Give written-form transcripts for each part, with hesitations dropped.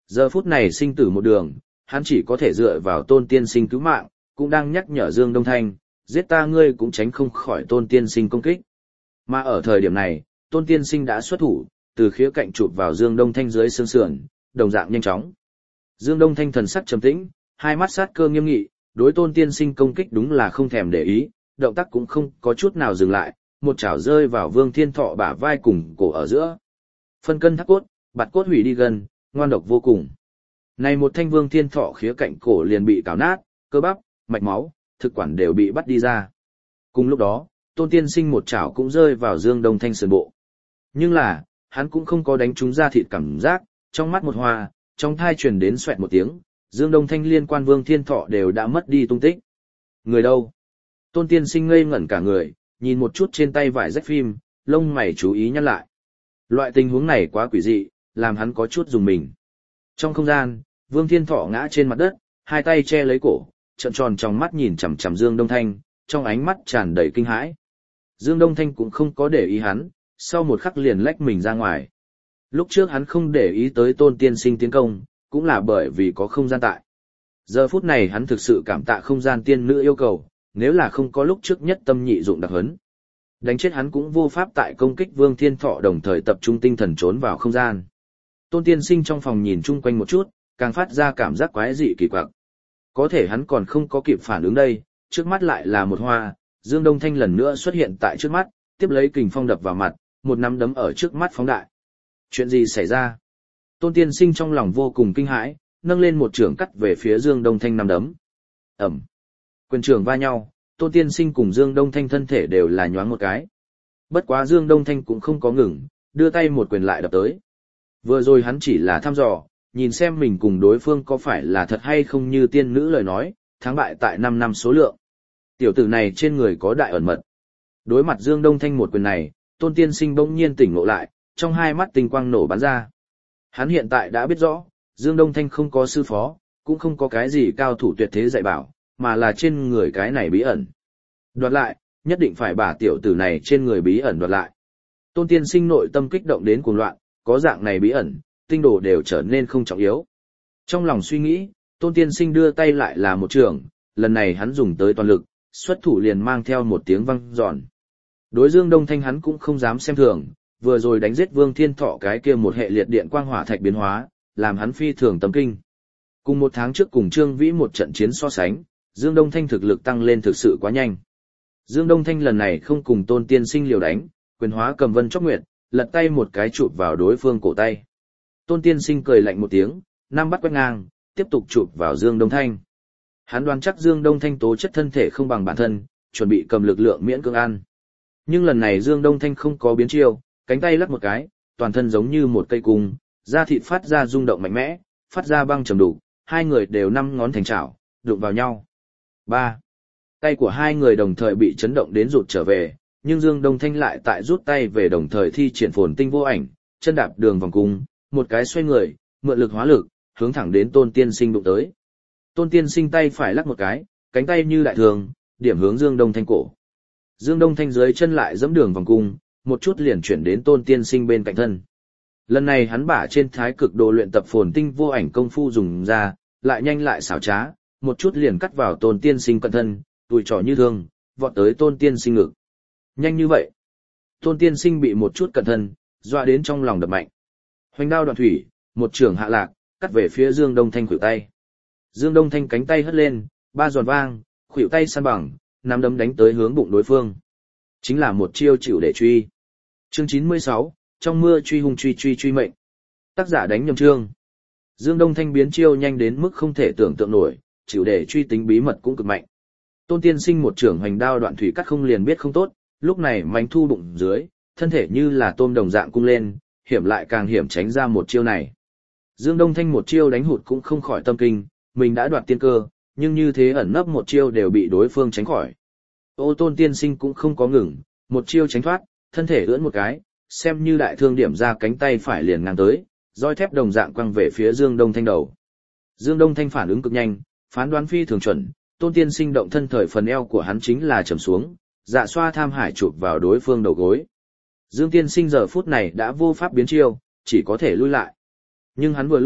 Giờ phút này sinh tử một đường, hắn chỉ có thể dựa vào Tôn tiên sinh cứu mạng, cũng đang nhắc nhở Dương Đông Thanh, giết ta ngươi cũng tránh không khỏi Tôn tiên sinh công kích. Mà ở thời điểm này, Tôn tiên sinh đã xuất thủ, từ khía cạnh chụp vào Dương Đông Thanh dưới xương sườn, đồng dạng nhanh chóng. Dương Đông Thanh thần sắc trầm tĩnh, hai mắt sát cơ nghiêm nghị, đối Tôn tiên sinh công kích đúng là không thèm để ý, động tác cũng không có chút nào dừng lại, một chảo rơi vào Vương Thiên Thọ bả vai cùng cổ ở giữa. Phân cân thác cốt, bạt cốt hủy đi gần, ngoan độc vô cùng. Này một thanh Vương Thiên Thọ khía cạnh cổ liền bị cào nát, cơ bắp, mạch máu, thực quản đều bị bắt đi ra. Cùng lúc đó, Tôn tiên sinh một chảo cũng rơi vào Dương Đông Thanh sườn bộ. Nhưng là, hắn cũng không có đánh trúng da thịt cảm giác, trong mắt một hoa, trong thai truyền đến xoẹt một tiếng, Dương Đông Thanh liên quan Vương Thiên Thọ đều đã mất đi tung tích. Người đâu? Tôn tiên sinh ngây ngẩn cả người, nhìn một chút trên tay vải rách phim, lông mày chú ý nhăn lại. Loại tình huống này quá quỷ dị, làm hắn có chút dùng mình. Trong không gian, Vương Thiên Thọ ngã trên mặt đất, hai tay che lấy cổ, trợn tròn trong mắt nhìn chằm chằm Dương Đông Thanh, trong ánh mắt tràn đầy kinh hãi. Dương Đông Thanh cũng không có để ý hắn, sau một khắc liền lách mình ra ngoài. Lúc trước hắn không để ý tới Tôn tiên sinh tiến công, cũng là bởi vì có không gian tại. Giờ phút này hắn thực sự cảm tạ không gian tiên nữ yêu cầu, nếu là không có lúc trước nhất tâm nhị dụng đặc hấn. Đánh chết hắn cũng vô pháp tại công kích Vương Thiên Thọ đồng thời tập trung tinh thần trốn vào không gian. Tôn tiên sinh trong phòng nhìn chung quanh một chút, càng phát ra cảm giác quái dị kỳ quặc. Có thể hắn còn không có kịp phản ứng đây, trước mắt lại là một hoa, Dương Đông Thanh lần nữa xuất hiện tại trước mắt, tiếp lấy kình phong đập vào mặt, một nắm đấm ở trước mắt phóng đại. Chuyện gì xảy ra? Tôn tiên sinh trong lòng vô cùng kinh hãi, nâng lên một trường cắt về phía Dương Đông Thanh nắm đấm. Ẩm. Quyền trường va nhau, Tôn tiên sinh cùng Dương Đông Thanh thân thể đều là nhoáng một cái. Bất quá Dương Đông Thanh cũng không có ngừng, đưa tay một quyền lại đập tới. Vừa rồi hắn chỉ là thăm dò, nhìn xem mình cùng đối phương có phải là thật hay không như tiên nữ lời nói, thắng bại tại 5 năm số lượng. Tiểu tử này trên người có đại ẩn mật. Đối mặt Dương Đông Thanh một quyền này, Tôn tiên sinh bỗng nhiên tỉnh ngộ lại, trong hai mắt tinh quang nổ bắn ra. Hắn hiện tại đã biết rõ, Dương Đông Thanh không có sư phó, cũng không có cái gì cao thủ tuyệt thế dạy bảo, mà là trên người cái này bí ẩn. Đoạt lại, nhất định phải bả tiểu tử này trên người bí ẩn đoạt lại. Tôn tiên sinh nội tâm kích động đến cuồng loạn, có dạng này bí ẩn, tinh đồ đều trở nên không trọng yếu. Trong lòng suy nghĩ, Tôn tiên sinh đưa tay lại là một trường, lần này hắn dùng tới toàn lực, xuất thủ liền mang theo một tiếng vang giòn. Đối Dương Đông Thanh hắn cũng không dám xem thường, vừa rồi đánh giết Vương Thiên Thọ cái kia một hệ liệt điện quang hỏa thạch biến hóa, làm hắn phi thường tâm kinh. Cùng một tháng trước cùng Trương Vĩ một trận chiến so sánh, Dương Đông Thanh thực lực tăng lên thực sự quá nhanh. Dương Đông Thanh lần này không cùng Tôn tiên sinh liều đánh, quyền hóa cầm vân chóc nguyệt, lật tay một cái chụp vào đối phương cổ tay. Tôn tiên sinh cười lạnh một tiếng, năm bắt quét ngang, tiếp tục chụp vào Dương Đông Thanh. Hắn đoán chắc Dương Đông Thanh tố chất thân thể không bằng bản thân, chuẩn bị cầm lực lượng miễn cưỡng ăn. Nhưng lần này Dương Đông Thanh không có biến chiêu, cánh tay lắc một cái, toàn thân giống như một cây cung, da thịt phát ra rung động mạnh mẽ, phát ra băng trầm đủ, hai người đều 5 ngón thành chảo, đụng vào nhau. 3. Tay của hai người đồng thời bị chấn động đến rụt trở về, nhưng Dương Đông Thanh lại tại rút tay về đồng thời thi triển phồn tinh vô ảnh, chân đạp đường vòng cung, một cái xoay người, mượn lực hóa lực, hướng thẳng đến Tôn tiên sinh đụng tới. Tôn tiên sinh tay phải lắc một cái, cánh tay như đại thường, điểm hướng Dương Đông Thanh cổ. Dương Đông Thanh dưới chân lại giẫm đường vòng cung, một chút liền chuyển đến Tôn tiên sinh bên cạnh thân. Lần này hắn bả trên thái cực đồ luyện tập phồn tinh vô ảnh công phu dùng ra, lại nhanh lại xảo trá, một chút liền cắt vào Tôn tiên sinh cận thân, tùi trỏ như thương, vọt tới Tôn tiên sinh ngực. Nhanh như vậy. Tôn tiên sinh bị một chút cận thân, dọa đến trong lòng đập mạnh. Hoành đao đoạn thủy, một trường hạ lạc, cắt về phía Dương Đông Thanh khuỷu tay. Dương Đông Thanh cánh tay hất lên, ba giòn vang, khuỷu tay săn bằng, nắm đấm đánh tới hướng bụng đối phương. Chính là một chiêu chịu để truy. Chương 96, trong mưa truy hung truy mệnh. Tác giả đánh nhầm chương. Dương Đông Thanh biến chiêu nhanh đến mức không thể tưởng tượng nổi, chịu để truy tính bí mật cũng cực mạnh. Tôn tiên sinh một trưởng hoành đao đoạn thủy cắt không liền biết không tốt, lúc này mánh thu bụng dưới, thân thể như là tôm đồng dạng cung lên, hiểm lại càng hiểm tránh ra một chiêu này. Dương Đông Thanh một chiêu đánh hụt cũng không khỏi tâm kinh, mình đã đoạt tiên cơ, nhưng như thế ẩn nấp một chiêu đều bị đối phương tránh khỏi. Ô Tôn tiên sinh cũng không có ngừng, một chiêu tránh thoát, thân thể ưỡn một cái, xem như đại thương điểm ra cánh tay phải liền ngang tới, roi thép đồng dạng quăng về phía Dương Đông Thanh đầu. Dương Đông Thanh phản ứng cực nhanh, phán đoán phi thường chuẩn, Tôn tiên sinh động thân thời phần eo của hắn chính là trầm xuống, dạ xoa tham hải chụp vào đối phương đầu gối. Dương tiên sinh giờ phút này đã vô pháp biến chiêu, chỉ có thể lui lại. Nhưng hắn vừa lui,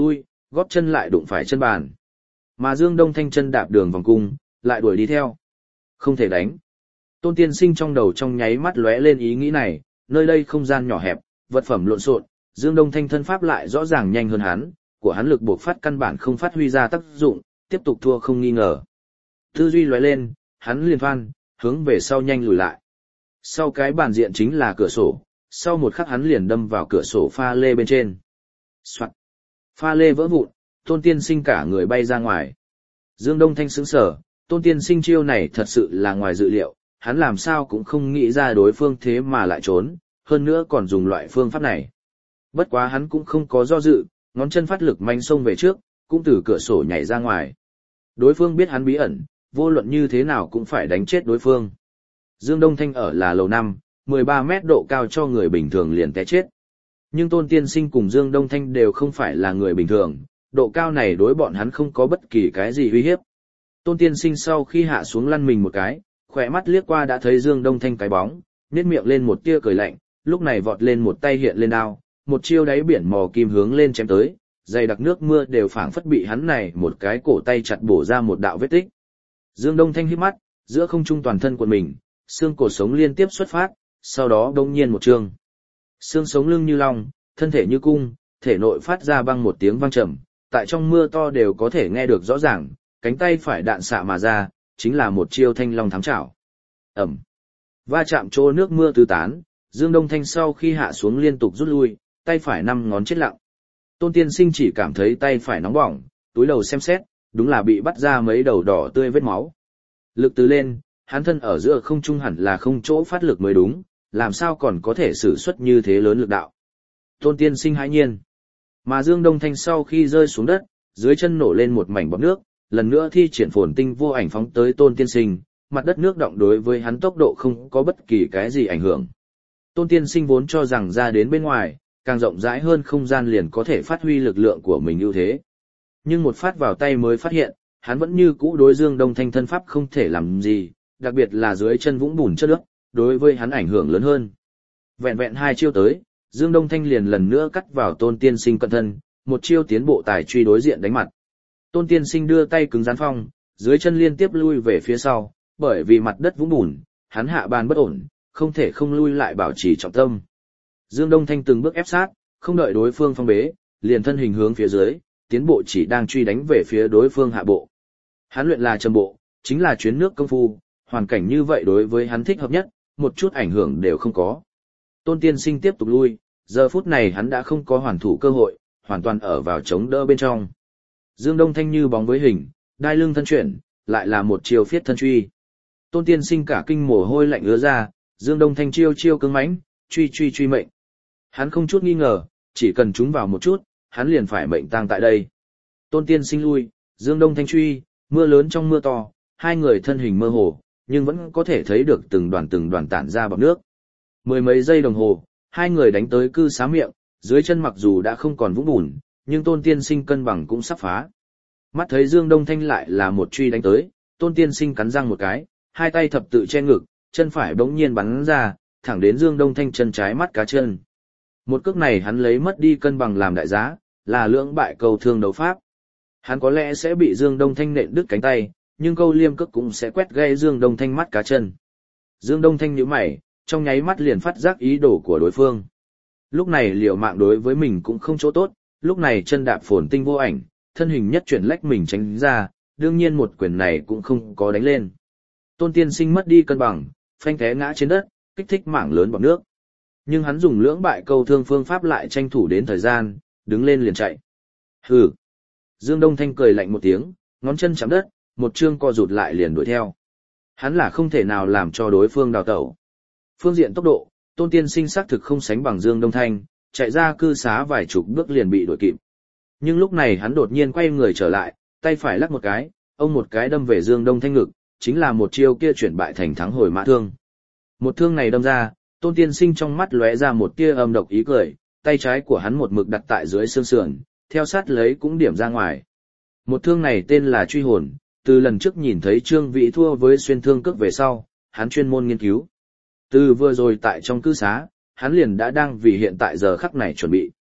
gót chân lại đụng phải chân bàn. Mà Dương Đông Thanh chân đạp đường vòng cung, lại đuổi đi theo. Không thể đánh. Tôn Tiên Sinh trong đầu trong nháy mắt lóe lên ý nghĩ này, nơi đây không gian nhỏ hẹp, vật phẩm lộn xộn, Dương Đông Thanh thân pháp lại rõ ràng nhanh hơn hắn, của hắn lực bộc phát căn bản không phát huy ra tác dụng, tiếp tục thua không nghi ngờ. Tư duy lóe lên, hắn liền thoăn, hướng về sau nhanh lùi lại. Sau cái bàn diện chính là cửa sổ, sau một khắc hắn liền đâm vào cửa sổ pha lê bên trên. Soạt. Pha lê vỡ vụn, Tôn Tiên Sinh cả người bay ra ngoài. Dương Đông Thanh sững sờ, Tôn Tiên Sinh chiêu này thật sự là ngoài dự liệu, hắn làm sao cũng không nghĩ ra đối phương thế mà lại trốn, hơn nữa còn dùng loại phương pháp này. Bất quá hắn cũng không có do dự, ngón chân phát lực manh xông về trước, cũng từ cửa sổ nhảy ra ngoài. Đối phương biết hắn bí ẩn, vô luận như thế nào cũng phải đánh chết đối phương. Dương Đông Thanh ở là lầu 5, 13 mét độ cao cho người bình thường liền té chết. Nhưng Tôn Tiên Sinh cùng Dương Đông Thanh đều không phải là người bình thường, độ cao này đối bọn hắn không có bất kỳ cái gì uy hiếp. Tôn Tiên Sinh sau khi hạ xuống lăn mình một cái, khỏe mắt liếc qua đã thấy Dương Đông Thanh cái bóng, nhếch miệng lên một tia cười lạnh, lúc này vọt lên một tay hiện lên đao, một chiêu đáy biển mò kim hướng lên chém tới, dày đặc nước mưa đều phảng phất bị hắn này một cái cổ tay chặt bổ ra một đạo vết tích. Dương Đông Thanh híp mắt, giữa không trung toàn thân quần mình, xương cổ sống liên tiếp xuất phát, sau đó đông nhiên một trường. Xương sống lưng như long, thân thể như cung, thể nội phát ra băng một tiếng vang trầm, tại trong mưa to đều có thể nghe được rõ ràng, cánh tay phải đạn xạ mà ra, chính là một chiêu thanh long thám chảo. Ẩm. Va chạm chỗ nước mưa tứ tán, Dương Đông Thanh sau khi hạ xuống liên tục rút lui, tay phải 5 ngón chết lặng. Tôn Tiên Sinh chỉ cảm thấy tay phải nóng bỏng, túi đầu xem xét, đúng là bị bắt ra mấy đầu đỏ tươi vết máu. Lực từ lên, hắn thân ở giữa không trung hẳn là không chỗ phát lực mới đúng, làm sao còn có thể sử xuất như thế lớn lực đạo. Tôn Tiên Sinh hãi nhiên. Mà Dương Đông Thanh sau khi rơi xuống đất, dưới chân nổ lên một mảnh bọt nước, lần nữa thi triển phồn tinh vô ảnh phóng tới Tôn Tiên Sinh, mặt đất nước động đối với hắn tốc độ không có bất kỳ cái gì ảnh hưởng. Tôn Tiên Sinh vốn cho rằng ra đến bên ngoài, càng rộng rãi hơn không gian liền có thể phát huy lực lượng của mình ưu thế. Nhưng một phát vào tay mới phát hiện, hắn vẫn như cũ đối Dương Đông Thanh thân pháp không thể làm gì, đặc biệt là dưới chân vũng bùn chất nước, đối với hắn ảnh hưởng lớn hơn. Vẹn vẹn 2 chiêu tới, Dương Đông Thanh liền lần nữa cắt vào Tôn Tiên Sinh cận thân, một chiêu tiến bộ tài truy đối diện đánh mặt. Tôn Tiên Sinh đưa tay cứng rắn phong, dưới chân liên tiếp lui về phía sau, bởi vì mặt đất vũng bùn, hắn hạ bàn bất ổn, không thể không lui lại bảo trì trọng tâm. Dương Đông Thanh từng bước ép sát, không đợi đối phương phong bế, liền thân hình hướng phía dưới, tiến bộ chỉ đang truy đánh về phía đối phương hạ bộ. Hắn luyện là trầm bộ, chính là chuyến nước công phu, hoàn cảnh như vậy đối với hắn thích hợp nhất, một chút ảnh hưởng đều không có. Tôn Tiên Sinh tiếp tục lui, giờ phút này hắn đã không có hoàn thủ cơ hội, hoàn toàn ở vào chống đỡ bên trong. Dương Đông Thanh như bóng với hình, đai lưng thân chuyển, lại là một chiêu phiết thân truy. Tôn Tiên Sinh cả kinh mồ hôi lạnh ứa ra, Dương Đông Thanh chiêu chiêu cứng mãnh, truy mệnh. Hắn không chút nghi ngờ, chỉ cần trúng vào một chút, hắn liền phải mệnh tang tại đây. Tôn Tiên Sinh lui, Dương Đông Thanh truy, mưa lớn trong mưa to, hai người thân hình mơ hồ, nhưng vẫn có thể thấy được từng đoàn tản ra bọt nước. 10 mấy giây đồng hồ, hai người đánh tới cư xá miệng, dưới chân mặc dù đã không còn vũng bùn, nhưng Tôn Tiên Sinh cân bằng cũng sắp phá. Mắt thấy Dương Đông Thanh lại là một truy đánh tới, Tôn Tiên Sinh cắn răng một cái, hai tay thập tự che ngực, chân phải bỗng nhiên bắn ra, thẳng đến Dương Đông Thanh chân trái mắt cá chân. Một cước này hắn lấy mất đi cân bằng làm đại giá, là lưỡng bại câu thương đấu pháp. Hắn có lẽ sẽ bị Dương Đông Thanh nện đứt cánh tay, nhưng câu liêm cước cũng sẽ quét gây Dương Đông Thanh mắt cá chân. Dương Đông Thanh nhíu mày, trong nháy mắt liền phát giác ý đồ của đối phương. Lúc này liều mạng đối với mình cũng không chỗ tốt, lúc này chân đạp phồn tinh vô ảnh, thân hình nhất chuyển lách mình tránh ra, đương nhiên một quyền này cũng không có đánh lên. Tôn Tiên Sinh mất đi cân bằng, phanh té ngã trên đất, kích thích mảng lớn bọt nước. Nhưng hắn dùng lưỡng bại câu thương phương pháp lại tranh thủ đến thời gian, đứng lên liền chạy. Hừ. Dương Đông Thanh cười lạnh một tiếng, ngón chân chạm đất, một chương co rụt lại liền đuổi theo. Hắn là không thể nào làm cho đối phương đào tẩu. Phương diện tốc độ, Tôn Tiên Sinh xác thực không sánh bằng Dương Đông Thanh, chạy ra cư xá vài chục bước liền bị đuổi kịp. Nhưng lúc này hắn đột nhiên quay người trở lại, tay phải lắc một cái, ông một cái đâm về Dương Đông Thanh ngực, chính là một chiêu kia chuyển bại thành thắng hồi mã thương. Một thương này đâm ra, Tôn Tiên Sinh trong mắt lóe ra một tia âm độc ý cười, tay trái của hắn một mực đặt tại dưới xương sườn, theo sát lấy cũng điểm ra ngoài. Một thương này tên là truy hồn, từ lần trước nhìn thấy Trương Vĩ thua với xuyên thương cước về sau, hắn chuyên môn nghiên cứu. Từ vừa rồi tại trong cư xá, hắn liền đã đang vì hiện tại giờ khắc này chuẩn bị.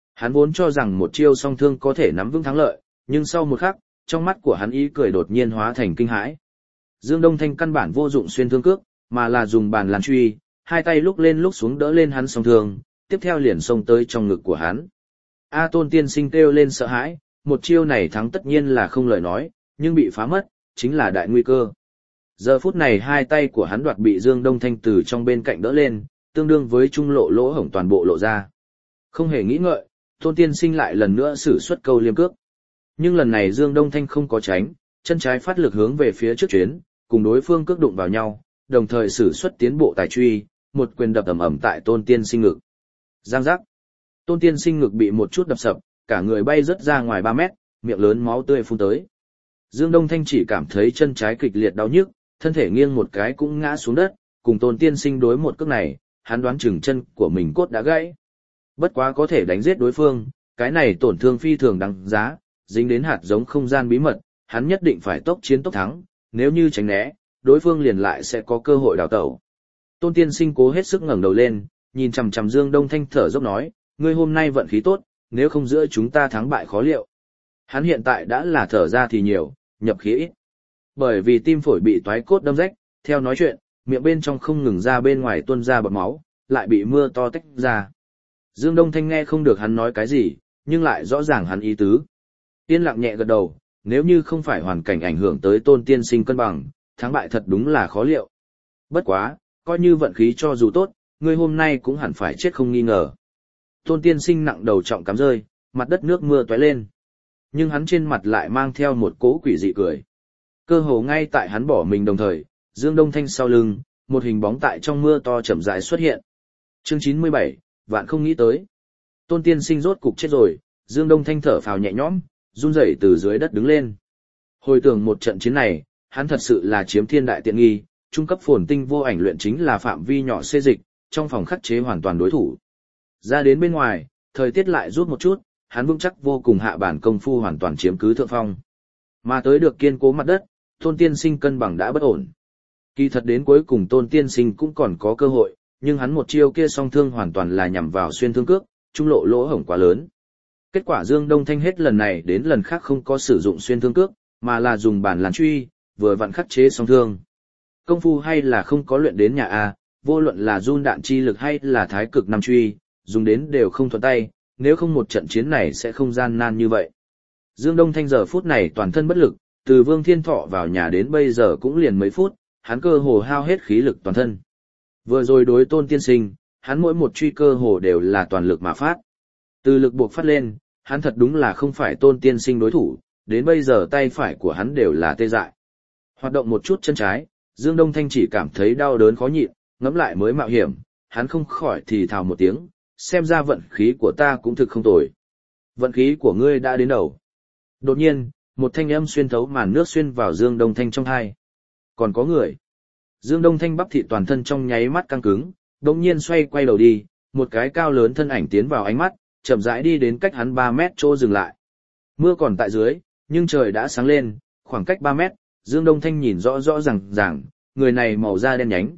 Hắn vốn cho rằng một chiêu song thương có thể nắm vững thắng lợi, nhưng sau một khắc, trong mắt của hắn ý cười đột nhiên hóa thành kinh hãi. Dương Đông Thanh căn bản vô dụng xuyên thương cước, mà là dùng bàn lan truy, hai tay lúc lên lúc xuống đỡ lên hắn song thương, tiếp theo liền xông tới trong ngực của hắn. A Tôn tiên sinh kêu lên sợ hãi, một chiêu này thắng tất nhiên là không lời nói, nhưng bị phá mất, chính là đại nguy cơ. Giờ phút này hai tay của hắn đoạt bị Dương Đông Thanh từ trong bên cạnh đỡ lên, tương đương với trung lộ lỗ hổng toàn bộ lộ ra. Không hề nghĩ ngợi, Tôn tiên sinh lại lần nữa sử xuất câu liêm cước. Nhưng lần này Dương Đông Thanh không có tránh, chân trái phát lực hướng về phía trước chuyến, cùng đối phương cước đụng vào nhau, đồng thời sử xuất tiến bộ tài truy, một quyền đập ầm ầm tại Tôn tiên sinh ngực. Giang giác. Tôn tiên sinh ngực bị một chút đập sập, cả người bay rất ra ngoài 3 mét, miệng lớn máu tươi phun tới. Dương Đông Thanh chỉ cảm thấy chân trái kịch liệt đau nhức, thân thể nghiêng một cái cũng ngã xuống đất, cùng Tôn tiên sinh đối một cước này, hắn đoán chừng chân của mình cốt đã gãy. Bất quá có thể đánh giết đối phương, cái này tổn thương phi thường đáng giá, dính đến hạt giống không gian bí mật, hắn nhất định phải tốc chiến tốc thắng, nếu như tránh né, đối phương liền lại sẽ có cơ hội đào tẩu. Tôn tiên sinh cố hết sức ngẩng đầu lên, nhìn chằm chằm Dương Đông Thanh thở dốc nói, ngươi hôm nay vận khí tốt, nếu không giữa chúng ta thắng bại khó liệu. Hắn hiện tại đã là thở ra thì nhiều, nhập khí ít. Bởi vì tim phổi bị toái cốt đâm rách, theo nói chuyện, miệng bên trong không ngừng ra bên ngoài tuôn ra bọt máu, lại bị mưa to tách ra. Dương Đông Thanh nghe không được hắn nói cái gì, nhưng lại rõ ràng hắn ý tứ. Yên lặng nhẹ gật đầu, nếu như không phải hoàn cảnh ảnh hưởng tới Tôn tiên sinh cân bằng, thắng bại thật đúng là khó liệu. Bất quá, coi như vận khí cho dù tốt, ngươi hôm nay cũng hẳn phải chết không nghi ngờ. Tôn tiên sinh nặng đầu trọng cắm rơi, mặt đất nước mưa tóe lên. Nhưng hắn trên mặt lại mang theo một cỗ quỷ dị cười. Cơ hồ ngay tại hắn bỏ mình đồng thời, Dương Đông Thanh sau lưng, một hình bóng tại trong mưa to chậm rãi xuất hiện. Chương 97, vạn không nghĩ tới. Tôn tiên sinh rốt cục chết rồi, Dương Đông Thanh thở phào nhẹ nhõm, run rẩy từ dưới đất đứng lên. Hồi tưởng một trận chiến này, hắn thật sự là chiếm thiên đại tiện nghi, trung cấp phồn tinh vô ảnh luyện chính là phạm vi nhỏ xê dịch, trong phòng khắc chế hoàn toàn đối thủ. Ra đến bên ngoài, thời tiết lại rút một chút, hắn vững chắc vô cùng hạ bản công phu hoàn toàn chiếm cứ thượng phong. Mà tới được kiên cố mặt đất, Tôn tiên sinh cân bằng đã bất ổn. Kỳ thật đến cuối cùng Tôn tiên sinh cũng còn có cơ hội, nhưng hắn một chiêu kia song thương hoàn toàn là nhằm vào xuyên thương cước, trung lộ lỗ hổng quá lớn. Kết quả Dương Đông Thanh hết lần này đến lần khác không có sử dụng xuyên thương cước, mà là dùng bản làn truy, vừa vặn khắc chế song thương. Công phu hay là không có luyện đến nhà A, vô luận là run đạn chi lực hay là thái cực nam truy, dùng đến đều không thuận tay, nếu không một trận chiến này sẽ không gian nan như vậy. Dương Đông Thanh giờ phút này toàn thân bất lực, từ Vương Thiên Thọ vào nhà đến bây giờ cũng liền mấy phút, hắn cơ hồ hao hết khí lực toàn thân. Vừa rồi đối Tôn tiên sinh, hắn mỗi một truy cơ hồ đều là toàn lực mà phát. Từ lực buộc phát lên, hắn thật đúng là không phải Tôn tiên sinh đối thủ, đến bây giờ tay phải của hắn đều là tê dại. Hoạt động một chút chân trái, Dương Đông Thanh chỉ cảm thấy đau đớn khó nhịn, ngẫm lại mới mạo hiểm, hắn không khỏi thì thào một tiếng, xem ra vận khí của ta cũng thực không tồi. Vận khí của ngươi đã đến đầu. Đột nhiên, một thanh âm xuyên thấu màn nước xuyên vào Dương Đông Thanh trong tai. Còn có người. Dương Đông Thanh bắp thịt toàn thân trong nháy mắt căng cứng, đột nhiên xoay quay đầu đi, một cái cao lớn thân ảnh tiến vào ánh mắt, chậm rãi đi đến cách hắn 3 mét chỗ dừng lại. Mưa còn tại dưới, nhưng trời đã sáng lên, khoảng cách 3 mét, Dương Đông Thanh nhìn rõ rõ ràng, người này màu da đen nhánh,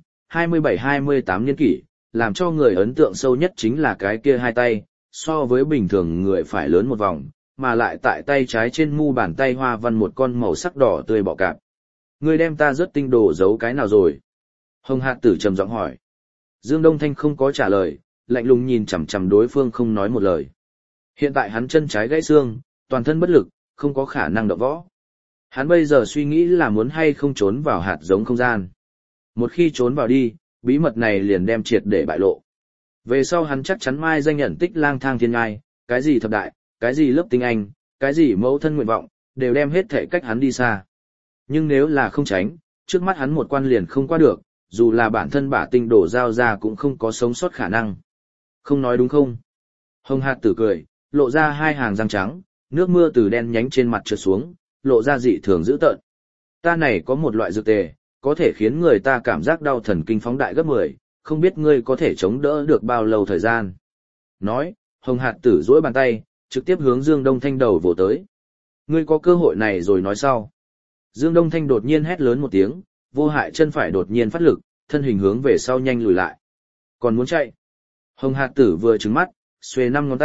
27-28 niên kỷ, làm cho người ấn tượng sâu nhất chính là cái kia hai tay, so với bình thường người phải lớn một vòng, mà lại tại tay trái trên mu bàn tay hoa văn một con màu sắc đỏ tươi bọ cạp. Người đem ta rất tinh đồ giấu cái nào rồi? Hồng Hạt Tử trầm giọng hỏi. Dương Đông Thanh không có trả lời, lạnh lùng nhìn chằm chằm đối phương không nói một lời. Hiện tại hắn chân trái gãy xương, toàn thân bất lực, không có khả năng động võ. Hắn bây giờ suy nghĩ là muốn hay không trốn vào hạt giống không gian. Một khi trốn vào đi, bí mật này liền đem triệt để bại lộ. Về sau hắn chắc chắn mai danh nhận tích lang thang thiên ngai, cái gì thập đại, cái gì lớp tinh anh, cái gì mẫu thân nguyện vọng, đều đem hết thể cách hắn đi xa. Nhưng nếu là không tránh, trước mắt hắn một quan liền không qua được, dù là bản thân bả tinh đổ giao ra cũng không có sống sót khả năng. Không nói đúng không? Hồng Hạt Tử cười, lộ ra hai hàng răng trắng, nước mưa từ đen nhánh trên mặt trượt xuống, lộ ra dị thường dữ tợn. Ta này có một loại dược tề, có thể khiến người ta cảm giác đau thần kinh phóng đại gấp 10, không biết ngươi có thể chống đỡ được bao lâu thời gian. Nói, Hồng Hạt Tử duỗi bàn tay, trực tiếp hướng Dương Đông Thanh đầu vồ tới. Ngươi có cơ hội này rồi nói sau. Dương Đông Thanh đột nhiên hét lớn một tiếng, vô hại chân phải đột nhiên phát lực, thân hình hướng về sau nhanh lùi lại. Còn muốn chạy. Hồng Hạt Tử vừa trừng mắt, xuề 5 ngón tay,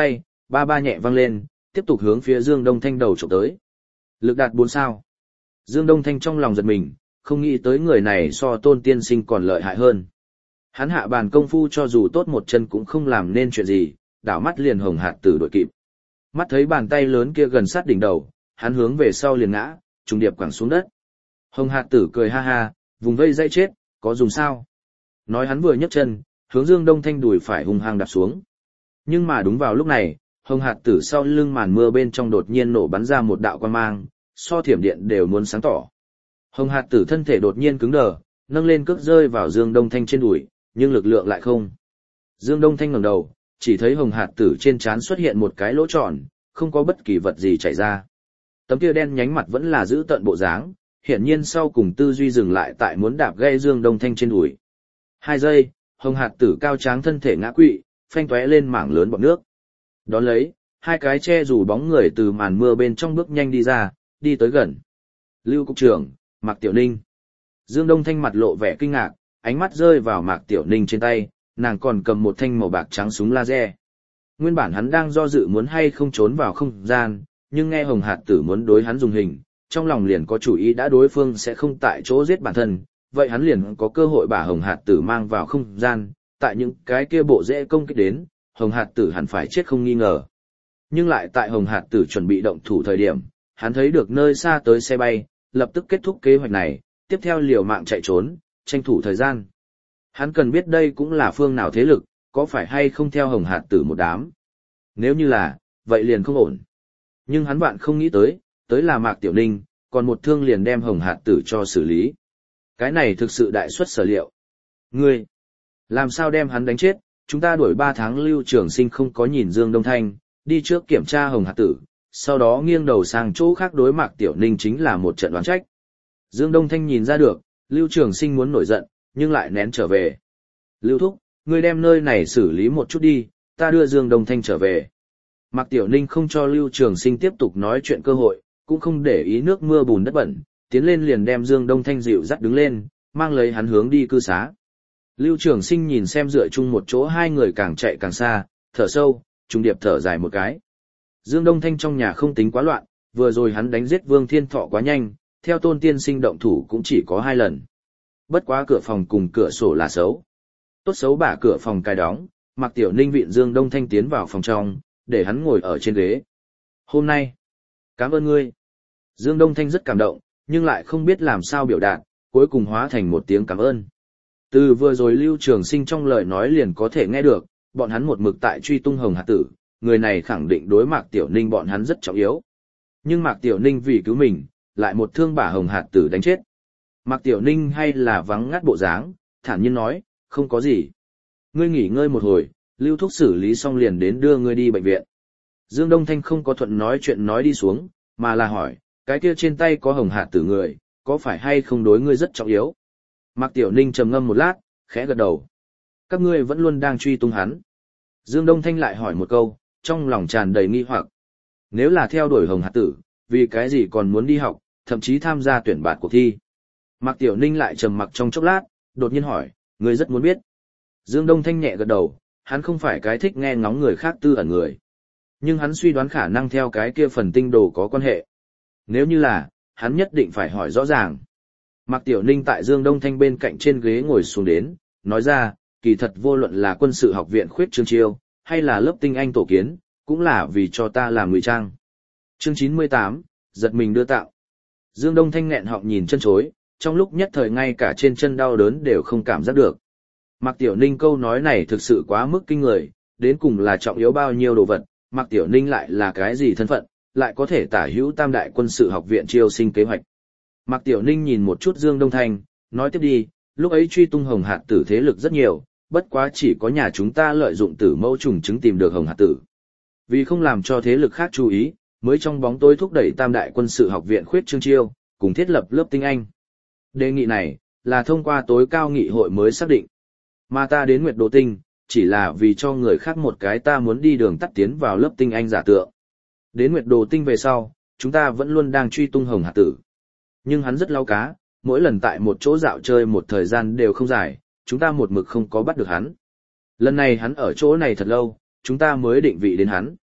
ba ba nhẹ vang lên, tiếp tục hướng phía Dương Đông Thanh đầu chụp tới. Lực đạt 4 sao. Dương Đông Thanh trong lòng giật mình, không nghĩ tới người này so Tôn Tiên Sinh còn lợi hại hơn. Hắn hạ bàn công phu cho dù tốt một chân cũng không làm nên chuyện gì, đảo mắt liền Hồng Hạt Tử đuổi kịp. Mắt thấy bàn tay lớn kia gần sát đỉnh đầu, hắn hướng về sau liền ngã, trùng điệp quẳng xuống đất. Hồng Hạt Tử cười ha ha, vùng vây dây chết, có dùng sao? Nói hắn vừa nhấc chân, hướng Dương Đông Thanh đùi phải hung hăng đạp xuống. Nhưng mà đúng vào lúc này, Hồng Hạt Tử sau lưng màn mưa bên trong đột nhiên nổ bắn ra một đạo quang mang, so thiểm điện đều muốn sáng tỏ. Hồng Hạt Tử thân thể đột nhiên cứng đờ, nâng lên cước rơi vào Dương Đông Thanh trên đùi, nhưng lực lượng lại không. Dương Đông Thanh ngẩng đầu, chỉ thấy Hồng Hạt Tử trên trán xuất hiện một cái lỗ tròn, không có bất kỳ vật gì chảy ra. Tấm kia đen nhánh mặt vẫn là giữ tận bộ dáng, hiển nhiên sau cùng tư duy dừng lại tại muốn đạp gây Dương Đông Thanh trên đùi. 2 giây, Hồng Hạt Tử cao tráng thân thể ngã quỵ, phanh tóe lên mảng lớn bọt nước. Đón lấy, hai cái che dù bóng người từ màn mưa bên trong bước nhanh đi ra, đi tới gần. Lưu cục trưởng, Mạc Tiểu Ninh. Dương Đông Thanh mặt lộ vẻ kinh ngạc, ánh mắt rơi vào Mạc Tiểu Ninh trên tay, nàng còn cầm một thanh màu bạc trắng súng laser. Nguyên bản hắn đang do dự muốn hay không trốn vào không gian, nhưng nghe Hồng Hạt Tử muốn đối hắn dùng hình, trong lòng liền có chủ ý đã đối phương sẽ không tại chỗ giết bản thân, vậy hắn liền có cơ hội把Hồng Hạt Tử mang vào không gian, tại những cái kia bộ dễ công kích đến, Hồng Hạt Tử hẳn phải chết không nghi ngờ. Nhưng lại tại Hồng Hạt Tử chuẩn bị động thủ thời điểm, hắn thấy được nơi xa tới xe bay, lập tức kết thúc kế hoạch này, tiếp theo liều mạng chạy trốn, tranh thủ thời gian. Hắn cần biết đây cũng là phương nào thế lực, có phải hay không theo Hồng Hạt Tử một đám. Nếu như là, vậy liền không ổn. Nhưng hắn bạn không nghĩ tới là Mạc Tiểu Ninh, còn một thương liền đem Hồng Hạt Tử cho xử lý. Cái này thực sự đại suất sở liệu. Ngươi, làm sao đem hắn đánh chết? Chúng ta đuổi 3 tháng Lưu Trường Sinh không có nhìn Dương Đông Thanh, đi trước kiểm tra Hồng Hạt Tử, sau đó nghiêng đầu sang chỗ khác đối Mạc Tiểu Ninh chính là một trận đoán trách. Dương Đông Thanh nhìn ra được, Lưu Trường Sinh muốn nổi giận, nhưng lại nén trở về. Lưu Thúc, ngươi đem nơi này xử lý một chút đi, ta đưa Dương Đông Thanh trở về. Mạc Tiểu Ninh không cho Lưu Trường Sinh tiếp tục nói chuyện cơ hội, cũng không để ý nước mưa bùn đất bẩn, tiến lên liền đem Dương Đông Thanh dịu dắt đứng lên, mang lấy hắn hướng đi cư xá. Lưu Trường Sinh nhìn xem dựa chung một chỗ hai người càng chạy càng xa, thở sâu, trùng điệp thở dài một cái. Dương Đông Thanh trong nhà không tính quá loạn, vừa rồi hắn đánh giết Vương Thiên Thọ quá nhanh, theo Tôn Tiên Sinh động thủ cũng chỉ có 2 lần. Bất quá cửa phòng cùng cửa sổ là xấu. Tốt xấu bả cửa phòng cài đóng, Mạc Tiểu Ninh vịn Dương Đông Thanh tiến vào phòng trong, để hắn ngồi ở trên ghế. Hôm nay, cảm ơn ngươi. Dương Đông Thanh rất cảm động, nhưng lại không biết làm sao biểu đạt, cuối cùng hóa thành một tiếng cảm ơn. Từ vừa rồi Lưu Trường Sinh trong lời nói liền có thể nghe được, bọn hắn một mực tại truy tung Hồng Hạt Tử, người này khẳng định đối Mạc Tiểu Ninh bọn hắn rất trọng yếu. Nhưng Mạc Tiểu Ninh vì cứu mình, lại một thương bả Hồng Hạt Tử đánh chết. Mạc Tiểu Ninh hay là vắng ngắt bộ dáng, thản nhiên nói, không có gì. Ngươi nghỉ ngơi một hồi, Lưu Thúc xử lý xong liền đến đưa ngươi đi bệnh viện. Dương Đông Thanh không có thuận nói chuyện nói đi xuống, mà là hỏi, cái kia trên tay có Hồng Hạt Tử người, có phải hay không đối ngươi rất trọng yếu? Mạc Tiểu Ninh trầm ngâm một lát, khẽ gật đầu. Các ngươi vẫn luôn đang truy tung hắn. Dương Đông Thanh lại hỏi một câu, trong lòng tràn đầy nghi hoặc. Nếu là theo đuổi Hồng Hạt Tử, vì cái gì còn muốn đi học, thậm chí tham gia tuyển bạt cuộc thi? Mạc Tiểu Ninh lại trầm mặc trong chốc lát, đột nhiên hỏi, ngươi rất muốn biết. Dương Đông Thanh nhẹ gật đầu, hắn không phải cái thích nghe ngóng người khác tư ẩn người. Nhưng hắn suy đoán khả năng theo cái kia phần tinh đồ có quan hệ. Nếu như là, hắn nhất định phải hỏi rõ ràng. Mạc Tiểu Ninh tại Dương Đông Thanh bên cạnh trên ghế ngồi xuống đến, nói ra, kỳ thật vô luận là quân sự học viện khuyết trương chiêu, hay là lớp tinh anh tổ kiến, cũng là vì cho ta làm ngụy trang. Chương 98, giật mình đưa tạo. Dương Đông Thanh nghẹn họng nhìn chân chối, trong lúc nhất thời ngay cả trên chân đau đớn đều không cảm giác được. Mạc Tiểu Ninh câu nói này thực sự quá mức kinh người, đến cùng là trọng yếu bao nhiêu đồ vật, Mạc Tiểu Ninh lại là cái gì thân phận, lại có thể tả hữu Tam Đại Quân sự học viện chiêu sinh kế hoạch. Mạc Tiểu Ninh nhìn một chút Dương Đông Thanh, nói tiếp đi, lúc ấy truy tung Hồng Hạt Tử thế lực rất nhiều, bất quá chỉ có nhà chúng ta lợi dụng tử mẫu trùng chứng tìm được Hồng Hạt Tử. Vì không làm cho thế lực khác chú ý, mới trong bóng tối thúc đẩy Tam Đại Quân sự học viện khuyết trương chiêu, cùng thiết lập lớp tinh anh. Đề nghị này, là thông qua tối cao nghị hội mới xác định. Mà ta đến Nguyệt Đồ Tinh, chỉ là vì cho người khác một cái ta muốn đi đường tắt tiến vào lớp tinh anh giả tượng. Đến Nguyệt Đồ Tinh về sau, chúng ta vẫn luôn đang truy tung Hồng Hạt Tử. Nhưng hắn rất lau cá, mỗi lần tại một chỗ dạo chơi một thời gian đều không dài, chúng ta một mực không có bắt được hắn. Lần này hắn ở chỗ này thật lâu, chúng ta mới định vị đến hắn.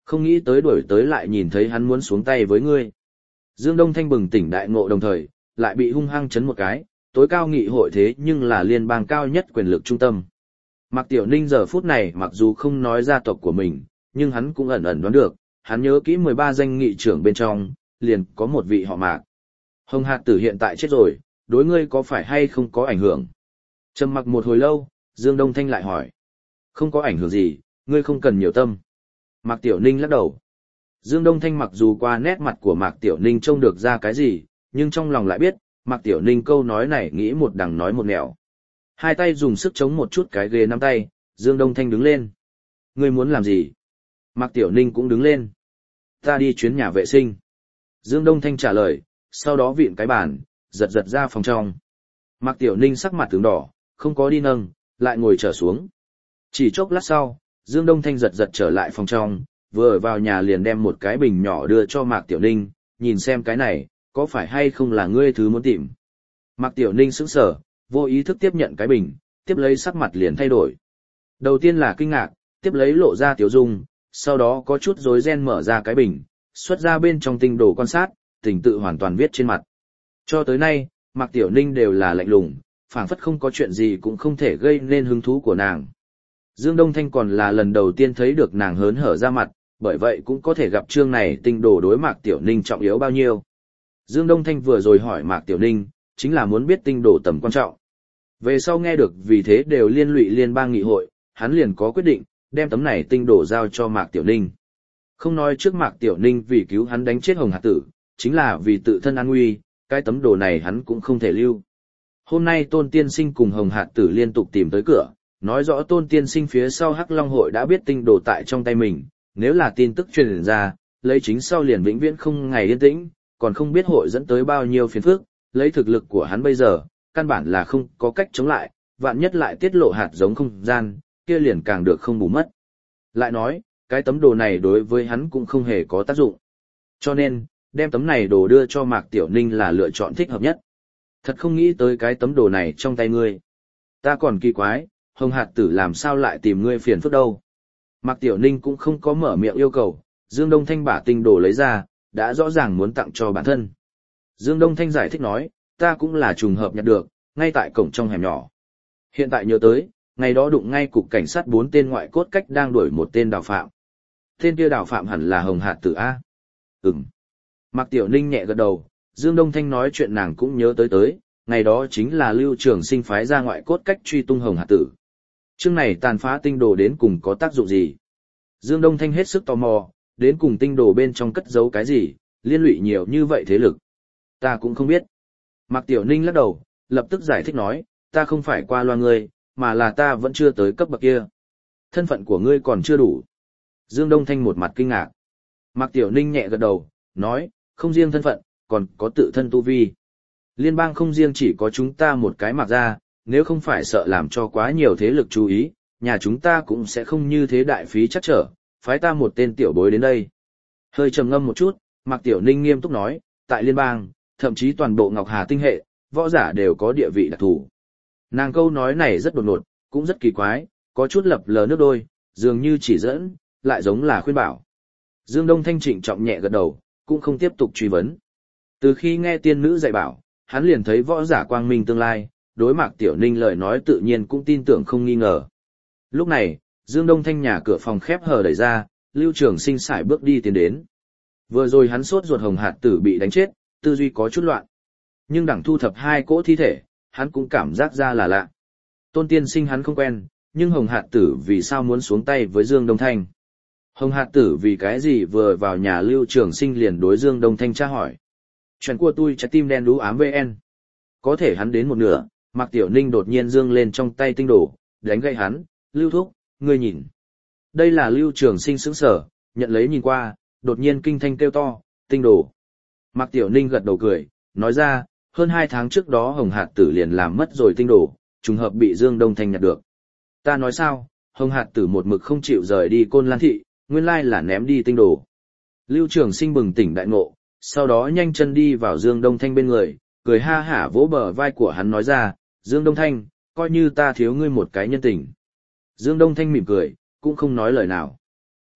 Không nghĩ tới đuổi tới lại nhìn thấy hắn muốn xuống tay với ngươi. Dương Đông Thanh bừng tỉnh đại ngộ đồng thời, lại bị hung hăng chấn một cái, tối cao nghị hội thế nhưng là liên bang cao nhất quyền lực trung tâm. Mạc Tiểu Ninh giờ phút này mặc dù không nói gia tộc của mình, nhưng hắn cũng ẩn ẩn đoán được, hắn nhớ kỹ 13 danh nghị trưởng bên trong, liền có một vị họ Mạc. Hồng Hạt Tử hiện tại chết rồi, đối ngươi có phải hay không có ảnh hưởng? Trầm mặc một hồi lâu, Dương Đông Thanh lại hỏi. Không có ảnh hưởng gì, ngươi không cần nhiều tâm. Mạc Tiểu Ninh lắc đầu. Dương Đông Thanh mặc dù qua nét mặt của Mạc Tiểu Ninh trông được ra cái gì, nhưng trong lòng lại biết, Mạc Tiểu Ninh câu nói này nghĩ một đằng nói một nẻo. Hai tay dùng sức chống một chút cái ghế nắm tay, Dương Đông Thanh đứng lên. Ngươi muốn làm gì? Mạc Tiểu Ninh cũng đứng lên. Ta đi chuyến nhà vệ sinh. Dương Đông Thanh trả lời, sau đó vịn cái bàn, giật giật ra phòng trong. Mạc Tiểu Ninh sắc mặt tướng đỏ, không có đi nâng, lại ngồi trở xuống. Chỉ chốc lát sau, Dương Đông Thanh giật giật trở lại phòng trong, vừa vào nhà liền đem một cái bình nhỏ đưa cho Mạc Tiểu Ninh, nhìn xem cái này, có phải hay không là ngươi thứ muốn tìm. Mạc Tiểu Ninh sững sờ, vô ý thức tiếp nhận cái bình, tiếp lấy sắc mặt liền thay đổi. Đầu tiên là kinh ngạc, tiếp lấy lộ ra tiểu dung, sau đó có chút rối ren mở ra cái bình, xuất ra bên trong tinh đồ quan sát, tình tự hoàn toàn viết trên mặt. Cho tới nay, Mạc Tiểu Ninh đều là lạnh lùng, phảng phất không có chuyện gì cũng không thể gây nên hứng thú của nàng. Dương Đông Thanh còn là lần đầu tiên thấy được nàng hớn hở ra mặt, bởi vậy cũng có thể gặp chương này tinh đồ đối Mạc Tiểu Ninh trọng yếu bao nhiêu. Dương Đông Thanh vừa rồi hỏi Mạc Tiểu Ninh, chính là muốn biết tinh đồ tầm quan trọng. Về sau nghe được vì thế đều liên lụy liên bang nghị hội, hắn liền có quyết định, đem tấm này tinh đồ giao cho Mạc Tiểu Ninh. Không nói trước Mạc Tiểu Ninh vì cứu hắn đánh chết Hồng Hạt Tử, chính là vì tự thân an nguy, cái tấm đồ này hắn cũng không thể lưu. Hôm nay Tôn Tiên Sinh cùng Hồng Hạt Tử liên tục tìm tới cửa, nói rõ Tôn Tiên Sinh phía sau Hắc Long hội đã biết tinh đồ tại trong tay mình, nếu là tin tức truyền ra, lấy chính sau liền vĩnh viễn không ngày yên tĩnh, còn không biết hội dẫn tới bao nhiêu phiền phức, lấy thực lực của hắn bây giờ, căn bản là không có cách chống lại, vạn nhất lại tiết lộ hạt giống không gian, kia liền càng được không bù mất. Lại nói, cái tấm đồ này đối với hắn cũng không hề có tác dụng. Cho nên, đem tấm này đồ đưa cho Mạc Tiểu Ninh là lựa chọn thích hợp nhất. Thật không nghĩ tới cái tấm đồ này trong tay ngươi. Ta còn kỳ quái, Hồng Hạt Tử làm sao lại tìm ngươi phiền phức đâu. Mạc Tiểu Ninh cũng không có mở miệng yêu cầu, Dương Đông Thanh bả tinh đồ lấy ra, đã rõ ràng muốn tặng cho bản thân. Dương Đông Thanh giải thích nói, ta cũng là trùng hợp nhặt được, ngay tại cổng trong hẻm nhỏ. Hiện tại nhớ tới, ngày đó đụng ngay cục cảnh sát 4 tên ngoại cốt cách đang đuổi một tên đào phạm. Tên kia đào phạm hẳn là Hồng Hạt Tử A. Ừm. Mạc Tiểu Ninh nhẹ gật đầu, Dương Đông Thanh nói chuyện nàng cũng nhớ tới, ngày đó chính là Lưu Trường Sinh phái ra ngoại cốt cách truy tung Hồng Hạt Tử. Chương này tàn phá tinh đồ đến cùng có tác dụng gì? Dương Đông Thanh hết sức tò mò, đến cùng tinh đồ bên trong cất giấu cái gì, liên lụy nhiều như vậy thế lực. Ta cũng không biết. Mạc Tiểu Ninh lắc đầu, lập tức giải thích nói, ta không phải qua loa ngươi, mà là ta vẫn chưa tới cấp bậc kia. Thân phận của ngươi còn chưa đủ. Dương Đông Thanh một mặt kinh ngạc. Mạc Tiểu Ninh nhẹ gật đầu, nói, không riêng thân phận, còn có tự thân tu vi. Liên bang không riêng chỉ có chúng ta một cái Mạc gia, nếu không phải sợ làm cho quá nhiều thế lực chú ý, nhà chúng ta cũng sẽ không như thế đại phí chắc trở, phái ta một tên tiểu bối đến đây. Hơi trầm ngâm một chút, Mạc Tiểu Ninh nghiêm túc nói, tại liên bang, thậm chí toàn bộ Ngọc Hà tinh hệ, võ giả đều có địa vị đặc thù. Nàng câu nói này rất đột ngột, cũng rất kỳ quái, có chút lập lờ nước đôi, dường như chỉ dẫn, lại giống là khuyên bảo. Dương Đông Thanh trịnh trọng nhẹ gật đầu, cũng không tiếp tục truy vấn. Từ khi nghe tiên nữ dạy bảo, hắn liền thấy võ giả quang minh tương lai, đối Mạc Tiểu Ninh lời nói tự nhiên cũng tin tưởng không nghi ngờ. Lúc này, Dương Đông Thanh nhà cửa phòng khép hờ đẩy ra, Lưu Trường Sinh sải bước đi tiến đến. Vừa rồi hắn sốt ruột Hồng Hạt Tử bị đánh chết, tư duy có chút loạn. Nhưng đẳng thu thập 2 cỗ thi thể, hắn cũng cảm giác ra là lạ. Tôn Tiên Sinh hắn không quen, nhưng Hồng Hạt Tử vì sao muốn xuống tay với Dương Đông Thanh? Hồng Hạt Tử vì cái gì vừa vào nhà Lưu Trường Sinh liền đối Dương Đông Thanh tra hỏi. Chuyện của tôi trái tim đen đú ám VN. Có thể hắn đến một nửa, Mạc Tiểu Ninh đột nhiên giương lên trong tay tinh đồ, đánh gậy hắn, Lưu Thúc, ngươi nhìn. Đây là Lưu Trường Sinh sững sờ, nhận lấy nhìn qua, đột nhiên kinh thanh kêu to, tinh đồ. Mạc Tiểu Ninh gật đầu cười, nói ra, hơn 2 tháng trước đó Hồng Hạt Tử liền làm mất rồi tinh đồ, trùng hợp bị Dương Đông Thanh nhặt được. Ta nói sao, Hồng Hạt Tử một mực không chịu rời đi Côn Lan Thị, nguyên lai là ném đi tinh đồ. Lưu Trường Sinh bừng tỉnh đại ngộ, sau đó nhanh chân đi vào Dương Đông Thanh bên người, cười ha hả vỗ bờ vai của hắn nói ra, Dương Đông Thanh, coi như ta thiếu ngươi một cái nhân tình. Dương Đông Thanh mỉm cười, cũng không nói lời nào.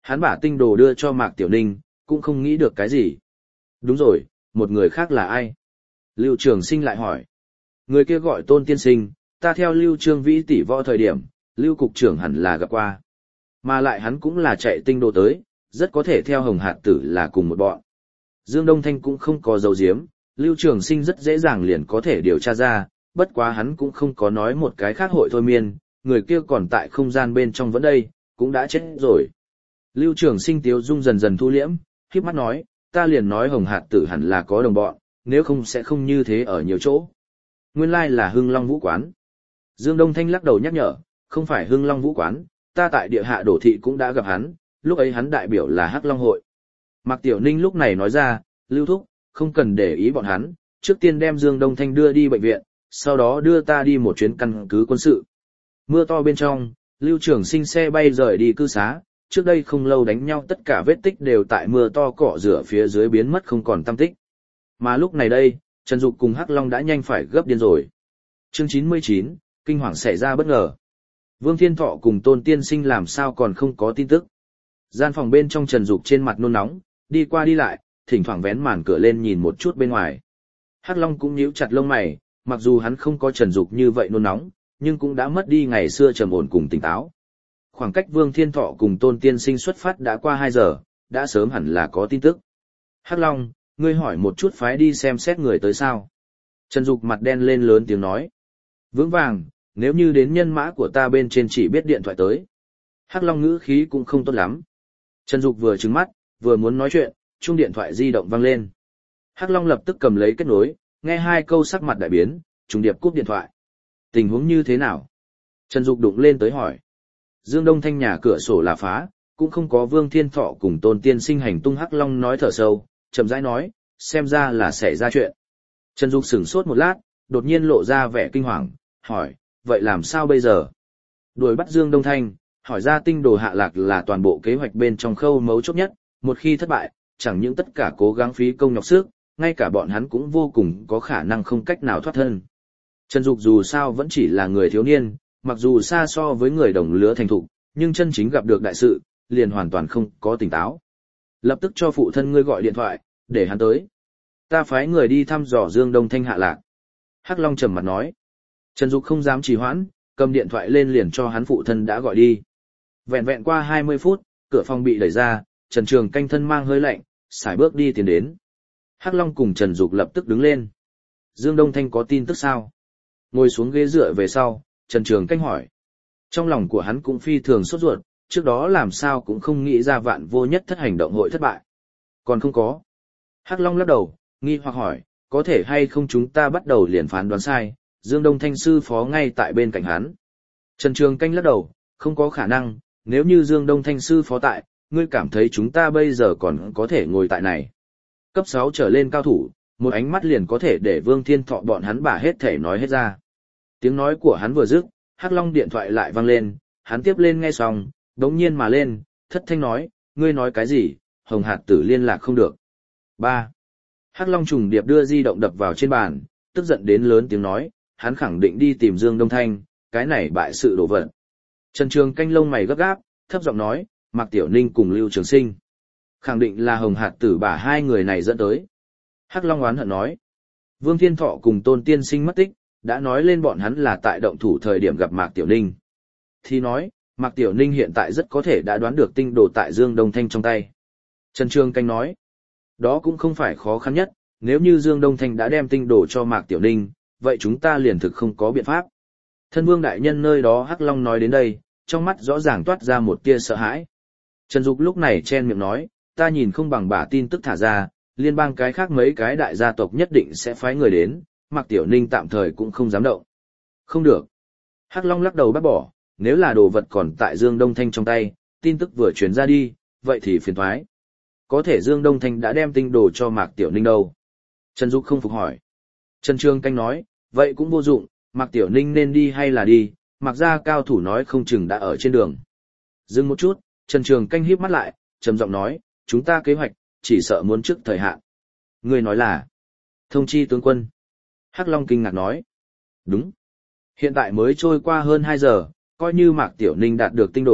Hắn bả tinh đồ đưa cho Mạc Tiểu Ninh, cũng không nghĩ được cái gì. Đúng rồi, một người khác là ai? Lưu Trường Sinh lại hỏi. Người kia gọi Tôn tiên sinh, ta theo Lưu Trương Vĩ tỷ võ thời điểm, Lưu cục trưởng hẳn là gặp qua. Mà lại hắn cũng là chạy tinh đồ tới, rất có thể theo Hồng Hạt Tử là cùng một bọn. Dương Đông Thanh cũng không có dấu diếm, Lưu Trường Sinh rất dễ dàng liền có thể điều tra ra, bất quá hắn cũng không có nói một cái khác hội thôi miên, người kia còn tại không gian bên trong vẫn đây, cũng đã chết rồi. Lưu Trường Sinh tiếu dung dần dần thu liễm, khép mắt nói, ta liền nói Hồng Hạt Tử hẳn là có đồng bọn, nếu không sẽ không như thế ở nhiều chỗ. Nguyên lai là Hưng Long Vũ Quán. Dương Đông Thanh lắc đầu nhắc nhở, không phải Hưng Long Vũ Quán, ta tại địa hạ đổ thị cũng đã gặp hắn, lúc ấy hắn đại biểu là Hắc Long Hội. Mạc Tiểu Ninh lúc này nói ra, Lưu Thúc, không cần để ý bọn hắn, trước tiên đem Dương Đông Thanh đưa đi bệnh viện, sau đó đưa ta đi một chuyến căn cứ quân sự. Mưa to bên trong, Lưu Trường Sinh xe bay rời đi cư xá, trước đây không lâu đánh nhau tất cả vết tích đều tại mưa to cọ rửa phía dưới biến mất không còn tăm tích. Mà lúc này đây, Trần Dục cùng Hắc Long đã nhanh phải gấp điên rồi. Chương 99, kinh hoàng xảy ra bất ngờ. Vương Thiên Thọ cùng Tôn Tiên Sinh làm sao còn không có tin tức. Gian phòng bên trong Trần Dục trên mặt nôn nóng, đi qua đi lại, thỉnh thoảng vén màn cửa lên nhìn một chút bên ngoài. Hắc Long cũng nhíu chặt lông mày, mặc dù hắn không có Trần Dục như vậy nôn nóng, nhưng cũng đã mất đi ngày xưa trầm ổn cùng tỉnh táo. Khoảng cách Vương Thiên Thọ cùng Tôn Tiên Sinh xuất phát đã qua 2 giờ, đã sớm hẳn là có tin tức. Hắc Long, ngươi hỏi một chút phái đi xem xét người tới sao. Trần Dục mặt đen lên lớn tiếng nói. Vững vàng, nếu như đến nhân mã của ta bên trên chỉ biết điện thoại tới. Hắc Long ngữ khí cũng không tốt lắm. Trần Dục vừa trừng mắt, vừa muốn nói chuyện, chuông điện thoại di động vang lên. Hắc Long lập tức cầm lấy kết nối, nghe 2 câu sắc mặt đại biến, trùng điệp cúp điện thoại. Tình huống như thế nào? Trần Dục đụng lên tới hỏi. Dương Đông Thanh nhà cửa sổ là phá, cũng không có Vương Thiên Thọ cùng Tôn Tiên Sinh hành tung. Hắc Long nói thở sâu, chậm rãi nói, xem ra là xảy ra chuyện. Trần Dục sửng sốt một lát, đột nhiên lộ ra vẻ kinh hoàng, hỏi, vậy làm sao bây giờ? Đuổi bắt Dương Đông Thanh, hỏi ra tinh đồ hạ lạc là toàn bộ kế hoạch bên trong khâu mấu chốt nhất, một khi thất bại, chẳng những tất cả cố gắng phí công nhọc sức, ngay cả bọn hắn cũng vô cùng có khả năng không cách nào thoát thân. Trần Dục dù sao vẫn chỉ là người thiếu niên, mặc dù xa so với người đồng lứa thành thục, nhưng chân chính gặp được đại sự, liền hoàn toàn không có tỉnh táo. Lập tức cho phụ thân ngươi gọi điện thoại, để hắn tới. Ta phái người đi thăm dò Dương Đông Thanh hạ lạc. Hắc Long trầm mặt nói. Trần Dục không dám trì hoãn, cầm điện thoại lên liền cho hắn phụ thân đã gọi đi. Vẹn vẹn qua 20 phút, cửa phòng bị đẩy ra, Trần Trường Canh thân mang hơi lạnh, sải bước đi tiến đến. Hắc Long cùng Trần Dục lập tức đứng lên. Dương Đông Thanh có tin tức sao? Ngồi xuống ghế dựa về sau, Trần Trường Canh hỏi. Trong lòng của hắn cũng phi thường sốt ruột, trước đó làm sao cũng không nghĩ ra vạn vô nhất thất hành động hội thất bại. Còn không có. Hắc Long lắc đầu, nghi hoặc hỏi, có thể hay không chúng ta bắt đầu liền phán đoán sai, Dương Đông Thanh sư phó ngay tại bên cạnh hắn. Trần Trường Canh lắc đầu, không có khả năng, nếu như Dương Đông Thanh sư phó tại, ngươi cảm thấy chúng ta bây giờ còn có thể ngồi tại này. Cấp 6 trở lên cao thủ, một ánh mắt liền có thể để Vương Thiên Thọ bọn hắn bả hết thể nói hết ra. Tiếng nói của hắn vừa dứt, Hắc Long điện thoại lại vang lên, hắn tiếp lên nghe xong, đống nhiên mà lên, thất thanh nói, ngươi nói cái gì, Hồng Hạt Tử liên lạc không được. 3. Hắc Long trùng điệp đưa di động đập vào trên bàn, tức giận đến lớn tiếng nói, hắn khẳng định đi tìm Dương Đông Thanh, cái này bại sự đổ vật. Trần Trường Canh lông mày gấp gáp, thấp giọng nói, Mạc Tiểu Ninh cùng Lưu Trường Sinh. Khẳng định là Hồng Hạt Tử bả 2 người này dẫn tới. Hắc Long oán hận nói, Vương Thiên Thọ cùng Tôn Tiên Sinh mất tích, đã nói lên bọn hắn là tại động thủ thời điểm gặp Mạc Tiểu Ninh. Thì nói, Mạc Tiểu Ninh hiện tại rất có thể đã đoán được tinh đồ tại Dương Đông Thanh trong tay. Trần Trường Canh nói, đó cũng không phải khó khăn nhất, nếu như Dương Đông Thanh đã đem tinh đồ cho Mạc Tiểu Ninh, vậy chúng ta liền thực không có biện pháp. Thân Vương đại nhân nơi đó. Hắc Long nói đến đây, trong mắt rõ ràng toát ra một tia sợ hãi. Trần Dục lúc này chen miệng nói, ta nhìn không bằng bả tin tức thả ra, liên bang cái khác mấy cái đại gia tộc nhất định sẽ phái người đến, Mạc Tiểu Ninh tạm thời cũng không dám động. Không được. Hắc Long lắc đầu bác bỏ, nếu là đồ vật còn tại Dương Đông Thanh trong tay, tin tức vừa truyền ra đi, vậy thì phiền toái. Có thể Dương Đông Thanh đã đem tinh đồ cho Mạc Tiểu Ninh đâu? Trần Dục không phục hỏi. Trần Trường Canh nói, vậy cũng vô dụng, Mạc Tiểu Ninh nên đi hay là đi, Mạc gia cao thủ nói không chừng đã ở trên đường. Dừng một chút, Trần Trường Canh híp mắt lại, trầm giọng nói, chúng ta kế hoạch, chỉ sợ muốn trước thời hạn. Người nói là, thông chi tướng quân. Hắc Long kinh ngạc nói, đúng. Hiện tại mới trôi qua hơn 2 giờ, coi như Mạc Tiểu Ninh đạt được tinh đồ,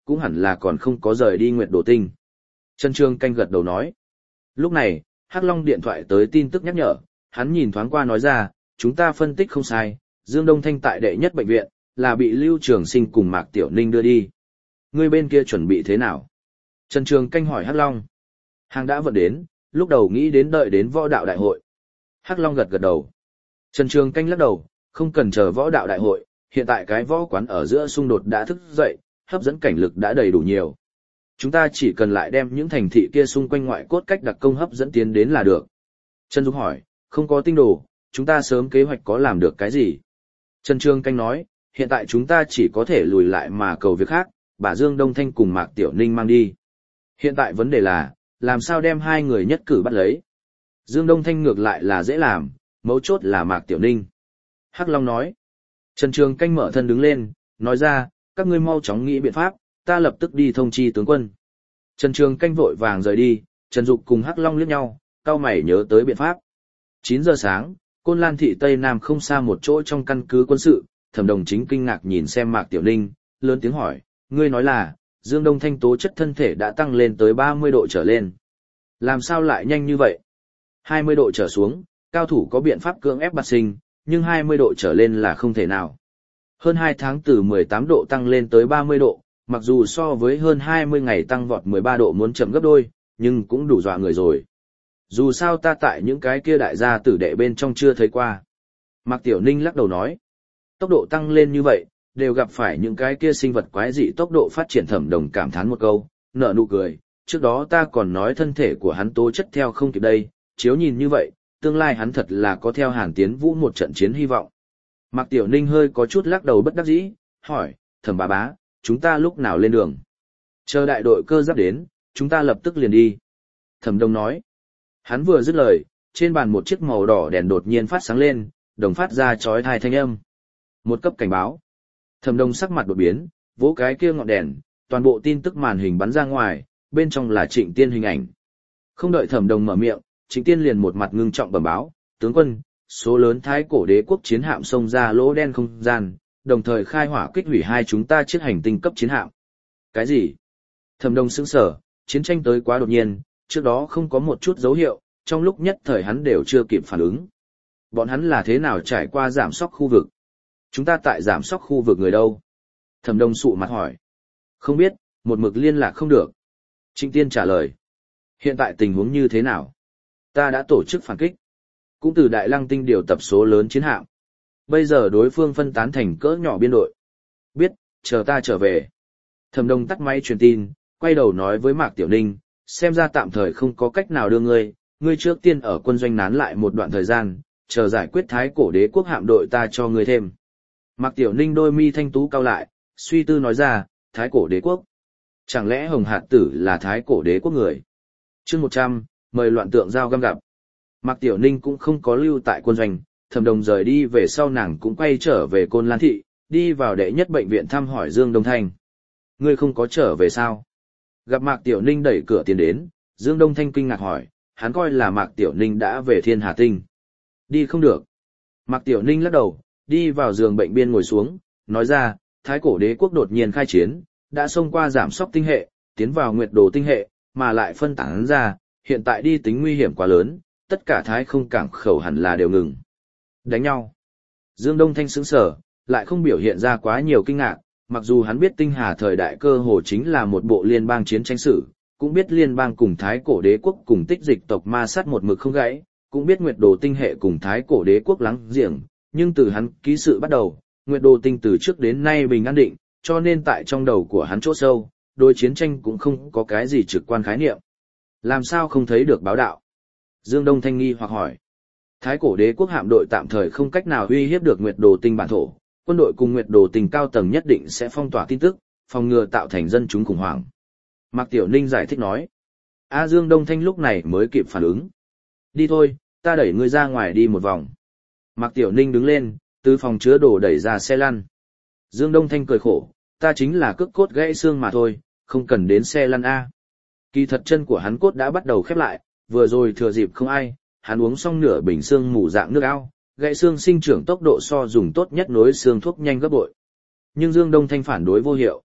cũng hẳn là còn không có rời đi Nguyệt Đồ Tinh. Trần Trường Canh gật đầu nói. Lúc này, Hắc Long điện thoại tới tin tức nhắc nhở, hắn nhìn thoáng qua nói ra, chúng ta phân tích không sai, Dương Đông Thanh tại đệ nhất bệnh viện, là bị Lưu Trường Sinh cùng Mạc Tiểu Ninh đưa đi. Người bên kia chuẩn bị thế nào? Trần Trường Canh hỏi Hắc Long. Hàng đã vận đến, lúc đầu nghĩ đến đợi đến võ đạo đại hội. Hắc Long gật gật đầu. Trần Trường Canh lắc đầu, không cần chờ võ đạo đại hội, hiện tại cái võ quán ở giữa xung đột đã thức dậy, hấp dẫn cảnh lực đã đầy đủ nhiều. Chúng ta chỉ cần lại đem những thành thị kia xung quanh ngoại cốt cách đặc công hấp dẫn tiến đến là được. Trần Dục hỏi, không có tinh đồ, chúng ta sớm kế hoạch có làm được cái gì? Trần Trường Canh nói, hiện tại chúng ta chỉ có thể lùi lại mà cầu việc khác, bà Dương Đông Thanh cùng Mạc Tiểu Ninh mang đi. Hiện tại vấn đề là, làm sao đem hai người nhất cử bắt lấy? Dương Đông Thanh ngược lại là dễ làm, mấu chốt là Mạc Tiểu Ninh. Hắc Long nói. Trần Trường Canh mở thân đứng lên, nói ra, các ngươi mau chóng nghĩ biện pháp, ta lập tức đi thông chi tướng quân. Trần Trường Canh vội vàng rời đi, Trần Dục cùng Hắc Long liếc nhau, cau mày nhớ tới biện pháp. 9 giờ sáng, Côn Lan thị Tây Nam không xa một chỗ trong căn cứ quân sự, Thẩm Đồng Chính kinh ngạc nhìn xem Mạc Tiểu Ninh, lớn tiếng hỏi, ngươi nói là, Dương Đông Thanh tố chất thân thể đã tăng lên tới 30 độ trở lên. Làm sao lại nhanh như vậy? 20 độ trở xuống, cao thủ có biện pháp cưỡng ép bạt sinh, nhưng 20 độ trở lên là không thể nào. Hơn 2 tháng từ 18 độ tăng lên tới 30 độ, mặc dù so với hơn 20 ngày tăng vọt 13 độ muốn chậm gấp đôi, nhưng cũng đủ dọa người rồi. Dù sao ta tại những cái kia đại gia tử đệ bên trong chưa thấy qua. Mạc Tiểu Ninh lắc đầu nói, tốc độ tăng lên như vậy, đều gặp phải những cái kia sinh vật quái dị tốc độ phát triển. Thẩm Đồng cảm thán một câu, nở nụ cười, trước đó ta còn nói thân thể của hắn tố chất theo không kịp đây, chiếu nhìn như vậy, tương lai hắn thật là có theo Hàn Tiến Vũ một trận chiến hy vọng. Mạc Tiểu Ninh hơi có chút lắc đầu bất đắc dĩ, hỏi, Thẩm bá bá, chúng ta lúc nào lên đường? Chờ đại đội cơ giáp đến, chúng ta lập tức liền đi. Thẩm Đồng nói. Hắn vừa dứt lời, trên bàn một chiếc màu đỏ đèn đột nhiên phát sáng lên, đồng phát ra chói tai thanh âm. Một cấp cảnh báo. Thẩm Đồng sắc mặt đột biến, vỗ cái kia ngọn đèn, toàn bộ tin tức màn hình bắn ra ngoài, bên trong là Trịnh Tiên hình ảnh. Không đợi Thẩm Đồng mở miệng, Trịnh Tiên liền một mặt ngưng trọng bẩm báo, tướng quân, số lớn Thái Cổ Đế quốc chiến hạm xông ra lỗ đen không gian, đồng thời khai hỏa kích hủy hai chúng ta chiếc hành tinh cấp chiến hạm. Cái gì? Thẩm Đồng sững sờ, chiến tranh tới quá đột nhiên, trước đó không có một chút dấu hiệu, trong lúc nhất thời hắn đều chưa kịp phản ứng. Bọn hắn là thế nào trải qua giảm sóc khu vực? Chúng ta tại giảm sóc khu vực người đâu? Thẩm Đồng sụ mặt hỏi. Không biết, một mực liên lạc không được. Trịnh Tiên trả lời. Hiện tại tình huống như thế nào? Ta đã tổ chức phản kích. Cũng từ Đại Lăng Tinh điều tập số lớn chiến hạm. Bây giờ đối phương phân tán thành cỡ nhỏ biên đội. Biết, chờ ta trở về. Thẩm Đồng tắt máy truyền tin, quay đầu nói với Mạc Tiểu Ninh, xem ra tạm thời không có cách nào đưa ngươi trước tiên ở quân doanh nán lại một đoạn thời gian, chờ giải quyết Thái Cổ Đế quốc hạm đội ta cho ngươi thêm. Mạc Tiểu Ninh đôi mi thanh tú cau lại, suy tư nói ra, Thái Cổ Đế quốc. Chẳng lẽ Hồng Hạt Tử là Thái Cổ Đế quốc người? Chương 100, mời loạn tượng giao găm gặp. Mạc Tiểu Ninh cũng không có lưu tại quân doanh, Thẩm Đồng rời đi về sau nàng cũng quay trở về Côn Lan thị, đi vào đệ nhất bệnh viện thăm hỏi Dương Đông Thanh. Ngươi không có trở về sao? Gặp Mạc Tiểu Ninh đẩy cửa tiến đến, Dương Đông Thanh kinh ngạc hỏi, hắn coi là Mạc Tiểu Ninh đã về Thiên Hà Tinh. Đi không được. Mạc Tiểu Ninh lắc đầu, đi vào giường bệnh biên ngồi xuống, nói ra, Thái Cổ Đế quốc đột nhiên khai chiến, đã xông qua giảm sóc tinh hệ, tiến vào Nguyệt Đồ tinh hệ, mà lại phân tán ra, hiện tại đi tính nguy hiểm quá lớn, tất cả Thái không cảng khẩu hẳn là đều ngừng. Đánh nhau. Dương Đông Thanh sững sờ, lại không biểu hiện ra quá nhiều kinh ngạc, mặc dù hắn biết Tinh Hà thời đại cơ hồ chính là một bộ liên bang chiến tranh sử, cũng biết liên bang cùng Thái Cổ Đế quốc cùng tích dịch tộc ma sát một mực không gãy, cũng biết Nguyệt Đồ tinh hệ cùng Thái Cổ Đế quốc láng giềng, nhưng từ hắn ký sự bắt đầu, Nguyệt Đồ tinh từ trước đến nay bình an định, cho nên tại trong đầu của hắn chỗ sâu, đối chiến tranh cũng không có cái gì trực quan khái niệm. Làm sao không thấy được báo đạo? Dương Đông Thanh nghi hoặc hỏi. Thái Cổ Đế quốc hạm đội tạm thời không cách nào uy hiếp được Nguyệt Đồ tinh bản thổ, quân đội cùng Nguyệt Đồ tinh cao tầng nhất định sẽ phong tỏa tin tức, phòng ngừa tạo thành dân chúng khủng hoảng. Mạc Tiểu Ninh giải thích nói. Dương Đông Thanh lúc này mới kịp phản ứng. Đi thôi, ta đẩy ngươi ra ngoài đi một vòng. Mạc Tiểu Ninh đứng lên, từ phòng chứa đồ đẩy ra xe lăn. Dương Đông Thanh cười khổ, ta chính là cước cốt gãy xương mà thôi, không cần đến xe lăn A. Kỳ thật chân của hắn cốt đã bắt đầu khép lại, vừa rồi thừa dịp không ai, hắn uống xong nửa bình xương mù dạng nước ao, gãy xương sinh trưởng tốc độ so dùng tốt nhất nối xương thuốc nhanh gấp bội. Nhưng Dương Đông Thanh phản đối vô hiệu,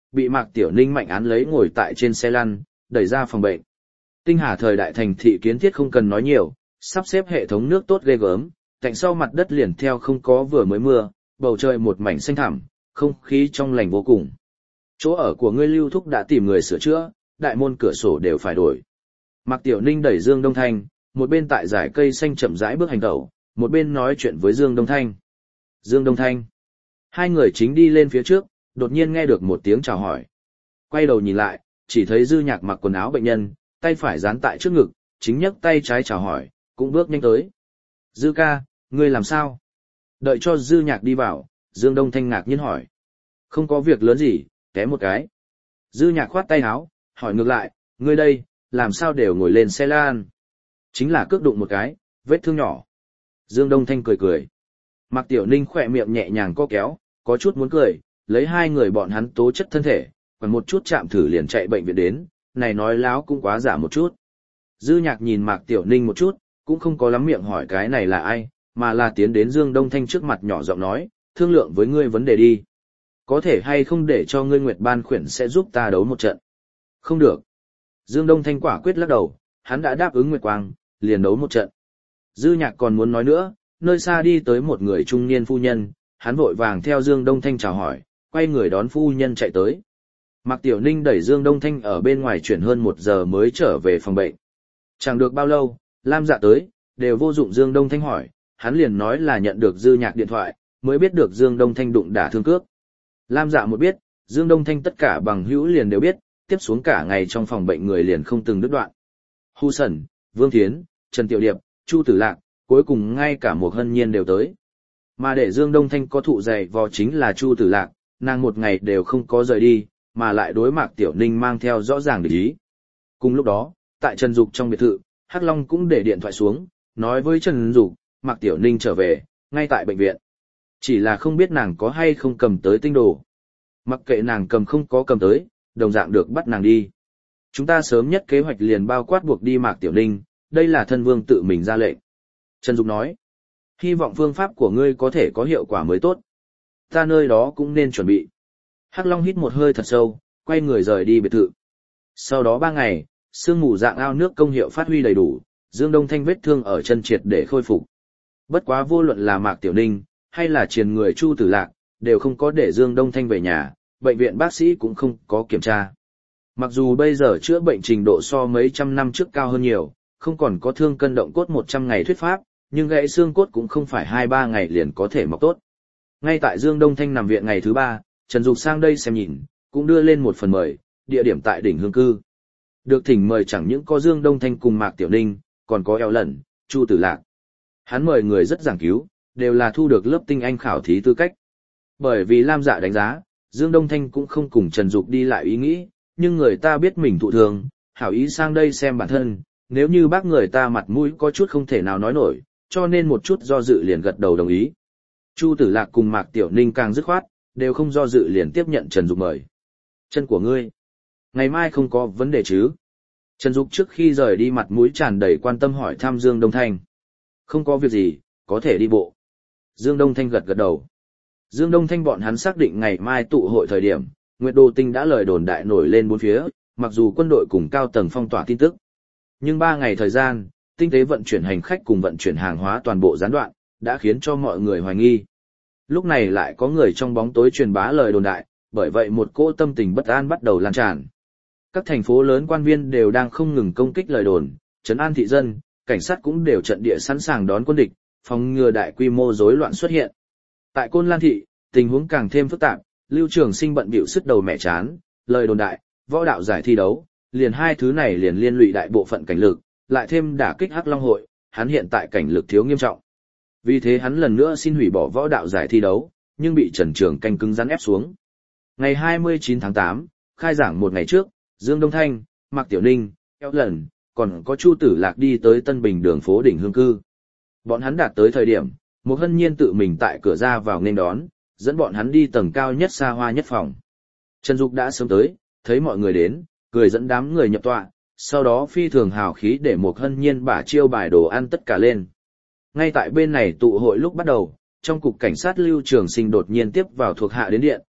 bị Mạc Tiểu Ninh mạnh án lấy ngồi tại trên xe lăn, đẩy ra phòng bệnh. Tinh Hà thời đại thành thị kiến thiết không cần nói nhiều, sắp xếp hệ thống nước tốt ghê gớm, cạnh sau mặt đất liền theo không có vừa mới mưa, bầu trời một mảnh xanh thẳm, không khí trong lành vô cùng. Chỗ ở của ngươi Lưu Thúc đã tìm người sửa chữa, đại môn cửa sổ đều phải đổi. Mạc Tiểu Ninh đẩy Dương Đông Thanh, một bên tại dải cây xanh chậm rãi bước hành tẩu, một bên nói chuyện với Dương Đông Thanh. Dương Đông Thanh. Hai người chính đi lên phía trước, đột nhiên nghe được một tiếng chào hỏi. Quay đầu nhìn lại, chỉ thấy Dư Nhạc mặc quần áo bệnh nhân, tay phải dán tại trước ngực, chính nhấc tay trái chào hỏi, cũng bước nhanh tới. Dư ca, ngươi làm sao? Đợi cho Dư Nhạc đi vào, Dương Đông Thanh ngạc nhiên hỏi. Không có việc lớn gì, té một cái. Dư Nhạc khoát tay áo, hỏi ngược lại, ngươi đây, làm sao đều ngồi lên xe lan? Chính là cước đụng một cái, vết thương nhỏ. Dương Đông Thanh cười cười. Mạc Tiểu Ninh khỏe miệng nhẹ nhàng co kéo, có chút muốn cười, lấy hai người bọn hắn tố chất thân thể, còn một chút chạm thử liền chạy bệnh viện đến, này nói láo cũng quá giả một chút. Dư Nhạc nhìn Mạc Tiểu Ninh một chút, cũng không có lắm miệng hỏi cái này là ai, mà là tiến đến Dương Đông Thanh trước mặt nhỏ giọng nói, thương lượng với ngươi vấn đề đi. Có thể hay không để cho ngươi Nguyệt Ban khuyển sẽ giúp ta đấu một trận? Không được. Dương Đông Thanh quả quyết lắc đầu, hắn đã đáp ứng Nguyệt Quang, liền đấu một trận. Dư Nhạc còn muốn nói nữa, nơi xa đi tới một người trung niên phu nhân, hắn vội vàng theo Dương Đông Thanh chào hỏi, quay người đón phu nhân chạy tới. Mạc Tiểu Ninh đẩy Dương Đông Thanh ở bên ngoài chuyển hơn 1 giờ mới trở về phòng bệnh. Chẳng được bao lâu, Lam Dạ tới, đều vô dụng Dương Đông Thanh hỏi, hắn liền nói là nhận được Dư Nhạc điện thoại, mới biết được Dương Đông Thanh đụng đả thương cước. Lam Dạ một biết, Dương Đông Thanh tất cả bằng hữu liền đều biết, tiếp xuống cả ngày trong phòng bệnh người liền không từng đứt đoạn. Hu Sẩn, Vương Thiến, Trần Tiểu Điệp, Chu Tử Lạc, cuối cùng ngay cả một Hân Nhiên đều tới. Mà để Dương Đông Thanh có thụ dày vò chính là Chu Tử Lạc, nàng một ngày đều không có rời đi, mà lại đối Mạc Tiểu Ninh mang theo rõ ràng địch ý. Cùng lúc đó, tại Trần Dục trong biệt thự, Hắc Long cũng để điện thoại xuống, nói với Trần Dục, Mạc Tiểu Ninh trở về, ngay tại bệnh viện. Chỉ là không biết nàng có hay không cầm tới tinh đồ. Mặc kệ nàng cầm không có cầm tới, đồng dạng được bắt nàng đi. Chúng ta sớm nhất kế hoạch liền bao quát buộc đi Mạc Tiểu Ninh, đây là thân vương tự mình ra lệnh. Trần Dục nói, hy vọng phương pháp của ngươi có thể có hiệu quả mới tốt. Ta nơi đó cũng nên chuẩn bị. Hắc Long hít một hơi thật sâu, quay người rời đi biệt thự. Sau đó 3 ngày, sương mù dạng ao nước công hiệu phát huy đầy đủ, Dương Đông Thanh vết thương ở chân triệt để khôi phục. Bất quá vô luận là Mạc Tiểu Ninh, hay là triền người Chu Tử Lạc, đều không có để Dương Đông Thanh về nhà, bệnh viện bác sĩ cũng không có kiểm tra. Mặc dù bây giờ chữa bệnh trình độ so mấy trăm năm trước cao hơn nhiều, không còn có thương cân động cốt 100 ngày thuyết pháp, nhưng gãy xương cốt cũng không phải 2-3 ngày liền có thể mọc tốt. Ngay tại Dương Đông Thanh nằm viện ngày thứ 3, Trần Dục sang đây xem nhìn, cũng đưa lên một phần mời, địa điểm tại đỉnh Hương Cư. Được thỉnh mời chẳng những có Dương Đông Thanh cùng Mạc Tiểu Ninh, còn có Eo Lẩn, Chu Tử Lạc. Hắn mời người rất giảng cứu, đều là thu được lớp tinh anh khảo thí tư cách. Bởi vì Lam Dạ đánh giá, Dương Đông Thanh cũng không cùng Trần Dục đi lại ý nghĩ, nhưng người ta biết mình thụ thường, hảo ý sang đây xem bản thân, nếu như bác người ta mặt mũi có chút không thể nào nói nổi, cho nên một chút do dự liền gật đầu đồng ý. Chu Tử Lạc cùng Mạc Tiểu Ninh càng dứt khoát, đều không do dự liền tiếp nhận Trần Dục mời. Chân của ngươi, ngày mai không có vấn đề chứ? Trần Dục trước khi rời đi mặt mũi tràn đầy quan tâm hỏi thăm Dương Đông Thanh. Không có việc gì, có thể đi bộ. Dương Đông Thanh gật gật đầu. Dương Đông Thanh bọn hắn xác định ngày mai tụ hội thời điểm, Nguyệt Đô Tinh đã lời đồn đại nổi lên bốn phía, mặc dù quân đội cùng cao tầng phong tỏa tin tức. Nhưng 3 ngày thời gian, tinh tế vận chuyển hành khách cùng vận chuyển hàng hóa toàn bộ gián đoạn, đã khiến cho mọi người hoài nghi. Lúc này lại có người trong bóng tối truyền bá lời đồn đại, bởi vậy một cỗ tâm tình bất an bắt đầu lan tràn. Các thành phố lớn quan viên đều đang không ngừng công kích lời đồn, trấn an thị dân, cảnh sát cũng đều trận địa sẵn sàng đón quân địch, phòng ngừa đại quy mô rối loạn xuất hiện. Tại Côn Lan thị, tình huống càng thêm phức tạp, Lưu Trường Sinh bận bịu sức đầu mẹ chán, lời đồn đại, võ đạo giải thi đấu, liền hai thứ này liền liên lụy đại bộ phận cảnh lực, lại thêm đả kích Hắc Long hội, hắn hiện tại cảnh lực thiếu nghiêm trọng. Vì thế hắn lần nữa xin hủy bỏ võ đạo giải thi đấu, nhưng bị Trần Trường Canh cứng rắn ép xuống. Ngày 29 tháng 8, khai giảng một ngày trước, Dương Đông Thanh, Mạc Tiểu Ninh, Eo Lẩn, còn có Chu Tử Lạc đi tới Tân Bình đường phố đỉnh Hương Cư. Bọn hắn đạt tới thời điểm, một Hân Nhiên tự mình tại cửa ra vào nên đón, dẫn bọn hắn đi tầng cao nhất xa hoa nhất phòng. Trần Dục đã sớm tới, thấy mọi người đến, cười dẫn đám người nhập tọa, sau đó phi thường hào khí để một Hân Nhiên bả chiêu bài đồ ăn tất cả lên. Ngay tại bên này tụ hội lúc bắt đầu, trong cục cảnh sát Lưu Trường Sinh đột nhiên tiếp vào thuộc hạ đến điện,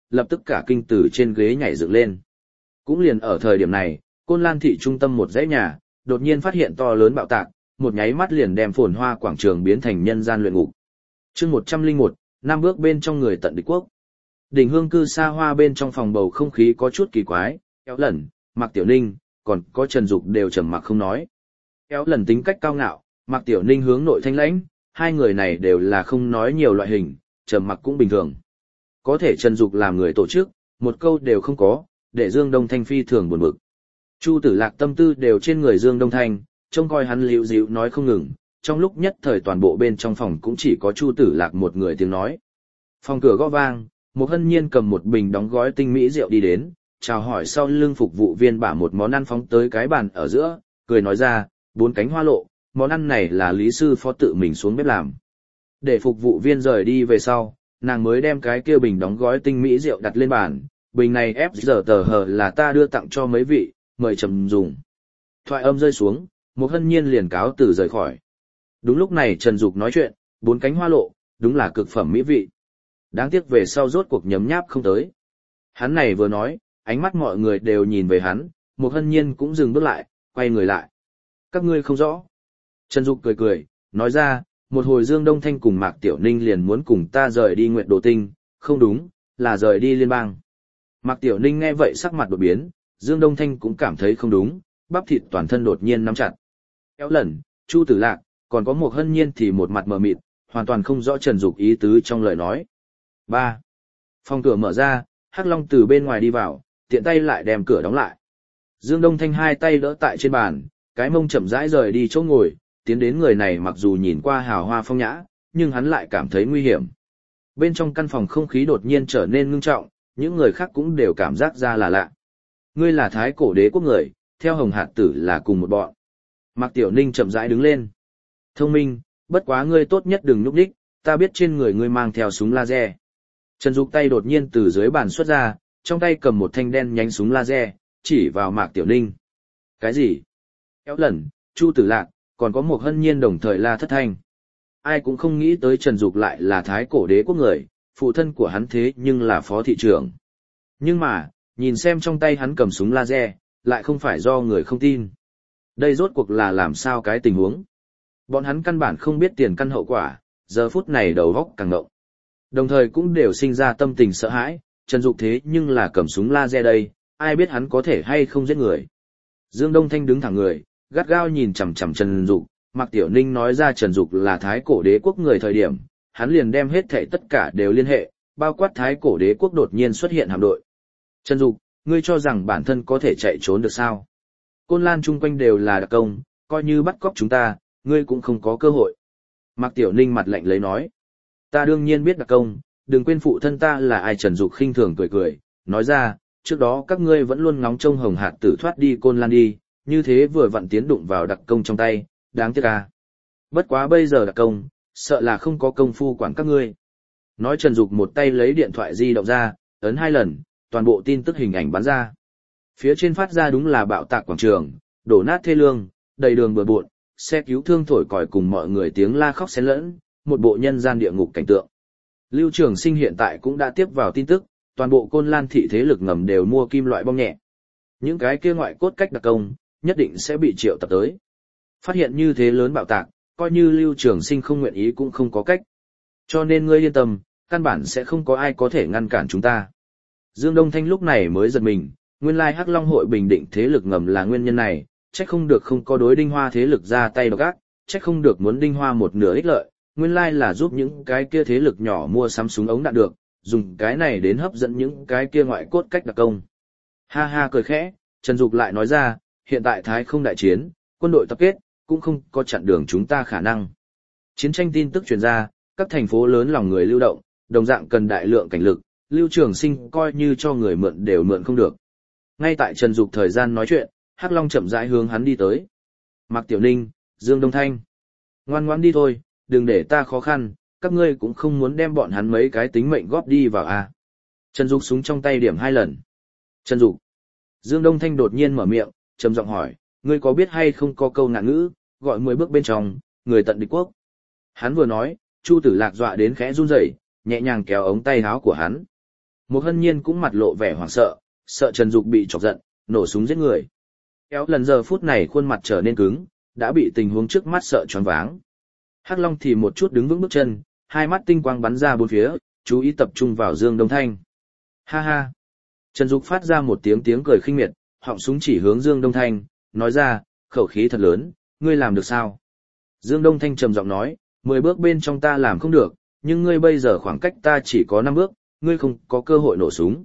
lập tức cả kinh từ trên ghế nhảy dựng lên. Cũng liền ở thời điểm này, Côn Lan thị trung tâm một dãy nhà, đột nhiên phát hiện to lớn bạo tạc, một nháy mắt liền đem phồn hoa quảng trường biến thành nhân gian luyện ngục. Chương 101, năm bước bên trong người tận địch quốc. Đỉnh hương cư xa hoa bên trong phòng bầu không khí có chút kỳ quái, Kéo Lần, Mạc Tiểu Ninh, còn có Trần Dục đều trầm mặc không nói. Kéo Lần tính cách cao ngạo, Mạc Tiểu Ninh hướng nội thanh lãnh, hai người này đều là không nói nhiều loại hình, trầm mặc cũng bình thường. Có thể Trần Dục làm người tổ chức, một câu đều không có, để Dương Đông Thanh phi thường buồn bực. Chu Tử Lạc tâm tư đều trên người Dương Đông Thanh, trông coi hắn liễu dịu nói không ngừng, trong lúc nhất thời toàn bộ bên trong phòng cũng chỉ có Chu Tử Lạc một người tiếng nói. Phòng cửa gõ vang, một hân nhiên cầm một bình đóng gói tinh mỹ rượu đi đến, chào hỏi sau lưng phục vụ viên bả một món ăn phóng tới cái bàn ở giữa, cười nói ra, 4 cánh hoa lộ, món ăn này là Lý sư phó tự mình xuống bếp làm. Để phục vụ viên rời đi về sau, nàng mới đem cái kia bình đóng gói tinh mỹ rượu đặt lên bàn, bình này ép giờ tờ hờ là ta đưa tặng cho mấy vị, mời trầm dùng. Thoại âm rơi xuống, một hân nhiên liền cáo từ rời khỏi. Đúng lúc này Trần Dục nói chuyện, 4 cánh hoa lộ, đúng là cực phẩm mỹ vị. Đáng tiếc về sau rốt cuộc nhấm nháp không tới. Hắn này vừa nói, ánh mắt mọi người đều nhìn về hắn, một hân nhiên cũng dừng bước lại, quay người lại. Các ngươi không rõ. Trần Dục cười cười, nói ra, một hồi Dương Đông Thanh cùng Mạc Tiểu Ninh liền muốn cùng ta rời đi Nguyệt Đồ Tinh, không đúng, là rời đi liên bang. Mạc Tiểu Ninh nghe vậy sắc mặt đột biến, Dương Đông Thanh cũng cảm thấy không đúng, bắp thịt toàn thân đột nhiên nắm chặt. Kéo Lần, Chu Tử Lạc, còn có một hân nhiên thì một mặt mờ mịt, hoàn toàn không rõ Trần Dục ý tứ trong lời nói. 3. Phòng cửa mở ra, Hắc Long từ bên ngoài đi vào, tiện tay lại đem cửa đóng lại. Dương Đông Thanh hai tay đỡ tại trên bàn, cái mông chậm rãi rời đi chỗ ngồi, tiến đến người này mặc dù nhìn qua hào hoa phong nhã, nhưng hắn lại cảm thấy nguy hiểm. Bên trong căn phòng không khí đột nhiên trở nên ngưng trọng, những người khác cũng đều cảm giác ra là lạ. Ngươi là Thái Cổ Đế quốc người, theo Hồng Hạt Tử là cùng một bọn. Mạc Tiểu Ninh chậm rãi đứng lên. Thông minh, bất quá ngươi tốt nhất đừng nhúc nhích, ta biết trên người ngươi mang theo súng laser. Trần Dục tay đột nhiên từ dưới bàn xuất ra, trong tay cầm một thanh đen nhánh súng laser, chỉ vào Mạc Tiểu Ninh. Cái gì? Kéo Lần, Chu Tử Lạc, còn có một hân nhiên đồng thời la thất thanh. Ai cũng không nghĩ tới Trần Dục lại là Thái Cổ Đế quốc người, phụ thân của hắn thế nhưng là phó thị trưởng. Nhưng mà, nhìn xem trong tay hắn cầm súng laser, lại không phải do người không tin. Đây rốt cuộc là làm sao cái tình huống? Bọn hắn căn bản không biết tiền căn hậu quả, giờ phút này đầu óc càng ngộng. Đồng thời cũng đều sinh ra tâm tình sợ hãi, Trần Dục thế nhưng là cầm súng laser đây, ai biết hắn có thể hay không giết người. Dương Đông Thanh đứng thẳng người, gắt gao nhìn chằm chằm Trần Dục, Mạc Tiểu Ninh nói ra Trần Dục là Thái Cổ Đế quốc người thời điểm, hắn liền đem hết thảy tất cả đều liên hệ, bao quát Thái Cổ Đế quốc đột nhiên xuất hiện hạm đội. Trần Dục, ngươi cho rằng bản thân có thể chạy trốn được sao? Côn Lan chung quanh đều là đặc công, coi như bắt cóc chúng ta, ngươi cũng không có cơ hội. Mạc Tiểu Ninh mặt lạnh lấy nói, ta đương nhiên biết đặc công, đừng quên phụ thân ta là ai. Trần Dục khinh thường cười cười, nói ra, trước đó các ngươi vẫn luôn ngóng trông Hồng Hạt Tử thoát đi Côn Lan đi, như thế vừa vặn tiến đụng vào đặc công trong tay, đáng tiếc à. Bất quá bây giờ đặc công, sợ là không có công phu quản các ngươi. Nói Trần Dục một tay lấy điện thoại di động ra, ấn 2 lần, toàn bộ tin tức hình ảnh bắn ra. Phía trên phát ra đúng là bạo tạc quảng trường, đổ nát thê lương, đầy đường bừa bộn, xe cứu thương thổi còi cùng mọi người tiếng la khóc xen lẫn, một bộ nhân gian địa ngục cảnh tượng. Lưu Trường Sinh hiện tại cũng đã tiếp vào tin tức, toàn bộ Côn Lan thị thế lực ngầm đều mua kim loại bom nhẹ. Những cái kia ngoại cốt cách đặc công, nhất định sẽ bị triệu tập tới. Phát hiện như thế lớn bạo tạc, coi như Lưu Trường Sinh không nguyện ý cũng không có cách. Cho nên ngươi yên tâm, căn bản sẽ không có ai có thể ngăn cản chúng ta. Dương Đông Thanh lúc này mới giật mình, nguyên lai Hắc Long hội bình định thế lực ngầm là nguyên nhân này, trách không được không có đối Đinh Hoa thế lực ra tay độc ác, trách không được muốn Đinh Hoa một nửa ích lợi, nguyên lai là giúp những cái kia thế lực nhỏ mua sắm súng ống đạn được, dùng cái này đến hấp dẫn những cái kia ngoại cốt cách đặc công. Ha ha cười khẽ, Trần Dục lại nói ra, hiện tại Thái không đại chiến, quân đội tập kết, cũng không có chặn đường chúng ta khả năng. Chiến tranh tin tức truyền ra, các thành phố lớn lòng người lưu động, đồng dạng cần đại lượng cảnh lực, Lưu Trường Sinh coi như cho người mượn đều mượn không được. Ngay tại Trần Dục thời gian nói chuyện, Hắc Long chậm rãi hướng hắn đi tới. Mạc Tiểu Ninh, Dương Đông Thanh, ngoan ngoãn đi thôi, đừng để ta khó khăn, các ngươi cũng không muốn đem bọn hắn mấy cái tính mệnh góp đi vào à. Trần Dục súng trong tay điểm 2 lần. Trần Dục. Dương Đông Thanh đột nhiên mở miệng, trầm giọng hỏi, ngươi có biết hay không có câu ngạn ngữ, gọi 10 bước bên trong, người tận địch quốc. Hắn vừa nói, Chu Tử Lạc dọa đến khẽ run rẩy, nhẹ nhàng kéo ống tay áo của hắn. Một hân nhiên cũng mặt lộ vẻ hoảng sợ, sợ Trần Dục bị chọc giận, nổ súng giết người. Kéo lần giờ phút này khuôn mặt trở nên cứng, đã bị tình huống trước mắt sợ choáng váng. Hắc Long thì một chút đứng vững bước chân, hai mắt tinh quang bắn ra bốn phía, chú ý tập trung vào Dương Đông Thanh. Ha ha! Trần Dục phát ra một tiếng cười khinh miệt, họng súng chỉ hướng Dương Đông Thanh, nói ra, khẩu khí thật lớn, ngươi làm được sao? Dương Đông Thanh trầm giọng nói, 10 bước bên trong ta làm không được, nhưng ngươi bây giờ khoảng cách ta chỉ có 5 bước, ngươi không có cơ hội nổ súng.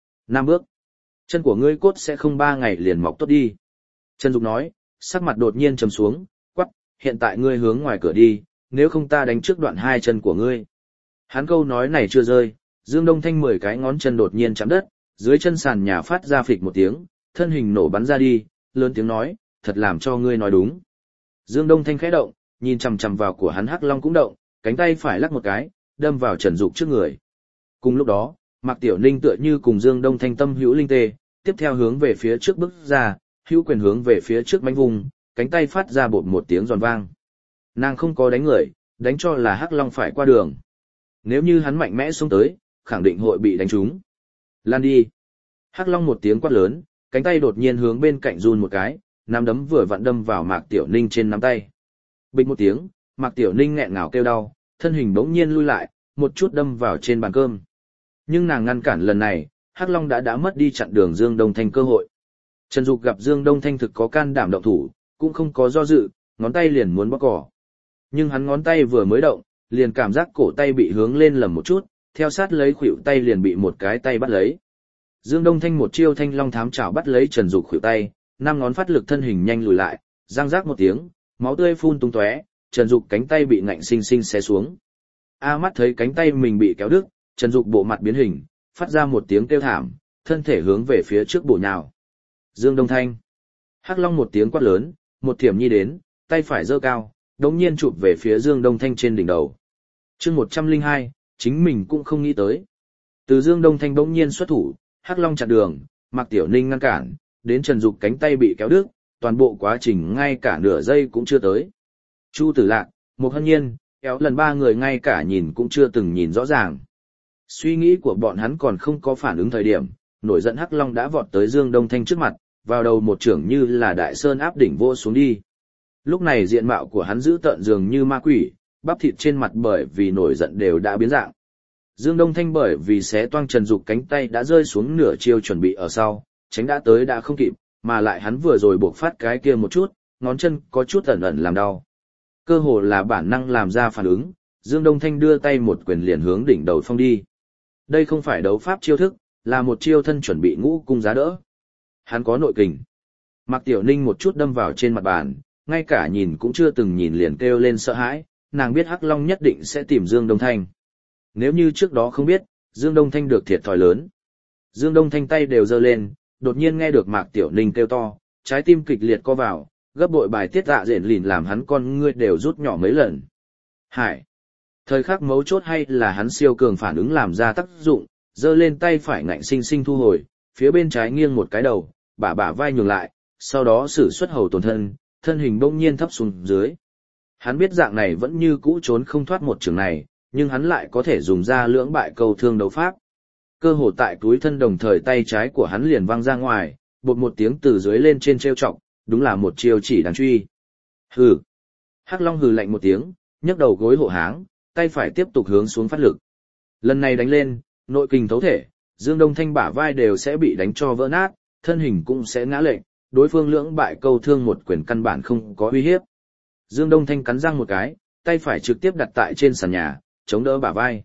5 bước. Chân của ngươi cốt sẽ không 3 ngày liền mọc tốt đi. Trần Dục nói, sắc mặt đột nhiên trầm xuống, quắc, hiện tại ngươi hướng ngoài cửa đi, nếu không ta đánh trước đoạn 2 chân của ngươi. Hắn câu nói này chưa rơi, Dương Đông Thanh 10 cái ngón chân đột nhiên chạm đất, dưới chân sàn nhà phát ra phịch một tiếng, thân hình nổ bắn ra đi, lớn tiếng nói, thật làm cho ngươi nói đúng. Dương Đông Thanh khẽ động, nhìn chằm chằm vào của hắn Hắc Long cũng động, cánh tay phải lắc một cái, đâm vào Trần Dục trước người. Cùng lúc đó, Mạc Tiểu Ninh tựa như cùng Dương Đông Thanh tâm hữu linh tê, tiếp theo hướng về phía trước bước ra, hữu quyền hướng về phía trước mãnh vùng, cánh tay phát ra bột một tiếng giòn vang. Nàng không có đánh người, đánh cho là Hắc Long phải qua đường. Nếu như hắn mạnh mẽ xông tới, khẳng định hội bị đánh trúng. Lan đi. Hắc Long một tiếng quát lớn, cánh tay đột nhiên hướng bên cạnh run một cái, nắm đấm vừa vặn đâm vào Mạc Tiểu Ninh trên nắm tay. Bịch một tiếng, Mạc Tiểu Ninh nghẹn ngào kêu đau, thân hình bỗng nhiên lui lại, một chút đâm vào trên bàn cơm. Nhưng nàng ngăn cản lần này, Hắc Long đã mất đi chặn đường Dương Đông Thanh cơ hội. Trần Dục gặp Dương Đông Thanh thực có can đảm động thủ, cũng không có do dự, ngón tay liền muốn bóp cỏ. Nhưng hắn ngón tay vừa mới động, liền cảm giác cổ tay bị hướng lên lầm một chút, theo sát lấy khuỷu tay liền bị một cái tay bắt lấy. Dương Đông Thanh một chiêu thanh long thám chảo bắt lấy Trần Dục khuỷu tay, 5 ngón phát lực thân hình nhanh lùi lại, răng rác một tiếng, máu tươi phun tung tóe, Trần Dục cánh tay bị ngạnh sinh sinh xé xuống. A mắt thấy cánh tay mình bị kéo đứt, Trần Dục bộ mặt biến hình, phát ra một tiếng kêu thảm, thân thể hướng về phía trước bổ nhào. Dương Đông Thanh. Hắc Long một tiếng quát lớn, một thiểm nhi đến, tay phải giơ cao, đống nhiên chụp về phía Dương Đông Thanh trên đỉnh đầu. Chương 102, chính mình cũng không nghĩ tới. Từ Dương Đông Thanh bỗng nhiên xuất thủ, Hắc Long chặn đường, Mạc Tiểu Ninh ngăn cản, đến Trần Dục cánh tay bị kéo đứt, toàn bộ quá trình ngay cả nửa giây cũng chưa tới. Chu Tử Lạc, Một Hân Nhiên, kéo lần 3 người ngay cả nhìn cũng chưa từng nhìn rõ ràng. Suy nghĩ của bọn hắn còn không có phản ứng thời điểm, nổi giận Hắc Long đã vọt tới Dương Đông Thanh trước mặt, vào đầu một chưởng như là đại sơn áp đỉnh vô xuống đi. Lúc này diện mạo của hắn dữ tợn dường như ma quỷ, bắp thịt trên mặt bởi vì nổi giận đều đã biến dạng. Dương Đông Thanh bởi vì xé toang Trần Dục cánh tay đã rơi xuống nửa chiêu chuẩn bị ở sau, tránh đã tới đã không kịp, mà lại hắn vừa rồi buộc phát cái kia một chút, ngón chân có chút ẩn ẩn làm đau. Cơ hồ là bản năng làm ra phản ứng, Dương Đông Thanh đưa tay một quyền liền hướng đỉnh đầu phong đi. Đây không phải đấu pháp chiêu thức, là một chiêu thân chuẩn bị ngũ cung giá đỡ. Hắn có nội kình. Mạc Tiểu Ninh một chút đâm vào trên mặt bàn, ngay cả nhìn cũng chưa từng nhìn liền kêu lên sợ hãi, nàng biết Hắc Long nhất định sẽ tìm Dương Đông Thanh. Nếu như trước đó không biết, Dương Đông Thanh được thiệt thòi lớn. Dương Đông Thanh tay đều giơ lên, đột nhiên nghe được Mạc Tiểu Ninh kêu to, trái tim kịch liệt co vào, gấp bội bài tiết dạ rện lìn làm hắn con ngươi đều rút nhỏ mấy lần. Hải! Thời khắc mấu chốt hay là hắn siêu cường phản ứng làm ra tác dụng, giơ lên tay phải ngạnh sinh sinh thu hồi, phía bên trái nghiêng một cái đầu, bả vai nhường lại, sau đó sử xuất hầu tổn thân hình bỗng nhiên thấp xuống dưới. Hắn biết dạng này vẫn như cũ trốn không thoát một trường này, nhưng hắn lại có thể dùng ra lưỡng bại câu thương đấu pháp. Cơ hồ tại túi thân đồng thời tay trái của hắn liền văng ra ngoài, bột một tiếng từ dưới lên trên trêu chọc, đúng là một chiêu chỉ đáng truy. Hừ. Hắc Long hừ lạnh một tiếng, nhấc đầu gối hộ háng, tay phải tiếp tục hướng xuống phát lực. Lần này đánh lên, nội kình thấu thể, Dương Đông Thanh bả vai đều sẽ bị đánh cho vỡ nát, thân hình cũng sẽ ngã lệch, đối phương lưỡng bại câu thương một quyền căn bản không có uy hiếp. Dương Đông Thanh cắn răng một cái, tay phải trực tiếp đặt tại trên sàn nhà, chống đỡ bả vai.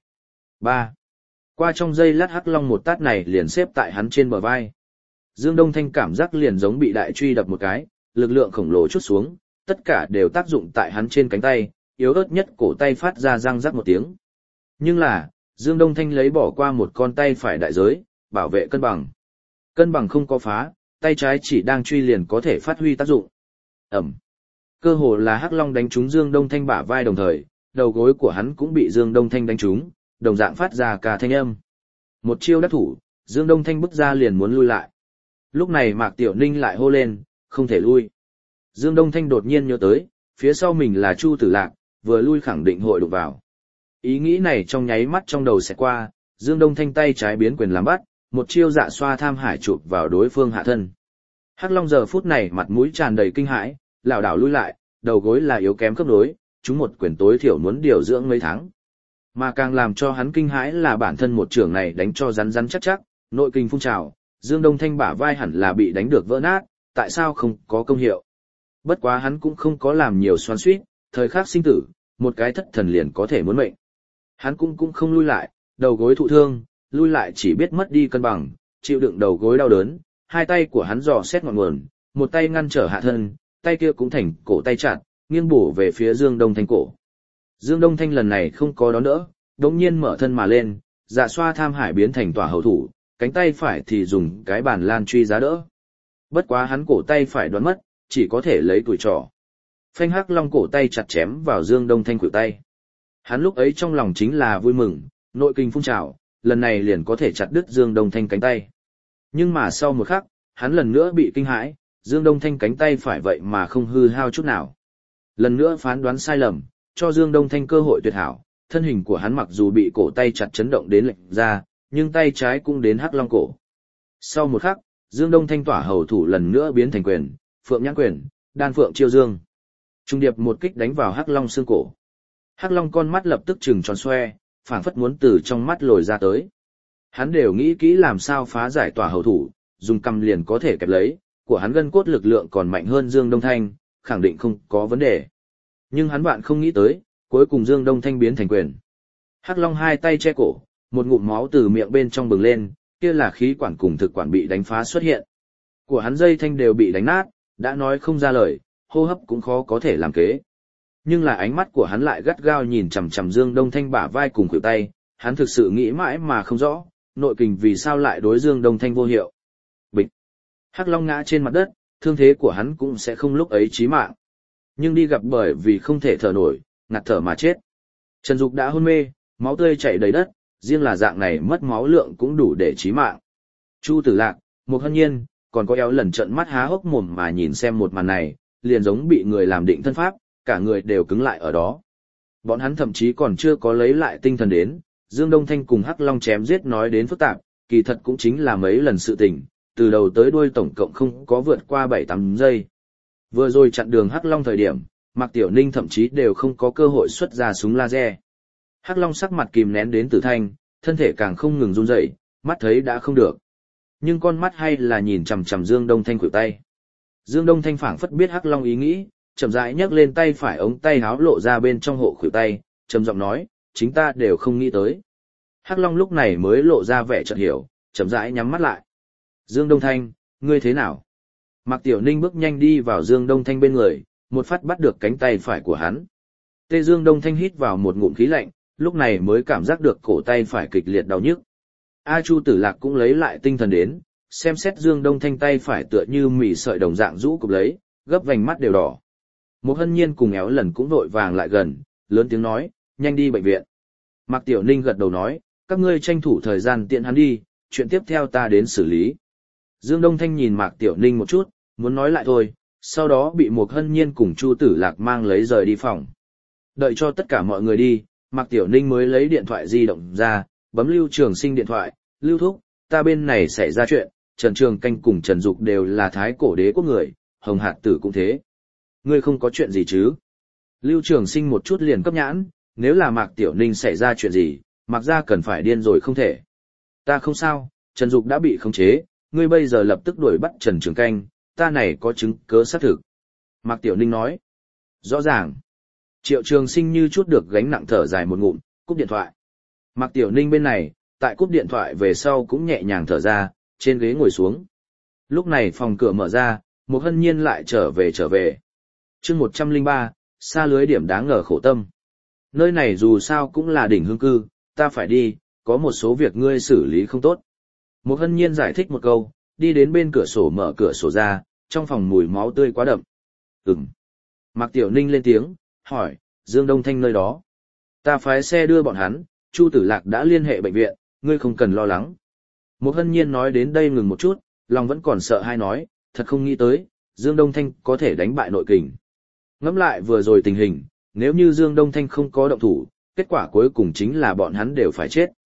3. Qua trong giây lát Hắc Long một tát này liền xếp tại hắn trên bờ vai. Dương Đông Thanh cảm giác liền giống bị đại truy đập một cái, lực lượng khổng lồ trút xuống, tất cả đều tác dụng tại hắn trên cánh tay, yếu ớt nhất cổ tay phát ra răng rắc một tiếng. Nhưng là, Dương Đông Thanh lấy bỏ qua một con tay phải đại giới, bảo vệ cân bằng. Cân bằng không có phá, tay trái chỉ đang truy liền có thể phát huy tác dụng. Ẩm. Cơ hồ là Hắc Long đánh trúng Dương Đông Thanh bả vai đồng thời, đầu gối của hắn cũng bị Dương Đông Thanh đánh trúng, đồng dạng phát ra cả thanh âm. Một chiêu đắc thủ, Dương Đông Thanh bước ra liền muốn lui lại. Lúc này Mạc Tiểu Ninh lại hô lên, không thể lui. Dương Đông Thanh đột nhiên nhớ tới, phía sau mình là Chu Tử Lạc, vừa lui khẳng định hội đụng vào. Ý nghĩ này trong nháy mắt trong đầu sẽ qua, Dương Đông Thanh tay trái biến quyền làm bắt, một chiêu dạ xoa tham hải chụp vào đối phương hạ thân. Hắc Long giờ phút này mặt mũi tràn đầy kinh hãi, lảo đảo lui lại, đầu gối là yếu kém cấp đối, chúng một quyền tối thiểu muốn điều dưỡng mấy tháng. Mà càng làm cho hắn kinh hãi là bản thân một trưởng này đánh cho rắn rắn chắc chắc, nội kinh phun trào, Dương Đông Thanh bả vai hẳn là bị đánh được vỡ nát, tại sao không có công hiệu. Bất quá hắn cũng không có làm nhiều xoắn xuýt, thời khắc sinh tử, một cái thất thần liền có thể muốn mệnh. Hắn cũng không lui lại, đầu gối thụ thương, lui lại chỉ biết mất đi cân bằng, chịu đựng đầu gối đau đớn, hai tay của hắn dò xét ngọn nguồn, một tay ngăn trở hạ thân, tay kia cũng thành cổ tay chặt, nghiêng bổ về phía Dương Đông Thanh cổ. Dương Đông Thanh lần này không có đón đỡ, đống nhiên mở thân mà lên, dạ xoa tham hải biến thành tỏa hậu thủ, cánh tay phải thì dùng cái bàn lan truy giá đỡ. Bất quá hắn cổ tay phải đoán mất, chỉ có thể lấy tuổi trỏ. Phanh Hắc Long cổ tay chặt chém vào Dương Đông Thanh khuỷu tay. Hắn lúc ấy trong lòng chính là vui mừng, nội kinh phun trào, lần này liền có thể chặt đứt Dương Đông Thanh cánh tay. Nhưng mà sau một khắc, hắn lần nữa bị kinh hãi, Dương Đông Thanh cánh tay phải vậy mà không hư hao chút nào. Lần nữa phán đoán sai lầm, cho Dương Đông Thanh cơ hội tuyệt hảo, thân hình của hắn mặc dù bị cổ tay chặt chấn động đến lệch ra, nhưng tay trái cũng đến Hắc Long cổ. Sau một khắc, Dương Đông Thanh tỏa hầu thủ lần nữa biến thành quyền, phượng nhãn quyền, đan phượng chiêu dương. Trung điệp một kích đánh vào Hắc Long xương cổ. Hắc Long con mắt lập tức trừng tròn xoe, phảng phất muốn từ trong mắt lồi ra tới. Hắn đều nghĩ kỹ làm sao phá giải tỏa hầu thủ, dùng cầm liền có thể kẹp lấy, của hắn gân cốt lực lượng còn mạnh hơn Dương Đông Thanh, khẳng định không có vấn đề. Nhưng hắn bạn không nghĩ tới, cuối cùng Dương Đông Thanh biến thành quyền. Hắc Long hai tay che cổ, một ngụm máu từ miệng bên trong bừng lên, kia là khí quản cùng thực quản bị đánh phá xuất hiện. Của hắn dây thanh đều bị đánh nát, đã nói không ra lời, hô hấp cũng khó có thể làm kế. Nhưng là ánh mắt của hắn lại gắt gao nhìn chằm chằm Dương Đông Thanh bả vai cùng khuỷu tay, hắn thực sự nghĩ mãi mà không rõ, nội kình vì sao lại đối Dương Đông Thanh vô hiệu. Bịch. Hắc Long ngã trên mặt đất, thương thế của hắn cũng sẽ không lúc ấy chí mạng. Nhưng đi gặp bởi vì không thể thở nổi, ngạt thở mà chết. Trần Dục đã hôn mê, máu tươi chảy đầy đất, riêng là dạng này mất máu lượng cũng đủ để chí mạng. Chu Tử Lạc, Mục Hân Nhiên, còn có Éo Lần trợn mắt há hốc mồm mà nhìn xem một màn này, liền giống bị người làm định thân pháp, cả người đều cứng lại ở đó. Bọn hắn thậm chí còn chưa có lấy lại tinh thần đến, Dương Đông Thanh cùng Hắc Long chém giết nói đến phức tạp, kỳ thật cũng chính là mấy lần sự tình, từ đầu tới đuôi tổng cộng không có vượt qua 7-8 giây. Vừa rồi chặn đường Hắc Long thời điểm, Mạc Tiểu Ninh thậm chí đều không có cơ hội xuất ra súng laser. Hắc Long sắc mặt kìm nén đến tử thanh, thân thể càng không ngừng run rẩy, mắt thấy đã không được. Nhưng con mắt hay là nhìn chằm chằm Dương Đông Thanh khuỷu tay. Dương Đông Thanh phảng phất biết Hắc Long ý nghĩ, chậm rãi nhấc lên tay phải ống tay áo lộ ra bên trong hộ khuỷu tay, trầm giọng nói, chính ta đều không nghĩ tới. Hắc Long lúc này mới lộ ra vẻ chợt hiểu, chậm rãi nhắm mắt lại. Dương Đông Thanh, ngươi thế nào? Mạc Tiểu Ninh bước nhanh đi vào Dương Đông Thanh bên người, một phát bắt được cánh tay phải của hắn. Tê Dương Đông Thanh hít vào một ngụm khí lạnh, lúc này mới cảm giác được cổ tay phải kịch liệt đau nhức. A Chu Tử Lạc cũng lấy lại tinh thần đến, xem xét Dương Đông Thanh tay phải tựa như mỉ sợi đồng dạng rũ cụp lấy, gấp vành mắt đều đỏ. Một Hân Nhiên cùng Éo Lần cũng vội vàng lại gần, lớn tiếng nói, nhanh đi bệnh viện. Mạc Tiểu Ninh gật đầu nói, các ngươi tranh thủ thời gian tiện hắn đi, chuyện tiếp theo ta đến xử lý. Dương Đông Thanh nhìn Mạc Tiểu Ninh một chút, muốn nói lại thôi, sau đó bị một Hân Nhiên cùng Chu Tử Lạc mang lấy rời đi phòng. Đợi cho tất cả mọi người đi, Mạc Tiểu Ninh mới lấy điện thoại di động ra, bấm Lưu Trường Sinh điện thoại, Lưu Thúc, ta bên này xảy ra chuyện, Trần Trường Canh cùng Trần Dục đều là thái cổ đế quốc người, Hồng Hạt Tử cũng thế. Ngươi không có chuyện gì chứ? Lưu Trường Sinh một chút liền cấp nhãn, nếu là Mạc Tiểu Ninh xảy ra chuyện gì, Mạc gia cần phải điên rồi không thể. Ta không sao, Trần Dục đã bị khống chế, ngươi bây giờ lập tức đuổi bắt Trần Trường Canh, ta này có chứng cớ xác thực. Mạc Tiểu Ninh nói. Rõ ràng. Triệu Trường Sinh như chút được gánh nặng thở dài một ngụm, cúp điện thoại. Mạc Tiểu Ninh bên này, tại cúp điện thoại về sau cũng nhẹ nhàng thở ra, trên ghế ngồi xuống. Lúc này phòng cửa mở ra, một Hân Nhiên lại trở về. Chương 103, xa lưới điểm đáng ngờ khổ tâm. Nơi này dù sao cũng là đỉnh hương cư, ta phải đi, có một số việc ngươi xử lý không tốt. Một Hân Nhiên giải thích một câu, đi đến bên cửa sổ mở cửa sổ ra, trong phòng mùi máu tươi quá đậm. Mạc Tiểu Ninh lên tiếng, hỏi, Dương Đông Thanh nơi đó. Ta phái xe đưa bọn hắn, Chu Tử Lạc đã liên hệ bệnh viện, ngươi không cần lo lắng. Một Hân Nhiên nói đến đây ngừng một chút, lòng vẫn còn sợ hai nói, thật không nghĩ tới, Dương Đông Thanh có thể đánh bại nội kình. Ngẫm lại vừa rồi tình hình, nếu như Dương Đông Thanh không có động thủ, kết quả cuối cùng chính là bọn hắn đều phải chết.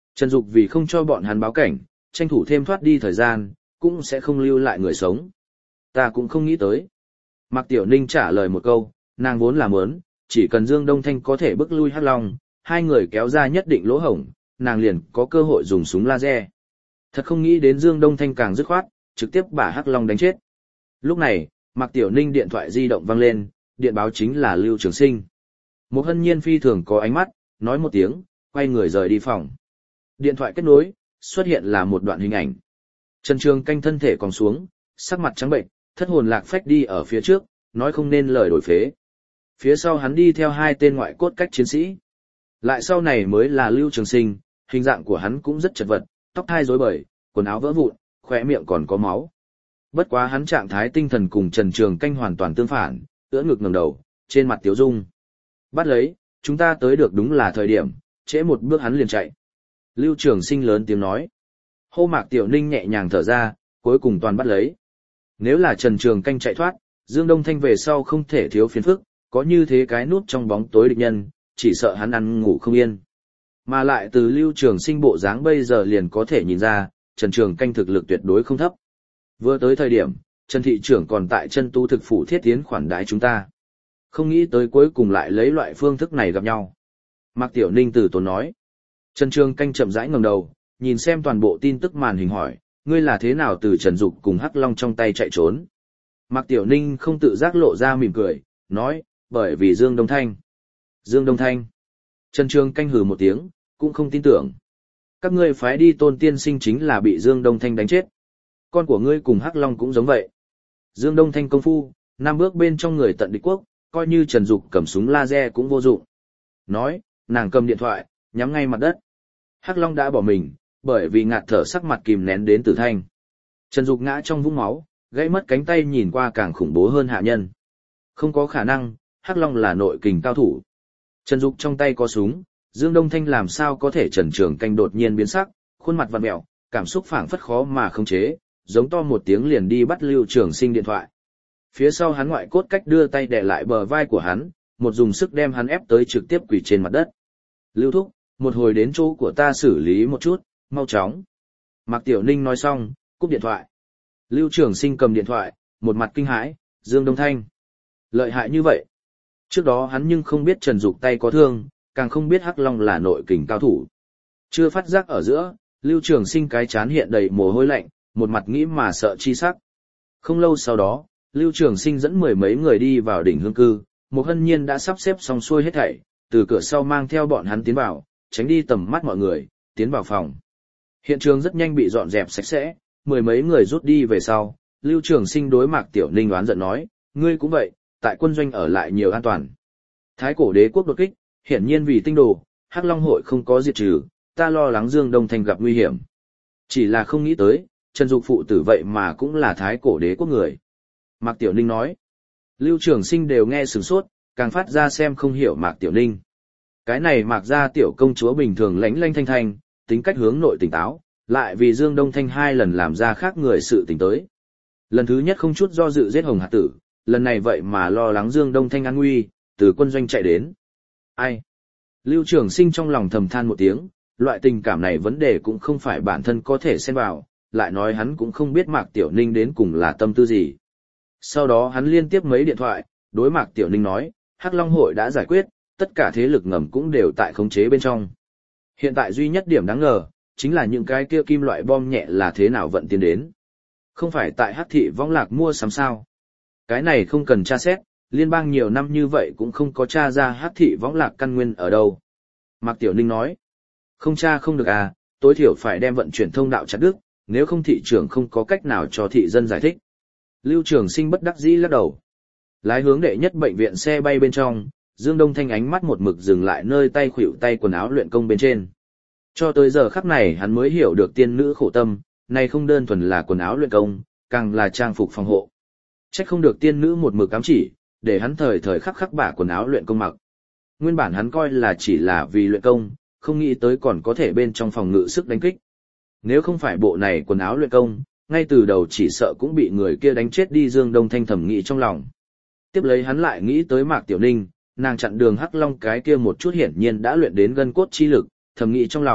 Trần Dục vì không cho bọn hắn báo cảnh, tranh thủ thêm thoát đi thời gian, cũng sẽ không lưu lại người sống. Ta cũng không nghĩ tới. Mạc Tiểu Ninh trả lời một câu, nàng vốn là muốn, chỉ cần Dương Đông Thanh có thể bức lui Hắc Long, hai người kéo ra nhất định lỗ hổng, nàng liền có cơ hội dùng súng laser. Thật không nghĩ đến Dương Đông Thanh càng dứt khoát, trực tiếp bả Hắc Long đánh chết. Lúc này, Mạc Tiểu Ninh điện thoại di động vang lên, điện báo chính là Lưu Trường Sinh. Một hân nhiên phi thường có ánh mắt, nói một tiếng, quay người rời đi phòng. Điện thoại kết nối, xuất hiện là một đoạn hình ảnh. Trần Trường Canh thân thể còn xuống, sắc mặt trắng bệnh, thất hồn lạc phách đi ở phía trước, nói không nên lời đổi phế. Phía sau hắn đi theo hai tên ngoại cốt cách chiến sĩ. Lại sau này mới là Lưu Trường Sinh, hình dạng của hắn cũng rất chật vật, tóc hai rối bời, quần áo vỡ vụn, khóe miệng còn có máu. Bất quá hắn trạng thái tinh thần cùng Trần Trường Canh hoàn toàn tương phản, ưỡn ngực ngẩng đầu, trên mặt tiếu dung. Bắt lấy, chúng ta tới được đúng là thời điểm, trễ một bước hắn liền chạy. Lưu Trường Sinh lớn tiếng nói. Hô Mạc Tiểu Ninh nhẹ nhàng thở ra, cuối cùng toàn bắt lấy. Nếu là Trần Trường Canh chạy thoát, Dương Đông Thanh về sau không thể thiếu phiền phức, có như thế cái nút trong bóng tối địch nhân, chỉ sợ hắn ăn ngủ không yên. Mà lại từ Lưu Trường Sinh bộ dáng bây giờ liền có thể nhìn ra, Trần Trường Canh thực lực tuyệt đối không thấp. Vừa tới thời điểm, Trần thị trưởng còn tại chân tu thực phủ thiết tiến khoản đái chúng ta. Không nghĩ tới cuối cùng lại lấy loại phương thức này gặp nhau. Mạc Tiểu Ninh từ tốn nói. Trần Trường Canh chậm rãi ngẩng đầu, nhìn xem toàn bộ tin tức màn hình hỏi, ngươi là thế nào từ Trần Dục cùng Hắc Long trong tay chạy trốn? Mạc Tiểu Ninh không tự giác lộ ra mỉm cười, nói, bởi vì Dương Đông Thanh. Dương Đông Thanh. Trần Trường Canh hừ một tiếng, cũng không tin tưởng. Các ngươi phái đi Tôn tiên sinh chính là bị Dương Đông Thanh đánh chết. Con của ngươi cùng Hắc Long cũng giống vậy. Dương Đông Thanh công phu, 5 bước bên trong người tận địch quốc, coi như Trần Dục cầm súng laser cũng vô dụng. Nói, nàng cầm điện thoại, nhắm ngay mặt đất. Hắc Long đã bỏ mình, bởi vì ngạt thở sắc mặt kìm nén đến tử thanh. Trần Dục ngã trong vũng máu, gãy mất cánh tay nhìn qua càng khủng bố hơn hạ nhân. Không có khả năng, Hắc Long là nội kình cao thủ. Trần Dục trong tay có súng, Dương Đông Thanh làm sao có thể Trần Trường Canh đột nhiên biến sắc, khuôn mặt vặn mẹo, cảm xúc phảng phất khó mà khống chế, giống to một tiếng liền đi bắt Lưu Trường Sinh điện thoại. Phía sau hắn ngoại cốt cách đưa tay đè lại bờ vai của hắn, một dùng sức đem hắn ép tới trực tiếp quỳ trên mặt đất. Lưu thúc, một hồi đến chỗ của ta xử lý một chút, mau chóng. Mạc Tiểu Ninh nói xong, cúp điện thoại. Lưu Trường Sinh cầm điện thoại, một mặt kinh hãi, Dương Đông Thanh. Lợi hại như vậy. Trước đó hắn nhưng không biết Trần Dục tay có thương, càng không biết Hắc Long là nội kình cao thủ. Chưa phát giác ở giữa, Lưu Trường Sinh cái chán hiện đầy mồ hôi lạnh, một mặt nghĩ mà sợ chi sắc. Không lâu sau đó, Lưu Trường Sinh dẫn 10 mấy người đi vào đỉnh hương cư, một hân nhiên đã sắp xếp xong xuôi hết thảy, từ cửa sau mang theo bọn hắn tiến vào, tránh đi tầm mắt mọi người, tiến vào phòng. Hiện trường rất nhanh bị dọn dẹp sạch sẽ, 10 mấy người rút đi về sau, Lưu Trường Sinh đối Mạc Tiểu Ninh oán giận nói, ngươi cũng vậy, tại quân doanh ở lại nhiều an toàn. Thái cổ đế quốc đột kích, hiển nhiên vì tinh đồ, Hắc Long hội không có diệt trừ, ta lo lắng Dương Đông Thanh gặp nguy hiểm. Chỉ là không nghĩ tới, Trần Dục phụ tử vậy mà cũng là thái cổ đế quốc người. Mạc Tiểu Ninh nói, Lưu Trường Sinh đều nghe sửng sốt, càng phát ra xem không hiểu Mạc Tiểu Ninh. Cái này Mạc gia tiểu công chúa bình thường lánh lanh thanh thanh, tính cách hướng nội tỉnh táo, lại vì Dương Đông Thanh 2 lần làm ra khác người sự tình tới. Lần thứ nhất không chút do dự giết Hồng Hạt Tử, lần này vậy mà lo lắng Dương Đông Thanh an nguy, từ quân doanh chạy đến. Ai? Lưu Trường Sinh trong lòng thầm than một tiếng, loại tình cảm này vấn đề cũng không phải bản thân có thể xen vào, lại nói hắn cũng không biết Mạc Tiểu Ninh đến cùng là tâm tư gì. Sau đó hắn liên tiếp mấy điện thoại, đối Mạc Tiểu Ninh nói, Hắc Long hội đã giải quyết, tất cả thế lực ngầm cũng đều tại khống chế bên trong. Hiện tại duy nhất điểm đáng ngờ, chính là những cái kia kim loại bom nhẹ là thế nào vận tiến đến. Không phải tại Hắc thị võng lạc mua sắm sao. Cái này không cần tra xét, liên bang nhiều năm như vậy cũng không có tra ra Hắc thị võng lạc căn nguyên ở đâu. Mạc Tiểu Ninh nói, không tra không được à, tối thiểu phải đem vận chuyển thông đạo chặt đứt, nếu không thị trường không có cách nào cho thị dân giải thích. Lưu Trường Sinh bất đắc dĩ lắc đầu. Lái hướng đệ nhất bệnh viện xe bay bên trong, Dương Đông Thanh ánh mắt một mực dừng lại nơi tay khuỷu tay quần áo luyện công bên trên. Cho tới giờ khắc này hắn mới hiểu được tiên nữ khổ tâm, này không đơn thuần là quần áo luyện công, càng là trang phục phòng hộ. Trách không được tiên nữ một mực ám chỉ, để hắn thời thời khắc khắc bả quần áo luyện công mặc. Nguyên bản hắn coi là chỉ là vì luyện công, không nghĩ tới còn có thể bên trong phòng ngự sức đánh kích. Nếu không phải bộ này quần áo luyện công, ngay từ đầu chỉ sợ cũng bị người kia đánh chết đi. Dương Đông Thanh thầm nghĩ trong lòng. Tiếp lấy hắn lại nghĩ tới Mạc Tiểu Ninh, nàng chặn đường Hắc Long cái kia một chút hiển nhiên đã luyện đến gân cốt chi lực, thầm nghĩ trong lòng,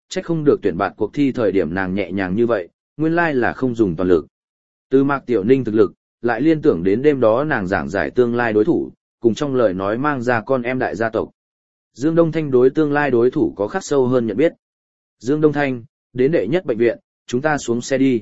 trách không được tuyển bạn cuộc thi thời điểm nàng nhẹ nhàng như vậy, nguyên lai là không dùng toàn lực. Từ Mạc Tiểu Ninh thực lực, lại liên tưởng đến đêm đó nàng giảng giải tương lai đối thủ, cùng trong lời nói mang ra con em đại gia tộc. Dương Đông Thanh đối tương lai đối thủ có khắc sâu hơn nhận biết. Dương Đông Thanh, đến đệ nhất bệnh viện, chúng ta xuống xe đi.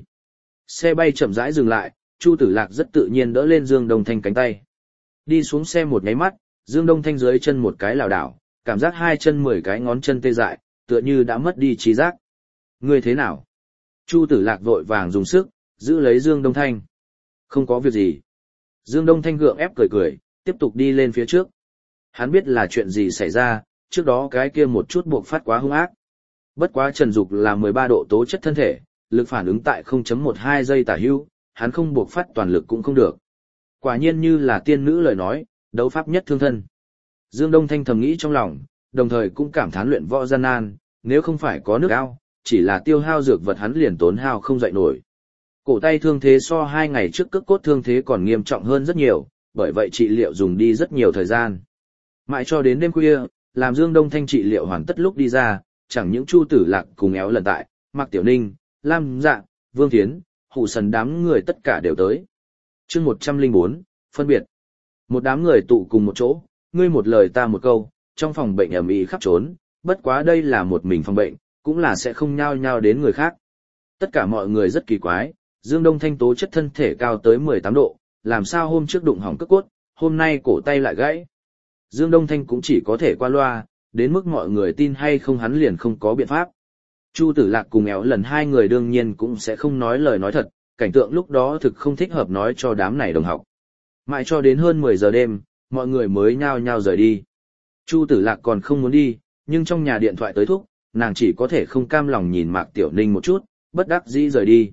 Xe bay chậm rãi dừng lại, Chu Tử Lạc rất tự nhiên đỡ lên Dương Đông Thanh cánh tay. Đi xuống xe một nháy mắt, Dương Đông Thanh dưới chân một cái lảo đảo, cảm giác hai chân 10 cái ngón chân tê dại, tựa như đã mất đi trí giác. Ngươi thế nào? Chu Tử Lạc vội vàng dùng sức, giữ lấy Dương Đông Thanh. Không có việc gì. Dương Đông Thanh gượng ép cười cười, tiếp tục đi lên phía trước. Hắn biết là chuyện gì xảy ra, trước đó cái kia một chút buộc phát quá hung ác. Bất quá Trần Dục là 13 độ tố chất thân thể, lực phản ứng tại 0.12 giây tả hữu, hắn không buộc phát toàn lực cũng không được. Quả nhiên như là tiên nữ lời nói, đấu pháp nhất thương thân. Dương Đông Thanh thầm nghĩ trong lòng, đồng thời cũng cảm thán luyện võ gian nan, nếu không phải có nước ao, chỉ là tiêu hao dược vật hắn liền tốn hao không dậy nổi. Cổ tay thương thế so 2 ngày trước cước cốt thương thế còn nghiêm trọng hơn rất nhiều, bởi vậy trị liệu dùng đi rất nhiều thời gian. Mãi cho đến đêm khuya, làm Dương Đông Thanh trị liệu hoàn tất lúc đi ra, chẳng những Chu Tử Lạc cùng éo lần tại, Mạc Tiểu Ninh, Lam Dạ, Vương Thiến, Hủ Sần đám người tất cả đều tới. Chương 104, phân biệt. Một đám người tụ cùng một chỗ, ngươi một lời ta một câu, trong phòng bệnh ầm ĩ khắp trốn, bất quá đây là một mình phòng bệnh, cũng là sẽ không nhao nhao đến người khác. Tất cả mọi người rất kỳ quái, Dương Đông Thanh tố chất thân thể cao tới 18 độ, làm sao hôm trước đụng hỏng cước cốt, hôm nay cổ tay lại gãy. Dương Đông Thanh cũng chỉ có thể qua loa, đến mức mọi người tin hay không hắn liền không có biện pháp. Chu Tử Lạc cùng éo lần hai người đương nhiên cũng sẽ không nói lời nói thật, cảnh tượng lúc đó thực không thích hợp nói cho đám này đồng học. Mãi cho đến hơn 10 giờ đêm, mọi người mới nhao nhao rời đi. Chu Tử Lạc còn không muốn đi, nhưng trong nhà điện thoại tới thúc, nàng chỉ có thể không cam lòng nhìn Mạc Tiểu Ninh một chút, bất đắc dĩ rời đi.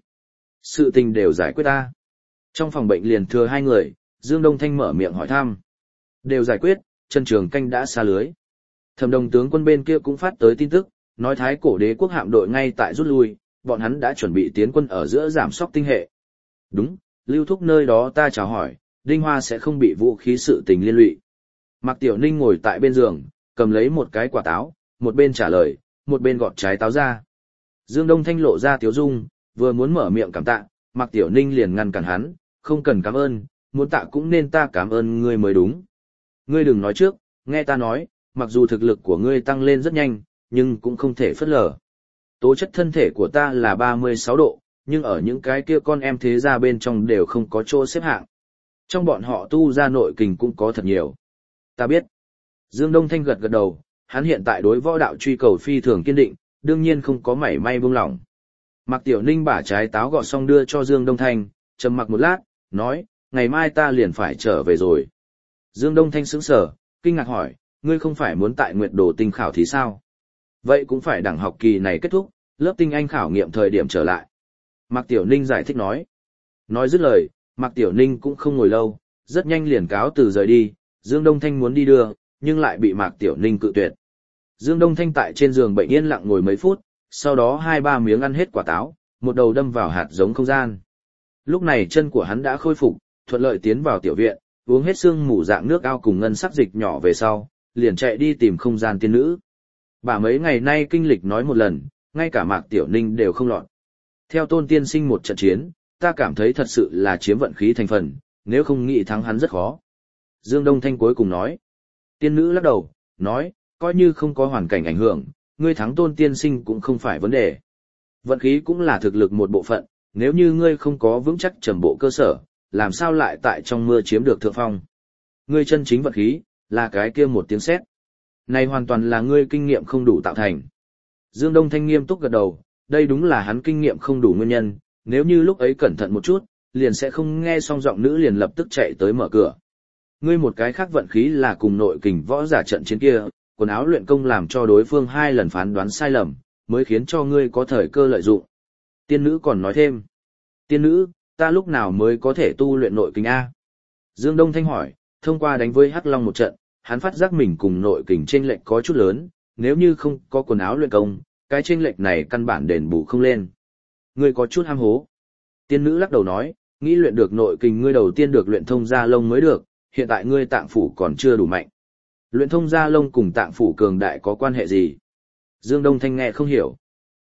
Sự tình đều giải quyết ta. Trong phòng bệnh liền thừa 2 người, Dương Đông Thanh mở miệng hỏi thăm. Đều giải quyết, Trần Trường Canh đã xa lưới. Thẩm Đồng tướng quân bên kia cũng phát tới tin tức, nói Thái Cổ Đế quốc hạm đội ngay tại rút lui, bọn hắn đã chuẩn bị tiến quân ở giữa giảm sóc tinh hệ. Đúng, Lưu Thúc nơi đó ta chào hỏi, Đinh Hoa sẽ không bị vũ khí sự tình liên lụy. Mạc Tiểu Ninh ngồi tại bên giường, cầm lấy một cái quả táo, một bên trả lời, một bên gọt trái táo ra. Dương Đông Thanh lộ ra tiếu dung, vừa muốn mở miệng cảm tạ, Mạc Tiểu Ninh liền ngăn cản hắn, không cần cảm ơn, muốn tạ cũng nên ta cảm ơn ngươi mới đúng. Ngươi đừng nói trước, nghe ta nói, mặc dù thực lực của ngươi tăng lên rất nhanh, nhưng cũng không thể phớt lờ. Tố chất thân thể của ta là 36 độ, nhưng ở những cái kia con em thế gia bên trong đều không có chỗ xếp hạng. Trong bọn họ tu ra nội kình cũng có thật nhiều. Ta biết. Dương Đông Thanh gật gật đầu, hắn hiện tại đối võ đạo truy cầu phi thường kiên định, đương nhiên không có mảy may buông lỏng. Mạc Tiểu Ninh bả trái táo gọt xong đưa cho Dương Đông Thanh, trầm mặc một lát, nói, ngày mai ta liền phải trở về rồi. Dương Đông Thanh sững sờ, kinh ngạc hỏi, ngươi không phải muốn tại Nguyệt Đồ Tinh khảo thí sao? Vậy cũng phải đẳng học kỳ này kết thúc, lớp tinh anh khảo nghiệm thời điểm trở lại. Mạc Tiểu Ninh giải thích nói. Nói dứt lời, Mạc Tiểu Ninh cũng không ngồi lâu, rất nhanh liền cáo từ rời đi, Dương Đông Thanh muốn đi đưa, nhưng lại bị Mạc Tiểu Ninh cự tuyệt. Dương Đông Thanh tại trên giường bệnh yên lặng ngồi mấy phút, sau đó 2-3 miếng ăn hết quả táo, một đầu đâm vào hạt giống không gian. Lúc này chân của hắn đã khôi phục, thuận lợi tiến vào tiểu viện, uống hết sương mù dạng nước ao cùng ngân sắc dịch nhỏ về sau, liền chạy đi tìm không gian tiên nữ. Bà mấy ngày nay kinh lịch nói một lần, ngay cả Mạc Tiểu Ninh đều không lọt. Theo Tôn tiên sinh một trận chiến, ta cảm thấy thật sự là chiếm vận khí thành phần, nếu không nghĩ thắng hắn rất khó. Dương Đông Thanh cuối cùng nói. Tiên nữ lắc đầu, nói, coi như không có hoàn cảnh ảnh hưởng, ngươi thắng Tôn tiên sinh cũng không phải vấn đề. Vận khí cũng là thực lực một bộ phận, nếu như ngươi không có vững chắc trầm bộ cơ sở, làm sao lại tại trong mưa chiếm được thượng phong. Ngươi chân chính vận khí, là cái kia một tiếng sét. Này hoàn toàn là ngươi kinh nghiệm không đủ tạo thành. Dương Đông Thanh nghiêm túc gật đầu, đây đúng là hắn kinh nghiệm không đủ nguyên nhân, nếu như lúc ấy cẩn thận một chút, liền sẽ không nghe xong giọng nữ liền lập tức chạy tới mở cửa. Ngươi một cái khác vận khí là cùng nội kình võ giả trận chiến kia, quần áo luyện công làm cho đối phương 2 lần phán đoán sai lầm, mới khiến cho ngươi có thời cơ lợi dụng. Tiên nữ còn nói thêm. Tiên nữ, ta lúc nào mới có thể tu luyện nội kình A? Dương Đông Thanh hỏi, thông qua đánh với Hắc Long một trận, hắn phát giác mình cùng nội kình chênh lệch có chút lớn, nếu như không có quần áo luyện công, cái chênh lệch này căn bản đền bù không lên. Ngươi có chút ham hố. Tiên nữ lắc đầu nói, nghĩ luyện được nội kình ngươi đầu tiên được luyện thông da lông mới được, hiện tại ngươi tạng phủ còn chưa đủ mạnh. Luyện thông da lông cùng tạng phủ cường đại có quan hệ gì? Dương Đông Thanh nghe không hiểu.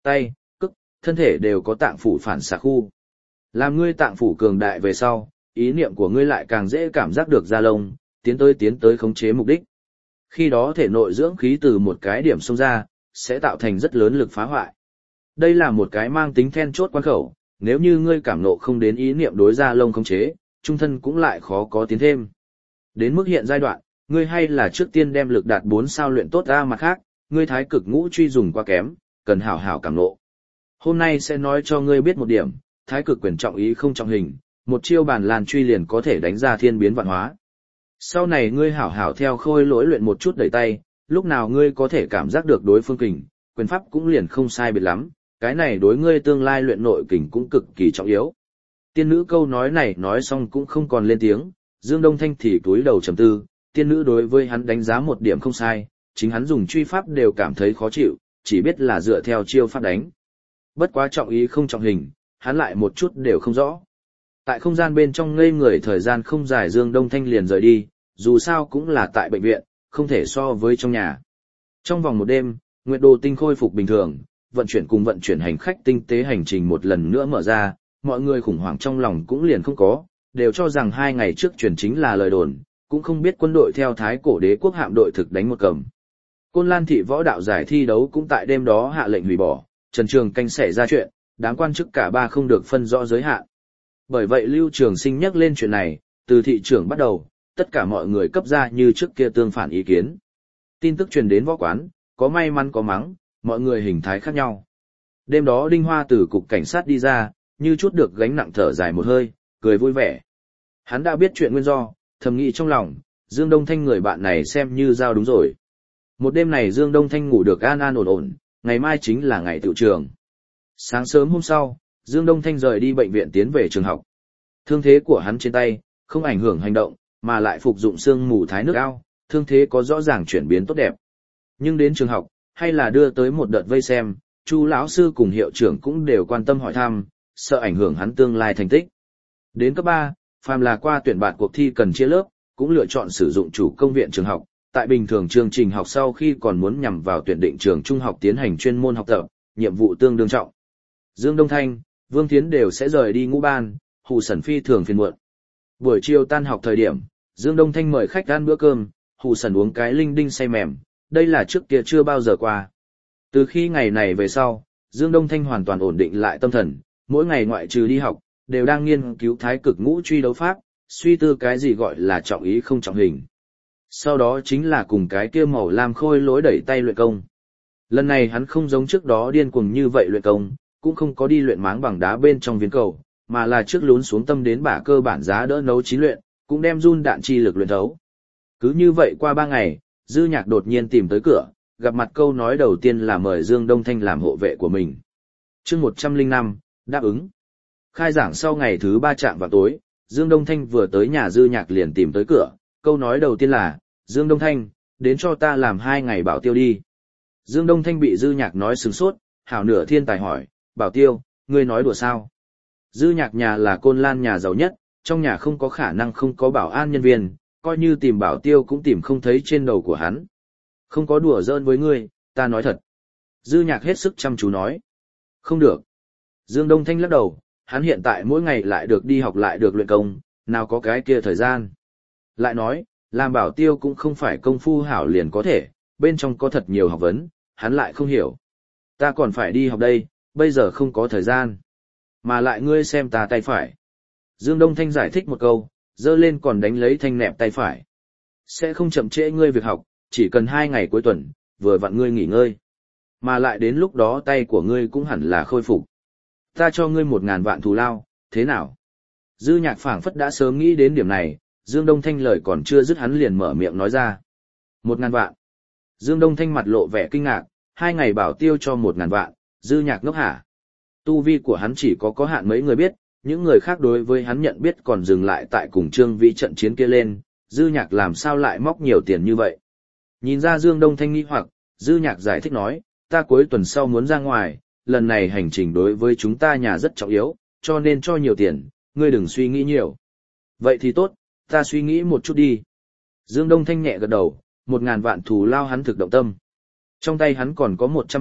tay, cức, thân thể đều có tạng phủ phản xạ khu. Làm ngươi tạng phủ cường đại về sau, ý niệm của ngươi lại càng dễ cảm giác được da lông, tiến tới khống chế mục đích. Khi đó thể nội dưỡng khí từ một cái điểm xông ra, sẽ tạo thành rất lớn lực phá hoại. Đây là một cái mang tính then chốt quan khẩu, nếu như ngươi cảm nộ không đến ý niệm đối da lông khống chế, trung thân cũng lại khó có tiến thêm. Đến mức hiện giai đoạn, ngươi hay là trước tiên đem lực đạt 4 sao luyện tốt ra mặt khác, ngươi thái cực ngũ truy dùng quá kém, cần hảo hảo cảm nộ. Hôm nay sẽ nói cho ngươi biết một điểm, thái cực quyền trọng ý không trọng hình, một chiêu bàn lan truy liền có thể đánh ra thiên biến vạn hóa. Sau này ngươi hảo hảo theo khôi lỗi luyện một chút đẩy tay, lúc nào ngươi có thể cảm giác được đối phương kình, quyền pháp cũng liền không sai biệt lắm, cái này đối ngươi tương lai luyện nội kình cũng cực kỳ trọng yếu. Tiên nữ câu nói này nói xong cũng không còn lên tiếng, Dương Đông Thanh thì cúi đầu trầm tư, tiên nữ đối với hắn đánh giá một điểm không sai, chính hắn dùng truy pháp đều cảm thấy khó chịu, chỉ biết là dựa theo chiêu pháp đánh. Bất quá trọng ý không trọng hình, hắn lại một chút đều không rõ. Tại không gian bên trong ngây người thời gian không dài Dương Đông Thanh liền rời đi, dù sao cũng là tại bệnh viện, không thể so với trong nhà. Trong vòng một đêm, Nguyệt Đồ Tinh khôi phục bình thường, vận chuyển hành khách tinh tế hành trình một lần nữa mở ra, mọi người khủng hoảng trong lòng cũng liền không có, đều cho rằng 2 ngày trước chuyển chính là lời đồn, cũng không biết quân đội theo Thái Cổ Đế quốc hạm đội thực đánh một cầm. Côn Lan thị võ đạo giải thi đấu cũng tại đêm đó hạ lệnh hủy bỏ, Trần Trường Canh xảy ra chuyện, đám quan chức cả ba không được phân rõ giới hạn. Bởi vậy Lưu Trường Sinh nhắc lên chuyện này, từ thị trưởng bắt đầu, tất cả mọi người cấp ra như trước kia tương phản ý kiến. Tin tức truyền đến võ quán, có may mắn có mắng, mọi người hình thái khác nhau. Đêm đó Đinh Hoa từ cục cảnh sát đi ra, như chút được gánh nặng thở dài một hơi, cười vui vẻ. Hắn đã biết chuyện nguyên do, thầm nghĩ trong lòng, Dương Đông Thanh người bạn này xem như giao đúng rồi. Một đêm này Dương Đông Thanh ngủ được an an ổn ổn, ngày mai chính là ngày tựu trường. Sáng sớm hôm sau, Dương Đông Thanh rời đi bệnh viện tiến về trường học. Thương thế của hắn trên tay, không ảnh hưởng hành động, mà lại phục dụng xương mù thái nước ao, thương thế có rõ ràng chuyển biến tốt đẹp. Nhưng đến trường học, hay là đưa tới một đợt vây xem, Chu lão sư cùng hiệu trưởng cũng đều quan tâm hỏi thăm, sợ ảnh hưởng hắn tương lai thành tích. Đến cấp 3, phàm là qua tuyển bạn cuộc thi cần chia lớp, cũng lựa chọn sử dụng chủ công viện trường học, tại bình thường chương trình học sau khi còn muốn nhằm vào tuyển định trường trung học tiến hành chuyên môn học tập, nhiệm vụ tương đương trọng. Dương Đông Thanh, Vương Thiến đều sẽ rời đi ngũ ban, Hù Sẩn phi thường phiền muộn. Buổi chiều tan học thời điểm, Dương Đông Thanh mời khách ăn bữa cơm, Hù Sẩn uống cái linh đinh say mềm, đây là trước kia chưa bao giờ qua. Từ khi ngày này về sau, Dương Đông Thanh hoàn toàn ổn định lại tâm thần, mỗi ngày ngoại trừ đi học, đều đang nghiên cứu thái cực ngũ truy đấu pháp, suy tư cái gì gọi là trọng ý không trọng hình. Sau đó chính là cùng cái kia màu lam khôi lỗi đẩy tay luyện công. Lần này hắn không giống trước đó điên cuồng như vậy luyện công, cũng không có đi luyện máng bằng đá bên trong viên cầu, mà là trước lún xuống tâm đến bả cơ bản giá đỡ nấu chín luyện, cũng đem run đạn chi lực luyện thấu. Cứ như vậy qua 3 ngày, Dư Nhạc đột nhiên tìm tới cửa, gặp mặt câu nói đầu tiên là mời Dương Đông Thanh làm hộ vệ của mình. Chương 105, đáp ứng. Khai giảng sau ngày thứ 3 chạm vào tối, Dương Đông Thanh vừa tới nhà Dư Nhạc liền tìm tới cửa, câu nói đầu tiên là, Dương Đông Thanh, đến cho ta làm 2 ngày bảo tiêu đi. Dương Đông Thanh bị Dư Nhạc nói sửng sốt, hảo nửa thiên tài hỏi, bảo tiêu, ngươi nói đùa sao? Dư Nhạc nhà là Côn Lan nhà giàu nhất, trong nhà không có khả năng không có bảo an nhân viên, coi như tìm bảo tiêu cũng tìm không thấy trên đầu của hắn. Không có đùa giỡn với ngươi, ta nói thật. Dư Nhạc hết sức chăm chú nói. Không được. Dương Đông Thanh lắc đầu, hắn hiện tại mỗi ngày lại được đi học lại được luyện công, nào có cái kia thời gian. Lại nói, làm bảo tiêu cũng không phải công phu hảo liền có thể, bên trong có thật nhiều học vấn, hắn lại không hiểu. Ta còn phải đi học đây, bây giờ không có thời gian. Mà lại ngươi xem ta tay phải. Dương Đông Thanh giải thích một câu, dơ lên còn đánh lấy thanh nẹp tay phải. Sẽ không chậm trễ ngươi việc học, chỉ cần 2 ngày cuối tuần, vừa vặn ngươi nghỉ ngơi. Mà lại đến lúc đó tay của ngươi cũng hẳn là khôi phục. Ta cho ngươi 1.000 vạn thù lao, thế nào? Dư Nhạc phảng phất đã sớm nghĩ đến điểm này, Dương Đông Thanh lời còn chưa dứt hắn liền mở miệng nói ra. 1.000 vạn. Dương Đông Thanh mặt lộ vẻ kinh ngạc, 2 ngày bảo tiêu cho 1.000 vạn, Dư Nhạc ngốc hả? Tu vi của hắn chỉ có hạn mấy người biết, những người khác đối với hắn nhận biết còn dừng lại tại cùng Trương Vĩ trận chiến kia lên, Dư Nhạc làm sao lại móc nhiều tiền như vậy? Nhìn ra Dương Đông Thanh nghi hoặc, Dư Nhạc giải thích nói, ta cuối tuần sau muốn ra ngoài, lần này hành trình đối với chúng ta nhà rất trọng yếu, cho nên cho nhiều tiền, ngươi đừng suy nghĩ nhiều. Vậy thì tốt, ta suy nghĩ một chút đi. Dương Đông Thanh nhẹ gật đầu, 1.000 vạn thù lao hắn thực động tâm. Trong tay hắn còn có 100 vạn,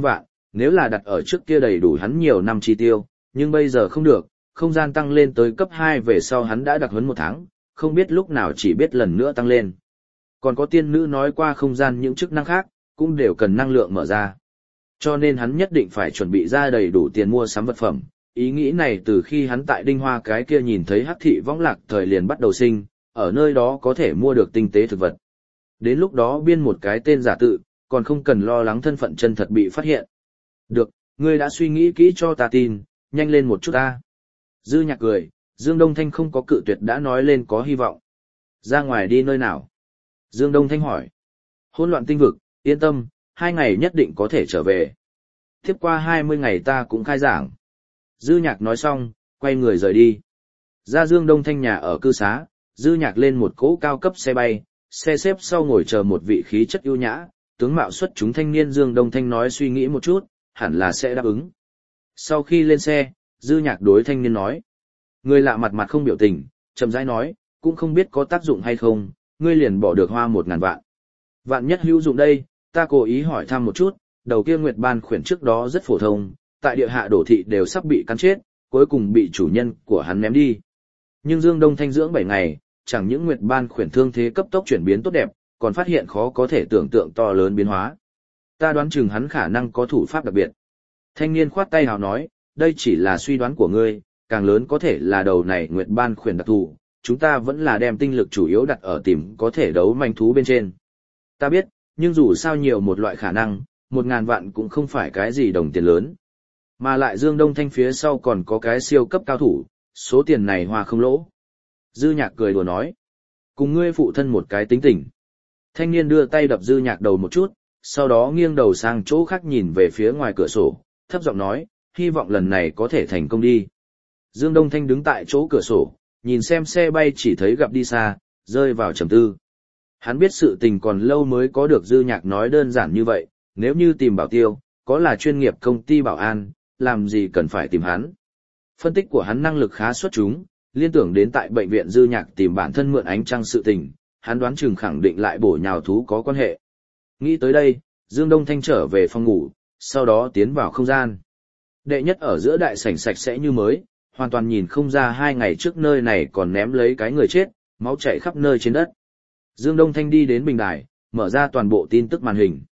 nếu là đặt ở trước kia đầy đủ hắn nhiều năm chi tiêu, nhưng bây giờ không được, không gian tăng lên tới cấp 2 về sau hắn đã đặc huấn 1 tháng, không biết lúc nào chỉ biết lần nữa tăng lên. Còn có tiên nữ nói qua không gian những chức năng khác, cũng đều cần năng lượng mở ra. Cho nên hắn nhất định phải chuẩn bị ra đầy đủ tiền mua sắm vật phẩm. Ý nghĩ này từ khi hắn tại Đinh Hoa cái kia nhìn thấy Hắc thị võng lạc thời liền bắt đầu sinh, ở nơi đó có thể mua được tinh tế thực vật. Đến lúc đó biên một cái tên giả tự, còn không cần lo lắng thân phận chân thật bị phát hiện. Được, ngươi đã suy nghĩ kỹ cho ta tin, nhanh lên một chút ta. Dư Nhạc cười, Dương Đông Thanh không có cự tuyệt đã nói lên có hy vọng. Ra ngoài đi nơi nào? Dương Đông Thanh hỏi. Hỗn loạn tinh vực, yên tâm, 2 ngày nhất định có thể trở về. Tiếp qua 20 ngày ta cũng khai giảng. Dư Nhạc nói xong, quay người rời đi. Ra Dương Đông Thanh nhà ở cư xá, Dư Nhạc lên một cỗ cao cấp xe bay, xe xếp sau ngồi chờ một vị khí chất ưu nhã, tướng mạo xuất chúng thanh niên. Dương Đông Thanh nói suy nghĩ một chút, hẳn là sẽ đáp ứng. Sau khi lên xe, Dư Nhạc đối thanh niên nói. Người lạ mặt mặt không biểu tình, chậm rãi nói, cũng không biết có tác dụng hay không, ngươi liền bỏ được hoa 1.000 vạn. Vạn nhất hữu dụng đây, ta cố ý hỏi thăm một chút, đầu kia Nguyệt Ban khuyển trước đó rất phổ thông, tại địa hạ đổ thị đều sắp bị cắn chết, cuối cùng bị chủ nhân của hắn ném đi. Nhưng Dương Đông Thanh dưỡng 7 ngày, chẳng những Nguyệt Ban khuyển thương thế cấp tốc chuyển biến tốt đẹp, còn phát hiện khó có thể tưởng tượng to lớn biến hóa. Ta đoán chừng hắn khả năng có thủ pháp đặc biệt. Thanh niên khoát tay hào nói, đây chỉ là suy đoán của ngươi, càng lớn có thể là đầu này Nguyệt Ban khuyển đặc thù, chúng ta vẫn là đem tinh lực chủ yếu đặt ở tìm có thể đấu manh thú bên trên. Ta biết, nhưng dù sao nhiều một loại khả năng, 1.000 vạn cũng không phải cái gì đồng tiền lớn. Mà lại Dương Đông Thanh phía sau còn có cái siêu cấp cao thủ, số tiền này hoa không lỗ. Dư Nhạc cười đùa nói, cùng ngươi phụ thân một cái tính tình. Thanh niên đưa tay đập Dư Nhạc đầu một chút, sau đó nghiêng đầu sang chỗ khác nhìn về phía ngoài cửa sổ, thấp giọng nói, hy vọng lần này có thể thành công đi. Dương Đông Thanh đứng tại chỗ cửa sổ, nhìn xem xe bay chỉ thấy gặp đi xa, rơi vào trầm tư. Hắn biết sự tình còn lâu mới có được Dư Nhạc nói đơn giản như vậy, nếu như tìm bảo tiêu, có là chuyên nghiệp công ty bảo an, làm gì cần phải tìm hắn. Phân tích của hắn năng lực khá xuất chúng, liên tưởng đến tại bệnh viện Dư Nhạc tìm bản thân mượn ánh trăng sự tình, hắn đoán chừng khẳng định lại bổ nhào thú có quan hệ. Nghĩ tới đây, Dương Đông Thanh trở về phòng ngủ, sau đó tiến vào không gian. Đệ nhất ở giữa đại sảnh sạch sẽ như mới, hoàn toàn nhìn không ra 2 ngày trước nơi này còn ném lấy cái người chết, máu chảy khắp nơi trên đất. Dương Đông Thanh đi đến bình đài, mở ra toàn bộ tin tức màn hình.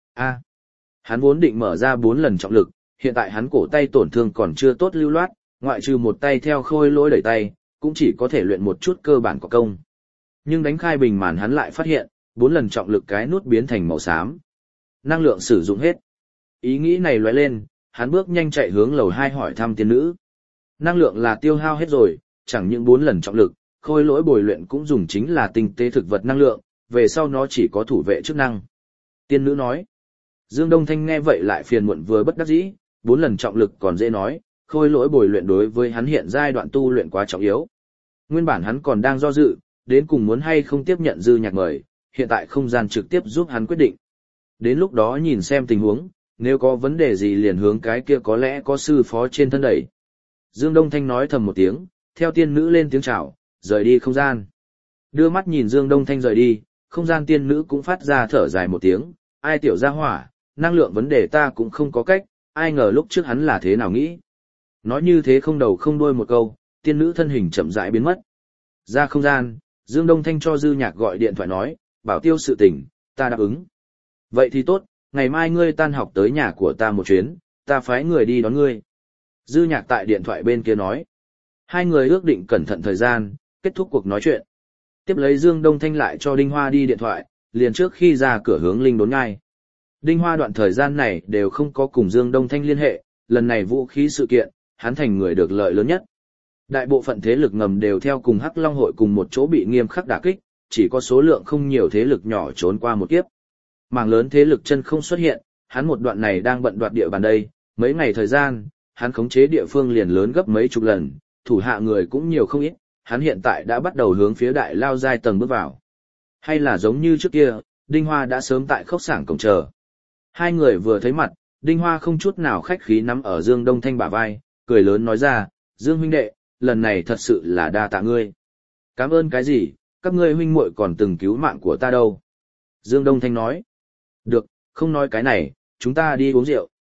Hắn vốn định mở ra 4 lần trọng lực, hiện tại hắn cổ tay tổn thương còn chưa tốt lưu loát, ngoại trừ một tay theo khôi lỗi đẩy tay, cũng chỉ có thể luyện một chút cơ bản có công. Nhưng đánh khai bình màn hắn lại phát hiện, 4 lần trọng lực cái nút biến thành màu xám. Năng lượng sử dụng hết. Ý nghĩ này lóe lên, hắn bước nhanh chạy hướng lầu 2 hỏi thăm tiên nữ. Năng lượng là tiêu hao hết rồi, chẳng những 4 lần trọng lực, khôi lỗi bồi luyện cũng dùng chính là tinh tế thực vật năng lượng, về sau nó chỉ có thủ vệ chức năng. Tiên nữ nói. Dương Đông Thanh nghe vậy lại phiền muộn vừa bất đắc dĩ, 4 lần trọng lực còn dễ nói, khôi lỗi bồi luyện đối với hắn hiện giai đoạn tu luyện quá trọng yếu. Nguyên bản hắn còn đang do dự, đến cùng muốn hay không tiếp nhận Dư Nhạc mời, hiện tại không gian trực tiếp giúp hắn quyết định. Đến lúc đó nhìn xem tình huống, nếu có vấn đề gì liền hướng cái kia có lẽ có sư phó trên thân đẩy. Dương Đông Thanh nói thầm một tiếng, theo tiên nữ lên tiếng chào, rời đi không gian. Đưa mắt nhìn Dương Đông Thanh rời đi, không gian tiên nữ cũng phát ra thở dài một tiếng, ai tiểu gia hỏa, năng lượng vấn đề ta cũng không có cách, ai ngờ lúc trước hắn là thế nào nghĩ. Nói như thế không đầu không đuôi một câu, tiên nữ thân hình chậm rãi biến mất. Ra không gian, Dương Đông Thanh cho Dư Nhạc gọi điện thoại nói, bảo tiêu sự tình, ta đáp ứng. Vậy thì tốt, ngày mai ngươi tan học tới nhà của ta một chuyến, ta phái người đi đón ngươi. Dư Nhạc tại điện thoại bên kia nói. Hai người ước định cẩn thận thời gian, kết thúc cuộc nói chuyện. Tiếp lấy Dương Đông Thanh lại cho Đinh Hoa đi điện thoại, liền trước khi ra cửa hướng Linh Đốn Nhai. Đinh Hoa đoạn thời gian này đều không có cùng Dương Đông Thanh liên hệ, lần này vũ khí sự kiện, hắn thành người được lợi lớn nhất. Đại bộ phận thế lực ngầm đều theo cùng Hắc Long hội cùng một chỗ bị nghiêm khắc đả kích, chỉ có số lượng không nhiều thế lực nhỏ trốn qua một kiếp. Mảng lớn thế lực chân không xuất hiện, hắn một đoạn này đang bận đoạt địa bàn đây, mấy ngày thời gian, hắn khống chế địa phương liền lớn gấp mấy chục lần, thủ hạ người cũng nhiều không ít, hắn hiện tại đã bắt đầu hướng phía đại lao giai tầng bước vào. Hay là giống như trước kia, Đinh Hoa đã sớm tại khốc sảng cổng chờ. Hai người vừa thấy mặt, Đinh Hoa không chút nào khách khí nắm ở Dương Đông Thanh bả vai, cười lớn nói ra, Dương huynh đệ, lần này thật sự là đa tạ ngươi. Cảm ơn cái gì, các ngươi huynh muội còn từng cứu mạng của ta đâu. Dương Đông Thanh nói, được, không nói cái này, chúng ta đi uống rượu.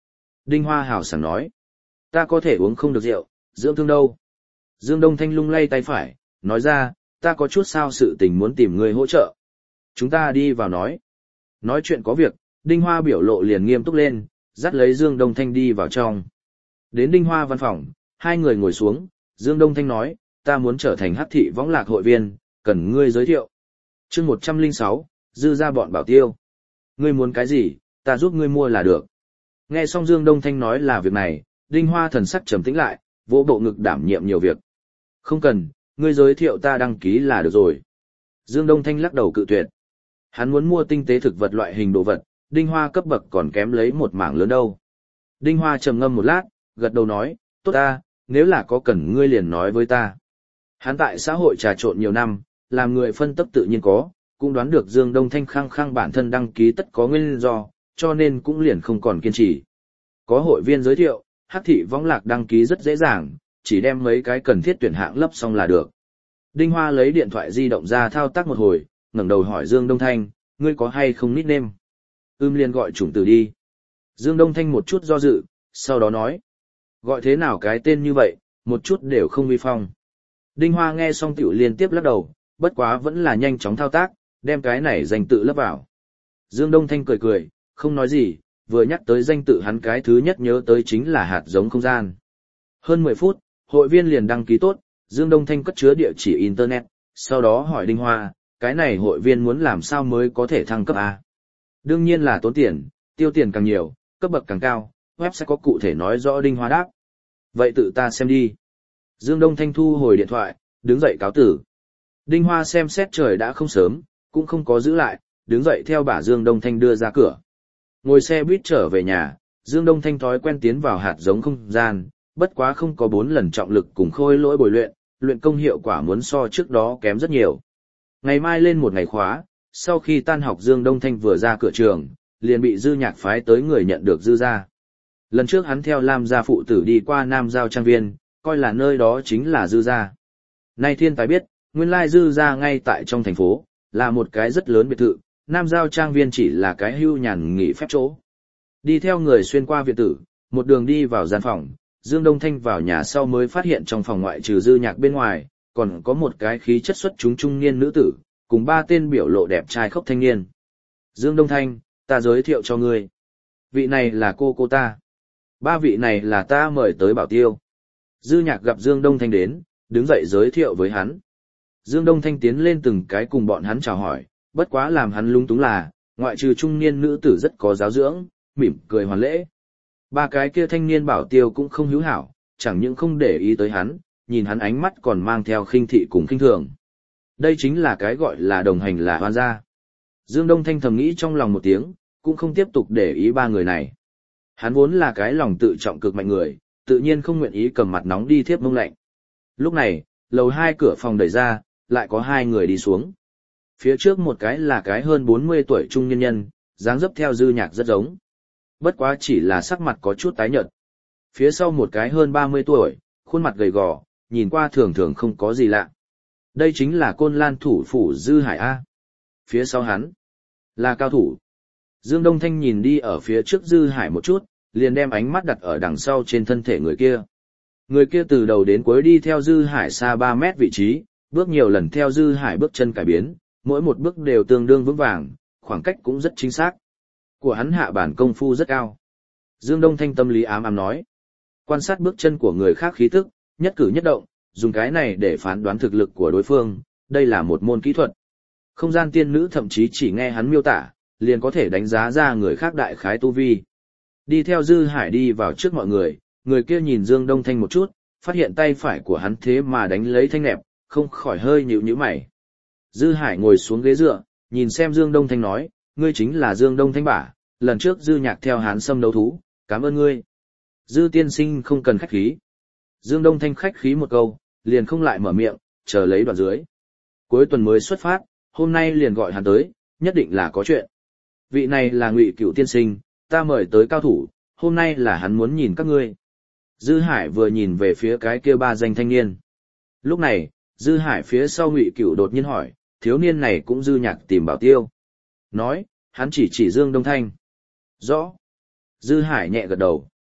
Đinh Hoa hào sảng nói. Ta có thể uống không được rượu, dưỡng thương đâu. Dương Đông Thanh lung lay tay phải, nói ra, ta có chút sao sự tình muốn tìm người hỗ trợ. Chúng ta đi vào nói. Nói chuyện có việc, Đinh Hoa biểu lộ liền nghiêm túc lên, dắt lấy Dương Đông Thanh đi vào trong. Đến Đinh Hoa văn phòng, hai người ngồi xuống, Dương Đông Thanh nói, ta muốn trở thành Hắc thị võng lạc hội viên, cần ngươi giới thiệu. Chương 106, dư ra bọn bảo tiêu. Ngươi muốn cái gì, ta giúp ngươi mua là được. Nghe xong Dương Đông Thanh nói là việc này, Đinh Hoa thần sắc trầm tĩnh lại, vỗ bộ ngực đảm nhiệm nhiều việc. Không cần, ngươi giới thiệu ta đăng ký là được rồi. Dương Đông Thanh lắc đầu cự tuyệt. Hắn muốn mua tinh tế thực vật loại hình đồ vật, Đinh Hoa cấp bậc còn kém lấy một mảng lớn đâu. Đinh Hoa trầm ngâm một lát, gật đầu nói, tốt ta, nếu là có cần ngươi liền nói với ta. Hắn tại xã hội trà trộn nhiều năm, làm người phân tích tự nhiên có, cũng đoán được Dương Đông Thanh khăng khăng bản thân đăng ký tất có nguyên do, cho nên cũng liền không còn kiên trì. Có hội viên giới thiệu, Hắc thị võng lạc đăng ký rất dễ dàng, chỉ đem mấy cái cần thiết tuyển hạng lấp xong là được. Đinh Hoa lấy điện thoại di động ra thao tác một hồi, ngẩng đầu hỏi Dương Đông Thanh, ngươi có hay không nickname? Liền gọi chủng từ đi. Dương Đông Thanh một chút do dự, sau đó nói, gọi thế nào cái tên như vậy, một chút đều không uy phong. Đinh Hoa nghe xong tiểu liên tiếp lắc đầu, bất quá vẫn là nhanh chóng thao tác, đem cái này danh tự lấp vào. Dương Đông Thanh cười cười, không nói gì, vừa nhắc tới danh tự hắn cái thứ nhất nhớ tới chính là hạt giống không gian. Hơn 10 phút, hội viên liền đăng ký tốt, Dương Đông Thanh cất chứa địa chỉ Internet, sau đó hỏi Đinh Hoa, cái này hội viên muốn làm sao mới có thể thăng cấp A? Đương nhiên là tốn tiền, tiêu tiền càng nhiều, cấp bậc càng cao, web sẽ có cụ thể nói rõ. Đinh Hoa đáp. Vậy tự ta xem đi. Dương Đông Thanh thu hồi điện thoại, đứng dậy cáo tử. Đinh Hoa xem xét trời đã không sớm, cũng không có giữ lại, đứng dậy theo bả Dương Đông Thanh đưa ra cửa. Ngồi xe buýt trở về nhà, Dương Đông Thanh thói quen tiến vào hạt giống không gian, bất quá không có 4 lần trọng lực cùng khôi lỗi bồi luyện, luyện công hiệu quả muốn so trước đó kém rất nhiều. Ngày mai lên một ngày khóa, sau khi tan học Dương Đông Thanh vừa ra cửa trường, liền bị Dư Nhạc phái tới người nhận được Dư gia. Lần trước hắn theo Lam gia phụ tử đi qua Nam Giao Trang Viên, coi là nơi đó chính là Dư gia. Nay thiên tài biết, nguyên lai Dư gia ngay tại trong thành phố, là một cái rất lớn biệt thự, Nam Giao Trang Viên chỉ là cái hưu nhàn nghỉ phép chỗ. Đi theo người xuyên qua viện tử, một đường đi vào gian phòng, Dương Đông Thanh vào nhà sau mới phát hiện trong phòng ngoại trừ Dư Nhạc bên ngoài, còn có một cái khí chất xuất chúng trung niên nữ tử, cùng 3 tên biểu lộ đẹp trai khốc thanh niên. Dương Đông Thanh, ta giới thiệu cho ngươi. Vị này là cô ta. 3 vị này là ta mời tới bảo tiêu. Dư Nhạc gặp Dương Đông Thanh đến, đứng dậy giới thiệu với hắn. Dương Đông Thanh tiến lên từng cái cùng bọn hắn chào hỏi, bất quá làm hắn lung túng là, ngoại trừ trung niên nữ tử rất có giáo dưỡng, mỉm cười hoàn lễ. 3 cái kia thanh niên bảo tiêu cũng không hữu hảo, chẳng những không để ý tới hắn, nhìn hắn ánh mắt còn mang theo khinh thị cùng khinh thường. Đây chính là cái gọi là đồng hành là hoan gia. Dương Đông Thanh thầm nghĩ trong lòng một tiếng, cũng không tiếp tục để ý 3 người này. Hắn vốn là cái lòng tự trọng cực mạnh người, tự nhiên không nguyện ý cầm mặt nóng đi thiếp mông lạnh. Lúc này, lầu 2 cửa phòng đẩy ra, lại có 2 người đi xuống. Phía trước một cái là cái hơn 40 tuổi trung nhân nhân, dáng dấp theo Dư Nhạc rất giống. Bất quá chỉ là sắc mặt có chút tái nhợt. Phía sau một cái hơn 30 tuổi, khuôn mặt gầy gò, nhìn qua thường thường không có gì lạ. Đây chính là Côn Lan thủ phủ Dư Hải A. Phía sau hắn, là cao thủ. Dương Đông Thanh nhìn đi ở phía trước Dư Hải một chút, liền đem ánh mắt đặt ở đằng sau trên thân thể người kia. Người kia từ đầu đến cuối đi theo Dư Hải xa 3 mét vị trí, bước nhiều lần theo Dư Hải bước chân cải biến, mỗi một bước đều tương đương vững vàng, khoảng cách cũng rất chính xác. Của hắn hạ bản công phu rất cao. Dương Đông Thanh tâm lý ám ám nói. Quan sát bước chân của người khác khí tức, nhất cử nhất động, dùng cái này để phán đoán thực lực của đối phương, đây là một môn kỹ thuật. Không gian tiên nữ thậm chí chỉ nghe hắn miêu tả, liền có thể đánh giá ra người khác đại khái tu vi. Đi theo Dư Hải đi vào trước mọi người, người kia nhìn Dương Đông Thanh một chút, phát hiện tay phải của hắn thế mà đánh lấy thanh nẹp, không khỏi hơi nhíu nhíu mày. Dư Hải ngồi xuống ghế dựa, nhìn xem Dương Đông Thanh nói, ngươi chính là Dương Đông Thanh bả, lần trước Dư Nhạc theo Hán Sâm đấu thú, cảm ơn ngươi. Dư tiên sinh không cần khách khí. Dương Đông Thanh khách khí một câu, liền không lại mở miệng, chờ lấy đoạn dưới. Cuối tuần mới xuất phát, hôm nay liền gọi hắn tới, nhất định là có chuyện. Vị này là Ngụy Cựu tiên sinh, ta mời tới cao thủ, hôm nay là hắn muốn nhìn các ngươi. Dư Hải vừa nhìn về phía cái kia 3 danh thanh niên. Lúc này, Dư Hải phía sau Ngụy Cựu đột nhiên hỏi, thiếu niên này cũng Dư Nhạc tìm bảo tiêu. Nói, hắn chỉ Dương Đông Thanh. Rõ. Dư Hải nhẹ gật đầu.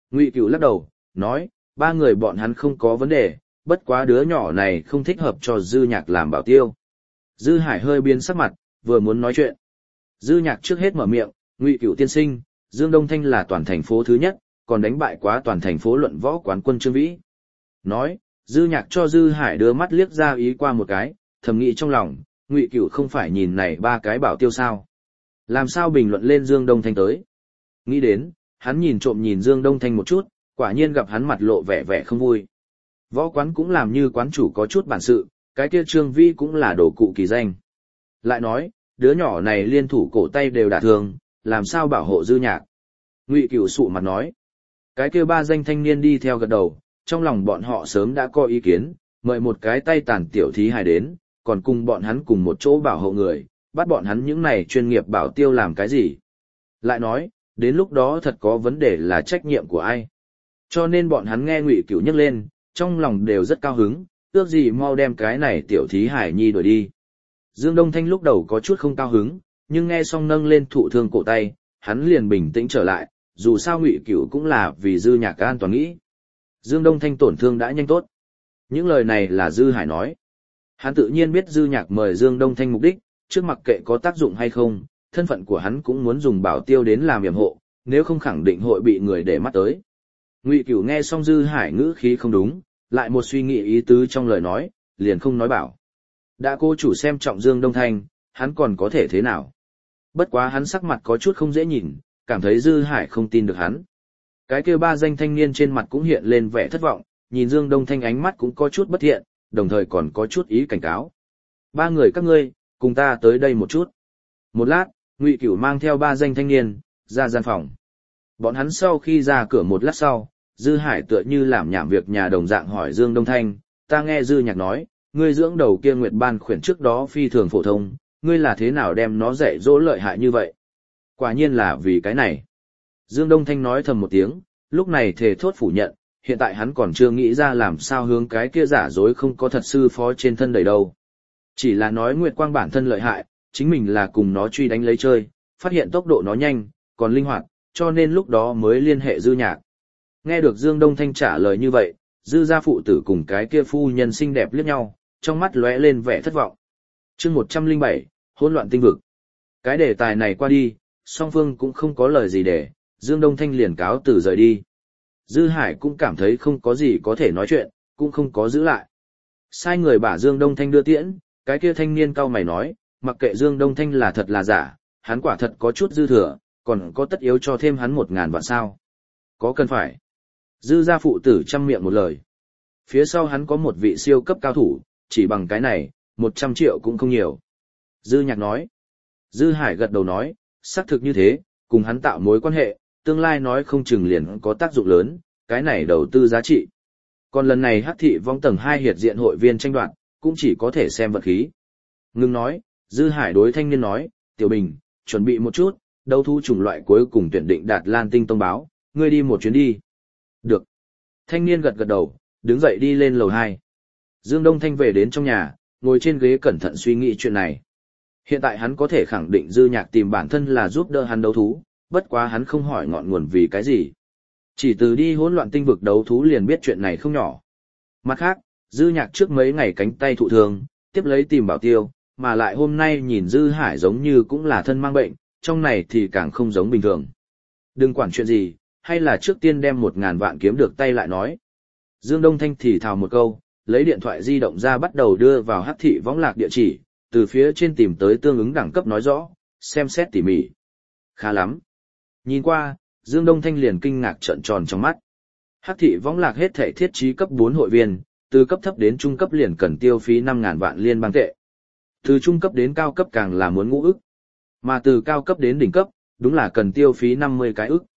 Ngụy Cửu lắc đầu, nói, ba người bọn hắn không có vấn đề, bất quá đứa nhỏ này không thích hợp cho Dư Nhạc làm bảo tiêu. Dư Hải hơi biến sắc mặt, vừa muốn nói chuyện. Dư Nhạc trước hết mở miệng, Ngụy Cửu tiên sinh, Dương Đông Thanh là toàn thành phố thứ nhất, còn đánh bại quá toàn thành phố luận võ quán quân Trương Vĩ. Nói, Dư Nhạc cho Dư Hải đưa mắt liếc ra ý qua một cái, thầm nghĩ trong lòng, Ngụy Cửu không phải nhìn này ba cái bảo tiêu sao? Làm sao bình luận lên Dương Đông Thanh tới? Nghĩ đến, hắn nhìn trộm nhìn Dương Đông Thanh một chút, quả nhiên gặp hắn mặt lộ vẻ vẻ không vui. Võ quán cũng làm như quán chủ có chút bản sự, cái kia Trương Vĩ cũng là đồ cụ kỳ danh. Lại nói, đứa nhỏ này liên thủ cổ tay đều đả thương, làm sao bảo hộ Dư Nhạc? Ngụy Cửu sụ mặt nói. Cái kia ba danh thanh niên đi theo gật đầu, trong lòng bọn họ sớm đã có ý kiến, mời một cái tay tàn tiểu thí hài đến, còn cùng bọn hắn cùng một chỗ bảo hộ người, bắt bọn hắn những này chuyên nghiệp bảo tiêu làm cái gì. Lại nói, đến lúc đó thật có vấn đề là trách nhiệm của ai. Cho nên bọn hắn nghe Ngụy Cửu nhắc lên, trong lòng đều rất cao hứng, ước gì mau đem cái này tiểu thí hải nhi đuổi đi. Dương Đông Thanh lúc đầu có chút không cao hứng, nhưng nghe xong nâng lên thụ thương cổ tay, hắn liền bình tĩnh trở lại, dù sao Ngụy Cửu cũng là vì Dư Nhạc an toàn nghĩ. Dương Đông Thanh tổn thương đã nhanh tốt. Những lời này là Dư Hải nói. Hắn tự nhiên biết Dư Nhạc mời Dương Đông Thanh mục đích, trước mặc kệ có tác dụng hay không, thân phận của hắn cũng muốn dùng bảo tiêu đến làm yểm hộ, nếu không khẳng định hội bị người để mắt tới. Ngụy Cửu nghe xong Dư Hải ngữ khí không đúng, lại một suy nghĩ ý tứ trong lời nói, liền không nói bảo. Đã cô chủ xem trọng Dương Đông Thanh, hắn còn có thể thế nào? Bất quá hắn sắc mặt có chút không dễ nhìn, cảm thấy Dư Hải không tin được hắn. Cái kia ba danh thanh niên trên mặt cũng hiện lên vẻ thất vọng, nhìn Dương Đông Thanh ánh mắt cũng có chút bất thiện, đồng thời còn có chút ý cảnh cáo. Ba người các ngươi, cùng ta tới đây một chút. Một lát, Ngụy Cửu mang theo ba danh thanh niên, ra gian phòng. Bọn hắn sau khi ra cửa một lát sau, Dư Hải tựa như làm nhảm việc nhà đồng dạng hỏi Dương Đông Thanh, ta nghe Dư Nhạc nói, ngươi dưỡng đầu kia Nguyệt Ban khuyển trước đó phi thường phổ thông, ngươi là thế nào đem nó dạy dỗ lợi hại như vậy? Quả nhiên là vì cái này. Dương Đông Thanh nói thầm một tiếng, lúc này thề thốt phủ nhận, hiện tại hắn còn chưa nghĩ ra làm sao hướng cái kia giả dối không có thật sư phó trên thân đầy đâu. Chỉ là nói Nguyệt Quang bản thân lợi hại, chính mình là cùng nó truy đánh lấy chơi, phát hiện tốc độ nó nhanh, còn linh hoạt, cho nên lúc đó mới liên hệ Dư Nhạc. Nghe được Dương Đông Thanh trả lời như vậy, Dư gia phụ tử cùng cái kia phu nhân xinh đẹp liếc nhau, trong mắt lóe lên vẻ thất vọng. Chương 107, hỗn loạn tinh vực. Cái đề tài này qua đi, song phương cũng không có lời gì để, Dương Đông Thanh liền cáo từ rời đi. Dư Hải cũng cảm thấy không có gì có thể nói chuyện, cũng không có giữ lại. Sai người bảo Dương Đông Thanh đưa tiễn, cái kia thanh niên cau mày nói, mặc kệ Dương Đông Thanh là thật là giả, hắn quả thật có chút dư thừa, còn có tất yếu cho thêm hắn 1.000 vạn sao. Có cần phải. Dư gia phụ tử chăm miệng một lời. Phía sau hắn có một vị siêu cấp cao thủ, chỉ bằng cái này, 100 triệu cũng không nhiều. Dư Nhạc nói. Dư Hải gật đầu nói, xác thực như thế, cùng hắn tạo mối quan hệ, tương lai nói không chừng liền có tác dụng lớn, cái này đầu tư giá trị. Còn lần này Hắc thị vong tầng 2 hiệt diện hội viên tranh đoạt, cũng chỉ có thể xem vật khí. Ngưng nói, Dư Hải đối thanh niên nói, Tiểu Bình, chuẩn bị một chút, đấu thu chủng loại cuối cùng tuyển định đạt Lan Tinh tông báo, ngươi đi một chuyến đi. Được. Thanh niên gật gật đầu, đứng dậy đi lên lầu 2. Dương Đông Thanh về đến trong nhà, ngồi trên ghế cẩn thận suy nghĩ chuyện này. Hiện tại hắn có thể khẳng định Dư Nhạc tìm bản thân là giúp đỡ hắn đấu thú, bất quá hắn không hỏi ngọn nguồn vì cái gì. Chỉ từ đi hỗn loạn tinh vực đấu thú liền biết chuyện này không nhỏ. Mặt khác, Dư Nhạc trước mấy ngày cánh tay thụ thương, tiếp lấy tìm bảo tiêu, mà lại hôm nay nhìn Dư Hải giống như cũng là thân mang bệnh, trong này thì càng không giống bình thường. Đừng quản chuyện gì, hay là trước tiên đem 1.000 vạn kiếm được tay lại nói. Dương Đông Thanh thì thào một câu, lấy điện thoại di động ra bắt đầu đưa vào Hắc thị võng lạc địa chỉ, từ phía trên tìm tới tương ứng đẳng cấp nói rõ, xem xét tỉ mỉ. Khá lắm. Nhìn qua, Dương Đông Thanh liền kinh ngạc trợn tròn trong mắt. Hắc thị võng lạc hết thể thiết trí cấp 4 hội viên, từ cấp thấp đến trung cấp liền cần tiêu phí 5.000 vạn liên bang tệ. Từ trung cấp đến cao cấp càng là muốn ngũ ức. Mà từ cao cấp đến đỉnh cấp, đúng là cần tiêu phí 50 cái ức.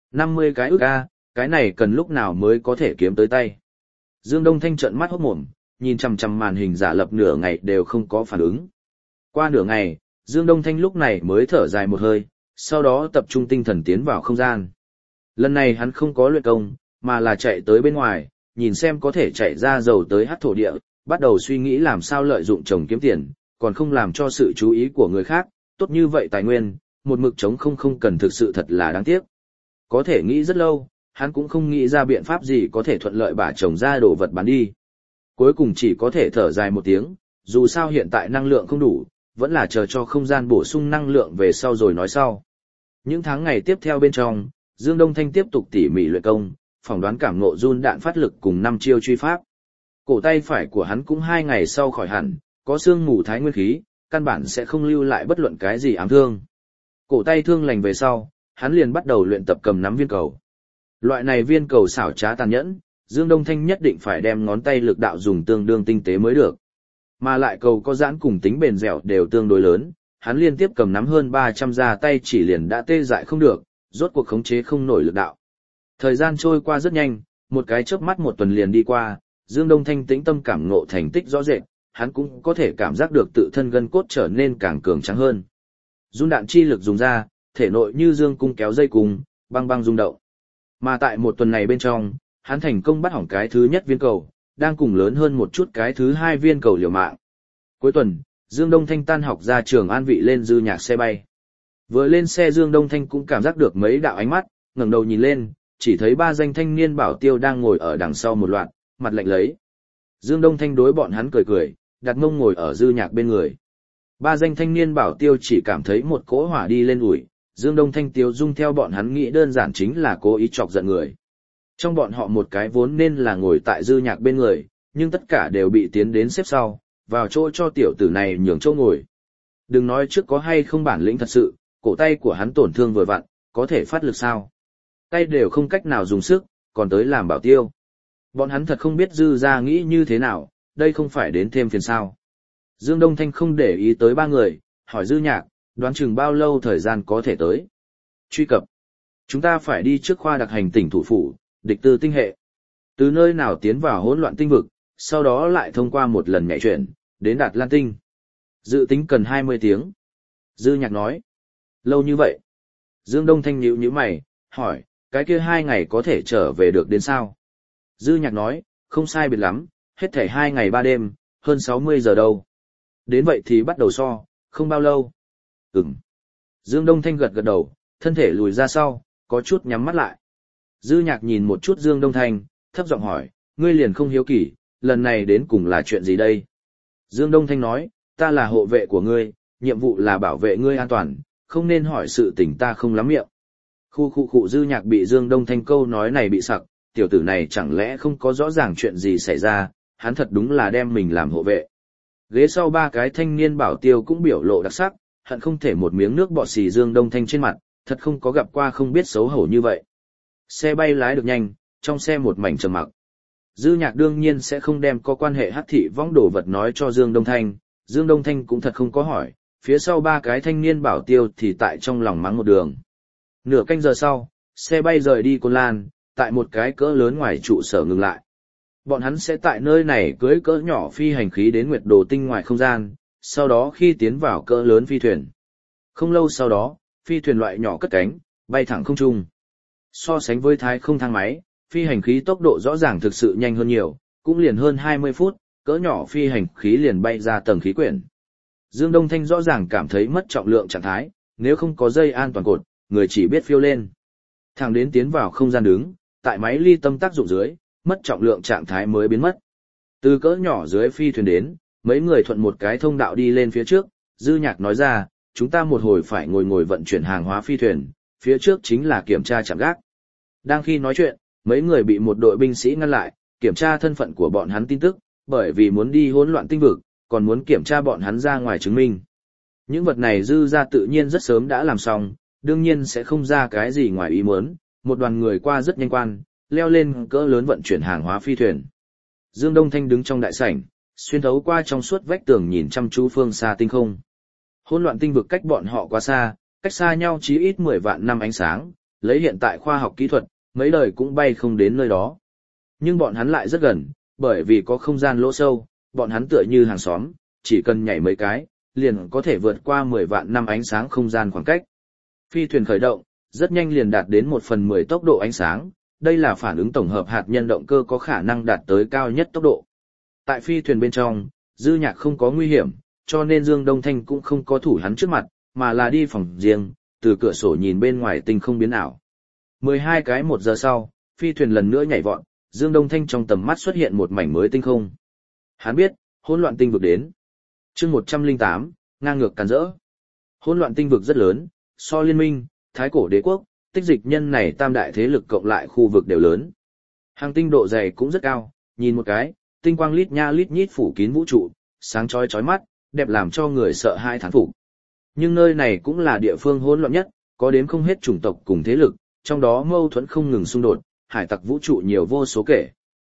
50 cái ức a, cái này cần lúc nào mới có thể kiếm tới tay. Dương Đông Thanh trợn mắt hốt mồm, nhìn chằm chằm màn hình giả lập nửa ngày đều không có phản ứng. Qua nửa ngày, Dương Đông Thanh lúc này mới thở dài một hơi, sau đó tập trung tinh thần tiến vào không gian. Lần này hắn không có luyện công, mà là chạy tới bên ngoài, nhìn xem có thể chạy ra dầu tới hắc thổ địa, bắt đầu suy nghĩ làm sao lợi dụng trồng kiếm tiền, còn không làm cho sự chú ý của người khác, tốt như vậy tài nguyên, một mực trống không cần thực sự thật là đáng tiếc. Có thể nghĩ rất lâu, hắn cũng không nghĩ ra biện pháp gì có thể thuận lợi bả chồng ra đồ vật bán đi. Cuối cùng chỉ có thể thở dài một tiếng, dù sao hiện tại năng lượng không đủ, vẫn là chờ cho không gian bổ sung năng lượng về sau rồi nói sau. Những tháng ngày tiếp theo bên trong, Dương Đông Thanh tiếp tục tỉ mỉ luyện công, phỏng đoán cảm ngộ run đạn phát lực cùng 5 chiêu truy pháp. Cổ tay phải của hắn cũng 2 ngày sau khỏi hẳn, có xương mù thái nguyên khí, căn bản sẽ không lưu lại bất luận cái gì ám thương. Cổ tay thương lành về sau, hắn liền bắt đầu luyện tập cầm nắm viên cầu. Loại này viên cầu xảo trá tàn nhẫn, Dương Đông Thanh nhất định phải đem ngón tay lực đạo dùng tương đương tinh tế mới được. Mà lại cầu có giãn cùng tính bền dẻo đều tương đối lớn, hắn liên tiếp cầm nắm hơn 300 ra tay chỉ liền đã tê dại không được, rốt cuộc khống chế không nổi lực đạo. Thời gian trôi qua rất nhanh, một cái chớp mắt một tuần liền đi qua, Dương Đông Thanh tĩnh tâm cảm ngộ thành tích rõ rệt, hắn cũng có thể cảm giác được tự thân gân cốt trở nên càng cường tráng hơn. Run đạn chi lực dùng ra, thể nội như dương cung kéo dây cung, băng băng rung động. Mà tại một tuần này bên trong, hắn thành công bắt hỏng cái thứ nhất viên cầu, đang cùng lớn hơn một chút cái thứ hai viên cầu liều mạng. Cuối tuần, Dương Đông Thanh tan học ra trường An Vị lên Dư Nhạc xe bay. Vừa lên xe Dương Đông Thanh cũng cảm giác được mấy đạo ánh mắt, ngẩng đầu nhìn lên, chỉ thấy 3 danh thanh niên bảo tiêu đang ngồi ở đằng sau một loạt, mặt lạnh lấy. Dương Đông Thanh đối bọn hắn cười cười, đặt mông ngồi ở Dư Nhạc bên người. 3 danh thanh niên bảo tiêu chỉ cảm thấy một cỗ hỏa đi lên ủi, Dương Đông Thanh tiêu dung theo bọn hắn nghĩ đơn giản chính là cố ý chọc giận người. Trong bọn họ một cái vốn nên là ngồi tại Dư Nhạc bên người, nhưng tất cả đều bị tiến đến xếp sau, vào chỗ cho tiểu tử này nhường chỗ ngồi. Đừng nói trước có hay không bản lĩnh thật sự, cổ tay của hắn tổn thương vừa vặn, có thể phát lực sao? Tay đều không cách nào dùng sức, còn tới làm bảo tiêu. Bọn hắn thật không biết Dư gia nghĩ như thế nào, đây không phải đến thêm phiền sao. Dương Đông Thanh không để ý tới 3 người, hỏi Dư Nhạc, đoán chừng bao lâu thời gian có thể tới. Truy cập. Chúng ta phải đi trước khoa đặc hành tỉnh thủ phủ, địch tư tinh hệ. Từ nơi nào tiến vào hỗn loạn tinh vực, sau đó lại thông qua một lần nhảy chuyển, đến Đạt Lan Tinh. Dự tính cần 20 tiếng. Dư Nhạc nói. Lâu như vậy. Dương Đông Thanh nhíu mày, hỏi, cái kia 2 ngày có thể trở về được đến sao? Dư Nhạc nói, không sai biệt lắm, hết thảy 2 ngày 3 đêm, hơn 60 giờ đâu. Đến vậy thì bắt đầu so, không bao lâu. Dương Đông Thanh gật gật đầu, thân thể lùi ra sau, có chút nhắm mắt lại. Dư Nhạc nhìn một chút Dương Đông Thanh, thấp giọng hỏi, ngươi liền không hiếu kỳ, lần này đến cùng là chuyện gì đây? Dương Đông Thanh nói, ta là hộ vệ của ngươi, nhiệm vụ là bảo vệ ngươi an toàn, không nên hỏi sự tình ta không lắm miệng. Khu Dư Nhạc bị Dương Đông Thanh câu nói này bị sặc, tiểu tử này chẳng lẽ không có rõ ràng chuyện gì xảy ra, hắn thật đúng là đem mình làm hộ vệ. Ghế sau 3 cái thanh niên bảo tiêu cũng biểu lộ đặc sắc, hận không thể một miếng nước bọt xì Dương Đông Thanh trên mặt, thật không có gặp qua không biết xấu hổ như vậy. Xe bay lái được nhanh, trong xe một mảnh trầm mặc. Dư Nhạc đương nhiên sẽ không đem có quan hệ hắc thị võng đồ vật nói cho Dương Đông Thanh, Dương Đông Thanh cũng thật không có hỏi, phía sau 3 cái thanh niên bảo tiêu thì tại trong lòng mắng một đường. Nửa canh giờ sau, xe bay rời đi Côn Lan, tại một cái cỡ lớn ngoài trụ sở ngừng lại. Bọn hắn sẽ tại nơi này cưỡi cỡ nhỏ phi hành khí đến Nguyệt Đồ Tinh ngoài không gian, sau đó khi tiến vào cỡ lớn phi thuyền. Không lâu sau đó, phi thuyền loại nhỏ cất cánh, bay thẳng không trung. So sánh với thái không thang máy, phi hành khí tốc độ rõ ràng thực sự nhanh hơn nhiều, cũng liền hơn 20 phút, cỡ nhỏ phi hành khí liền bay ra tầng khí quyển. Dương Đông Thanh rõ ràng cảm thấy mất trọng lượng trạng thái, nếu không có dây an toàn cột, người chỉ biết phiêu lên. Thẳng đến tiến vào không gian đứng, tại máy ly tâm tác dụng dưới, mất trọng lượng trạng thái mới biến mất. Từ cỡ nhỏ dưới phi thuyền đến, mấy người thuận một cái thông đạo đi lên phía trước, Dư Nhạc nói ra, chúng ta một hồi phải ngồi vận chuyển hàng hóa phi thuyền, phía trước chính là kiểm tra trạm gác. Đang khi nói chuyện, mấy người bị một đội binh sĩ ngăn lại, kiểm tra thân phận của bọn hắn tin tức, bởi vì muốn đi hỗn loạn tinh vực, còn muốn kiểm tra bọn hắn ra ngoài chứng minh. Những vật này Dư ra tự nhiên rất sớm đã làm xong, đương nhiên sẽ không ra cái gì ngoài ý muốn, một đoàn người qua rất nhanh quan, leo lên cỡ lớn vận chuyển hàng hóa phi thuyền. Dương Đông Thanh đứng trong đại sảnh, xuyên thấu qua trong suốt vách tường nhìn chăm chú phương xa tinh không. Hỗn loạn tinh vực cách bọn họ quá xa, cách xa nhau chí ít 10 vạn năm ánh sáng, lấy hiện tại khoa học kỹ thuật, mấy đời cũng bay không đến nơi đó. Nhưng bọn hắn lại rất gần, bởi vì có không gian lỗ sâu, bọn hắn tựa như hàng xóm, chỉ cần nhảy mấy cái, liền có thể vượt qua 10 vạn năm ánh sáng không gian khoảng cách. Phi thuyền khởi động, rất nhanh liền đạt đến 1/10 tốc độ ánh sáng, đây là phản ứng tổng hợp hạt nhân động cơ có khả năng đạt tới cao nhất tốc độ. Tại phi thuyền bên trong, Dư Nhạc không có nguy hiểm, cho nên Dương Đông Thanh cũng không có thủ hắn trước mặt, mà là đi phòng riêng, từ cửa sổ nhìn bên ngoài tinh không biến ảo. 12 cái 1 giờ sau, phi thuyền lần nữa nhảy vọt, Dương Đông Thanh trong tầm mắt xuất hiện một mảnh mới tinh không. Hắn biết, hỗn loạn tinh vực đến. Chương 108, ngang ngược càn rỡ. Hỗn loạn tinh vực rất lớn, so liên minh, thái cổ đế quốc, tích dịch nhân này tam đại thế lực cộng lại khu vực đều lớn. Hành tinh độ dày cũng rất cao, nhìn một cái, tinh quang lít nha lít nhít phủ kín vũ trụ, sáng chói chói mắt, đẹp làm cho người sợ hai thán phục. Nhưng nơi này cũng là địa phương hỗn loạn nhất, có đếm không hết chủng tộc cùng thế lực, trong đó mâu thuẫn không ngừng xung đột, hải tặc vũ trụ nhiều vô số kể.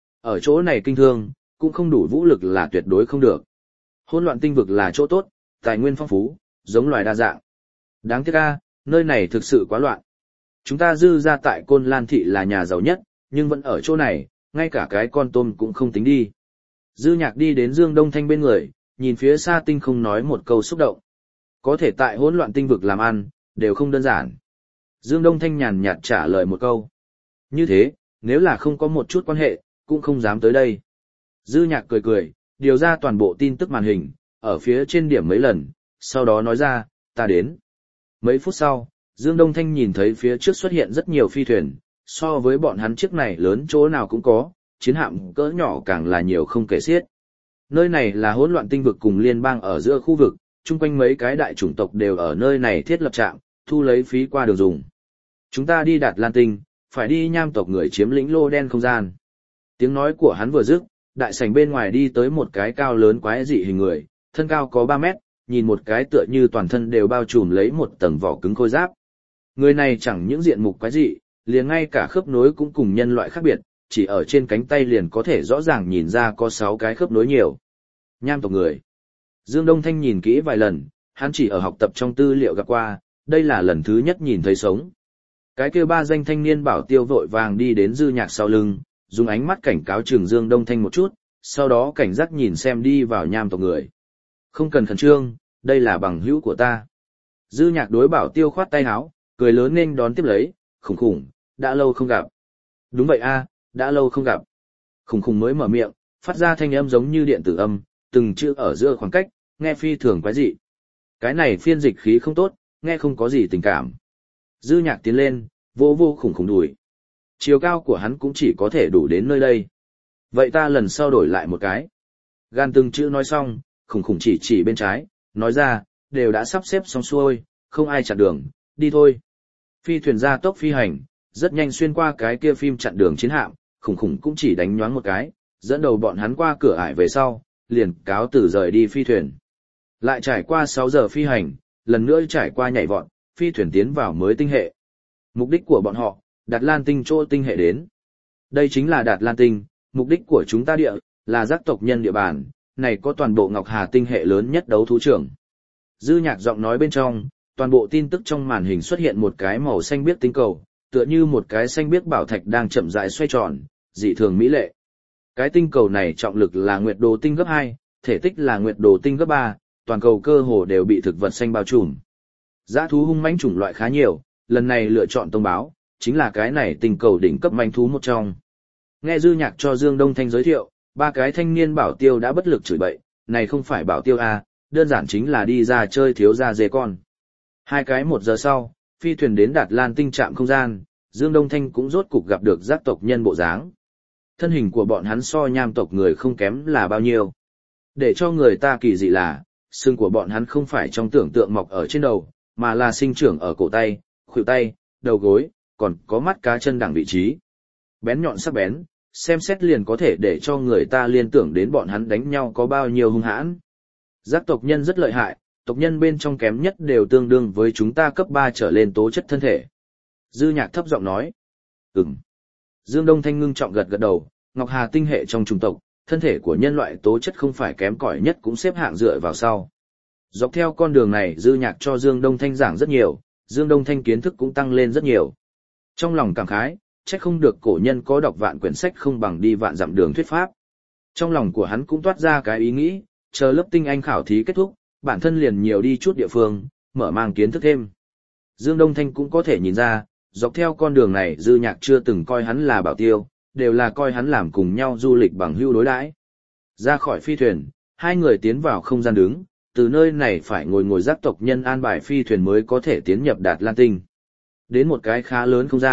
Ở chỗ này kinh thương, cũng không đủ vũ lực là tuyệt đối không được. Hỗn loạn tinh vực là chỗ tốt, tài nguyên phong phú, giống loài đa dạng. Đáng tiếc a, nơi này thực sự quá loạn. Chúng ta dư ra tại Côn Lan Thị là nhà giàu nhất, nhưng vẫn ở chỗ này, ngay cả cái con tôm cũng không tính đi. Dư Nhạc đi đến Dương Đông Thanh bên người, nhìn phía xa tinh không nói một câu xúc động. Có thể tại hỗn loạn tinh vực làm ăn, đều không đơn giản. Dương Đông Thanh nhàn nhạt trả lời một câu. Như thế, nếu là không có một chút quan hệ, cũng không dám tới đây. Dư Nhạc cười cười, điều ra toàn bộ tin tức màn hình, ở phía trên điểm mấy lần, sau đó nói ra, ta đến. Mấy phút sau, Dương Đông Thanh nhìn thấy phía trước xuất hiện rất nhiều phi thuyền, so với bọn hắn chiếc này lớn chỗ nào cũng có, chiến hạm cỡ nhỏ càng là nhiều không kể xiết. Nơi này là hỗn loạn tinh vực cùng liên bang ở giữa khu vực, chung quanh mấy cái đại chủng tộc đều ở nơi này thiết lập trạm, thu lấy phí qua đường dùng. Chúng ta đi Đạt Lan Tinh, phải đi nham tộc người chiếm lĩnh lô đen không gian. Tiếng nói của hắn vừa dứt, đại sảnh bên ngoài đi tới một cái cao lớn quái dị hình người, thân cao có 3 mét, nhìn một cái tựa như toàn thân đều bao trùm lấy một tầng vỏ cứng khôi giáp. Người này chẳng những diện mục quái dị, liền ngay cả khớp nối cũng cùng nhân loại khác biệt, chỉ ở trên cánh tay liền có thể rõ ràng nhìn ra có 6 cái khớp nối nhiều. Nham tộc người. Dương Đông Thanh nhìn kỹ vài lần, hắn chỉ ở học tập trong tư liệu gặp qua, đây là lần thứ nhất nhìn thấy sống. Cái kia 3 danh thanh niên bảo tiêu vội vàng đi đến Dư Nhạc sau lưng, dùng ánh mắt cảnh cáo Trường Dương Đông Thanh một chút, sau đó cảnh giác nhìn xem đi vào nham tộc người. Không cần khẩn trương, đây là bằng hữu của ta. Dư Nhạc đối bảo tiêu khoát tay áo, cười lớn nên đón tiếp lấy, khủng khủng, đã lâu không gặp. Đúng vậy a, đã lâu không gặp. Khủng khủng mới mở miệng, phát ra thanh âm giống như điện tử âm, từng chữ ở giữa khoảng cách, nghe phi thường quái dị. Cái này phiên dịch khí không tốt, nghe không có gì tình cảm. Dư Nhạc tiến lên, vô vô khủng khủng đùi. Chiều cao của hắn cũng chỉ có thể đủ đến nơi đây. Vậy ta lần sau đổi lại một cái. Gan từng chữ nói xong, khủng khủng chỉ bên trái, nói ra, đều đã sắp xếp xong xuôi, không ai chặn đường, đi thôi. Phi thuyền ra tốc phi hành, rất nhanh xuyên qua cái kia phim chặn đường chiến hạm, khủng khủng cũng chỉ đánh nhoáng một cái, dẫn đầu bọn hắn qua cửa ải về sau, liền cáo từ rời đi phi thuyền. Lại trải qua 6 giờ phi hành, lần nữa trải qua nhảy vọt, phi thuyền tiến vào mới tinh hệ. Mục đích của bọn họ, Đạt Lan Tinh chỗ tinh hệ đến. Đây chính là Đạt Lan Tinh, mục đích của chúng ta địa, là giác tộc nhân địa bàn, này có toàn bộ Ngọc Hà tinh hệ lớn nhất đấu thú trưởng. Dư Nhạc giọng nói bên trong, toàn bộ tin tức trong màn hình xuất hiện một cái màu xanh biếc tinh cầu, tựa như một cái xanh biếc bảo thạch đang chậm rãi xoay tròn, dị thường mỹ lệ. Cái tinh cầu này trọng lực là nguyệt đồ tinh gấp 2, thể tích là nguyệt đồ tinh gấp 3, toàn cầu cơ hồ đều bị thực vật xanh bao trùm. Dã thú hung mãnh chủng loại khá nhiều, lần này lựa chọn thông báo, chính là cái này tinh cầu đỉnh cấp manh thú một trong. Nghe Dư Nhạc cho Dương Đông Thanh giới thiệu, 3 cái thanh niên bảo tiêu đã bất lực chửi bậy, này không phải bảo tiêu a, đơn giản chính là đi ra chơi thiếu gia dê con. 2 cái 1 giờ sau, phi thuyền đến Đạt Lan Tinh trạm không gian, Dương Đông Thanh cũng rốt cục gặp được giác tộc nhân bộ dáng. Thân hình của bọn hắn so nham tộc người không kém là bao nhiêu. Để cho người ta kỳ dị là, xương của bọn hắn không phải trong tưởng tượng mọc ở trên đầu, mà là sinh trưởng ở cổ tay, khuỷu tay, đầu gối, còn có mắt cá chân đằng vị trí. Bén nhọn sắc bén, xem xét liền có thể để cho người ta liên tưởng đến bọn hắn đánh nhau có bao nhiêu hung hãn. Giác tộc nhân rất lợi hại, tộc nhân bên trong kém nhất đều tương đương với chúng ta cấp 3 trở lên tố chất thân thể. Dư Nhạc thấp giọng nói. Dương Đông Thanh ngưng trọng gật gật đầu, Ngọc Hà tinh hệ trong chủng tộc, thân thể của nhân loại tố chất không phải kém cỏi nhất cũng xếp hạng dựa vào sau. Dọc theo con đường này Dư Nhạc cho Dương Đông Thanh giảng rất nhiều, Dương Đông Thanh kiến thức cũng tăng lên rất nhiều. Trong lòng cảm khái, trách không được cổ nhân có đọc vạn quyển sách không bằng đi vạn dặm đường thuyết pháp. Trong lòng của hắn cũng toát ra cái ý nghĩ, chờ lớp tinh anh khảo thí kết thúc, bản thân liền nhiều đi chút địa phương, mở mang kiến thức thêm. Dương Đông Thanh cũng có thể nhìn ra, dọc theo con đường này Dư Nhạc chưa từng coi hắn là bảo tiêu, đều là coi hắn làm cùng nhau du lịch bằng hữu đối đãi. Ra khỏi phi thuyền, 2 người tiến vào không gian đứng, từ nơi này phải ngồi giác tộc nhân an bài phi thuyền mới có thể tiến nhập Đạt Lan Tinh. Đến một cái khá lớn không gian,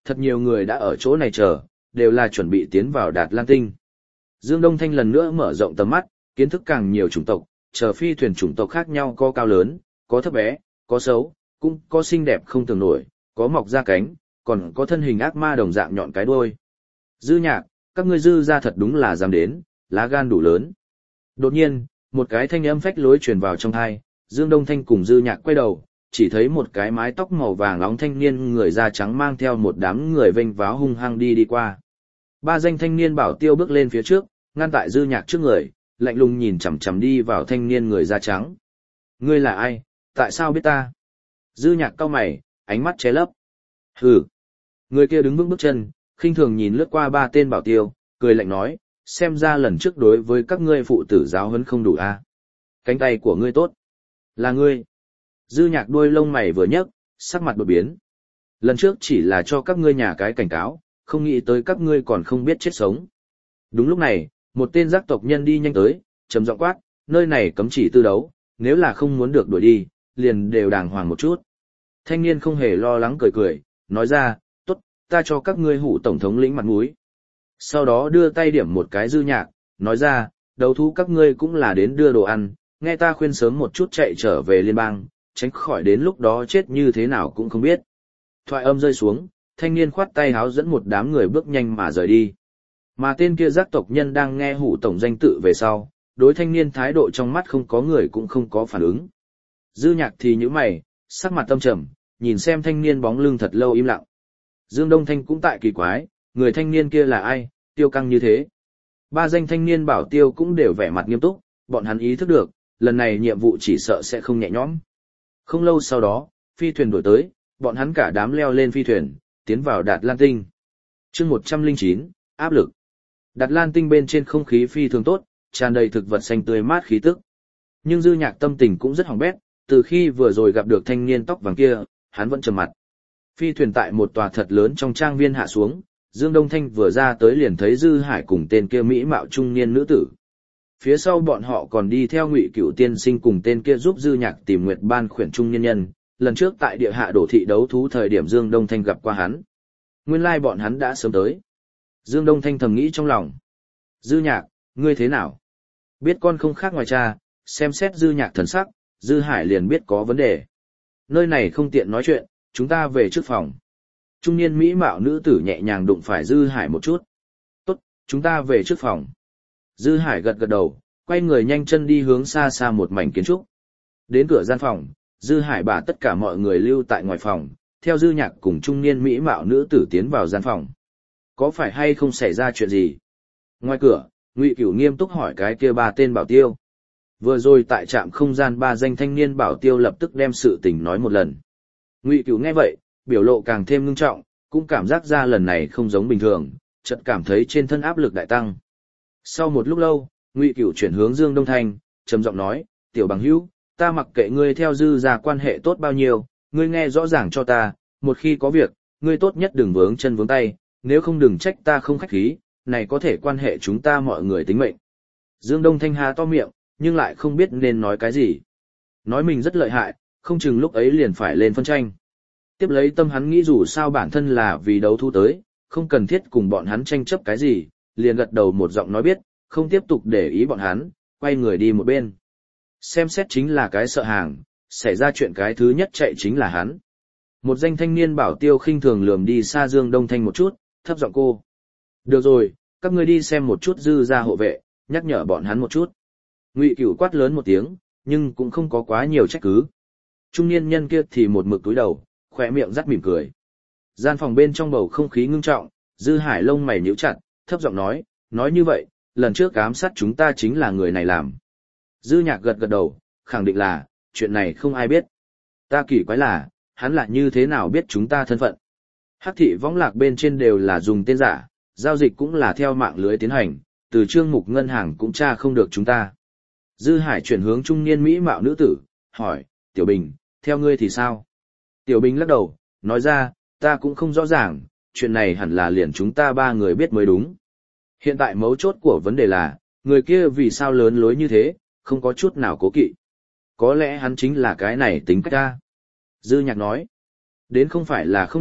thật nhiều người đã ở chỗ này chờ, đều là chuẩn bị tiến vào Đạt Lan Tinh. Dương Đông Thanh lần nữa mở rộng tầm mắt, kiến thức càng nhiều chủng tộc, chờ phi thuyền chủng tộc khác nhau có cao lớn, có thấp bé, có xấu, cũng có xinh đẹp không tưởng nổi, có mọc ra cánh, còn có thân hình ác ma đồng dạng nhọn cái đuôi. Dư Nhạc, các ngươi dư ra thật đúng là dám đến, lá gan đủ lớn. Đột nhiên, một cái thanh âm phách lối truyền vào trong tai, Dương Đông Thanh cùng Dư Nhạc quay đầu, chỉ thấy một cái mái tóc màu vàng nóng thanh niên người da trắng mang theo một đám người vênh váo hung hăng đi qua. Ba danh thanh niên bảo tiêu bước lên phía trước, ngăn tại Dư Nhạc trước người, lạnh lùng nhìn chằm chằm đi vào thanh niên người da trắng. Ngươi là ai, tại sao biết ta? Dư Nhạc cau mày, ánh mắt che lấp. Hừ. Người kia đứng vững bước chân, khinh thường nhìn lướt qua ba tên bảo tiêu, cười lạnh nói, xem ra lần trước đối với các ngươi phụ tử giáo huấn không đủ a. Cánh tay của ngươi tốt. Là ngươi. Dư Nhạc đuôi lông mày vừa nhấc, sắc mặt đột biến. Lần trước chỉ là cho các ngươi nhà cái cảnh cáo, không nghĩ tới các ngươi còn không biết chết sống. Đúng lúc này, một tên giác tộc nhân đi nhanh tới, trầm giọng quát, nơi này cấm chỉ tư đấu, nếu là không muốn được đuổi đi, liền đều đàng hoàng một chút. Thanh niên không hề lo lắng cười cười, nói ra, tốt, ta cho các ngươi hủ tổng thống lĩnh mặt mũi. Sau đó đưa tay điểm một cái Dư Nhạc, nói ra, đấu thú các ngươi cũng là đến đưa đồ ăn, nghe ta khuyên sớm một chút chạy trở về liên bang, tránh khỏi đến lúc đó chết như thế nào cũng không biết. Thoại âm rơi xuống, thanh niên khoát tay háo dẫn một đám người bước nhanh mà rời đi. Mà tên kia giác tộc nhân đang nghe hủ tổng danh tự về sau, đối thanh niên thái độ trong mắt không có người cũng không có phản ứng. Dư Nhạc thì nhíu mày, sắc mặt tâm trầm, nhìn xem thanh niên bóng lưng thật lâu im lặng. Dương Đông Thanh cũng tại kỳ quái, người thanh niên kia là ai, tiêu căng như thế. Ba danh thanh niên bảo tiêu cũng đều vẻ mặt nghiêm túc, bọn hắn ý thức được, lần này nhiệm vụ chỉ sợ sẽ không nhẹ nhõm. Không lâu sau đó, phi thuyền đuổi tới, bọn hắn cả đám leo lên phi thuyền, tiến vào Đạt Lan Tinh. Chương 109, áp lực. Đạt Lan Tinh bên trên không khí phi thường tốt, tràn đầy thực vật xanh tươi mát khí tức. Nhưng Dư Nhạc tâm tình cũng rất hỏng bét, từ khi vừa rồi gặp được thanh niên tóc vàng kia, hắn vẫn trầm mặt. Phi thuyền tại một tòa thật lớn trong trang viên hạ xuống, Dương Đông Thanh vừa ra tới liền thấy Dư Hải cùng tên kia mỹ mạo trung niên nữ tử. Phía sau bọn họ còn đi theo Ngụy Cửu tiên sinh cùng tên kia giúp Dư Nhạc tìm Nguyệt Ban khuyển trung niên nhân, lần trước tại địa hạ đổ thị đấu thú thời điểm Dương Đông Thanh gặp qua hắn. Nguyên lai bọn hắn đã sớm tới. Dương Đông Thanh thầm nghĩ trong lòng. Dư Nhạc, ngươi thế nào? Biết con không khác ngoài cha, xem xét Dư Nhạc thần sắc, Dư Hải liền biết có vấn đề. Nơi này không tiện nói chuyện, chúng ta về trước phòng. Trung niên mỹ mạo nữ tử nhẹ nhàng đụng phải Dư Hải một chút. Tốt, chúng ta về trước phòng. Dư Hải gật gật đầu, quay người nhanh chân đi hướng xa xa một mảnh kiến trúc. Đến cửa gian phòng, Dư Hải bảo tất cả mọi người lưu tại ngoài phòng, theo Dư Nhạc cùng trung niên mỹ mạo nữ tử tiến vào gian phòng. Có phải hay không xảy ra chuyện gì? Ngoài cửa, Ngụy Cửu nghiêm túc hỏi cái kia ba tên bảo tiêu. Vừa rồi tại trạm không gian ba danh thanh niên bảo tiêu lập tức đem sự tình nói một lần. Ngụy Cửu nghe vậy, biểu lộ càng thêm ngưng trọng, cũng cảm giác ra lần này không giống bình thường, chợt cảm thấy trên thân áp lực đại tăng. Sau một lúc lâu, Ngụy Cửu chuyển hướng Dương Đông Thanh, trầm giọng nói, tiểu bằng hữu, ta mặc kệ ngươi theo Dư gia quan hệ tốt bao nhiêu, ngươi nghe rõ ràng cho ta, một khi có việc, ngươi tốt nhất đừng vướng chân vướng tay, nếu không đừng trách ta không khách khí, này có thể quan hệ chúng ta mọi người tính mệnh. Dương Đông Thanh há to miệng, nhưng lại không biết nên nói cái gì. Nói mình rất lợi hại, không chừng lúc ấy liền phải lên phân tranh. Tiếp lấy tâm hắn nghĩ dù sao bản thân là vì đấu thú tới, không cần thiết cùng bọn hắn tranh chấp cái gì, liền gật đầu một giọng nói biết, không tiếp tục để ý bọn hắn, quay người đi một bên. Xem xét chính là cái sợ hàng, xảy ra chuyện cái thứ nhất chạy chính là hắn. Một danh thanh niên bảo tiêu khinh thường lườm đi xa Dương Đông Thanh một chút, thấp giọng cô. Được rồi, các ngươi đi xem một chút Dư gia hộ vệ, nhắc nhở bọn hắn một chút. Ngụy Cửu quát lớn một tiếng, nhưng cũng không có quá nhiều trách cứ. Trung niên nhân kia thì một mực túi đầu, khỏe miệng rắt mỉm cười. Gian phòng bên trong bầu không khí ngưng trọng, Dư Hải lông mày nhíu chặt, thấp giọng nói như vậy, lần trước ám sát chúng ta chính là người này làm. Dư Nhạc gật gật đầu, khẳng định là, chuyện này không ai biết. Ta kỳ quái là, hắn là như thế nào biết chúng ta thân phận. Hắc thị võng lạc bên trên đều là dùng tên giả, giao dịch cũng là theo mạng lưới tiến hành, từ chương mục ngân hàng cũng tra không được chúng ta. Dư Hải chuyển hướng trung niên mỹ mạo nữ tử, hỏi, Tiểu Bình, theo ngươi thì sao? Tiểu Bình lắc đầu, nói ra, ta cũng không rõ ràng, chuyện này hẳn là liền chúng ta ba người biết mới đúng. Hiện tại mấu chốt của vấn đề là, người kia vì sao lớn lối như thế, không có chút nào cố kỵ. Có lẽ hắn chính là cái này tính cách ta. Dư Nhạc nói, đến không phải là không được,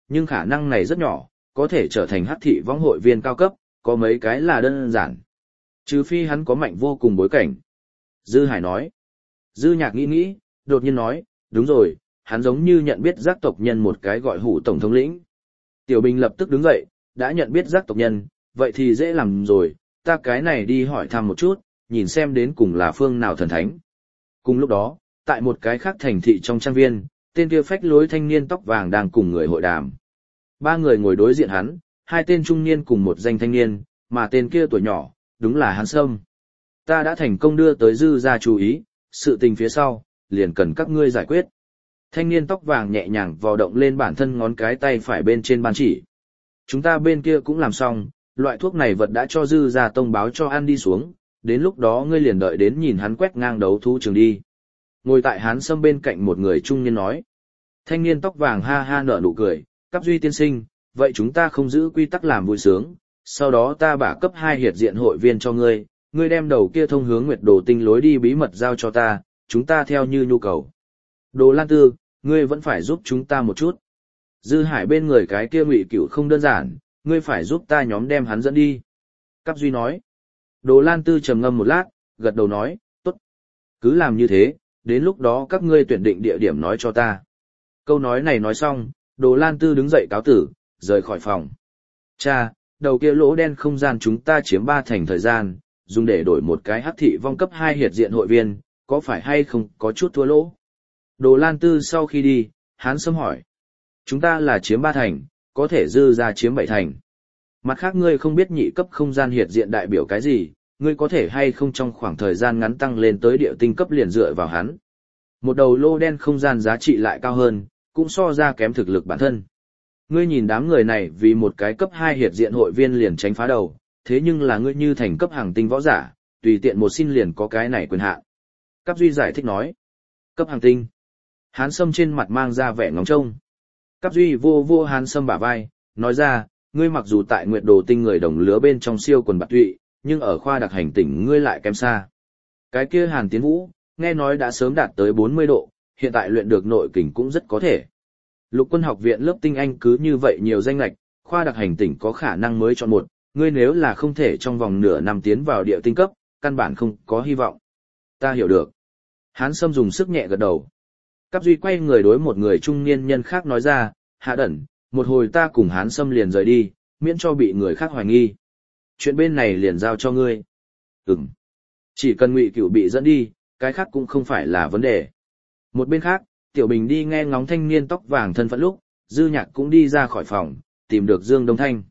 nhưng khả năng này rất nhỏ, có thể trở thành hắc thị võng hội viên cao cấp, có mấy cái là đơn giản. Trừ phi hắn có mạnh vô cùng bối cảnh. Dư Hải nói. Dư Nhạc nghĩ nghĩ, đột nhiên nói, đúng rồi, hắn giống như nhận biết giác tộc nhân một cái gọi Hủ tổng thống lĩnh. Tiểu Bình lập tức đứng dậy, đã nhận biết giác tộc nhân, vậy thì dễ làm rồi, ta cái này đi hỏi thăm một chút, nhìn xem đến cùng là phương nào thần thánh. Cùng lúc đó, tại một cái khác thành thị trong trang viên, tên kia phách lối thanh niên tóc vàng đang cùng người hội đàm. Ba người ngồi đối diện hắn, hai tên trung niên cùng một danh thanh niên, mà tên kia tuổi nhỏ, đúng là Hán Sâm. Ta đã thành công đưa tới Dư gia chú ý, sự tình phía sau, liền cần các ngươi giải quyết. Thanh niên tóc vàng nhẹ nhàng vò động lên bản thân ngón cái tay phải bên trên bàn chỉ. Chúng ta bên kia cũng làm xong, loại thuốc này vật đã cho Dư gia thông báo cho ăn đi xuống, đến lúc đó ngươi liền đợi đến nhìn hắn quét ngang đấu thú trường đi. Ngồi tại Hán Sâm bên cạnh một người trung niên nói. Thanh niên tóc vàng ha ha nở nụ cười, Cáp Duy tiên sinh, vậy chúng ta không giữ quy tắc làm vui sướng, sau đó ta bả cấp 2 hiệt diện hội viên cho ngươi, ngươi đem đầu kia thông hướng Nguyệt Đồ Tinh lối đi bí mật giao cho ta, chúng ta theo như nhu cầu. Đồ Lan Tư, ngươi vẫn phải giúp chúng ta một chút. Dư Hải bên người cái kia Ngụy Cửu không đơn giản, ngươi phải giúp ta nhóm đem hắn dẫn đi. Cáp Duy nói. Đồ Lan Tư trầm ngâm một lát, gật đầu nói, tốt. Cứ làm như thế, đến lúc đó các ngươi tuyển định địa điểm nói cho ta. Câu nói này nói xong, Đồ Lan Tư đứng dậy cáo tử, rời khỏi phòng. Cha, đầu kia lỗ đen không gian chúng ta chiếm 3 thành thời gian, dùng để đổi một cái hắc thị vong cấp 2 hiệt diện hội viên, có phải hay không có chút thua lỗ? Đồ Lan Tư sau khi đi, Hán Sâm hỏi. Chúng ta là chiếm 3 thành, có thể Dư ra chiếm 7 thành. Mặt khác ngươi không biết nhị cấp không gian hiệt diện đại biểu cái gì, ngươi có thể hay không trong khoảng thời gian ngắn tăng lên tới địa tinh cấp liền dựa vào hắn. Một đầu lô đen không gian giá trị lại cao hơn, cũng so ra kém thực lực bản thân. Ngươi nhìn đám người này vì một cái cấp 2 hiệt diện hội viên liền tránh phá đầu, thế nhưng là ngươi như thành cấp hàng tinh võ giả, tùy tiện một xin liền có cái này quyền hạn. Cáp Duy giải thích nói. Cấp hàng tinh. Hán Sâm trên mặt mang ra vẻ ngóng trông. Cáp Duy vô Hán Sâm bả vai, nói ra, ngươi mặc dù tại Nguyệt Đồ Tinh người đồng lứa bên trong siêu quần bạc tụy, nhưng ở khoa đặc hành tỉnh ngươi lại kém xa. Cái kia Hàn Tiến Vũ, nghe nói đã sớm đạt tới 40 độ, hiện tại luyện được nội kình cũng rất có thể. Lục quân học viện lớp tinh anh cứ như vậy nhiều danh lệch, khoa đặc hành tỉnh có khả năng mới chọn một, ngươi nếu là không thể trong vòng nửa năm tiến vào địa tinh cấp, căn bản không có hy vọng. Ta hiểu được. Hán Sâm dùng sức nhẹ gật đầu. Cáp Duy quay người đối một người trung niên nhân khác nói ra, Hạ Đẩn, một hồi ta cùng Hán Sâm liền rời đi, miễn cho bị người khác hoài nghi. Chuyện bên này liền giao cho ngươi. Ừm. Chỉ cần Ngụy Cửu bị dẫn đi, cái khác cũng không phải là vấn đề. Một bên khác, Tiểu Bình đi nghe ngóng thanh niên tóc vàng thân phận lúc, Dư Nhạc cũng đi ra khỏi phòng, tìm được Dương Đông Thanh.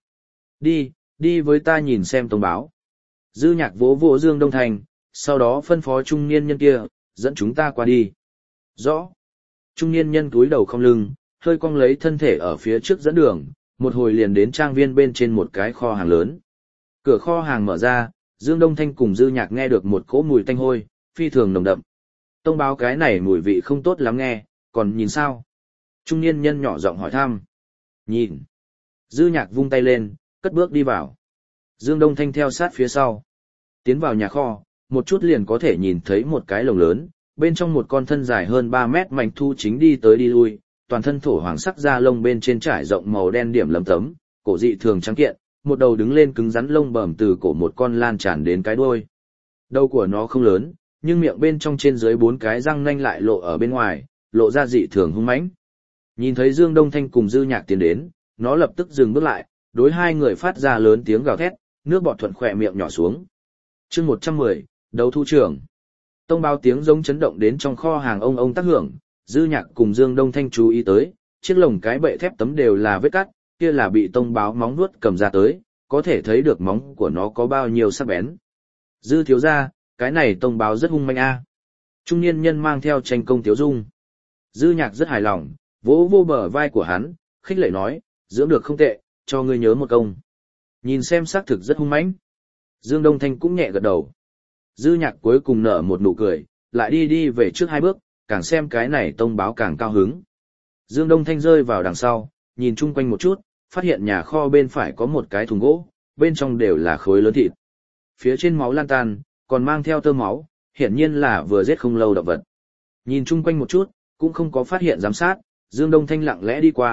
Đi với ta nhìn xem tông báo. Dư Nhạc vỗ Dương Đông Thanh, sau đó phân phó trung niên nhân kia, dẫn chúng ta qua đi. Rõ. Trung niên nhân cúi đầu không lưng, hơi cong lấy thân thể ở phía trước dẫn đường, một hồi liền đến trang viên bên trên một cái kho hàng lớn. Cửa kho hàng mở ra, Dương Đông Thanh cùng Dư Nhạc nghe được một cỗ mùi tanh hôi, phi thường nồng đậm. Tông báo cái này mùi vị không tốt lắm nghe, còn nhìn sao? Trung niên nhân nhỏ giọng hỏi thăm. Nhìn. Dư Nhạc vung tay lên, cất bước đi vào. Dương Đông Thanh theo sát phía sau. Tiến vào nhà kho, một chút liền có thể nhìn thấy một cái lồng lớn, bên trong một con thân dài hơn 3 mét mảnh thu chính đi tới đi lui, toàn thân thổ hoàng sắc da lông bên trên trải rộng màu đen điểm lấm tấm, cổ dị thường trắng kiện, một đầu đứng lên cứng rắn lông bẩm từ cổ một con lan tràn đến cái đuôi. Đầu của nó không lớn, nhưng miệng bên trong trên dưới 4 cái răng nanh lại lộ ở bên ngoài, lộ ra dị thường hung mãnh. Nhìn thấy Dương Đông Thanh cùng Dư Nhạc tiến đến, nó lập tức dừng bước lại, đối hai người phát ra lớn tiếng gào thét, nước bọt thuận khỏe miệng nhỏ xuống. Chương 110, đấu thu trưởng. Tông báo tiếng giống chấn động đến trong kho hàng ông tác hưởng, Dư Nhạc cùng Dương Đông Thanh chú ý tới, chiếc lồng cái bệ thép tấm đều là vết cắt, kia là bị tông báo móng vuốt cầm ra tới, có thể thấy được móng của nó có bao nhiêu sắc bén. Dư thiếu gia, cái này tông báo rất hung manh a. Trung niên nhân mang theo tranh công tiếu dung. Dư Nhạc rất hài lòng, vỗ bờ vai của hắn, khích lệ nói, dưỡng được không tệ, cho ngươi nhớ một công. Nhìn xem xác thực rất hung mãnh. Dương Đông Thanh cũng nhẹ gật đầu. Dư Nhạc cuối cùng nở một nụ cười, lại đi về trước 2 bước, càng xem cái này tông báo càng cao hứng. Dương Đông Thanh rơi vào đằng sau, nhìn chung quanh một chút, phát hiện nhà kho bên phải có một cái thùng gỗ, bên trong đều là khối lớn thịt. Phía trên máu lan tan, còn mang theo tơ máu, hiển nhiên là vừa giết không lâu động vật. Nhìn chung quanh một chút, cũng không có phát hiện giám sát, Dương Đông Thanh lặng lẽ đi qua,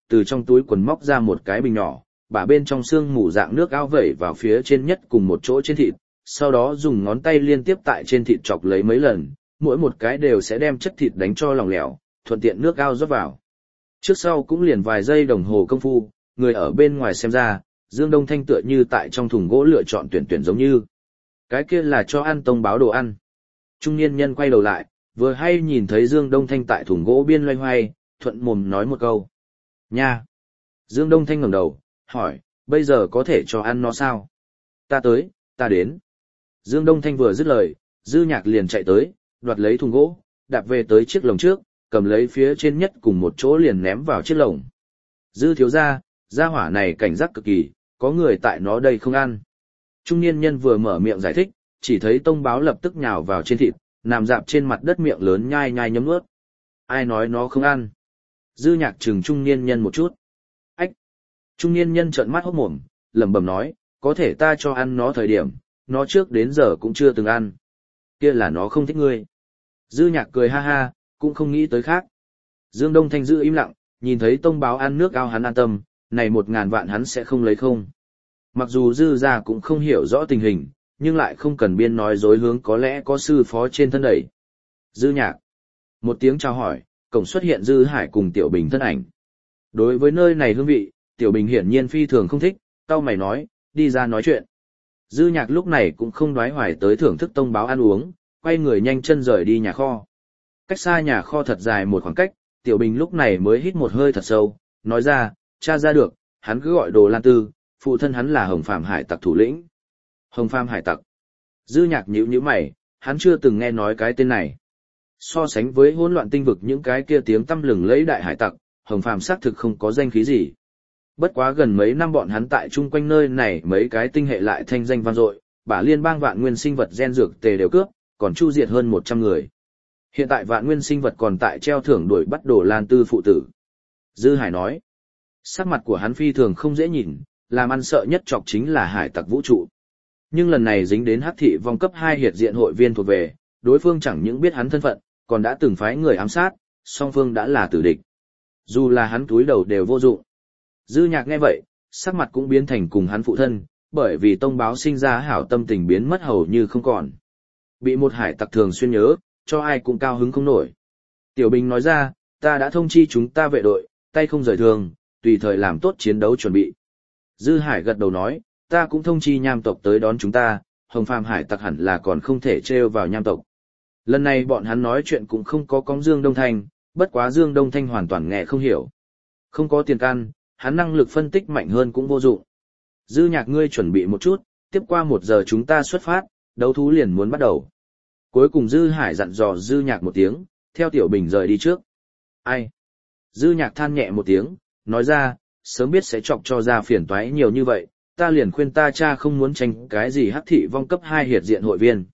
từ trong túi quần móc ra một cái bình nhỏ, bả bên trong xương mù dạng nước ao vẩy vào phía trên nhất cùng một chỗ trên thịt, sau đó dùng ngón tay liên tiếp tại trên thịt chọc lấy mấy lần, mỗi một cái đều sẽ đem chất thịt đánh cho lỏng lẻo, thuận tiện nước ao rót vào. Trước sau cũng liền vài giây đồng hồ công phu, người ở bên ngoài xem ra, Dương Đông Thanh tựa như tại trong thùng gỗ lựa chọn tuyển giống như. Cái kia là cho ăn tông báo đồ ăn. Trung niên nhân quay đầu lại, vừa hay nhìn thấy Dương Đông Thanh tại thùng gỗ biên loay hoay, thuận mồm nói một câu. Nha! Dương Đông Thanh ngẩng đầu, hỏi, bây giờ có thể cho ăn nó sao? Ta tới, ta đến. Dương Đông Thanh vừa dứt lời, Dư Nhạc liền chạy tới, đoạt lấy thùng gỗ, đạp về tới chiếc lồng trước, cầm lấy phía trên nhất cùng một chỗ liền ném vào chiếc lồng. Dư thiếu gia hỏa này cảnh giác cực kỳ, có người tại nó đây không ăn. Trung niên nhân vừa mở miệng giải thích, chỉ thấy tông báo lập tức nhào vào trên thịt, nằm dạp trên mặt đất miệng lớn nhai nhai nhấm nuốt. Ai nói nó không ăn? Dư Nhạc chừng trung niên nhân một chút. Ách! Trung niên nhân trợn mắt hốt mồm, lẩm bẩm nói, có thể ta cho ăn nó thời điểm, nó trước đến giờ cũng chưa từng ăn. Kia là nó không thích ngươi. Dư Nhạc cười ha ha, cũng không nghĩ tới khác. Dương Đông Thanh giữ im lặng, nhìn thấy tông báo ăn nước ao hắn an tâm, này 1000 vạn hắn sẽ không lấy không. Mặc dù Dư gia cũng không hiểu rõ tình hình, nhưng lại không cần biên nói dối hướng có lẽ có sư phó trên thân đẩy. Dư Nhạc. Một tiếng chào hỏi, cổng xuất hiện Dư Hải cùng Tiểu Bình thân ảnh. Đối với nơi này hương vị, Tiểu Bình hiển nhiên phi thường không thích, cau mày nói, đi ra nói chuyện. Dư Nhạc lúc này cũng không đoái hoài tới thưởng thức tông báo ăn uống, quay người nhanh chân rời đi nhà kho. Cách xa nhà kho thật dài một khoảng cách, Tiểu Bình lúc này mới hít một hơi thật sâu, nói ra, cha ra được, hắn cứ gọi Đồ Lan Tư, phụ thân hắn là Hồng Phàm hải tặc thủ lĩnh. Hồng Phàm hải tặc. Dư Nhạc nhíu mày, hắn chưa từng nghe nói cái tên này. So sánh với hỗn loạn tinh vực những cái kia tiếng tăm lừng lẫy đại hải tặc, Hồng Phàm xác thực không có danh khí gì. Bất quá gần mấy năm bọn hắn tại chung quanh nơi này mấy cái tinh hệ lại thanh danh vang dội, bả liên bang vạn nguyên sinh vật gen dược tề đều cướp, còn chu diệt hơn 100 người. Hiện tại vạn nguyên sinh vật còn tại treo thưởng đuổi bắt Đồ Lan Tư phụ tử. Dư Hải nói, sắc mặt của hắn phi thường không dễ nhìn, làm ăn sợ nhất chọc chính là hải tặc vũ trụ. Nhưng lần này dính đến hắc thị vong cấp 2 hiệt diện hội viên thuộc về, đối phương chẳng những biết hắn thân phận, còn đã từng phái người ám sát, song phương đã là tử địch. Dù là hắn túi đầu đều vô dụng. Dư Nhạc nghe vậy, sắc mặt cũng biến thành cùng hắn phụ thân, bởi vì tông báo sinh ra hảo tâm tình biến mất hầu như không còn. Bị một hải tặc thường xuyên nhớ, cho ai cũng cao hứng không nổi. Tiểu Bình nói ra, ta đã thông chi chúng ta vệ đội, tay không rời thường, tùy thời làm tốt chiến đấu chuẩn bị. Dư Hải gật đầu nói, ta cũng thông chi nham tộc tới đón chúng ta, Hồng Phàm hải tặc hẳn là còn không thể trêu vào nham tộc. Lần này bọn hắn nói chuyện cũng không có cóng Dương Đông Thanh, bất quá Dương Đông Thanh hoàn toàn nghe không hiểu. Không có tiền căn, hắn năng lực phân tích mạnh hơn cũng vô dụng. Dư Nhạc ngươi chuẩn bị một chút, tiếp qua 1 giờ chúng ta xuất phát, đấu thú liền muốn bắt đầu. Cuối cùng Dư Hải dặn dò Dư Nhạc một tiếng, theo Tiểu Bình rời đi trước. Ai? Dư Nhạc than nhẹ một tiếng, nói ra, sớm biết sẽ chọc cho ra phiền toái nhiều như vậy, ta liền khuyên ta cha không muốn tranh cái gì hắc thị vong cấp 2 hiệt diện hội viên.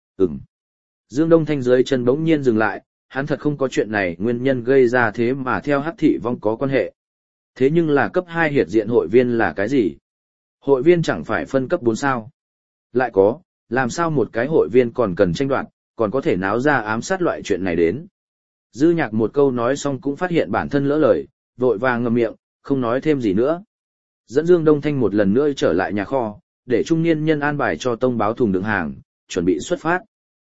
Dương Đông Thanh dưới chân bỗng nhiên dừng lại, hắn thật không có chuyện này nguyên nhân gây ra thế mà theo hắc thị vong có quan hệ. Thế nhưng là cấp 2 hiệt diện hội viên là cái gì? Hội viên chẳng phải phân cấp 4 sao? Lại có, làm sao một cái hội viên còn cần tranh đoạt, còn có thể náo ra ám sát loại chuyện này đến? Dư Nhạc một câu nói xong cũng phát hiện bản thân lỡ lời, vội vàng ngậm miệng, không nói thêm gì nữa. Dẫn Dương Đông Thanh một lần nữa trở lại nhà kho, để trung niên nhân an bài cho tông báo thùng đựng hàng, chuẩn bị xuất phát.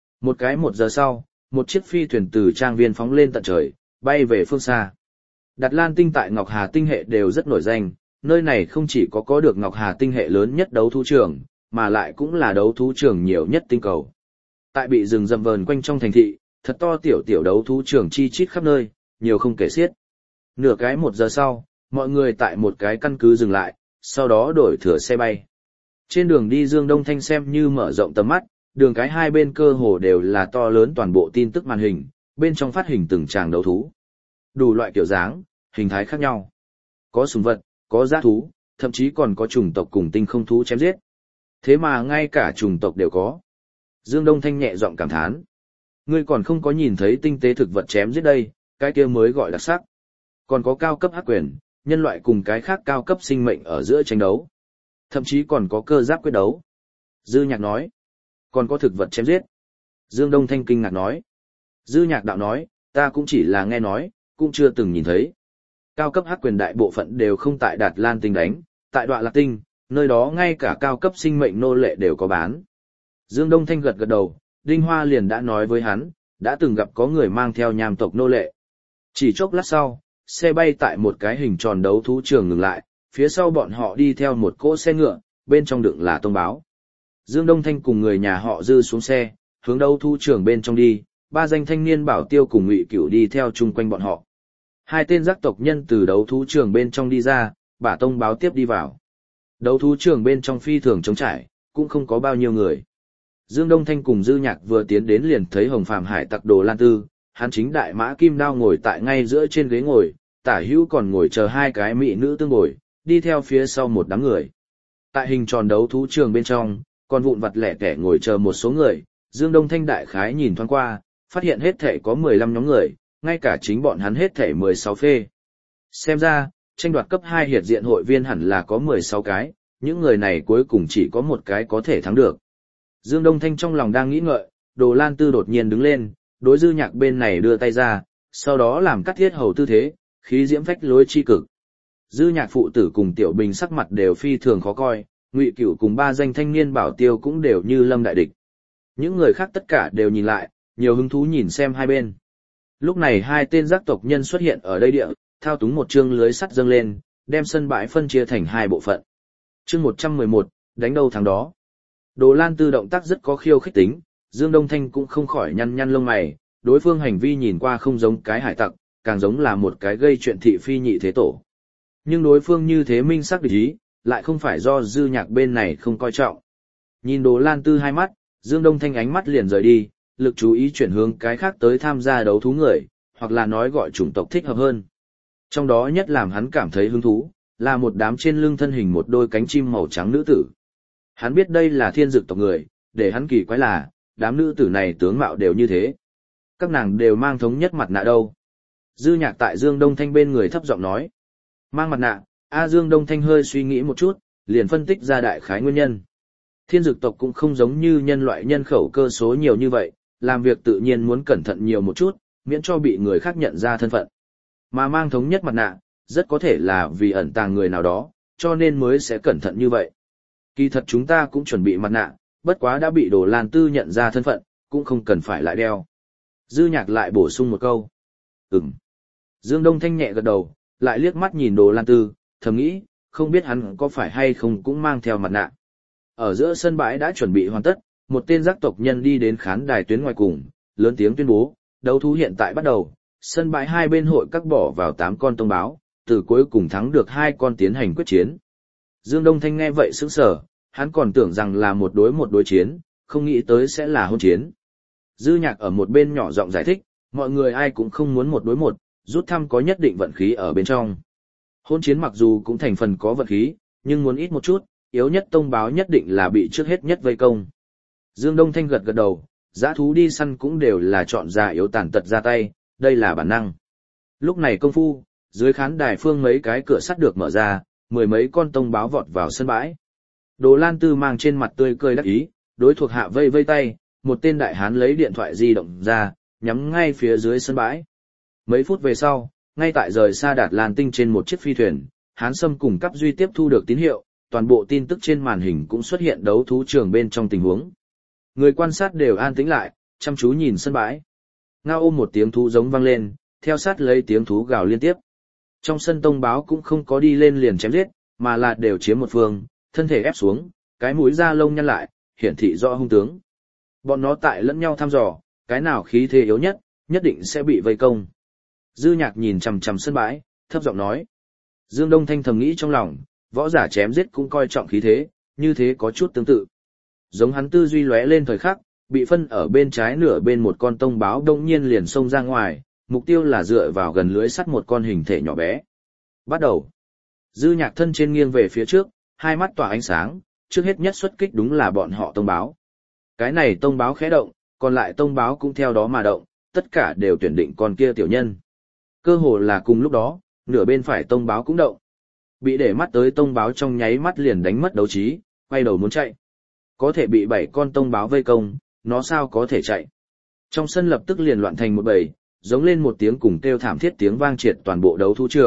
1 giờ sau, một chiếc phi thuyền từ trang viên phóng lên tận trời, bay về phương xa. Đặt Lan Tinh tại Ngọc Hà Tinh hệ đều rất nổi danh, nơi này không chỉ có được Ngọc Hà Tinh hệ lớn nhất đấu thú trường, mà lại cũng là đấu thú trường nhiều nhất tinh cầu. Tại bị rừng rậm vờn quanh trong thành thị, thật to tiểu đấu thú trường chi chít khắp nơi, nhiều không kể xiết. Nửa cái 1 giờ sau, mọi người tại một cái căn cứ dừng lại, sau đó đổi thừa xe bay. Trên đường đi Dương Đông Thanh xem như mở rộng tầm mắt, đường cái hai bên cơ hồ đều là to lớn toàn bộ tin tức màn hình, bên trong phát hình từng tràng đấu thú. Đủ loại kiểu dáng, hình thái khác nhau. Có sùng vật, có dã thú, thậm chí còn có chủng tộc cùng tinh không thú chém giết. Thế mà ngay cả chủng tộc đều có. Dương Đông Thanh nhẹ giọng cảm thán. Ngươi còn không có nhìn thấy tinh tế thực vật chém giết đây, cái kia mới gọi đặc sắc. Còn có cao cấp hắc quyền, nhân loại cùng cái khác cao cấp sinh mệnh ở giữa tranh đấu. Thậm chí còn có cơ giáp quyết đấu. Dư Nhạc nói. Còn có thực vật chém giết. Dương Đông Thanh kinh ngạc nói. Dư Nhạc đạo nói, ta cũng chỉ là nghe nói, cũng chưa từng nhìn thấy. Cao cấp hắc quyền đại bộ phận đều không tại Đạt Lan Tinh đánh, tại Đoạ Lạc Tinh, nơi đó ngay cả cao cấp sinh mệnh nô lệ đều có bán. Dương Đông Thanh gật gật đầu, Đinh Hoa liền đã nói với hắn, đã từng gặp có người mang theo nham tộc nô lệ. Chỉ chốc lát sau, xe bay tại một cái hình tròn đấu thú trường ngừng lại, phía sau bọn họ đi theo một cỗ xe ngựa, bên trong đựng là tông báo. Dương Đông Thanh cùng người nhà họ Dư xuống xe, hướng đấu thú trường bên trong đi, ba danh thanh niên Bảo Tiêu cùng Ngụy Cửu đi theo chung quanh bọn họ. Hai tên giác tộc nhân từ đấu thú trường bên trong đi ra, bả tông báo tiếp đi vào. Đấu thú trường bên trong phi thường trống trải, cũng không có bao nhiêu người. Dương Đông Thanh cùng Dư Nhạc vừa tiến đến liền thấy Hồng Phàm hải tặc Đồ Lan Tư, hắn chính đại mã kim đao ngồi tại ngay giữa trên ghế ngồi, tả hữu còn ngồi chờ hai cái mỹ nữ tương ngồi, đi theo phía sau một đám người. Tại hình tròn đấu thú trường bên trong, còn vụn vặt lẻ tẻ ngồi chờ một số người, Dương Đông Thanh đại khái nhìn thoáng qua, phát hiện hết thể có 15 nhóm người, ngay cả chính bọn hắn hết thể 16 phê. Xem ra, tranh đoạt cấp 2 hiệt diện hội viên hẳn là có 16 cái, những người này cuối cùng chỉ có một cái có thể thắng được. Dương Đông Thanh trong lòng đang nghĩ ngợi, Đồ Lan Tư đột nhiên đứng lên, đối Dư Nhạc bên này đưa tay ra, sau đó làm cắt thiết hầu tư thế, khí diễm phách lối chi cực. Dư Nhạc phụ tử cùng Tiểu Bình sắc mặt đều phi thường khó coi, Ngụy Cửu cùng ba danh thanh niên Bảo Tiêu cũng đều như lâm đại địch. Những người khác tất cả đều nhìn lại, nhiều hứng thú nhìn xem hai bên. Lúc này hai tên giác tộc nhân xuất hiện ở đây địa, thao túng một chương lưới sắt dâng lên, đem sân bãi phân chia thành hai bộ phận. Chương 111, đánh đâu thắng đó. Đồ Lan Tư động tác rất có khiêu khích tính, Dương Đông Thanh cũng không khỏi nhăn nhăn lông mày, đối phương hành vi nhìn qua không giống cái hải tặc, càng giống là một cái gây chuyện thị phi nhị thế tổ. Nhưng đối phương như thế minh xác địch ý, lại không phải do Dư Nhạc bên này không coi trọng. Nhìn Đồ Lan Tư hai mắt, Dương Đông Thanh ánh mắt liền rời đi, lực chú ý chuyển hướng cái khác tới tham gia đấu thú người, hoặc là nói gọi chủng tộc thích hợp hơn. Trong đó nhất làm hắn cảm thấy hứng thú, là một đám trên lưng thân hình một đôi cánh chim màu trắng nữ tử. Hắn biết đây là thiên dực tộc người, để hắn kỳ quái là, đám nữ tử này tướng mạo đều như thế. Các nàng đều mang thống nhất mặt nạ đâu. Dư Nhạc tại Dương Đông Thanh bên người thấp giọng nói. Mang mặt nạ, Dương Đông Thanh hơi suy nghĩ một chút, liền phân tích ra đại khái nguyên nhân. Thiên dực tộc cũng không giống như nhân loại nhân khẩu cơ số nhiều như vậy, làm việc tự nhiên muốn cẩn thận nhiều một chút, miễn cho bị người khác nhận ra thân phận. Mà mang thống nhất mặt nạ, rất có thể là vì ẩn tàng người nào đó, cho nên mới sẽ cẩn thận như vậy. Kỳ thật chúng ta cũng chuẩn bị mặt nạ, bất quá đã bị Đồ Lan Tư nhận ra thân phận, cũng không cần phải lại đeo. Dư Nhạc lại bổ sung một câu. Dương Đông Thanh nhẹ gật đầu, lại liếc mắt nhìn Đồ Lan Tư, thầm nghĩ, không biết hắn có phải hay không cũng mang theo mặt nạ. Ở giữa sân bãi đã chuẩn bị hoàn tất, một tên giác tộc nhân đi đến khán đài tuyến ngoài cùng, lớn tiếng tuyên bố, đấu thú hiện tại bắt đầu, sân bãi hai bên hội các bỏ vào 8 con tông báo, từ cuối cùng thắng được 2 con tiến hành quyết chiến. Dương Đông Thanh nghe vậy sững sờ, hắn còn tưởng rằng là một đối chiến, không nghĩ tới sẽ là hôn chiến. Dư Nhạc ở một bên nhỏ giọng giải thích, mọi người ai cũng không muốn một đối một, rút thăm có nhất định vận khí ở bên trong. Hôn chiến mặc dù cũng thành phần có vận khí, nhưng muốn ít một chút, yếu nhất tông báo nhất định là bị trước hết nhất vây công. Dương Đông Thanh gật gật đầu, dã thú đi săn cũng đều là chọn già yếu tàn tật ra tay, đây là bản năng. Lúc này công phu, dưới khán đài phương mấy cái cửa sắt được mở ra, 10 mấy con tông báo vọt vào sân bãi. Đồ Lan Tư mang trên mặt tươi cười đắc ý, đối thuộc hạ vây vây tay, một tên đại hán lấy điện thoại di động ra, nhắm ngay phía dưới sân bãi. Mấy phút về sau, ngay tại rời xa Đạt Lan Tinh trên một chiếc phi thuyền, Hán Sâm cùng Cáp Duy tiếp thu được tín hiệu, toàn bộ tin tức trên màn hình cũng xuất hiện đấu thú trường bên trong tình huống. Người quan sát đều an tĩnh lại, chăm chú nhìn sân bãi. Ngao ôm một tiếng thú giống vang lên, theo sát lấy tiếng thú gào liên tiếp. Trong sân tông báo cũng không có đi lên liền chém giết, mà là đều chiếm một phương, thân thể ép xuống, cái mũi da lông nhăn lại, hiển thị rõ hung tướng. Bọn nó tại lẫn nhau thăm dò, cái nào khí thế yếu nhất, nhất định sẽ bị vây công. Dư Nhạc nhìn chằm chằm sân bãi, thấp giọng nói. Dương Đông Thanh thầm nghĩ trong lòng, võ giả chém giết cũng coi trọng khí thế, như thế có chút tương tự. Giống hắn tư duy lóe lên thời khắc, bị phân ở bên trái nửa bên một con tông báo đông nhiên liền xông ra ngoài, mục tiêu là dựa vào gần lưới sắt một con hình thể nhỏ bé. Bắt đầu. Dư Nhạc thân trên nghiêng về phía trước, hai mắt tỏa ánh sáng, trước hết nhất xuất kích đúng là bọn họ tông báo. Cái này tông báo khẽ động, còn lại tông báo cũng theo đó mà động, tất cả đều tuyển định con kia tiểu nhân. Cơ hồ là cùng lúc đó, nửa bên phải tông báo cũng động. Bị để mắt tới tông báo trong nháy mắt liền đánh mất đấu trí, quay đầu muốn chạy. Có thể bị 7 con tông báo vây công, nó sao có thể chạy. Trong sân lập tức liền loạn thành một bầy, giống lên một tiếng cùng kêu thảm thiết tiếng vang triệt toàn bộ đấu thú trường,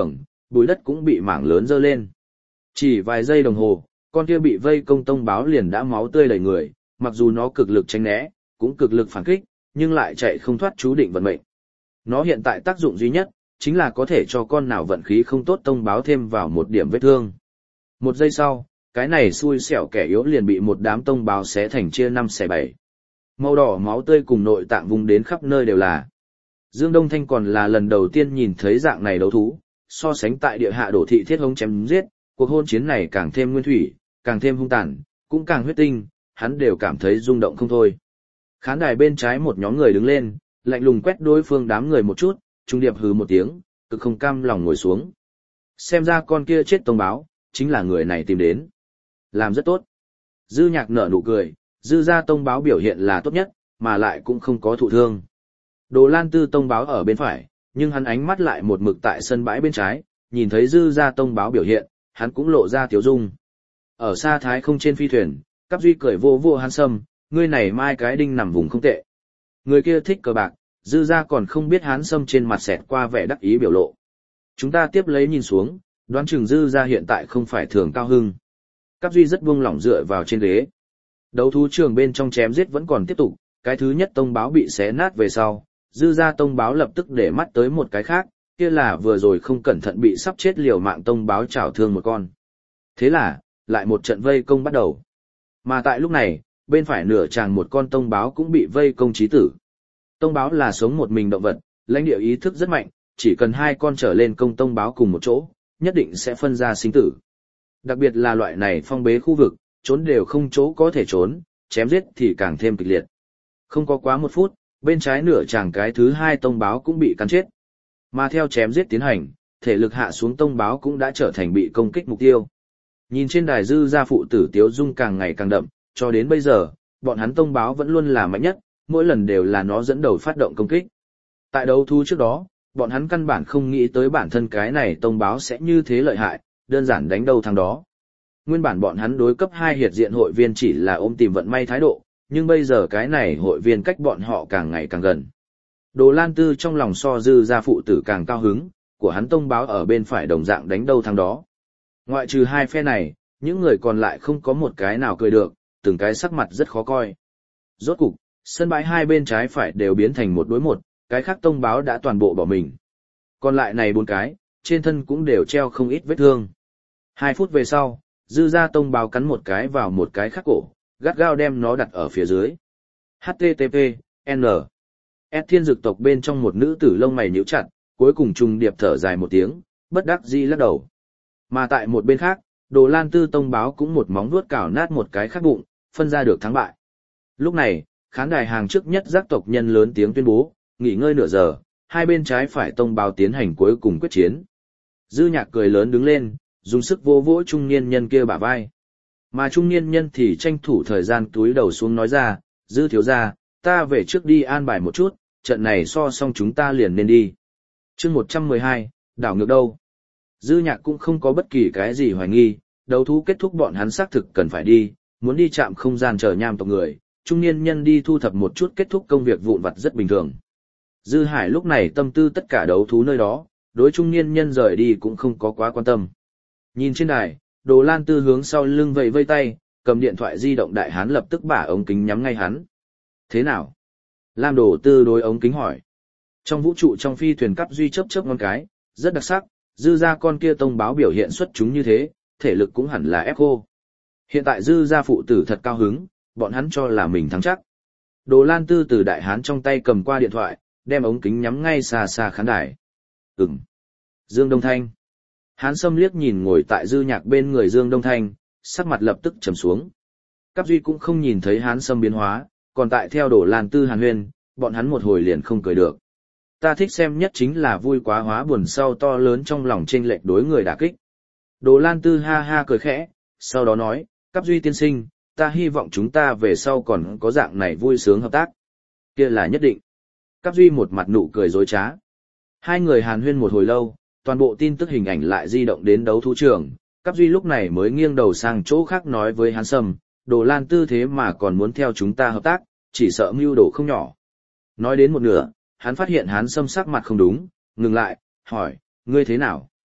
bụi đất cũng bị mảng lớn dơ lên. Chỉ vài giây đồng hồ, con kia bị vây công tông báo liền đã máu tươi đầy người, mặc dù nó cực lực tránh né, cũng cực lực phản kích, nhưng lại chạy không thoát chú định vận mệnh. Nó hiện tại tác dụng duy nhất, chính là có thể cho con nào vận khí không tốt tông báo thêm vào một điểm vết thương. Một giây sau, cái này xui xẻo kẻ yếu liền bị một đám tông báo xé thành chia 5 xẻ 7. Màu đỏ máu tươi cùng nội tạng vùng đến khắp nơi đều là. Dương Đông Thanh còn là lần đầu tiên nhìn thấy dạng này đấu thú, so sánh tại địa hạ đổ thị thiết hống chém giết, cuộc hôn chiến này càng thêm nguyên thủy, càng thêm hung tàn, cũng càng huyết tinh, hắn đều cảm thấy rung động không thôi. Khán đài bên trái một nhóm người đứng lên, lạnh lùng quét đối phương đám người một chút, trung điệp hừ một tiếng, cực không cam lòng ngồi xuống. Xem ra con kia chết tông báo, chính là người này tìm đến. Làm rất tốt. Dư Nhạc nở nụ cười, Dư gia tông báo biểu hiện là tốt nhất, mà lại cũng không có thụ thương. Đồ Lan Tư tông báo ở bên phải, nhưng hắn ánh mắt lại một mực tại sân bãi bên trái, nhìn thấy Dư gia tông báo biểu hiện, hắn cũng lộ ra tiếu dung. Ở xa thái không trên phi thuyền, Cáp Duy cười vô vô hắn sâm, ngươi này mai cái đinh nằm vùng không tệ. Người kia thích cờ bạc, Dư gia còn không biết hắn sâm trên mặt xẹt qua vẻ đắc ý biểu lộ. Chúng ta tiếp lấy nhìn xuống, đoán chừng Dư gia hiện tại không phải thường cao hưng. Cáp Duy rất buông lỏng dựa vào trên ghế. Đấu thú trường bên trong chém giết vẫn còn tiếp tục, cái thứ nhất tông báo bị xé nát về sau, Dư gia tông báo lập tức để mắt tới một cái khác, kia là vừa rồi không cẩn thận bị sắp chết liều mạng tông báo chảo thương một con. Thế là, lại một trận vây công bắt đầu. Mà tại lúc này, bên phải nửa tràng một con tông báo cũng bị vây công chí tử. Tông báo là sống một mình động vật, lãnh địa ý thức rất mạnh, chỉ cần 2 con trở lên công tông báo cùng một chỗ, nhất định sẽ phân ra sinh tử. Đặc biệt là loại này phong bế khu vực, trốn đều không chỗ có thể trốn, chém giết thì càng thêm kịch liệt. Không có quá 1 phút, bên trái nửa tràng cái thứ 2 tông báo cũng bị cắn chết. Mà theo chém giết tiến hành, thể lực hạ xuống tông báo cũng đã trở thành bị công kích mục tiêu. Nhìn trên đài Dư gia phụ tử tiếu dung càng ngày càng đậm, cho đến bây giờ, bọn hắn tông báo vẫn luôn là mạnh nhất, mỗi lần đều là nó dẫn đầu phát động công kích. Tại đấu thú trước đó, bọn hắn căn bản không nghĩ tới bản thân cái này tông báo sẽ như thế lợi hại, đơn giản đánh đầu thằng đó. Nguyên bản bọn hắn đối cấp 2 hiệt diện hội viên chỉ là ôm tìm vận may thái độ, nhưng bây giờ cái này hội viên cách bọn họ càng ngày càng gần. Đồ Lan Tư trong lòng so Dư gia phụ tử càng cao hứng, của hắn tông báo ở bên phải đồng dạng đánh đầu thằng đó. Ngoại trừ 2 phe này, những người còn lại không có một cái nào cười được, từng cái sắc mặt rất khó coi. Rốt cục, sân bãi 2 bên trái phải đều biến thành 1 đối 1, cái khác tông báo đã toàn bộ bỏ mình. Còn lại này 4 cái, trên thân cũng đều treo không ít vết thương. 2 phút về sau, Dư gia tông báo cắn một cái vào một cái khác cổ, gắt gao đem nó đặt ở phía dưới. HTTP, N. S thiên dực tộc bên trong một nữ tử lông mày nhíu chặt, cuối cùng trùng điệp thở dài một tiếng, bất đắc dĩ lắc đầu. Mà tại một bên khác, Đồ Lan Tư tông báo cũng một móng vuốt cào nát một cái khác bụng, phân ra được thắng bại. Lúc này, khán đài hàng trước nhất giác tộc nhân lớn tiếng tuyên bố, nghỉ ngơi nửa giờ, 2 bên trái phải tông báo tiến hành cuối cùng quyết chiến. Dư Nhạc cười lớn đứng lên, dùng sức vỗ vỗ trung niên nhân kia bả vai. Mà trung niên nhân thì tranh thủ thời gian túi đầu xuống nói ra, Dư thiếu gia, ta về trước đi an bài một chút, trận này so xong chúng ta liền nên đi. Chương 112, đảo ngược đâu? Dư Nhạc cũng không có bất kỳ cái gì hoài nghi, đấu thú kết thúc bọn hắn xác thực cần phải đi, muốn đi chạm không gian chờ nham tộc người, trung niên nhân đi thu thập một chút kết thúc công việc vụn vặt rất bình thường. Dư Hải lúc này tâm tư tất cả đấu thú nơi đó, đối trung niên nhân rời đi cũng không có quá quan tâm. Nhìn trên đài, Đồ Lan Tư hướng sau lưng vẫy vây tay, cầm điện thoại di động đại hán lập tức bả ống kính nhắm ngay hắn. Thế nào? Lam Đồ Tư đối ống kính hỏi. Trong vũ trụ trong phi thuyền Cáp Duy chớp chớp ngón cái, rất đặc sắc, Dư gia con kia tông báo biểu hiện xuất chúng như thế, thể lực cũng hẳn là ép cô. Hiện tại Dư gia phụ tử thật cao hứng, bọn hắn cho là mình thắng chắc. Đồ Lan Tư từ đại hán trong tay cầm qua điện thoại, đem ống kính nhắm ngay xa xa khán đài. Dương Đông Thanh. Hán Sâm liếc nhìn ngồi tại Dư Nhạc bên người Dương Đông Thanh, sắc mặt lập tức trầm xuống. Cáp Duy cũng không nhìn thấy Hán Sâm biến hóa, còn tại theo Đồ Lan Tư hàn huyên, bọn hắn một hồi liền không cười được. Ta thích xem nhất chính là vui quá hóa buồn sau to lớn trong lòng chênh lệch đối người đả kích. Đồ Lan Tư ha ha cười khẽ, sau đó nói, Cáp Duy tiên sinh, ta hy vọng chúng ta về sau còn có dạng này vui sướng hợp tác. Kia là nhất định. Cáp Duy một mặt nụ cười dối trá. Hai người hàn huyên một hồi lâu, toàn bộ tin tức hình ảnh lại di động đến đấu thú trường. Cáp Duy lúc này mới nghiêng đầu sang chỗ khác nói với Hán Sâm, Đồ Lan Tư thế mà còn muốn theo chúng ta hợp tác, chỉ sợ mưu đồ không nhỏ. Nói đến một nửa, hắn phát hiện Hán Sâm sắc mặt không đúng, ngừng lại, hỏi, ngươi thế nào?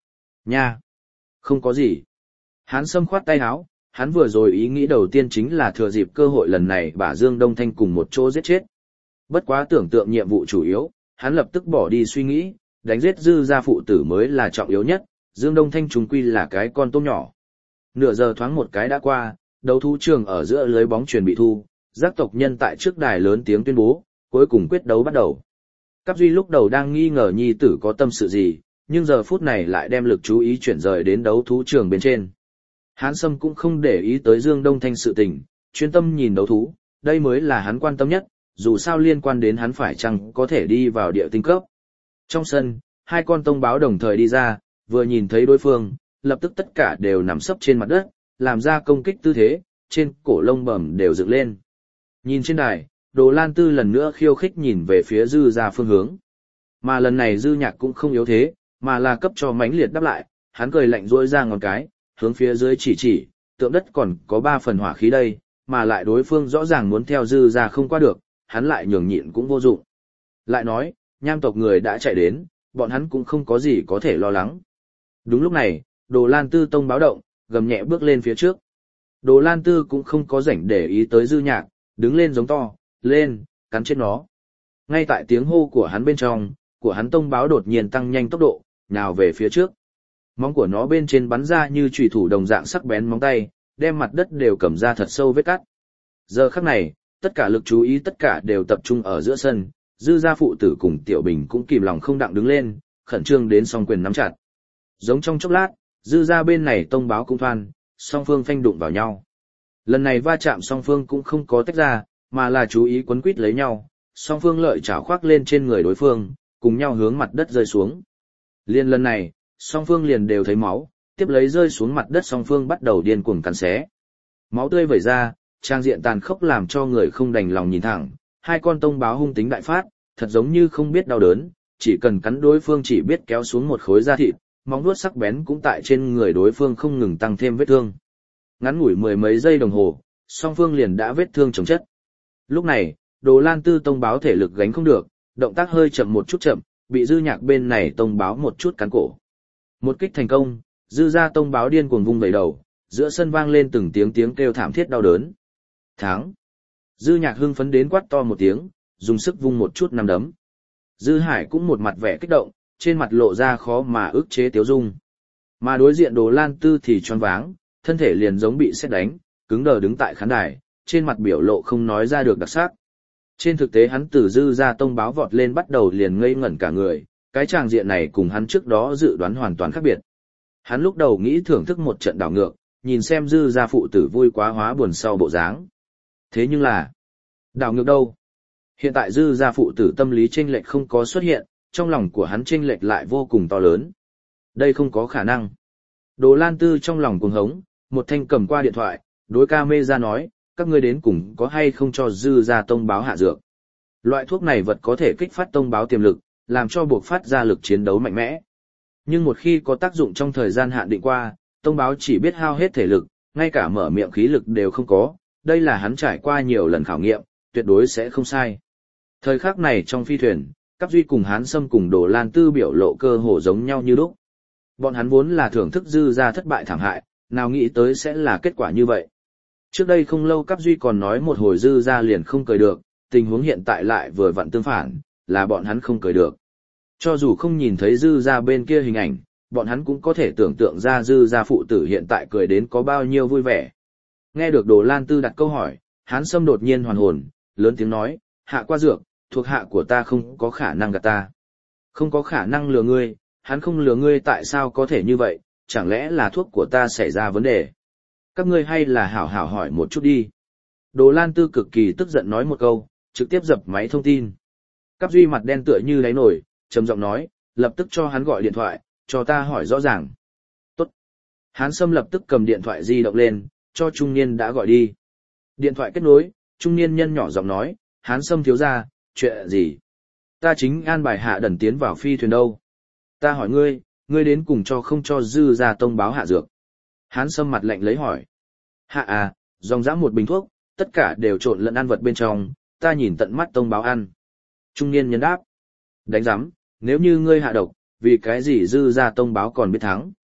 Nha! Không có gì. Hán Sâm khoát tay áo, hắn vừa rồi ý nghĩ đầu tiên chính là thừa dịp cơ hội lần này bả Dương Đông Thanh cùng một chỗ giết chết. Bất quá tưởng tượng nhiệm vụ chủ yếu, hắn lập tức bỏ đi suy nghĩ, đánh giết Dư gia phụ tử mới là trọng yếu nhất, Dương Đông Thanh chúng quy là cái con tôm nhỏ. Nửa giờ thoáng một cái đã qua, đấu thú trường ở giữa lưới bóng chuyền bị thu, giác tộc nhân tại trước đài lớn tiếng tuyên bố, cuối cùng quyết đấu bắt đầu. Cáp Duy lúc đầu đang nghi ngờ nhi tử có tâm sự gì, nhưng giờ phút này lại đem lực chú ý chuyển rời đến đấu thú trường bên trên. Hán Sâm cũng không để ý tới Dương Đông Thanh sự tình, chuyên tâm nhìn đấu thú, đây mới là hắn quan tâm nhất, dù sao liên quan đến hắn phải chăng có thể đi vào địa tinh cấp. Trong sân, hai con tông báo đồng thời đi ra, vừa nhìn thấy đối phương, lập tức tất cả đều nằm sấp trên mặt đất, làm ra công kích tư thế, trên cổ lông bẩm đều dựng lên. Nhìn trên đài, Đồ Lan Tư lần nữa khiêu khích nhìn về phía Dư gia phương hướng. Mà lần này Dư Nhạc cũng không yếu thế, mà là cấp cho mãnh liệt đáp lại, hắn cười lạnh rỗi ra ngón cái, hướng phía dưới chỉ, tượng đất còn có 3 phần hỏa khí đây, mà lại đối phương rõ ràng muốn theo Dư gia không qua được, hắn lại nhường nhịn cũng vô dụng. Lại nói, Nham tộc người đã chạy đến, bọn hắn cũng không có gì có thể lo lắng. Đúng lúc này, Đồ Lan Tư tông báo động, gầm nhẹ bước lên phía trước. Đồ Lan Tư cũng không có rảnh để ý tới Dư Nhạc, đứng lên giống to, lên, cắn chết nó. Ngay tại tiếng hô của hắn bên trong, của hắn tông báo đột nhiên tăng nhanh tốc độ, nhào về phía trước. Móng của nó bên trên bắn ra như chùy thủ đồng dạng sắc bén móng tay, đem mặt đất đều cầm ra thật sâu vết cắt. Giờ khắc này, tất cả lực chú ý tất cả đều tập trung ở giữa sân, Dư gia phụ tử cùng Tiểu Bình cũng kìm lòng không đặng đứng lên, khẩn trương đến song quyền nắm chặt. Giống trong chốc lát, Dư gia bên này tông báo cũng thoan, song phương phanh đụng vào nhau. Lần này va chạm song phương cũng không có tách ra, mà là chú ý quấn quýt lấy nhau, song phương lợi chảo khoác lên trên người đối phương, cùng nhau hướng mặt đất rơi xuống. Liên lần này, song phương liền đều thấy máu, tiếp lấy rơi xuống mặt đất song phương bắt đầu điên cuồng cắn xé. Máu tươi vẩy ra, trang diện tàn khốc làm cho người không đành lòng nhìn thẳng, hai con tông báo hung tính đại phát, thật giống như không biết đau đớn, chỉ cần cắn đối phương chỉ biết kéo xuống một khối da thịt, móng vuốt sắc bén cũng tại trên người đối phương không ngừng tăng thêm vết thương. Ngắn ngủi mười mấy giây đồng hồ, song phương liền đã vết thương chồng chất. Lúc này, Đồ Lan Tư tông báo thể lực gánh không được, động tác hơi chậm một chút chậm, bị Dư Nhạc bên này tông báo một chút cắn cổ. Một kích thành công, Dư gia tông báo điên cuồng vung vẩy đầu, giữa sân vang lên từng tiếng kêu thảm thiết đau đớn. Thắng! Dư Nhạc hưng phấn đến quát to một tiếng, dùng sức vung một chút nắm đấm. Dư Hải cũng một mặt vẻ kích động, trên mặt lộ ra khó mà ức chế tiếu dung. Mà đối diện Đồ Lan Tư thì choáng váng, thân thể liền giống bị sét đánh, cứng đờ đứng tại khán đài, trên mặt biểu lộ không nói ra được đặc sắc. Trên thực tế hắn từ Dư gia tông báo vọt lên bắt đầu liền ngây ngẩn cả người, cái tràng diện này cùng hắn trước đó dự đoán hoàn toàn khác biệt. Hắn lúc đầu nghĩ thưởng thức một trận đảo ngược, nhìn xem Dư gia phụ tử vui quá hóa buồn sau bộ dáng. Thế nhưng là, đảo ngược đâu? Hiện tại Dư gia phụ tử tâm lý chênh lệch không có xuất hiện, trong lòng của hắn chênh lệch lại vô cùng to lớn. Đây không có khả năng. Đồ Lan Tư trong lòng cuồng hống, một thanh cầm qua điện thoại, đối ca mê ra nói, các ngươi đến cùng có hay không cho Dư gia tông báo hạ dược. Loại thuốc này vật có thể kích phát tông báo tiềm lực, làm cho buộc phát ra lực chiến đấu mạnh mẽ. Nhưng một khi có tác dụng trong thời gian hạn định qua, tông báo chỉ biết hao hết thể lực, ngay cả mở miệng khí lực đều không có, đây là hắn trải qua nhiều lần khảo nghiệm, tuyệt đối sẽ không sai. Thời khắc này trong phi thuyền, Cáp Duy cùng Hán Sâm cùng Đồ Lan Tư biểu lộ cơ hồ giống nhau như lúc. Bọn hắn vốn là thưởng thức Dư gia thất bại thảm hại, nào nghĩ tới sẽ là kết quả như vậy. Trước đây không lâu Cáp Duy còn nói một hồi Dư gia liền không cười được, tình huống hiện tại lại vừa vặn tương phản, là bọn hắn không cười được. Cho dù không nhìn thấy Dư gia bên kia hình ảnh, bọn hắn cũng có thể tưởng tượng ra Dư gia phụ tử hiện tại cười đến có bao nhiêu vui vẻ. Nghe được Đồ Lan Tư đặt câu hỏi, Hán Sâm đột nhiên hoàn hồn, lớn tiếng nói, hạ qua dược, thuộc hạ của ta không có khả năng gạt ta. Không có khả năng lừa ngươi, hắn không lừa ngươi tại sao có thể như vậy, chẳng lẽ là thuốc của ta xảy ra vấn đề? Các ngươi hay là hảo hảo hỏi một chút đi. Đồ Lan Tư cực kỳ tức giận nói một câu, trực tiếp dập máy thông tin. Cáp Duy mặt đen tựa như đáy nổi, trầm giọng nói, lập tức cho hắn gọi điện thoại, cho ta hỏi rõ ràng. Tốt. Hán Sâm lập tức cầm điện thoại di động lên, cho trung niên đã gọi đi. Điện thoại kết nối, trung niên nhân nhỏ giọng nói, Hán Sâm thiếu gia, chuyện gì? Ta chính an bài hạ đần tiến vào phi thuyền đâu. Ta hỏi ngươi, ngươi đến cùng cho không cho Dư gia tông báo hạ dược. Hán Sâm mặt lạnh lấy hỏi. Hạ à, dòng dã một bình thuốc, tất cả đều trộn lẫn ăn vật bên trong, ta nhìn tận mắt tông báo ăn. Trung niên nhân đáp. Đánh giám, nếu như ngươi hạ độc, vì cái gì Dư gia tông báo còn biết thắng.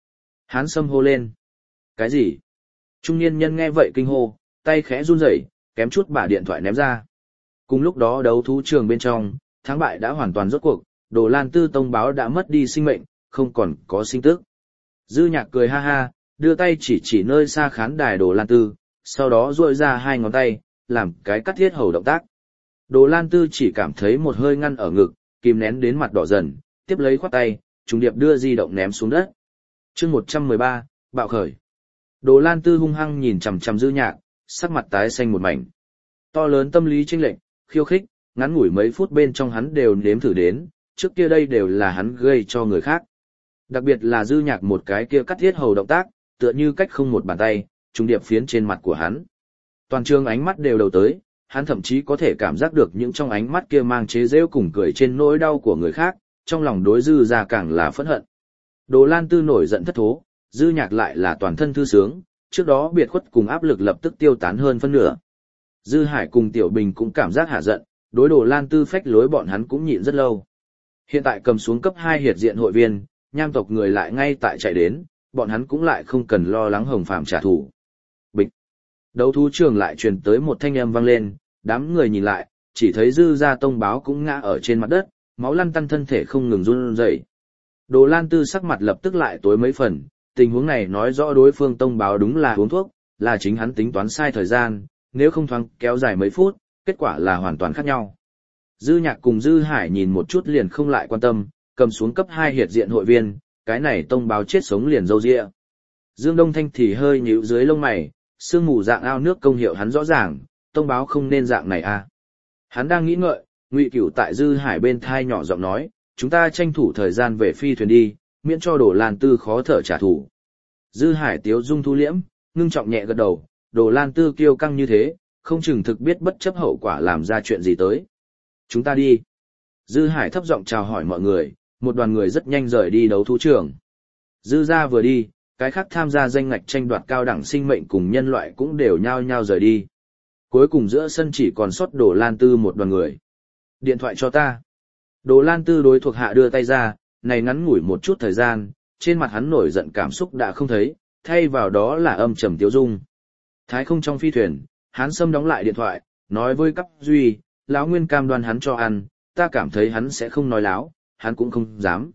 Hán Sâm hô lên. Cái gì? Trung niên nhân nghe vậy kinh hô, tay khẽ run rẩy, kém chút bả điện thoại ném ra. Cùng lúc đó đấu thú trường bên trong, thắng bại đã hoàn toàn rốt cuộc, Đồ Lan Tư tông báo đã mất đi sinh mệnh, không còn có sinh tức. Dư Nhạc cười ha ha, đưa tay chỉ nơi xa khán đài Đồ Lan Tư, sau đó duỗi ra hai ngón tay, làm cái cắt thiết hầu động tác. Đồ Lan Tư chỉ cảm thấy một hơi ngăn ở ngực, kìm nén đến mặt đỏ dần, tiếp lấy khoát tay, trùng điệp đưa di động ném xuống đất. Chương 113, bạo khởi. Đồ Lan Tư hung hăng nhìn chằm chằm Dư Nhạc, sắc mặt tái xanh một mảnh. To lớn tâm lý chênh lệch, khiêu khích, ngắn ngủi mấy phút bên trong hắn đều nếm thử đến, trước kia đây đều là hắn gây cho người khác. Đặc biệt là Dư Nhạc một cái kia cắt thiết hầu động tác, tựa như cách không một bàn tay, trùng điệp phiến trên mặt của hắn. Toàn trường ánh mắt đều đầu tới, hắn thậm chí có thể cảm giác được những trong ánh mắt kia mang chế giễu cùng cười trên nỗi đau của người khác, trong lòng đối Dư ra càng là phẫn hận. Đồ Lan Tư nổi giận thất thố, Dư Nhạc lại là toàn thân thư sướng, trước đó biệt khuất cùng áp lực lập tức tiêu tán hơn phân nửa. Dư Hải cùng Tiểu Bình cũng cảm giác hạ giận, đối Đồ Lan Tư phách lối bọn hắn cũng nhịn rất lâu. Hiện tại cầm xuống cấp 2 hiệt diện hội viên, nham tộc người lại ngay tại chạy đến, bọn hắn cũng lại không cần lo lắng Hồng Phàm trả thù. Bịch. Đấu thú trường lại truyền tới một thanh âm vang lên, đám người nhìn lại, chỉ thấy Dư gia tông báo cũng ngã ở trên mặt đất, máu lăn tăn thân thể không ngừng run rẩy. Đồ Lan Tư sắc mặt lập tức lại tối mấy phần, tình huống này nói rõ đối phương tông báo đúng là uống thuốc, là chính hắn tính toán sai thời gian, nếu không thoáng kéo dài mấy phút, kết quả là hoàn toàn khác nhau. Dư Nhạc cùng Dư Hải nhìn một chút liền không lại quan tâm, cầm xuống cấp 2 hiệt diện hội viên, cái này tông báo chết sống liền râu ria. Dương Đông Thanh thì hơi nhíu dưới lông mày, sương mù dạng ao nước công hiệu hắn rõ ràng, tông báo không nên dạng này à. Hắn đang nghĩ ngợi, Ngụy Cửu tại Dư Hải bên thai nhỏ giọng nói, chúng ta tranh thủ thời gian về phi thuyền đi, miễn cho Đồ Lan Tư khó thở trả thù. Dư Hải tiếu dung thu liễm, ngưng trọng nhẹ gật đầu, Đồ Lan Tư kiêu căng như thế, không chừng thực biết bất chấp hậu quả làm ra chuyện gì tới. Chúng ta đi. Dư Hải thấp giọng chào hỏi mọi người, một đoàn người rất nhanh rời đi đấu thú trường. Dư gia vừa đi, cái khác tham gia danh ngạch tranh đoạt cao đẳng sinh mệnh cùng nhân loại cũng đều nhao nhao rời đi. Cuối cùng giữa sân chỉ còn sót Đồ Lan Tư một đoàn người. Điện thoại cho ta. Đồ Lan Tư đối thuộc hạ đưa tay ra, này ngắn ngủi một chút thời gian, trên mặt hắn nổi giận cảm xúc đã không thấy, thay vào đó là âm trầm tiêu dung. Thái không trong phi thuyền, Hán Sâm đóng lại điện thoại, nói với Cáp Duy, lão Nguyên cam đoan hắn cho ăn, ta cảm thấy hắn sẽ không nói láo, hắn cũng không dám.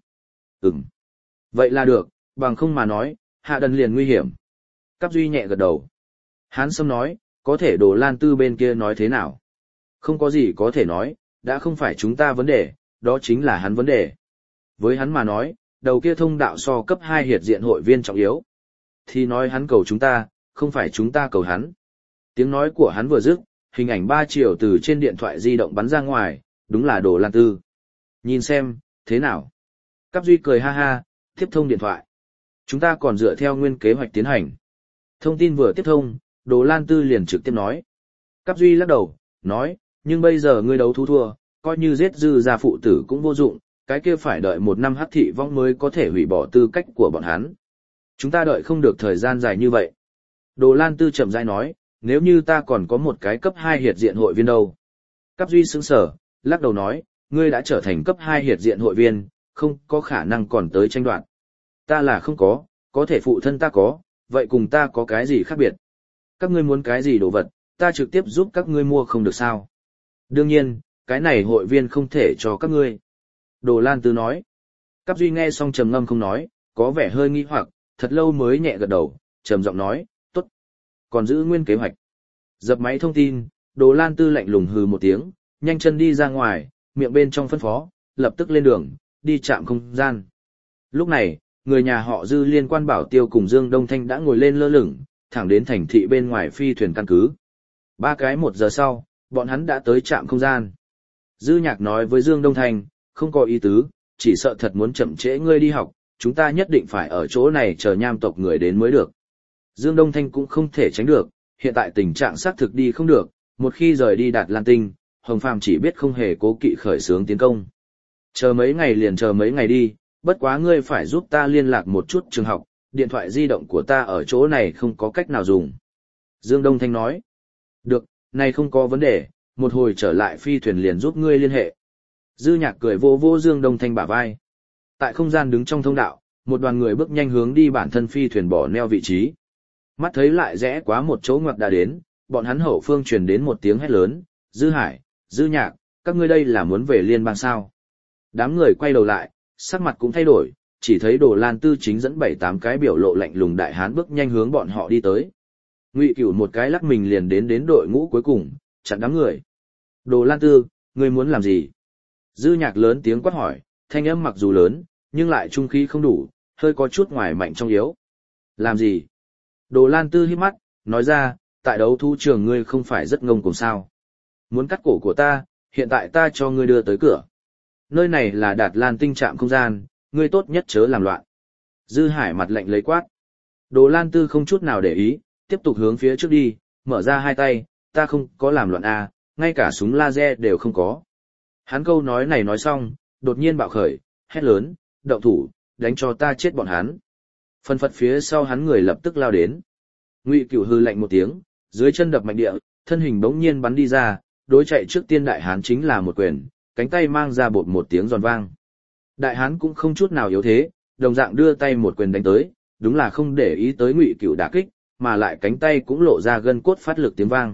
Vậy là được, bằng không mà nói, hạ đần liền nguy hiểm. Cáp Duy nhẹ gật đầu. Hán Sâm nói, có thể Đồ Lan Tư bên kia nói thế nào? Không có gì có thể nói, đã không phải chúng ta vấn đề, đó chính là hắn vấn đề. Với hắn mà nói, đầu kia thông đạo so cấp 2 hiệt diện hội viên trọng yếu. Thì nói hắn cầu chúng ta, không phải chúng ta cầu hắn. Tiếng nói của hắn vừa dứt, hình ảnh 3 chiều từ trên điện thoại di động bắn ra ngoài, đúng là Đồ Lan Tư. Nhìn xem, thế nào? Cáp Duy cười ha ha, tiếp thông điện thoại. Chúng ta còn dựa theo nguyên kế hoạch tiến hành. Thông tin vừa tiếp thông, Đồ Lan Tư liền trực tiếp nói. Cáp Duy lắc đầu, nói, nhưng bây giờ ngươi đấu thú thua, coi như giết Dư gia phụ tử cũng vô dụng, cái kia phải đợi 1 năm hắc thị vong mới có thể hủy bỏ tư cách của bọn hắn. Chúng ta đợi không được thời gian dài như vậy. Đồ Lan Tư chậm rãi nói, nếu như ta còn có một cái cấp 2 hiệt diện hội viên đâu. Cáp Duy sững sờ, lắc đầu nói, ngươi đã trở thành cấp 2 hiệt diện hội viên, không có khả năng còn tới tranh đoạt. Ta là không có thể phụ thân ta có, vậy cùng ta có cái gì khác biệt? Các ngươi muốn cái gì đồ vật, ta trực tiếp giúp các ngươi mua không được sao? Đương nhiên, cái này hội viên không thể cho các ngươi. Đồ Lan Tư nói. Cáp Duy nghe xong trầm ngâm không nói, có vẻ hơi nghi hoặc, thật lâu mới nhẹ gật đầu, trầm giọng nói, tốt. Còn giữ nguyên kế hoạch. Dập máy thông tin, Đồ Lan Tư lạnh lùng hừ một tiếng, nhanh chân đi ra ngoài, miệng bên trong phân phó, lập tức lên đường, đi trạm không gian. Lúc này, người nhà họ Dư liên quan Bảo Tiêu cùng Dương Đông Thanh đã ngồi lên lơ lửng, thẳng đến thành thị bên ngoài phi thuyền căn cứ. 1 giờ sau, bọn hắn đã tới trạm không gian. Dư Nhạc nói với Dương Đông Thanh, không có ý tứ, chỉ sợ thật muốn chậm trễ ngươi đi học, chúng ta nhất định phải ở chỗ này chờ nham tộc người đến mới được. Dương Đông Thanh cũng không thể tránh được, hiện tại tình trạng xác thực đi không được, một khi rời đi Đạt Lan Tinh, Hồng Phàm chỉ biết không hề cố kỵ khởi xướng tiến công. Chờ mấy ngày liền chờ mấy ngày đi, bất quá ngươi phải giúp ta liên lạc một chút trường học, điện thoại di động của ta ở chỗ này không có cách nào dùng. Dương Đông Thanh nói, được, này không có vấn đề, một hồi trở lại phi thuyền liền giúp ngươi liên hệ. Dư Nhạc cười vô vô Dương Đông Thanh bả vai. Tại không gian đứng trong thông đạo, một đoàn người bước nhanh hướng đi bản thân phi thuyền bỏ neo vị trí. Mắt thấy lại rẽ quá một chỗ ngoặt đã đến, bọn hắn hậu phương truyền đến một tiếng hét lớn, Dư Hải, Dư Nhạc, các ngươi đây là muốn về liên bang sao? Đám người quay đầu lại, sắc mặt cũng thay đổi, chỉ thấy Đồ Lan Tư chính dẫn 7-8 cái biểu lộ lạnh lùng đại hán bước nhanh hướng bọn họ đi tới. Ngụy Cửu một cái lắc mình liền đến đội ngũ cuối cùng, chặn đám người. Đồ Lan Tư, ngươi muốn làm gì? Dư Nhạc lớn tiếng quát hỏi, thanh âm mặc dù lớn, nhưng lại trung khí không đủ, hơi có chút ngoài mạnh trong yếu. Làm gì? Đồ Lan Tư hít mắt, nói ra, tại đấu thú trường ngươi không phải rất ngông cuồng sao? Muốn cắt cổ của ta, hiện tại ta cho ngươi đưa tới cửa. Nơi này là Đạt Lan tinh trạm không gian, ngươi tốt nhất chớ làm loạn. Dư Hải mặt lạnh lấy quát. Đồ Lan Tư không chút nào để ý, tiếp tục hướng phía trước đi, mở ra hai tay, ta không có làm loạn à, ngay cả súng laser đều không có. Hắn câu nói này nói xong, đột nhiên bạo khởi, hét lớn, động thủ, đánh cho ta chết bọn hắn. Phân phật phía sau hắn người lập tức lao đến. Ngụy Cửu hư lạnh một tiếng, dưới chân đập mạnh địa, thân hình bỗng nhiên bắn đi ra, đối chạy trước tiên đại hán chính là một quyền, cánh tay mang ra bột một tiếng giòn vang. Đại hán cũng không chút nào yếu thế, đồng dạng đưa tay một quyền đánh tới, đúng là không để ý tới Ngụy Cửu đả kích, mà lại cánh tay cũng lộ ra gân cốt phát lực tiếng vang.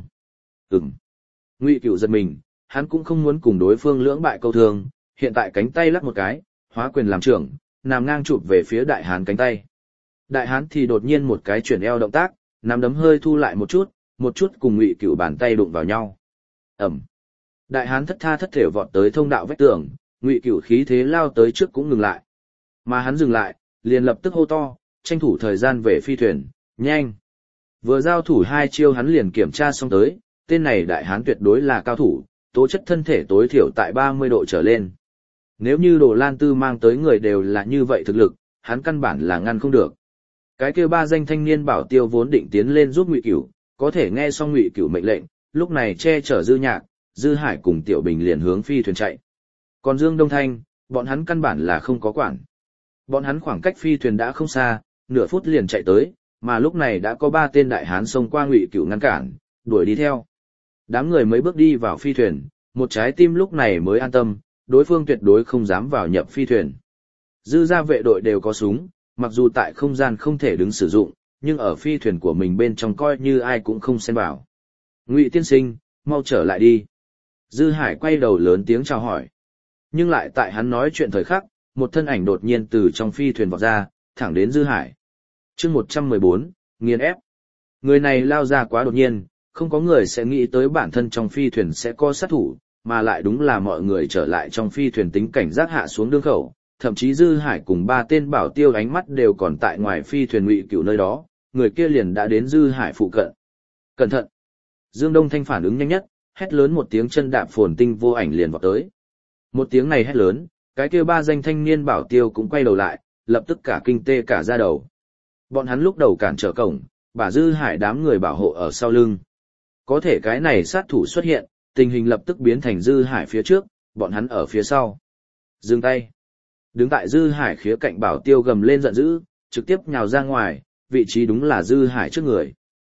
Ngụy Cửu giật mình, hắn cũng không muốn cùng đối phương lưỡng bại câu thương, hiện tại cánh tay lắc một cái, hóa quyền làm trưởng, nằm ngang chụp về phía đại hán cánh tay. Đại hán thì đột nhiên một cái chuyển eo động tác, nắm đấm hơi thu lại một chút cùng Ngụy Cửu bàn tay đụng vào nhau. Ầm. Đại hán thất tha thất thểu vọt tới thông đạo vách tường, Ngụy Cửu khí thế lao tới trước cũng ngừng lại. Mà hắn dừng lại, liền lập tức hô to, tranh thủ thời gian về phi thuyền, nhanh. Vừa giao thủ hai chiêu hắn liền kiểm tra xong tới, tên này đại hán tuyệt đối là cao thủ, tố chất thân thể tối thiểu tại 30 độ trở lên. Nếu như Đồ Lan Tư mang tới người đều là như vậy thực lực, hắn căn bản là ngăn không được. Cái kia ba danh thanh niên bảo tiêu vốn định tiến lên giúp Ngụy Cửu, có thể nghe xong Ngụy Cửu mệnh lệnh, lúc này che chở Dư Nhạc, Dư Hải cùng Tiểu Bình liền hướng phi thuyền chạy. Còn Dương Đông Thanh, bọn hắn căn bản là không có quản. Bọn hắn khoảng cách phi thuyền đã không xa, nửa phút liền chạy tới, mà lúc này đã có 3 tên đại hán xông qua Ngụy Cửu ngăn cản, đuổi đi theo. Đám người mấy bước đi vào phi thuyền, một trái tim lúc này mới an tâm, đối phương tuyệt đối không dám vào nhập phi thuyền. Dư gia vệ đội đều có súng, mặc dù tại không gian không thể đứng sử dụng, nhưng ở phi thuyền của mình bên trong coi như ai cũng không xen vào. Ngụy tiên sinh, mau trở lại đi. Dư Hải quay đầu lớn tiếng chào hỏi. Nhưng lại tại hắn nói chuyện thời khắc, một thân ảnh đột nhiên từ trong phi thuyền vọt ra, thẳng đến Dư Hải. Chương 114, nghiền ép. Người này lao ra quá đột nhiên, không có người sẽ nghĩ tới bản thân trong phi thuyền sẽ có sát thủ, mà lại đúng là mọi người trở lại trong phi thuyền tính cảnh giác hạ xuống đương khẩu, thậm chí Dư Hải cùng 3 tên bảo tiêu ánh mắt đều còn tại ngoài phi thuyền Ngụy Cửu nơi đó, người kia liền đã đến Dư Hải phụ cận. Cẩn thận! Dương Đông Thanh phản ứng nhanh nhất, hét lớn một tiếng, chân đạp phồn tinh vô ảnh liền vọt tới. Một tiếng này hét lớn, cái kia 3 danh thanh niên bảo tiêu cũng quay đầu lại, lập tức cả kinh tê cả da đầu. Bọn hắn lúc đầu cản trở cổng, bà Dư Hải đám người bảo hộ ở sau lưng. Có thể cái này sát thủ xuất hiện, tình hình lập tức biến thành Dư Hải phía trước, bọn hắn ở phía sau. Dừng tay. Đứng tại Dư Hải khía cạnh bảo tiêu gầm lên giận dữ, trực tiếp nhào ra ngoài, vị trí đúng là Dư Hải trước người.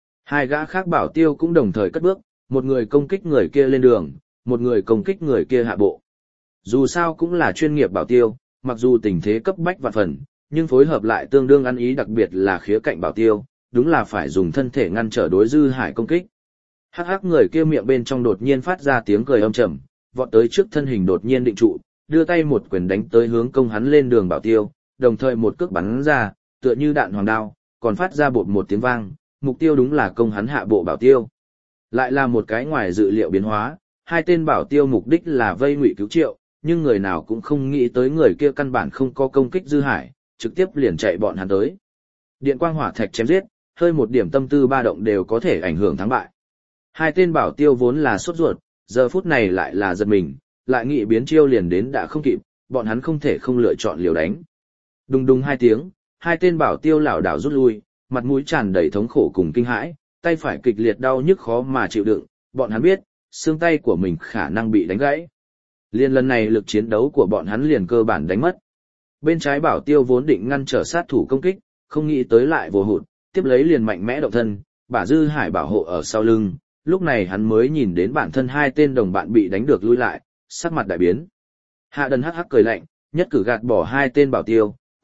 2 gã khác bảo tiêu cũng đồng thời cất bước, một người công kích người kia lên đường, một người công kích người kia hạ bộ. Dù sao cũng là chuyên nghiệp bảo tiêu, mặc dù tình thế cấp bách vạn phần, nhưng phối hợp lại tương đương ăn ý, đặc biệt là khía cạnh bảo tiêu, đúng là phải dùng thân thể ngăn trở đối Dư Hải công kích. Hắc hắc, người kia miệng bên trong đột nhiên phát ra tiếng cười âm trầm, vọt tới trước thân hình đột nhiên định trụ, đưa tay một quyền đánh tới hướng công hắn lên đường bảo tiêu, đồng thời một cước bắn ra, tựa như đạn hoàng đao, còn phát ra bột một tiếng vang, mục tiêu đúng là công hắn hạ bộ bảo tiêu. Lại là một cái ngoài dự liệu biến hóa, 2 tên bảo tiêu mục đích là vây Ngụy Cứu Triệu, nhưng người nào cũng không nghĩ tới người kia căn bản không có công kích Dư Hải, trực tiếp liền chạy bọn hắn tới. Điện quang hỏa thạch chém giết, hơi một điểm tâm tư ba động đều có thể ảnh hưởng thắng bại. 2 tên bảo tiêu vốn là sốt ruột, giờ phút này lại là giật mình, lại nghĩ biến chiêu liền đến đã không kịp, bọn hắn không thể không lựa chọn liều đánh. Đùng đùng 2 tiếng, 2 tên bảo tiêu lảo đảo rút lui, mặt mũi tràn đầy thống khổ cùng kinh hãi, tay phải kịch liệt đau nhức khó mà chịu đựng, bọn hắn biết, xương tay của mình khả năng bị đánh gãy. Liên lần này lực chiến đấu của bọn hắn liền cơ bản đánh mất. Bên trái bảo tiêu vốn định ngăn trở sát thủ công kích, không nghĩ tới lại vô hụt, tiếp lấy liền mạnh mẽ động thân, bả Dư Hải bảo hộ ở sau lưng, lúc này hắn mới nhìn đến bản thân 2 tên đồng bạn bị đánh được lui lại, sắc mặt đại biến. Hạ Đần hắc hắc cười lạnh, nhất cử gạt bỏ 2 tên bảo tiêu,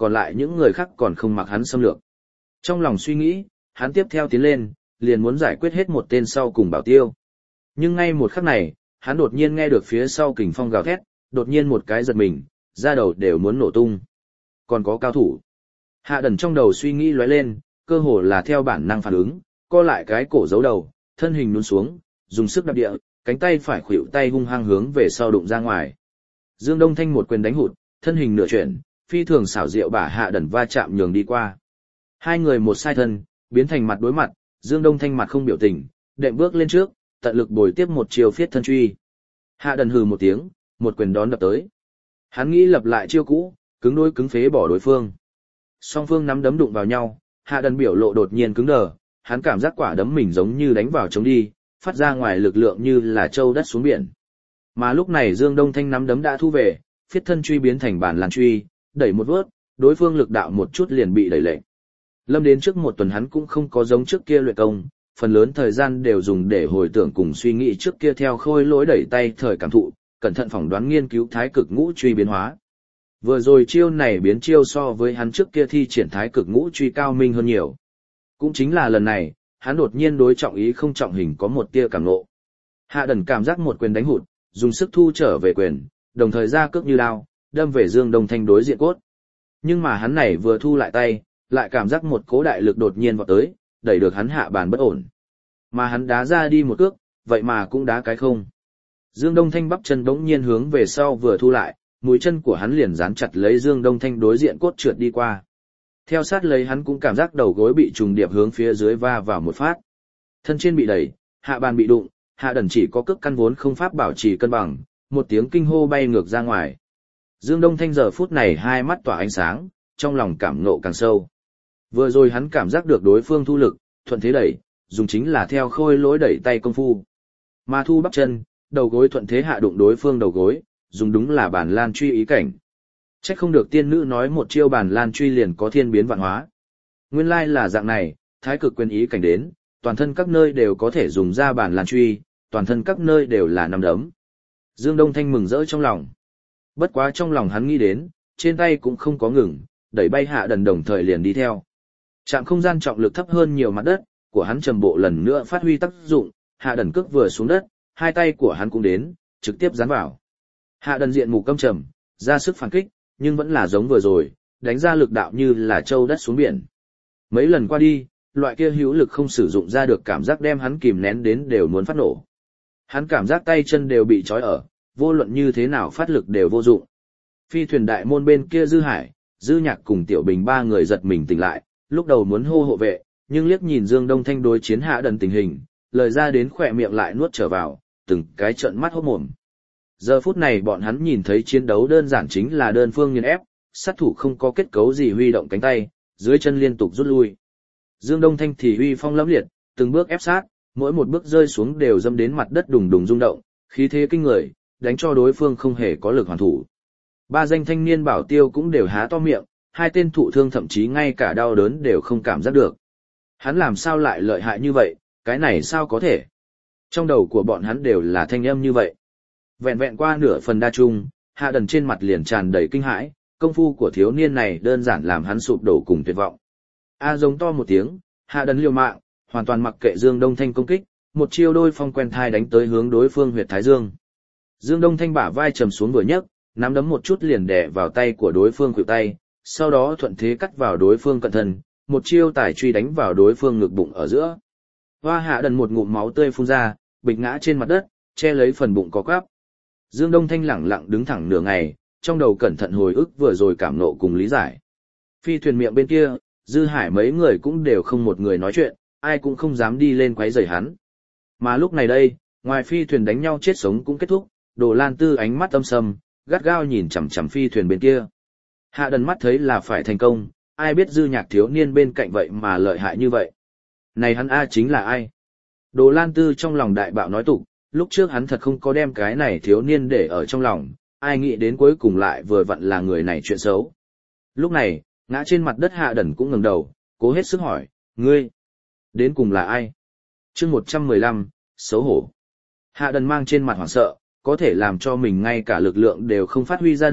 còn lại những người khác còn không mặc hắn xâm lược. Trong lòng suy nghĩ, hắn tiếp theo tiến lên, liền muốn giải quyết hết một tên sau cùng bảo tiêu. Nhưng ngay một khắc này, hắn đột nhiên nghe được phía sau kình phong gào thét, đột nhiên một cái giật mình, da đầu đều muốn nổ tung. Còn có cao thủ. Hạ Đần trong đầu suy nghĩ lóe lên, cơ hồ là theo bản năng phản ứng, co lại cái cổ giấu đầu, thân hình nhún xuống, dùng sức đạp địa, cánh tay phải khuỵu tay hung hăng hướng về sau đụng ra ngoài. Dương Đông Thanh một quyền đánh hụt, thân hình nửa chuyển, phi thường xảo diệu bả Hạ Đần va chạm nhường đi qua. Hai người một sai thân, biến thành mặt đối mặt, Dương Đông Thanh mặt không biểu tình, đệm bước lên trước, tận lực bồi tiếp một chiều phiết thân truy. Hạ Đần hừ một tiếng, một quyền đón đập tới. Hắn nghĩ lập lại chiêu cũ, cứng đối cứng phế bỏ đối phương. Song phương nắm đấm đụng vào nhau, Hạ Đần biểu lộ đột nhiên cứng đờ, hắn cảm giác quả đấm mình giống như đánh vào trống đi, phát ra ngoài lực lượng như là châu đất xuống biển. Mà lúc này Dương Đông Thanh nắm đấm đã thu về, phiết thân truy biến thành bản làn truy, đẩy một vớt, đối phương lực đạo một chút liền bị đẩy lệch. Lâm đến trước một tuần hắn cũng không có giống trước kia luyện công, phần lớn thời gian đều dùng để hồi tưởng cùng suy nghĩ trước kia theo khôi lỗi đẩy tay thời cảm thụ, cẩn thận phỏng đoán nghiên cứu thái cực ngũ truy biến hóa. Vừa rồi chiêu này biến chiêu so với hắn trước kia thi triển thái cực ngũ truy cao minh hơn nhiều. Cũng chính là lần này, hắn đột nhiên đối trọng ý không trọng hình có một tia cảm ngộ. Hạ Đần cảm giác một quyền đánh hụt, dùng sức thu trở về quyền, đồng thời ra cước như đao, đâm về Dương Đông Thanh đối diện cốt. Nhưng mà hắn này vừa thu lại tay, lại cảm giác một cỗ đại lực đột nhiên vọt tới, đẩy được hắn hạ bàn bất ổn. Mà hắn đá ra đi một cước, vậy mà cũng đá cái không. Dương Đông Thanh bắp chân bỗng nhiên hướng về sau vừa thu lại, mũi chân của hắn liền dán chặt lấy Dương Đông Thanh đối diện cốt trượt đi qua. Theo sát lấy hắn cũng cảm giác đầu gối bị trùng điệp hướng phía dưới va vào một phát. Thân trên bị đẩy, hạ bàn bị đụng, Hạ Đần chỉ có cước căn vốn không pháp bảo trì cân bằng, một tiếng kinh hô bay ngược ra ngoài. Dương Đông Thanh giờ phút này hai mắt tỏa ánh sáng, trong lòng cảm ngộ càng sâu. Vừa rồi hắn cảm giác được đối phương thu lực, thuận thế đẩy, dùng chính là theo khôi lỗi đẩy tay công phu. Mà thu bắp chân, đầu gối thuận thế hạ đụng đối phương đầu gối, dùng đúng là bản lan truy ý cảnh. Trách không được tiên nữ nói một chiêu bản lan truy liền có thiên biến vạn hóa. Nguyên lai là dạng này, thái cực quyền ý cảnh đến, toàn thân các nơi đều có thể dùng ra bản lan truy, toàn thân các nơi đều là nắm đấm. Dương Đông Thanh mừng rỡ trong lòng. Bất quá trong lòng hắn nghĩ đến, trên tay cũng không có ngừng, đẩy bay Hạ Đần đồng thời liền đi theo. Trạm không gian trọng lực thấp hơn nhiều mặt đất, của hắn trầm bộ lần nữa phát huy tác dụng, Hạ Đần cước vừa xuống đất, hai tay của hắn cũng đến, trực tiếp dán vào. Hạ Đần diện mù căm trầm, ra sức phản kích, nhưng vẫn là giống vừa rồi, đánh ra lực đạo như là châu đất xuống biển. Mấy lần qua đi, loại kia hữu lực không sử dụng ra được cảm giác đem hắn kìm nén đến đều muốn phát nổ. Hắn cảm giác tay chân đều bị trói ở, vô luận như thế nào phát lực đều vô dụng. Phi thuyền đại môn bên kia Dư Hải, Dư Nhạc cùng Tiểu Bình ba người giật mình tỉnh lại, lúc đầu muốn hô hộ vệ, nhưng liếc nhìn Dương Đông Thanh đối chiến Hạ Đần tình hình, lời ra đến khỏe miệng lại nuốt trở vào, từng cái trợn mắt hốt mồm. Giờ phút này bọn hắn nhìn thấy chiến đấu đơn giản chính là đơn phương nghiền ép, sát thủ không có kết cấu gì huy động cánh tay, dưới chân liên tục rút lui. Dương Đông Thanh thì uy phong lẫm liệt, từng bước ép sát, mỗi một bước rơi xuống đều dâm đến mặt đất đùng đùng rung động, khí thế kinh người, đánh cho đối phương không hề có lực hoàn thủ. Ba danh thanh niên bảo tiêu cũng đều há to miệng, hai tên thụ thương thậm chí ngay cả đau đớn đều không cảm giác được. Hắn làm sao lại lợi hại như vậy, cái này sao có thể? Trong đầu của bọn hắn đều là thanh âm như vậy. Vẹn vẹn qua nửa phần đa trung, Hạ Đần trên mặt liền tràn đầy kinh hãi, công phu của thiếu niên này đơn giản làm hắn sụp đổ cùng tuyệt vọng. A giống to một tiếng, Hạ Đần liều mạng, hoàn toàn mặc kệ Dương Đông Thanh công kích, một chiêu đôi phong quen thai đánh tới hướng đối phương huyệt thái dương. Dương Đông Thanh bả vai trầm xuống vừa nhấc, nắm đấm một chút liền đè vào tay của đối phương khuỷu tay, sau đó thuận thế cắt vào đối phương cận thân, một chiêu tải truy đánh vào đối phương ngực bụng ở giữa. Hoa Hạ Đần một ngụm máu tươi phun ra, bịch ngã trên mặt đất, che lấy phần bụng có quắp. Dương Đông Thanh lẳng lặng đứng thẳng nửa ngày, trong đầu cẩn thận hồi ức vừa rồi cảm nộ cùng lý giải. Phi thuyền miệng bên kia, Dư Hải mấy người cũng đều không một người nói chuyện, ai cũng không dám đi lên quấy rầy hắn. Mà lúc này đây, ngoài phi thuyền đánh nhau chết sống cũng kết thúc, Đồ Lan Tư ánh mắt âm sầm, gắt gao nhìn chằm chằm phi thuyền bên kia. Hạ Đần mắt thấy là phải thành công, ai biết Dư Nhạc thiếu niên bên cạnh vậy mà lợi hại như vậy. Này hắn A chính là ai? Đồ Lan Tư trong lòng đại bạo nói tục, lúc trước hắn thật không có đem cái này thiếu niên để ở trong lòng, ai nghĩ đến cuối cùng lại vừa vặn là người này chuyện xấu. Lúc này, ngã trên mặt đất Hạ Đần cũng ngẩng đầu, cố hết sức hỏi, ngươi, đến cùng là ai? Chương 115, xấu hổ. Hạ Đần mang trên mặt hoảng sợ, có thể làm cho mình ngay cả lực lượng đều không phát huy ra được,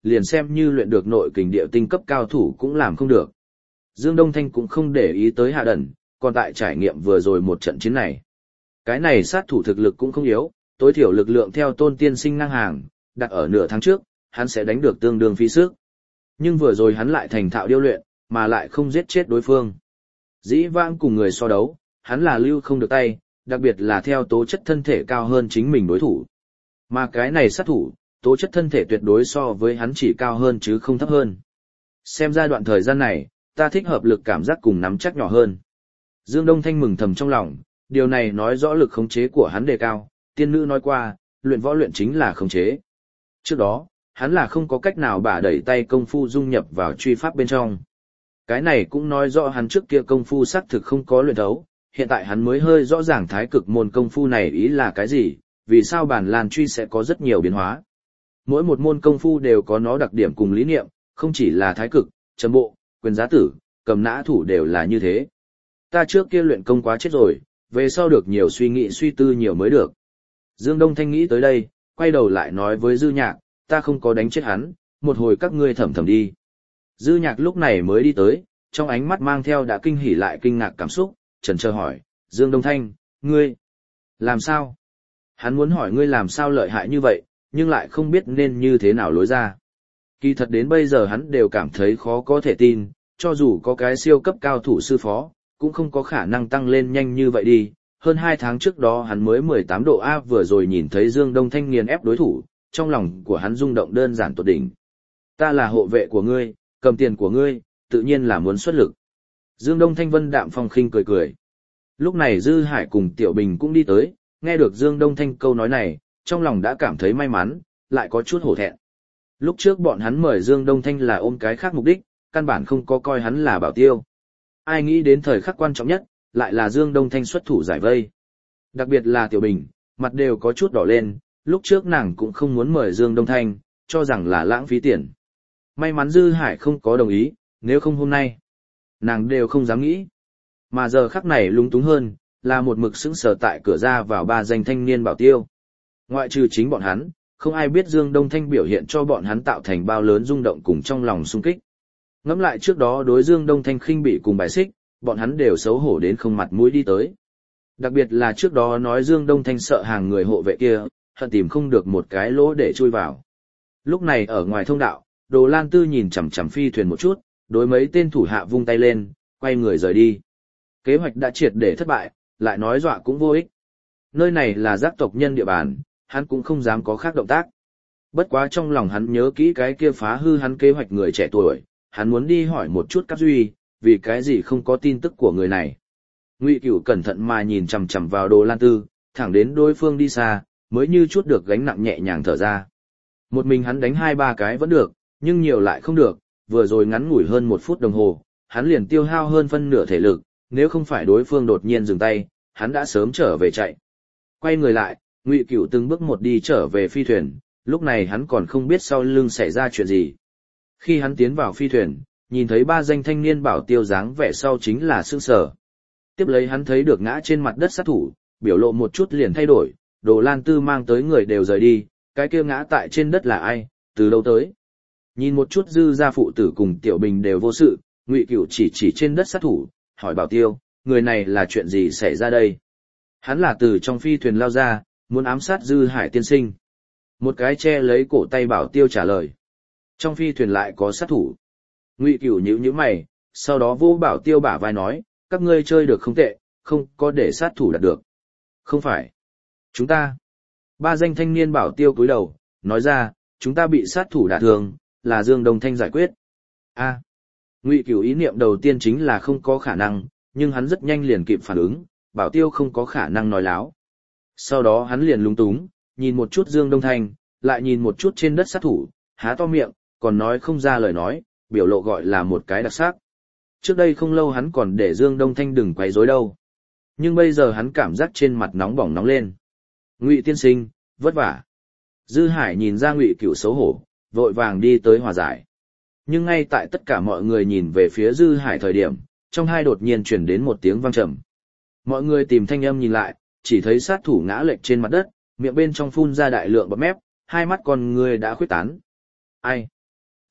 liền xem như luyện được nội kình địa tinh cấp cao thủ cũng làm không được. Dương Đông Thanh cũng không để ý tới Hạ Đẩn, còn tại trải nghiệm vừa rồi một trận chiến này. Cái này sát thủ thực lực cũng không yếu, tối thiểu lực lượng theo Tôn Tiên Sinh ngang hàng, đặt ở nửa tháng trước, hắn sẽ đánh được tương đương phí sức. Nhưng vừa rồi hắn lại thành thạo điêu luyện, mà lại không giết chết đối phương. Dĩ vãng cùng người so đấu, hắn là lưu không được tay, đặc biệt là theo tố chất thân thể cao hơn chính mình đối thủ. Mà cái này sát thủ, tố chất thân thể tuyệt đối so với hắn chỉ cao hơn chứ không thấp hơn. Xem ra đoạn thời gian này, ta thích hợp lực cảm giác cùng nắm chắc nhỏ hơn. Dương Đông Thanh mừng thầm trong lòng, điều này nói rõ lực khống chế của hắn đề cao, tiên nữ nói qua, luyện võ luyện chính là khống chế. Trước đó, hắn là không có cách nào bả đẩy tay công phu dung nhập vào truy pháp bên trong. Cái này cũng nói rõ hắn trước kia công phu xác thực không có luyện thấu, hiện tại hắn mới hơi rõ ràng thái cực môn công phu này ý là cái gì, vì sao bản lan truy sẽ có rất nhiều biến hóa. Mỗi một môn công phu đều có nó đặc điểm cùng lý niệm, không chỉ là thái cực, châm bộ, quyền giá tử, cầm nã thủ đều là như thế. Ta trước kia luyện công quá chết rồi, về sau được nhiều suy nghĩ suy tư nhiều mới được. Dương Đông Thanh nghĩ tới đây, quay đầu lại nói với Dư Nhạc, ta không có đánh chết hắn, một hồi các ngươi thầm thầm đi. Dư Nhạc lúc này mới đi tới, trong ánh mắt mang theo đã kinh hỉ lại kinh ngạc cảm xúc, chần chờ hỏi, Dương Đông Thanh, ngươi, làm sao? Hắn muốn hỏi ngươi làm sao lợi hại như vậy, nhưng lại không biết nên như thế nào lối ra. Kỳ thật đến bây giờ hắn đều cảm thấy khó có thể tin, cho dù có cái siêu cấp cao thủ sư phó, cũng không có khả năng tăng lên nhanh như vậy đi. Hơn 2 tháng trước đó hắn mới 18 độ A vừa rồi nhìn thấy Dương Đông Thanh nghiền ép đối thủ, trong lòng của hắn rung động đơn giản tột đỉnh. Ta là hộ vệ của ngươi, cầm tiền của ngươi, tự nhiên là muốn xuất lực. Dương Đông Thanh vân đạm phong khinh cười cười. Lúc này Dư Hải cùng Tiểu Bình cũng đi tới, nghe được Dương Đông Thanh câu nói này, trong lòng đã cảm thấy may mắn, lại có chút hổ thẹn. Lúc trước bọn hắn mời Dương Đông Thanh là ôm cái khác mục đích, căn bản không có coi hắn là bảo tiêu. Ai nghĩ đến thời khắc quan trọng nhất, lại là Dương Đông Thanh xuất thủ giải vây. Đặc biệt là Tiểu Bình, mặt đều có chút đỏ lên, lúc trước nàng cũng không muốn mời Dương Đông Thanh, cho rằng là lãng phí tiền. May mắn Dư Hải không có đồng ý, nếu không hôm nay, nàng đều không dám nghĩ. Mà giờ khắc này lung túng hơn, là một mực sững sờ tại cửa ra vào 3 danh thanh niên bảo tiêu. Ngoại trừ chính bọn hắn, không ai biết Dương Đông Thanh biểu hiện cho bọn hắn tạo thành bao lớn rung động cùng trong lòng sung kích. Ngẫm lại trước đó đối Dương Đông Thanh khinh bị cùng bài xích, bọn hắn đều xấu hổ đến không mặt mũi đi tới. Đặc biệt là trước đó nói Dương Đông Thanh sợ hàng người hộ vệ kia, hận tìm không được một cái lỗ để chui vào. Lúc này ở ngoài thông đạo, Đồ Lan Tư nhìn chằm chằm phi thuyền một chút, đối mấy tên thủ hạ vung tay lên, quay người rời đi. Kế hoạch đã triệt để thất bại, lại nói dọa cũng vô ích. Nơi này là giác tộc nhân địa bàn, hắn cũng không dám có khác động tác. Bất quá trong lòng hắn nhớ kỹ cái kia phá hư hắn kế hoạch người trẻ tuổi, hắn muốn đi hỏi một chút Cáp Duy, vì cái gì không có tin tức của người này. Ngụy Cửu cẩn thận mà nhìn chằm chằm vào Đồ Lan Tư, thẳng đến đối phương đi xa, mới như chút được gánh nặng nhẹ nhàng thở ra. Một mình hắn đánh 2-3 cái vẫn được, nhưng nhiều lại không được, vừa rồi ngắn ngủi hơn 1 phút đồng hồ, hắn liền tiêu hao hơn phân nửa thể lực, nếu không phải đối phương đột nhiên dừng tay, hắn đã sớm trở về chạy. Quay người lại, Ngụy Cửu từng bước một đi trở về phi thuyền, lúc này hắn còn không biết sau lưng xảy ra chuyện gì. Khi hắn tiến vào phi thuyền, nhìn thấy 3 danh thanh niên bảo tiêu dáng vẻ sau chính là sững sờ. Tiếp lấy hắn thấy được ngã trên mặt đất sát thủ, biểu lộ một chút liền thay đổi, Đồ Lan Tư mang tới người đều rời đi, cái kia ngã tại trên đất là ai, từ đâu tới. Nhìn một chút Dư gia phụ tử cùng Tiểu Bình đều vô sự, Ngụy Cửu chỉ trên đất sát thủ, hỏi bảo tiêu, người này là chuyện gì xảy ra đây? Hắn là từ trong phi thuyền lao ra, muốn ám sát Dư Hải tiên sinh. Một cái che lấy cổ tay bảo tiêu trả lời. Trong phi thuyền lại có sát thủ. Ngụy Cửu nhíu mày, sau đó vô bảo tiêu bả vai nói, các ngươi chơi được không tệ, không có để sát thủ đạt được. Không phải. Chúng ta. 3 danh thanh niên bảo tiêu cúi đầu, nói ra, chúng ta bị sát thủ đả thương, là Dương Đông Thanh giải quyết. A. Ngụy Cửu ý niệm đầu tiên chính là không có khả năng, nhưng hắn rất nhanh liền kịp phản ứng, bảo tiêu không có khả năng nói láo. Sau đó hắn liền lúng túng, nhìn một chút Dương Đông Thanh, lại nhìn một chút trên đất sát thủ, há to miệng, còn nói không ra lời nói, biểu lộ gọi là một cái đặc sắc. Trước đây không lâu hắn còn để Dương Đông Thanh đừng quấy rối đâu. Nhưng bây giờ hắn cảm giác trên mặt nóng bỏng nóng lên. Ngụy tiên sinh, vất vả. Dư Hải nhìn ra Ngụy Cửu xấu hổ, vội vàng đi tới hòa giải. Nhưng ngay tại tất cả mọi người nhìn về phía Dư Hải thời điểm, trong hai đột nhiên truyền đến một tiếng vang trầm. Mọi người tìm thanh âm nhìn lại, chỉ thấy sát thủ ngã lệch trên mặt đất, miệng bên trong phun ra đại lượng bọt mép, hai mắt con người đã khuyết tán. Ai?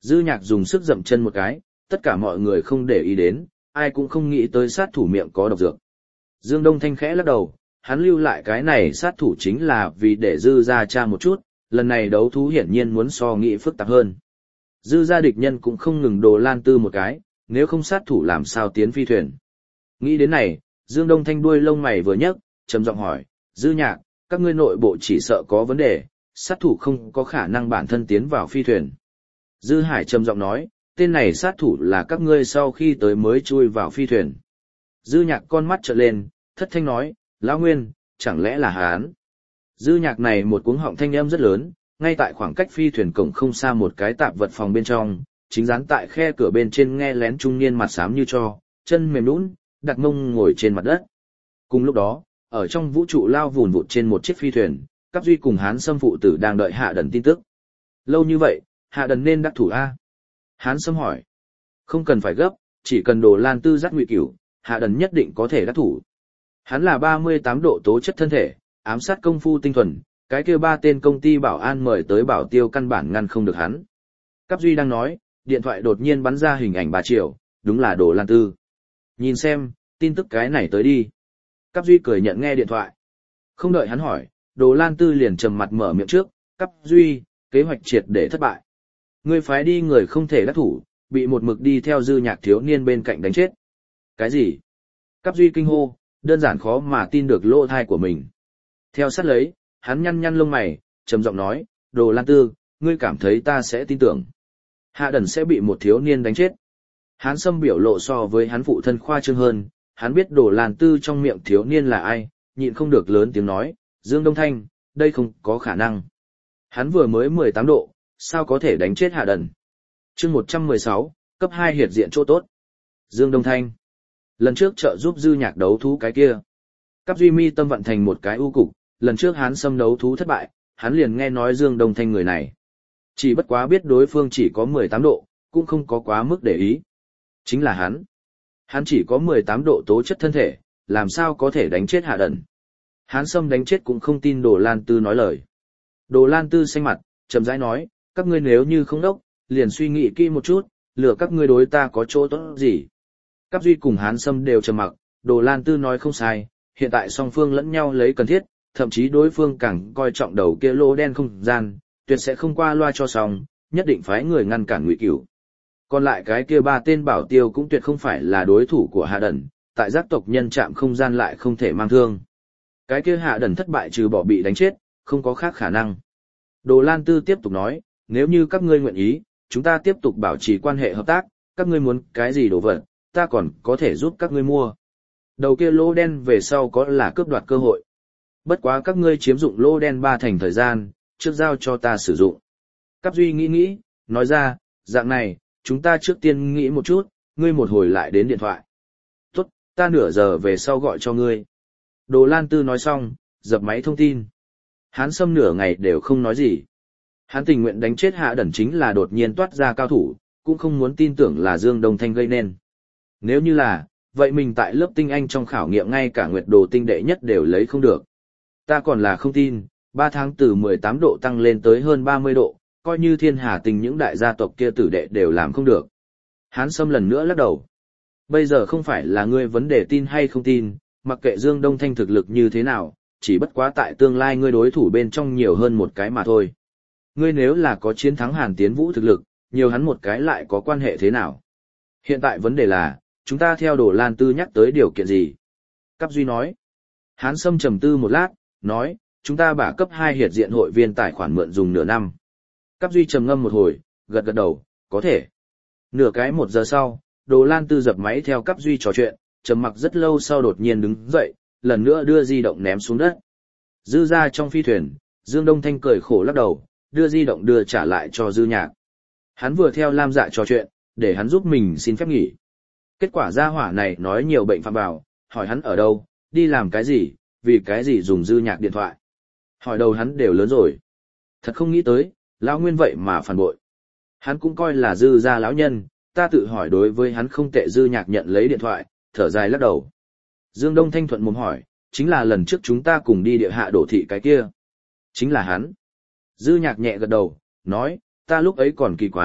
Dư Nhạc dùng sức dậm chân một cái, tất cả mọi người không để ý đến, ai cũng không nghĩ tới sát thủ miệng có độc dược. Dương Đông Thanh khẽ lắc đầu, hắn lưu lại cái này sát thủ chính là vì để Dư ra tra một chút, lần này đấu thú hiển nhiên muốn so nghị phức tạp hơn. Dư ra địch nhân cũng không ngừng Đồ Lan Tư một cái, nếu không sát thủ làm sao tiến phi thuyền. Nghĩ đến này, Dương Đông Thanh đuôi lông mày vừa nhấc, trầm giọng hỏi, Dư Nhạc, các ngươi nội bộ chỉ sợ có vấn đề, sát thủ không có khả năng bản thân tiến vào phi thuyền. Dư Hải trầm giọng nói, tên này sát thủ là các ngươi sau khi tới mới chui vào phi thuyền. Dư Nhạc con mắt trợn lên, thất thanh nói, Lão Nguyên, chẳng lẽ là hắn? Dư Nhạc này một cuống họng thanh âm rất lớn, ngay tại khoảng cách phi thuyền cổng không xa một cái tạp vật phòng bên trong, chính dán tại khe cửa bên trên nghe lén trung niên mặt xám như tro, chân mềm nhũn, đặt mông ngồi trên mặt đất. Cùng lúc đó, ở trong vũ trụ lao vùn vụt trên một chiếc phi thuyền, Cáp Duy cùng Hán Sâm phụ tử đang đợi Hạ Đần tin tức. Lâu như vậy, Hạ Đần nên đắc thủ a? Hán Sâm hỏi. Không cần phải gấp, chỉ cần Đồ Lan Tư dắt Ngụy Cửu, Hạ Đần nhất định có thể đắc thủ. Hắn là 38 độ tố chất thân thể, ám sát công phu tinh thuần, cái kia 3 tên công ty bảo an mời tới bảo tiêu căn bản ngăn không được hắn. Cáp Duy đang nói, điện thoại đột nhiên bắn ra hình ảnh 3 triệu, đúng là Đồ Lan Tư. Nhìn xem, tin tức cái này tới đi. Cáp Duy cười nhận nghe điện thoại. Không đợi hắn hỏi, Đồ Lan Tư liền trầm mặt mở miệng trước, Cáp Duy, kế hoạch triệt để thất bại. Ngươi phái đi người không thể đắc thủ, bị một mực đi theo Dư Nhạc thiếu niên bên cạnh đánh chết. Cái gì? Cáp Duy kinh hô, đơn giản khó mà tin được lỗ thai của mình. Theo sát lấy, hắn nhăn nhăn lông mày, trầm giọng nói, Đồ Lan Tư, ngươi cảm thấy ta sẽ tin tưởng. Hạ Đần sẽ bị một thiếu niên đánh chết. Hán Sâm biểu lộ so với hắn phụ thân khoa trương hơn, hắn biết Đồ Lan Tư trong miệng thiếu niên là ai, nhịn không được lớn tiếng nói, Dương Đông Thanh, đây không có khả năng. Hắn vừa mới 18 độ, sao có thể đánh chết Hạ Đần. Chương 116, cấp 2 hiệt diện chỗ tốt. Dương Đông Thanh. Lần trước trợ giúp Dư Nhạc đấu thú cái kia. Cáp Duy mi tâm vận thành một cái ưu cục, lần trước Hán Sâm đấu thú thất bại, hắn liền nghe nói Dương Đông Thanh người này. Chỉ bất quá biết đối phương chỉ có 18 độ, cũng không có quá mức để ý. Chính là hắn. Hắn chỉ có 18 độ tố chất thân thể, làm sao có thể đánh chết Hạ Đần. Hán Sâm đánh chết cũng không tin Đồ Lan Tư nói lời. Đồ Lan Tư xanh mặt, chậm rãi nói, các ngươi nếu như không đốc, liền suy nghĩ kỹ một chút, lừa các ngươi đối ta có chỗ tốt gì. Cáp Duy cùng Hán Sâm đều trầm mặc, Đồ Lan Tư nói không sai, hiện tại song phương lẫn nhau lấy cần thiết, thậm chí đối phương càng coi trọng đầu kia lỗ đen không gian, tuyệt sẽ không qua loa cho xong, nhất định phái người ngăn cản Ngụy Cửu. Còn lại cái kia 3 tên bảo tiêu cũng tuyệt không phải là đối thủ của Hạ Đần, tại giác tộc nhân trạm không gian lại không thể mang thương. Cái kia Hạ Đần thất bại trừ bỏ bị đánh chết, không có khác khả năng. Đồ Lan Tư tiếp tục nói, nếu như các ngươi nguyện ý, chúng ta tiếp tục bảo trì quan hệ hợp tác, các ngươi muốn cái gì đồ vật, ta còn có thể giúp các ngươi mua. Đầu kia lỗ đen về sau có là cướp đoạt cơ hội. Bất quá các ngươi chiếm dụng lỗ đen 3 thành thời gian, trước giao cho ta sử dụng. Cáp Duy nghĩ, nói ra, dạng này, chúng ta trước tiên nghĩ một chút, ngươi một hồi lại đến điện thoại. Tốt, ta nửa giờ về sau gọi cho ngươi. Đồ Lan Tư nói xong, dập máy thông tin. Hán Sâm nửa ngày đều không nói gì. Hắn tình nguyện đánh chết Hạ Đần chính là đột nhiên toát ra cao thủ, cũng không muốn tin tưởng là Dương Đông Thanh gây nên. Nếu như là, vậy mình tại lớp tinh anh trong khảo nghiệm ngay cả nguyệt đồ tinh đệ nhất đều lấy không được. Ta còn là không tin, 3 tháng từ 18 độ tăng lên tới hơn 30 độ, coi như thiên hà tình những đại gia tộc kia tử đệ đều làm không được. Hán Sâm lần nữa lắc đầu. Bây giờ không phải là ngươi vấn đề tin hay không tin, mặc kệ Dương Đông Thanh thực lực như thế nào, chỉ bất quá tại tương lai ngươi đối thủ bên trong nhiều hơn một cái mà thôi. Ngươi nếu là có chiến thắng Hàn Tiến Vũ thực lực, nhiều hắn một cái lại có quan hệ thế nào? Hiện tại vấn đề là, chúng ta theo Đồ Lan Tư nhắc tới điều kiện gì? Cáp Duy nói. Hán Sâm trầm tư một lát, nói, chúng ta bả cấp 2 hiệt diện hội viên tài khoản mượn dùng nửa năm. Cáp Duy trầm ngâm một hồi, gật gật đầu, có thể. Nửa cái 1 giờ sau, Đồ Lan Tư dập máy theo Cáp Duy trò chuyện, trầm mặc rất lâu sau đột nhiên đứng dậy, lần nữa đưa di động ném xuống đất. Dư ra trong phi thuyền, Dương Đông Thanh cười khổ lắc đầu, đưa di động đưa trả lại cho Dư Nhạc. Hắn vừa theo Lam Dạ trò chuyện, để hắn giúp mình xin phép nghỉ. Kết quả gia hỏa này nói nhiều bệnh phạm vào, hỏi hắn ở đâu, đi làm cái gì, vì cái gì dùng Dư Nhạc điện thoại. Hỏi đầu hắn đều lớn rồi. Thật không nghĩ tới, lão nguyên vậy mà phản bội. Hắn cũng coi là Dư gia lão nhân, ta tự hỏi đối với hắn không tệ. Dư Nhạc nhận lấy điện thoại, thở dài lắc đầu. Dương Đông Thanh thuận mồm hỏi, chính là lần trước chúng ta cùng đi địa hạ đổ thị cái kia. Chính là hắn. Dư Nhạc nhẹ gật đầu, nói, ta lúc ấy còn kỳ quái,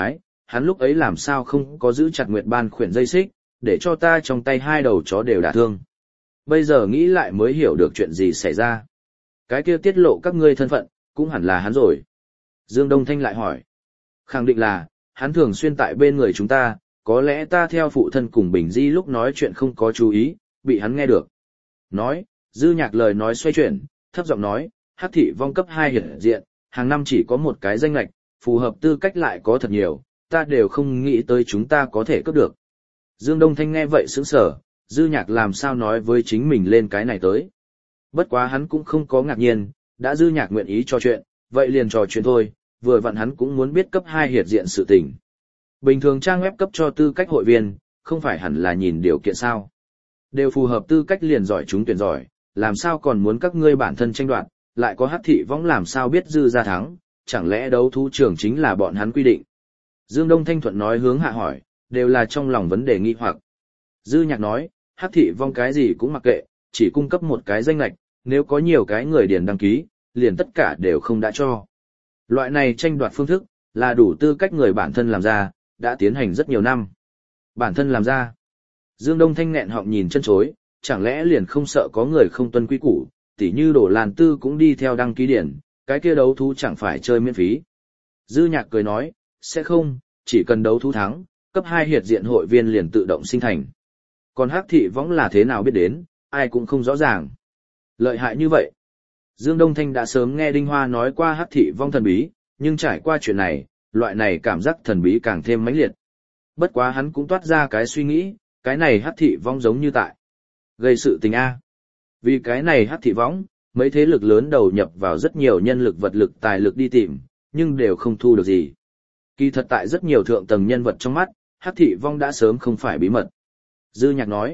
hắn lúc ấy làm sao không có giữ chặt Nguyệt Ban khuyển dây xích, để cho ta trong tay hai đầu chó đều đả thương. Bây giờ nghĩ lại mới hiểu được chuyện gì xảy ra. Cái kia tiết lộ các ngươi thân phận, cũng hẳn là hắn rồi. Dương Đông Thanh lại hỏi. Khẳng định là, hắn thường xuyên tại bên người chúng ta, có lẽ ta theo phụ thân cùng Bình Di lúc nói chuyện không có chú ý, bị hắn nghe được. Nói, Dư Nhạc lời nói xoay chuyển, thấp giọng nói, Hắc thị vong cấp 2 hiện diện, hàng năm chỉ có một cái danh lệch, phù hợp tư cách lại có thật nhiều, ta đều không nghĩ tới chúng ta có thể cấp được. Dương Đông Thanh nghe vậy sững sờ, Dư Nhạc làm sao nói với chính mình lên cái này tới. Bất quá hắn cũng không có ngạc nhiên, đã Dư Nhạc nguyện ý trò chuyện, vậy liền trò chuyện thôi, vừa vặn hắn cũng muốn biết cấp 2 hiệt diện sự tình. Bình thường trang web cấp cho tư cách hội viên, không phải hẳn là nhìn điều kiện sao. Đều phù hợp tư cách liền giỏi chúng tuyển giỏi, làm sao còn muốn các ngươi bản thân tranh đoạt, lại có Hắc thị võng làm sao biết Dư ra thắng, chẳng lẽ đấu thú trưởng chính là bọn hắn quy định. Dương Đông Thanh Thuận nói hướng hạ hỏi, đều là trong lòng vấn đề nghi hoặc. Dư Nhạc nói, Hắc thị vong cái gì cũng mặc kệ, chỉ cung cấp một cái danh lệch, nếu có nhiều cái người điền đăng ký, liền tất cả đều không đã cho. Loại này tranh đoạt phương thức, là đủ tư cách người bản thân làm ra, đã tiến hành rất nhiều năm. Bản thân làm ra. Dương Đông Thanh nghẹn họng nhìn chân chối, chẳng lẽ liền không sợ có người không tuân quy củ, tỉ như Đổ Làn Tư cũng đi theo đăng ký điển, cái kia đấu thú chẳng phải chơi miễn phí. Dư Nhạc cười nói, sẽ không, chỉ cần đấu thú thắng, cấp 2 hiệt diện hội viên liền tự động sinh thành. Còn Hắc thị võng là thế nào biết đến, ai cũng không rõ ràng. Lợi hại như vậy. Dương Đông Thanh đã sớm nghe Đinh Hoa nói qua Hắc thị vong thần bí, nhưng trải qua chuyện này, loại này cảm giác thần bí càng thêm mãnh liệt. Bất quá hắn cũng toát ra cái suy nghĩ, cái này Hắc thị vong giống như tại gây sự tình A. Vì cái này Hắc thị võng, mấy thế lực lớn đầu nhập vào rất nhiều nhân lực vật lực tài lực đi tìm, nhưng đều không thu được gì. Kỳ thật tại rất nhiều thượng tầng nhân vật trong mắt, Hắc thị vong đã sớm không phải bí mật. Dư Nhạc nói.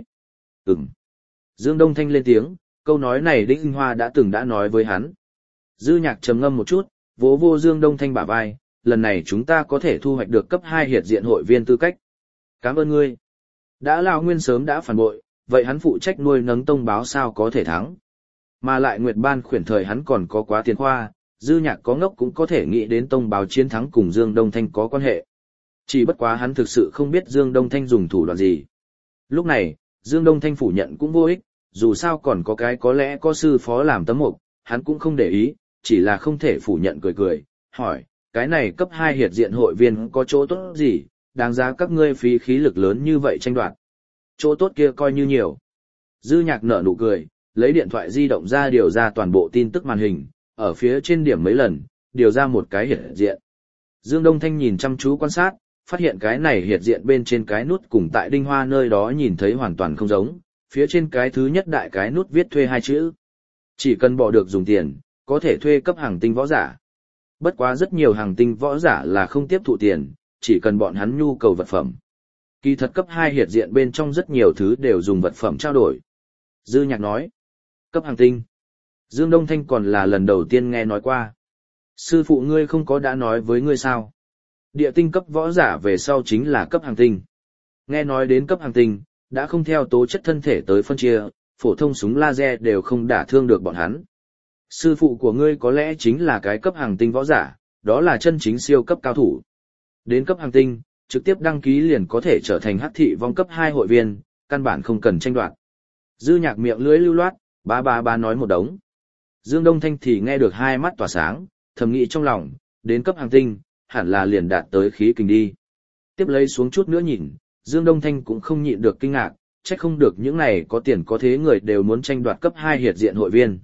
Dương Đông Thanh lên tiếng, câu nói này Đinh Hoa đã từng đã nói với hắn. Dư Nhạc trầm ngâm một chút, vỗ vô Dương Đông Thanh bả vai, lần này chúng ta có thể thu hoạch được cấp 2 hiệt diện hội viên tư cách. Cảm ơn ngươi. Đã Lão Nguyên sớm đã phản bội, vậy hắn phụ trách nuôi nấng tông báo sao có thể thắng. Mà lại Nguyệt Ban khuyển thời hắn còn có quá tiền khoa, Dư Nhạc có ngốc cũng có thể nghĩ đến tông báo chiến thắng cùng Dương Đông Thanh có quan hệ. Chỉ bất quá hắn thực sự không biết Dương Đông Thanh dùng thủ đoạn gì. Lúc này, Dương Đông Thanh phủ nhận cũng vô ích, dù sao còn có cái có lẽ có sư phó làm tấm mục, hắn cũng không để ý, chỉ là không thể phủ nhận cười cười, hỏi, cái này cấp 2 hiệt diện hội viên có chỗ tốt gì, đáng giá các ngươi phí khí lực lớn như vậy tranh đoạt. Chỗ tốt kia coi như nhiều. Dư Nhạc nở nụ cười, lấy điện thoại di động ra điều ra toàn bộ tin tức màn hình, ở phía trên điểm mấy lần, điều ra một cái hiệt diện. Dương Đông Thanh nhìn chăm chú quan sát, phát hiện cái này hiệt diện bên trên cái nút cùng tại Đinh Hoa nơi đó nhìn thấy hoàn toàn không giống, phía trên cái thứ nhất đại cái nút viết thuê 2 chữ. Chỉ cần bỏ được dùng tiền, có thể thuê cấp hàng tinh võ giả. Bất quá rất nhiều hàng tinh võ giả là không tiếp thụ tiền, chỉ cần bọn hắn nhu cầu vật phẩm. Kỳ thật cấp 2 hiệt diện bên trong rất nhiều thứ đều dùng vật phẩm trao đổi. Dư Nhạc nói, cấp hàng tinh. Dương Đông Thanh còn là lần đầu tiên nghe nói qua. Sư phụ ngươi không có đã nói với ngươi sao? Địa tinh cấp võ giả về sau chính là cấp hàng tinh. Nghe nói đến cấp hàng tinh, đã không theo tố chất thân thể tới phân chia, phổ thông súng laser đều không đả thương được bọn hắn. Sư phụ của ngươi có lẽ chính là cái cấp hàng tinh võ giả, đó là chân chính siêu cấp cao thủ. Đến cấp hàng tinh, trực tiếp đăng ký liền có thể trở thành Hắc thị vong cấp 2 hội viên, căn bản không cần tranh đoạt. Dư Nhạc miệng lưỡi lưu loát, ba nói một đống. Dương Đông Thanh thì nghe được hai mắt tỏa sáng, thầm nghĩ trong lòng, đến cấp hàng tinh, hẳn là liền đạt tới khí kình đi. Tiếp lấy xuống chút nữa nhìn, Dương Đông Thanh cũng không nhịn được kinh ngạc, trách không được những này có tiền có thế người đều muốn tranh đoạt cấp 2 hiệt diện hội viên.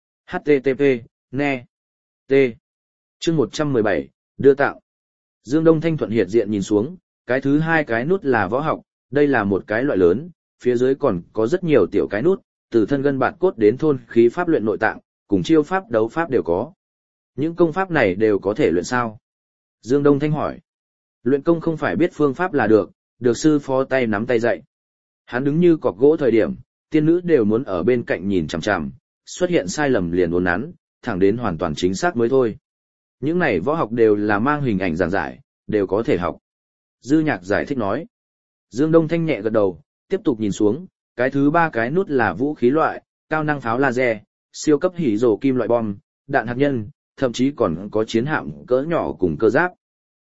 HTTP, ne. T. Chương 117, đưa tạo. Dương Đông Thanh thuận hiệt diện nhìn xuống, cái thứ hai cái nút là võ học, đây là một cái loại lớn, phía dưới còn có rất nhiều tiểu cái nút, từ thân gân bạt cốt đến thôn khí pháp luyện nội tạng, cùng chiêu pháp đấu pháp đều có. Những công pháp này đều có thể luyện sao? Dương Đông Thanh hỏi. Luyện công không phải biết phương pháp là được sư phó tay nắm tay dạy. Hắn đứng như cọc gỗ thời điểm, tiên nữ đều muốn ở bên cạnh nhìn chằm chằm, xuất hiện sai lầm liền uốn nắn, thẳng đến hoàn toàn chính xác mới thôi. Những này võ học đều là mang hình ảnh giảng giải, đều có thể học. Dư Nhạc giải thích nói. Dương Đông Thanh nhẹ gật đầu, tiếp tục nhìn xuống, cái thứ ba cái nút là vũ khí loại, cao năng pháo laser, siêu cấp hỉ rồ kim loại bom, đạn hạt nhân, thậm chí còn có chiến hạm cỡ nhỏ cùng cơ giáp.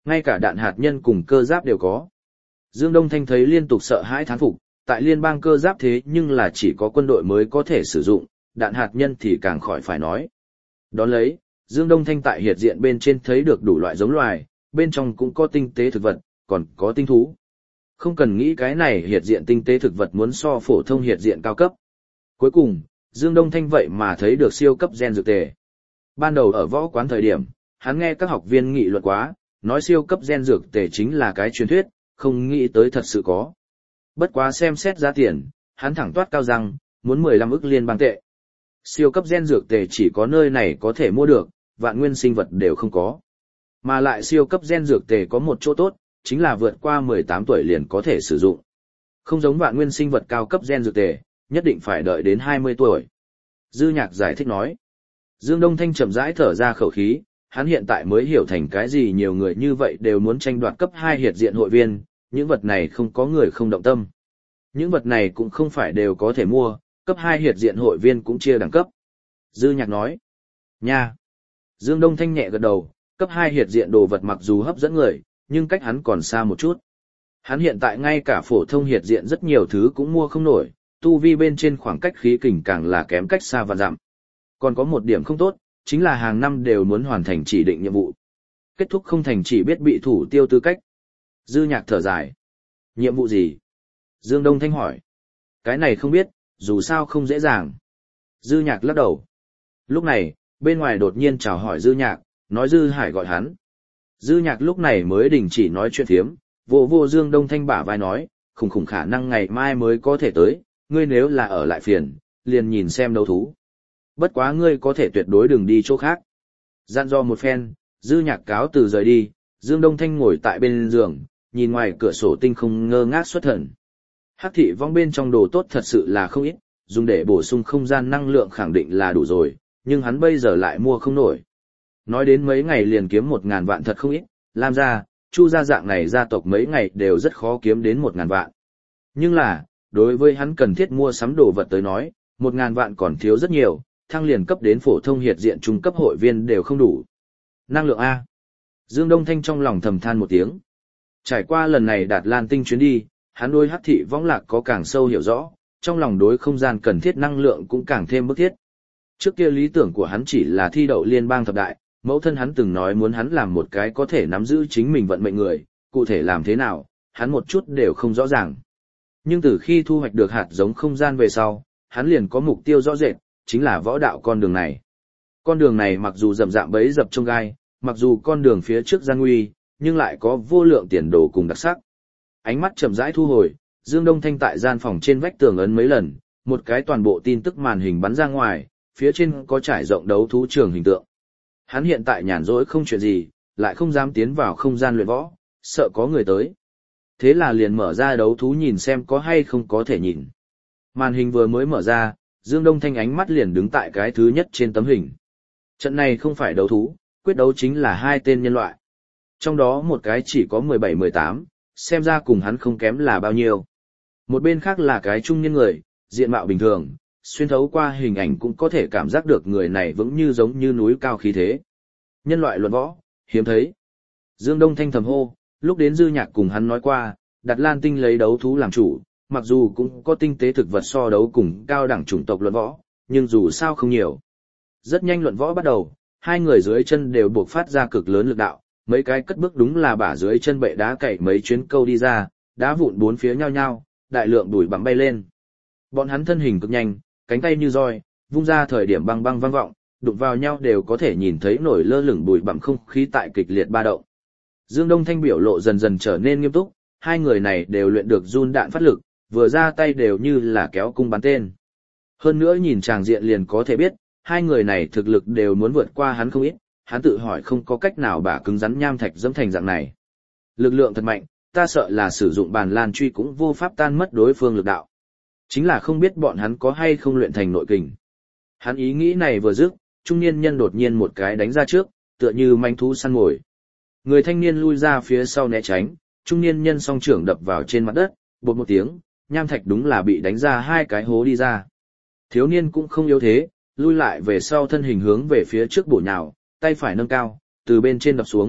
Ngay cả đạn hạt nhân cùng cơ giáp đều có. Dương Đông Thanh thấy liên tục sợ hãi thán phục, tại liên bang cơ giáp thế nhưng là chỉ có quân đội mới có thể sử dụng, đạn hạt nhân thì càng khỏi phải nói. Đón lấy, Dương Đông Thanh tại hiệt diện bên trên thấy được đủ loại giống loài, bên trong cũng có tinh tế thực vật, còn có tinh thú. Không cần nghĩ cái này hiệt diện tinh tế thực vật muốn so phổ thông hiệt diện cao cấp. Cuối cùng, Dương Đông Thanh vậy mà thấy được siêu cấp gen dược tề. Ban đầu ở võ quán thời điểm, hắn nghe các học viên nghị luận quá, nói siêu cấp gen dược tề chính là cái truyền thuyết, không nghĩ tới thật sự có. Bất quá xem xét giá tiền, hắn thẳng toát cao răng, muốn 15 ức liên bang tệ. Siêu cấp gen dược tề chỉ có nơi này có thể mua được, vạn nguyên sinh vật đều không có. Mà lại siêu cấp gen dược tề có một chỗ tốt, chính là vượt qua 18 tuổi liền có thể sử dụng. Không giống vạn nguyên sinh vật cao cấp gen dược tề, nhất định phải đợi đến 20 tuổi. Dư Nhạc giải thích nói. Dương Đông Thanh chậm rãi thở ra khẩu khí, hắn hiện tại mới hiểu thành cái gì nhiều người như vậy đều muốn tranh đoạt cấp 2 hiệt diện hội viên, những vật này không có người không động tâm. Những vật này cũng không phải đều có thể mua, cấp 2 hiệt diện hội viên cũng chia đẳng cấp. Dư Nhạc nói. Nha. Dương Đông Thanh nhẹ gật đầu, cấp 2 hiệt diện đồ vật mặc dù hấp dẫn người, nhưng cách hắn còn xa một chút. Hắn hiện tại ngay cả phổ thông hiệt diện rất nhiều thứ cũng mua không nổi, tu vi bên trên khoảng cách khí kình càng là kém cách xa vạn dặm. Còn có một điểm không tốt, chính là hàng năm đều muốn hoàn thành chỉ định nhiệm vụ. Kết thúc không thành chỉ biết bị thủ tiêu tư cách. Dư Nhạc thở dài. Nhiệm vụ gì? Dương Đông Thanh hỏi. Cái này không biết, dù sao không dễ dàng. Dư Nhạc lắc đầu. Lúc này, bên ngoài đột nhiên chào hỏi Dư Nhạc, nói Dư Hải gọi hắn. Dư Nhạc lúc này mới đình chỉ nói chuyện phiếm, vô Dương Đông Thanh bả vai nói, khủng khả năng ngày mai mới có thể tới, ngươi nếu là ở lại phiền, liền nhìn xem đấu thú. Bất quá ngươi có thể tuyệt đối đừng đi chỗ khác. Dặn dò một phen, Dư Nhạc cáo từ rời đi, Dương Đông Thanh ngồi tại bên giường, nhìn ngoài cửa sổ tinh không ngơ ngác xuất thần. Hắc thị vong bên trong đồ tốt thật sự là không ít, dùng để bổ sung không gian năng lượng khẳng định là đủ rồi, nhưng hắn bây giờ lại mua không nổi. Nói đến mấy ngày liền kiếm 1.000 vạn thật không ít, làm ra, Chu gia dạng này gia tộc mấy ngày đều rất khó kiếm đến 1.000 vạn. Nhưng là, đối với hắn cần thiết mua sắm đồ vật tới nói, 1.000 vạn còn thiếu rất nhiều, thăng liền cấp đến phổ thông hiệt diện trung cấp hội viên đều không đủ. Năng lượng A. Dương Đông Thanh trong lòng thầm than một tiếng. Trải qua lần này Đạt Lan Tinh chuyến đi, hắn đối Hắc thị võng lạc có càng sâu hiểu rõ, trong lòng đối không gian cần thiết năng lượng cũng càng thêm bức thiết. Trước kia lý tưởng của hắn chỉ là thi đậu liên bang thập đại, mẫu thân hắn từng nói muốn hắn làm một cái có thể nắm giữ chính mình vận mệnh người, cụ thể làm thế nào, hắn một chút đều không rõ ràng. Nhưng từ khi thu hoạch được hạt giống không gian về sau, hắn liền có mục tiêu rõ rệt, chính là võ đạo con đường này. Con đường này mặc dù rậm rạp bấy dập trong gai, mặc dù con đường phía trước gian nguy, nhưng lại có vô lượng tiền đồ cùng đặc sắc. Ánh mắt chậm rãi thu hồi, Dương Đông Thanh tại gian phòng trên vách tường ấn mấy lần, một cái toàn bộ tin tức màn hình bắn ra ngoài, phía trên có trải rộng đấu thú trường hình tượng. Hắn hiện tại nhàn rỗi không chuyện gì, lại không dám tiến vào không gian luyện võ, sợ có người tới. Thế là liền mở ra đấu thú nhìn xem có hay không có thể nhìn. Màn hình vừa mới mở ra, Dương Đông Thanh ánh mắt liền đứng tại cái thứ nhất trên tấm hình. Trận này không phải đấu thú, quyết đấu chính là hai tên nhân loại. Trong đó một cái chỉ có 17-18, xem ra cùng hắn không kém là bao nhiêu. Một bên khác là cái trung niên người, diện mạo bình thường, xuyên thấu qua hình ảnh cũng có thể cảm giác được người này vững như giống như núi cao khí thế. Nhân loại luận võ, hiếm thấy. Dương Đông Thanh thầm hô, lúc đến Dư Nhạc cùng hắn nói qua, Đạt Lan Tinh lấy đấu thú làm chủ, mặc dù cũng có tinh tế thực vật so đấu cùng cao đẳng chủng tộc luận võ, nhưng dù sao không nhiều. Rất nhanh luận võ bắt đầu, hai người dưới chân đều buộc phát ra cực lớn lực đạo, mấy cái cất bước đúng là bả dưới chân bệ đá cày mấy chuyến câu đi ra, đá vụn bốn phía nhau nhau, đại lượng bụi bặm bay lên. Bọn hắn thân hình cực nhanh, cánh tay như roi, vung ra thời điểm băng băng vang vọng, đụng vào nhau đều có thể nhìn thấy nổi lơ lửng bụi bặm không khí tại kịch liệt ba động. Dương Đông Thanh biểu lộ dần dần trở nên nghiêm túc, hai người này đều luyện được run đạn phát lực, vừa ra tay đều như là kéo cung bắn tên. Hơn nữa nhìn tràng diện liền có thể biết, hai người này thực lực đều muốn vượt qua hắn không ít, hắn tự hỏi không có cách nào bả cứng rắn nham thạch dẫm thành dạng này. Lực lượng thật mạnh, ta sợ là sử dụng bàn lan truy cũng vô pháp tan mất đối phương lực đạo. Chính là không biết bọn hắn có hay không luyện thành nội kình. Hắn ý nghĩ này vừa dứt, trung niên nhân đột nhiên một cái đánh ra trước, tựa như manh thú săn mồi. Người thanh niên lui ra phía sau né tránh, trung niên nhân song trưởng đập vào trên mặt đất, bột một tiếng, nham thạch đúng là bị đánh ra hai cái hố đi ra. Thiếu niên cũng không yếu thế, lui lại về sau thân hình hướng về phía trước bổ nhào, tay phải nâng cao, từ bên trên đập xuống,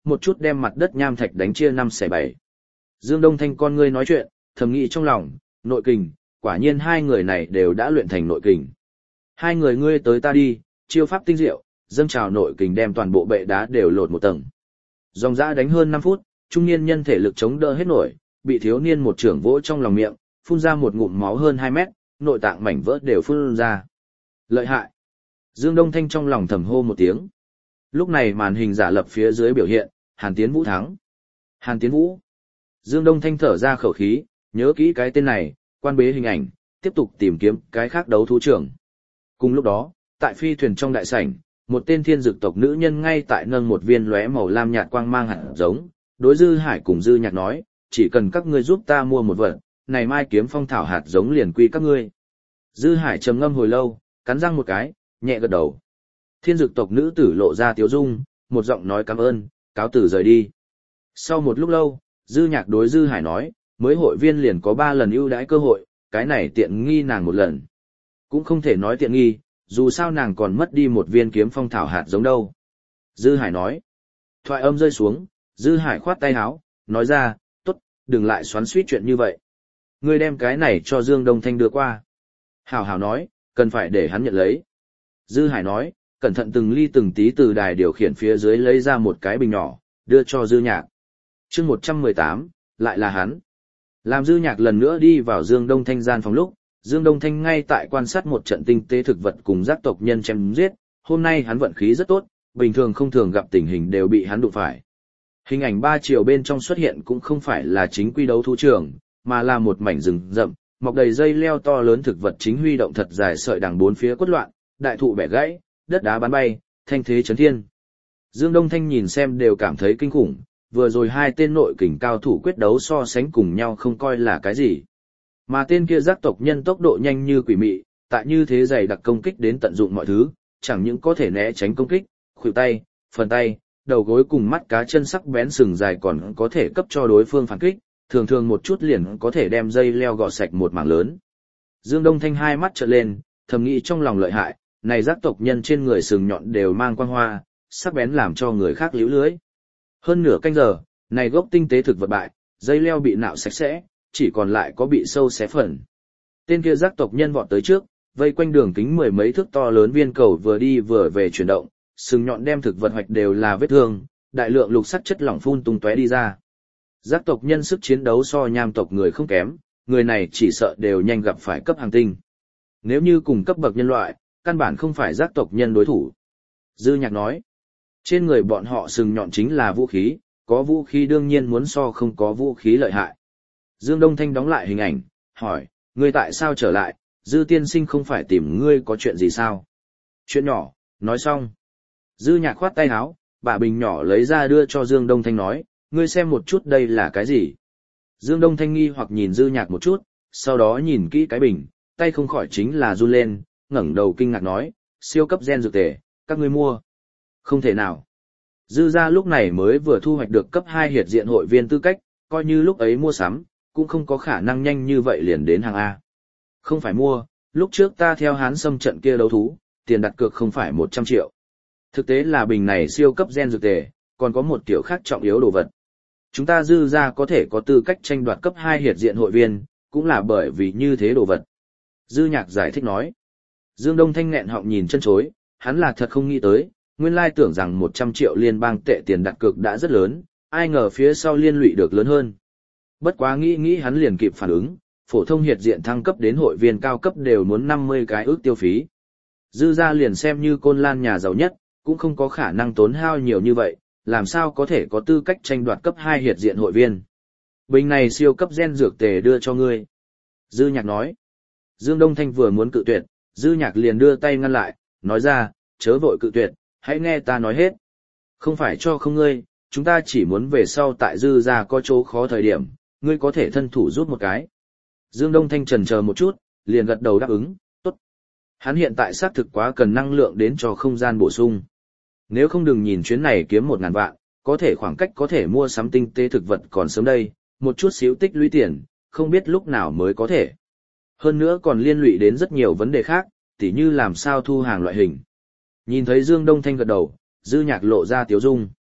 một chút đem mặt đất nham thạch đánh chia 5/7. Dương Đông Thanh con ngươi nói chuyện, thầm nghĩ trong lòng, nội kình, quả nhiên hai người này đều đã luyện thành nội kình. Hai người ngươi tới ta đi, chiêu pháp tinh diệu, dâng trào nội kình đem toàn bộ bệ đá đều lột một tầng. Dòng dã đánh hơn 5 phút, trung niên nhân thể lực chống đỡ hết nổi, bị thiếu niên một trưởng vỗ trong lòng miệng, phun ra một ngụm máu hơn 2 mét, nội tạng mảnh vỡ đều phun ra. Lợi hại. Dương Đông Thanh trong lòng thầm hô một tiếng. Lúc này màn hình giả lập phía dưới biểu hiện, Hàn Tiến Vũ thắng. Hàn Tiến Vũ. Dương Đông Thanh thở ra khẩu khí, nhớ kỹ cái tên này, quan bế hình ảnh, tiếp tục tìm kiếm cái khác đấu thú trưởng. Cùng lúc đó, tại phi thuyền trong đại sảnh, một tên thiên dực tộc nữ nhân ngay tại nâng một viên lóe màu lam nhạt quang mang hạt giống, đối Dư Hải cùng Dư Nhạc nói, chỉ cần các ngươi giúp ta mua một vật, này mai kiếm phong thảo hạt giống liền quy các ngươi. Dư Hải trầm ngâm hồi lâu, cắn răng một cái, nhẹ gật đầu. Thiên dực tộc nữ tử lộ ra tiếu dung, một giọng nói cảm ơn, cáo từ rời đi. Sau một lúc lâu, Dư Nhạc đối Dư Hải nói, mới hội viên liền có 3 lần ưu đãi cơ hội, cái này tiện nghi nàng một lần. Cũng không thể nói tiện nghi, dù sao nàng còn mất đi một viên kiếm phong thảo hạt giống đâu. Dư Hải nói. Thoại âm rơi xuống, Dư Hải khoát tay áo, nói ra, tốt, đừng lại xoắn xuýt chuyện như vậy. Ngươi đem cái này cho Dương Đông Thanh đưa qua. Hảo hảo nói, cần phải để hắn nhận lấy. Dư Hải nói, cẩn thận từng ly từng tí từ đài điều khiển phía dưới lấy ra một cái bình nhỏ, đưa cho Dư Nhạc. Chương 118, lại là hắn. Làm Dư Nhạc lần nữa đi vào Dương Đông Thanh gian phòng lúc, Dương Đông Thanh ngay tại quan sát một trận tinh tế thực vật cùng giác tộc nhân chém giết, hôm nay hắn vận khí rất tốt, bình thường không thường gặp tình hình đều bị hắn đụng phải. Hình ảnh 3 chiều bên trong xuất hiện cũng không phải là chính quy đấu thú trường, mà là một mảnh rừng rậm, mọc đầy dây leo to lớn thực vật chính huy động thật dài sợi đằng bốn phía quất loạn, đại thụ bẻ gãy, đất đá bắn bay, thanh thế chấn thiên. Dương Đông Thanh nhìn xem đều cảm thấy kinh khủng, vừa rồi hai tên nội kình cao thủ quyết đấu so sánh cùng nhau không coi là cái gì. Mà tên kia giác tộc nhân tốc độ nhanh như quỷ mị, tại như thế dày đặc công kích đến tận dụng mọi thứ, chẳng những có thể né tránh công kích, khuỷu tay, phần tay, đầu gối cùng mắt cá chân sắc bén sừng dài còn có thể cấp cho đối phương phản kích, thường thường một chút liền có thể đem dây leo gọt sạch một mảng lớn. Dương Đông Thanh hai mắt trợn lên, thầm nghĩ trong lòng lợi hại, này giác tộc nhân trên người sừng nhọn đều mang quang hoa, sắc bén làm cho người khác liễu lưới. Hơn nửa canh giờ, này gốc tinh tế thực vật bại, dây leo bị nạo sạch sẽ, chỉ còn lại có bị sâu xé phần. Tên kia giác tộc nhân vọt tới trước, vây quanh đường kính 10 mấy thước to lớn viên cầu vừa đi vừa về chuyển động, sừng nhọn đem thực vật hoạch đều là vết thương, đại lượng lục sắc chất lỏng phun tung tóe đi ra. Giác tộc nhân sức chiến đấu so nham tộc người không kém, người này chỉ sợ đều nhanh gặp phải cấp hàng tinh. Nếu như cùng cấp bậc nhân loại, căn bản không phải giác tộc nhân đối thủ. Dư Nhạc nói, trên người bọn họ sừng nhọn chính là vũ khí, có vũ khí đương nhiên muốn so không có vũ khí lợi hại. Dương Đông Thanh đóng lại hình ảnh, hỏi, ngươi tại sao trở lại, Dư tiên sinh không phải tìm ngươi có chuyện gì sao? Chuyện nhỏ, nói xong. Dư Nhạc khoát tay áo, bà bình nhỏ lấy ra đưa cho Dương Đông Thanh nói, ngươi xem một chút đây là cái gì? Dương Đông Thanh nghi hoặc nhìn Dư Nhạc một chút, sau đó nhìn kỹ cái bình, tay không khỏi chính là run lên, ngẩng đầu kinh ngạc nói, siêu cấp gen dược tề, các ngươi mua. Không thể nào. Dư gia lúc này mới vừa thu hoạch được cấp 2 hiệt diện hội viên tư cách, coi như lúc ấy mua sắm, cũng không có khả năng nhanh như vậy liền đến hàng A. Không phải mua, lúc trước ta theo Hán Sâm trận kia đấu thú, tiền đặt cược không phải 100 triệu. Thực tế là bình này siêu cấp gen dược tề, còn có một kiểu khác trọng yếu đồ vật. Chúng ta Dư gia có thể có tư cách tranh đoạt cấp 2 hiệt diện hội viên, cũng là bởi vì như thế đồ vật. Dư Nhạc giải thích nói. Dương Đông Thanh nghẹn họng nhìn chân chối, hắn là thật không nghĩ tới, nguyên lai tưởng rằng 100 triệu liên bang tệ tiền đặt cược đã rất lớn, ai ngờ phía sau liên lụy được lớn hơn. Bất quá nghĩ hắn liền kịp phản ứng, phổ thông hiệt diện thăng cấp đến hội viên cao cấp đều muốn 50 cái ước tiêu phí. Dư gia liền xem như Côn Lan nhà giàu nhất, cũng không có khả năng tốn hao nhiều như vậy, làm sao có thể có tư cách tranh đoạt cấp 2 hiệt diện hội viên. Bình này siêu cấp gen dược tề đưa cho ngươi. Dư Nhạc nói. Dương Đông Thanh vừa muốn cự tuyệt, Dư Nhạc liền đưa tay ngăn lại, nói ra, chớ vội cự tuyệt, hãy nghe ta nói hết. Không phải cho không ngươi, chúng ta chỉ muốn về sau tại Dư gia có chỗ khó thời điểm, ngươi có thể thân thủ giúp một cái. Dương Đông Thanh chần chờ một chút, liền gật đầu đáp ứng, tốt. Hắn hiện tại xác thực quá cần năng lượng đến cho không gian bổ sung. Nếu không đừng nhìn chuyến này kiếm 1.000 vạn, có thể khoảng cách có thể mua sắm tinh tế thực vật còn sớm đây, một chút xíu tích lũy tiền, không biết lúc nào mới có thể. Hơn nữa còn liên lụy đến rất nhiều vấn đề khác, tỉ như làm sao thu hàng loại hình. Nhìn thấy Dương Đông Thanh gật đầu, Dư Nhạc lộ ra tiếu dung.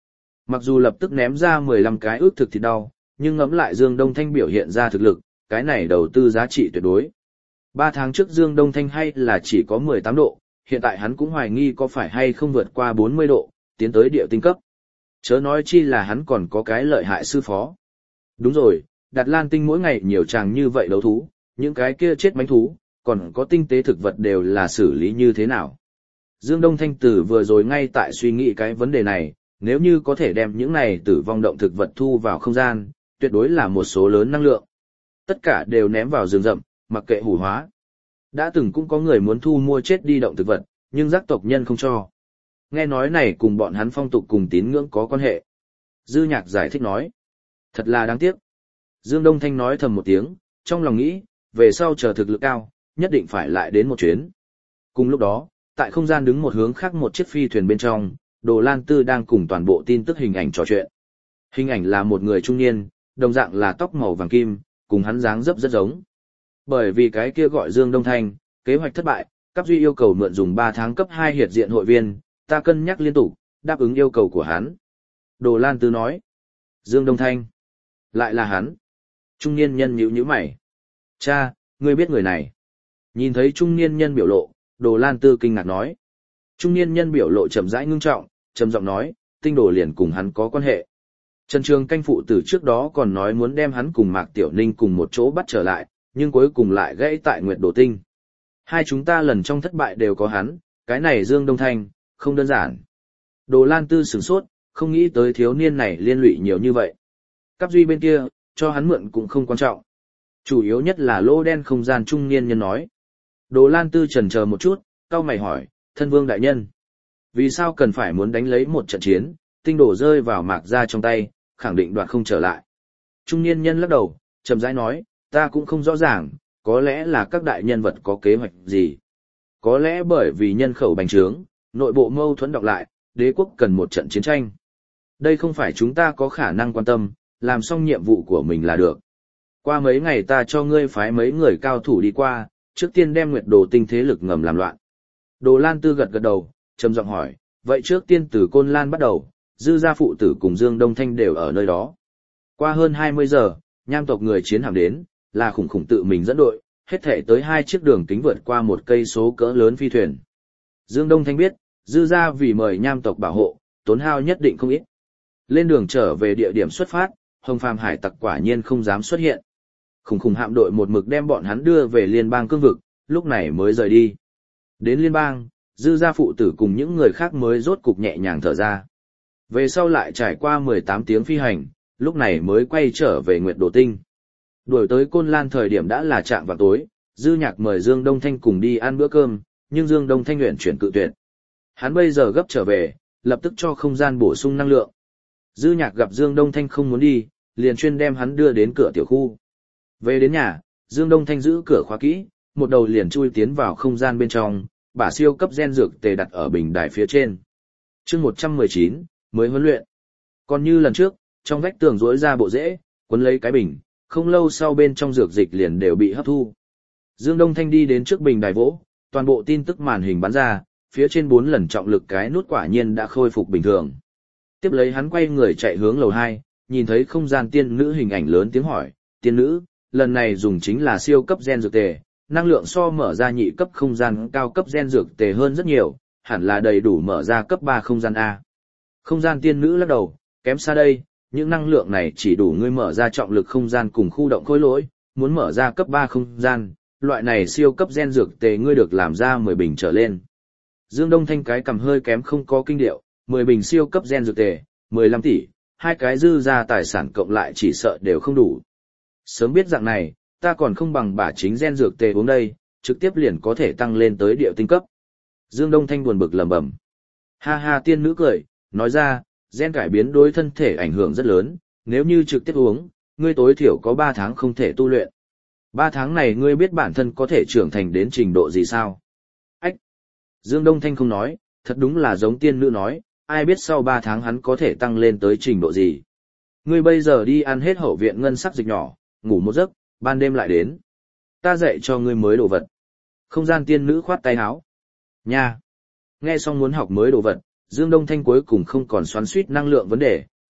Mặc dù lập tức ném ra 15 cái ước thực thịt đau, nhưng ngẫm lại Dương Đông Thanh biểu hiện ra thực lực, cái này đầu tư giá trị tuyệt đối. 3 tháng trước Dương Đông Thanh hay là chỉ có 18 độ, hiện tại hắn cũng hoài nghi có phải hay không vượt qua 40 độ, tiến tới địa tinh cấp. Chớ nói chi là hắn còn có cái lợi hại sư phó. Đúng rồi, Đạt Lan Tinh mỗi ngày nhiều chàng như vậy đấu thú, những cái kia chết mánh thú, còn có tinh tế thực vật đều là xử lý như thế nào. Dương Đông Thanh Tử vừa rồi ngay tại suy nghĩ cái vấn đề này, nếu như có thể đem những này tử vong động thực vật thu vào không gian, tuyệt đối là một số lớn năng lượng. Tất cả đều ném vào rừng rậm, mặc kệ hủ hóa. Đã từng cũng có người muốn thu mua chết đi động thực vật, nhưng giác tộc nhân không cho. Nghe nói này cùng bọn hắn phong tục cùng tín ngưỡng có quan hệ. Dư Nhạc giải thích nói. Thật là đáng tiếc. Dương Đông Thanh nói thầm một tiếng, trong lòng nghĩ, về sau chờ thực lực cao, nhất định phải lại đến một chuyến. Cùng lúc đó, tại không gian đứng một hướng khác một chiếc phi thuyền bên trong, Đồ Lan Tư đang cùng toàn bộ tin tức hình ảnh trò chuyện. Hình ảnh là một người trung niên, đồng dạng là tóc màu vàng kim, cùng hắn dáng dấp rất giống. Bởi vì cái kia gọi Dương Đông Thanh, kế hoạch thất bại, Cáp Duy yêu cầu mượn dùng 3 tháng cấp 2 hiệt diện hội viên, ta cân nhắc liên tục, đáp ứng yêu cầu của hắn. Đồ Lan Tư nói. Dương Đông Thanh. Lại là hắn. Trung niên nhân nhíu nhíu mày. Cha, ngươi biết người này. Nhìn thấy trung niên nhân biểu lộ, Đồ Lan Tư kinh ngạc nói. Trung niên nhân biểu lộ chậm rãi ngưng trọng, trầm giọng nói, tinh đồ liền cùng hắn có quan hệ. Trần Trường Canh phụ tử trước đó còn nói muốn đem hắn cùng Mạc Tiểu Ninh cùng một chỗ bắt trở lại, nhưng cuối cùng lại gãy tại Nguyệt Đồ Tinh. Hai chúng ta lần trong thất bại đều có hắn, cái này Dương Đông Thanh, không đơn giản. Đồ Lan Tư sửng sốt, không nghĩ tới thiếu niên này liên lụy nhiều như vậy. Cáp Duy bên kia, cho hắn mượn cũng không quan trọng. Chủ yếu nhất là lô đen không gian trung niên nhân nói. Đồ Lan Tư chần chờ một chút, cau mày hỏi, thân vương đại nhân. Vì sao cần phải muốn đánh lấy một trận chiến, tinh đồ rơi vào Mạc gia trong tay, khẳng định đoạt không trở lại. Trung niên nhân lắc đầu, chậm rãi nói, ta cũng không rõ ràng, có lẽ là các đại nhân vật có kế hoạch gì. Có lẽ bởi vì nhân khẩu bành trướng, nội bộ mâu thuẫn đọc lại, đế quốc cần một trận chiến tranh. Đây không phải chúng ta có khả năng quan tâm, làm xong nhiệm vụ của mình là được. Qua mấy ngày ta cho ngươi phái mấy người cao thủ đi qua, trước tiên đem Nguyệt Đồ Tinh thế lực ngầm làm loạn. Đồ Lan Tư gật gật đầu, trầm giọng hỏi, vậy trước tiên từ Côn Lan bắt đầu, Dư gia phụ tử cùng Dương Đông Thanh đều ở nơi đó. Qua hơn 20 giờ, Nham tộc người chiến hạm đến, là khủng khủng tự mình dẫn đội, hết thể tới 2 chiếc đường kính vượt qua một cây số cỡ lớn phi thuyền. Dương Đông Thanh biết, Dư gia vì mời Nham tộc bảo hộ, tốn hao nhất định không ít. Lên đường trở về địa điểm xuất phát, Hồng Phàm hải tặc quả nhiên không dám xuất hiện. Khủng khủng hạm đội một mực đem bọn hắn đưa về liên bang cương vực, lúc này mới rời đi. Đến liên bang, Dư gia phụ tử cùng những người khác mới rốt cục nhẹ nhàng thở ra. Về sau lại trải qua 18 tiếng phi hành, lúc này mới quay trở về Nguyệt Đồ Tinh. Đuổi tới Côn Lan thời điểm đã là chạm vào tối, Dư Nhạc mời Dương Đông Thanh cùng đi ăn bữa cơm, nhưng Dương Đông Thanh nguyện chuyển cự tuyệt. Hắn bây giờ gấp trở về, lập tức cho không gian bổ sung năng lượng. Dư Nhạc gặp Dương Đông Thanh không muốn đi, liền chuyên đem hắn đưa đến cửa tiểu khu. Về đến nhà, Dương Đông Thanh giữ cửa khóa kỹ, một đầu liền chui tiến vào không gian bên trong, bả siêu cấp gen dược tề đặt ở bình đài phía trên. Chương 119, mới huấn luyện. Còn như lần trước, trong vách tường rỗi ra bộ rễ, quấn lấy cái bình, không lâu sau bên trong dược dịch liền đều bị hấp thu. Dương Đông Thanh đi đến trước bình đài vỗ, toàn bộ tin tức màn hình bắn ra, phía trên 4 lần trọng lực cái nút quả nhiên đã khôi phục bình thường. Tiếp lấy hắn quay người chạy hướng lầu 2, nhìn thấy không gian tiên nữ hình ảnh lớn tiếng hỏi, tiên nữ, lần này dùng chính là siêu cấp gen dược tề, năng lượng so mở ra nhị cấp không gian cao cấp gen dược tề hơn rất nhiều, hẳn là đầy đủ mở ra cấp 3 không gian A. Không gian tiên nữ lắc đầu, kém xa đây, những năng lượng này chỉ đủ ngươi mở ra trọng lực không gian cùng khu động khối lỗi, muốn mở ra cấp 3 không gian, loại này siêu cấp gen dược tề ngươi được làm ra 10 bình trở lên. Dương Đông Thanh cái cầm hơi kém không có kinh điệu, 10 bình siêu cấp gen dược tề, 15 tỷ, hai cái dư ra tài sản cộng lại chỉ sợ đều không đủ. Sớm biết dạng này, ta còn không bằng bả chính gen dược tề uống đây, trực tiếp liền có thể tăng lên tới địa tinh cấp. Dương Đông Thanh buồn bực lẩm bẩm. Ha ha tiên nữ cười, nói ra, gen cải biến đối thân thể ảnh hưởng rất lớn, nếu như trực tiếp uống, ngươi tối thiểu có 3 tháng không thể tu luyện. 3 tháng này ngươi biết bản thân có thể trưởng thành đến trình độ gì sao? Ách! Dương Đông Thanh không nói, thật đúng là giống tiên nữ nói, ai biết sau 3 tháng hắn có thể tăng lên tới trình độ gì. Ngươi bây giờ đi ăn hết hậu viện ngân sắc dịch nhỏ, ngủ một giấc, ban đêm lại đến. Ta dạy cho ngươi mới đồ vật. Không gian tiên nữ khoát tay áo. Nha! Nghe xong muốn học mới đồ vật, Dương Đông Thanh cuối cùng không còn xoắn xuýt năng lượng vấn đề,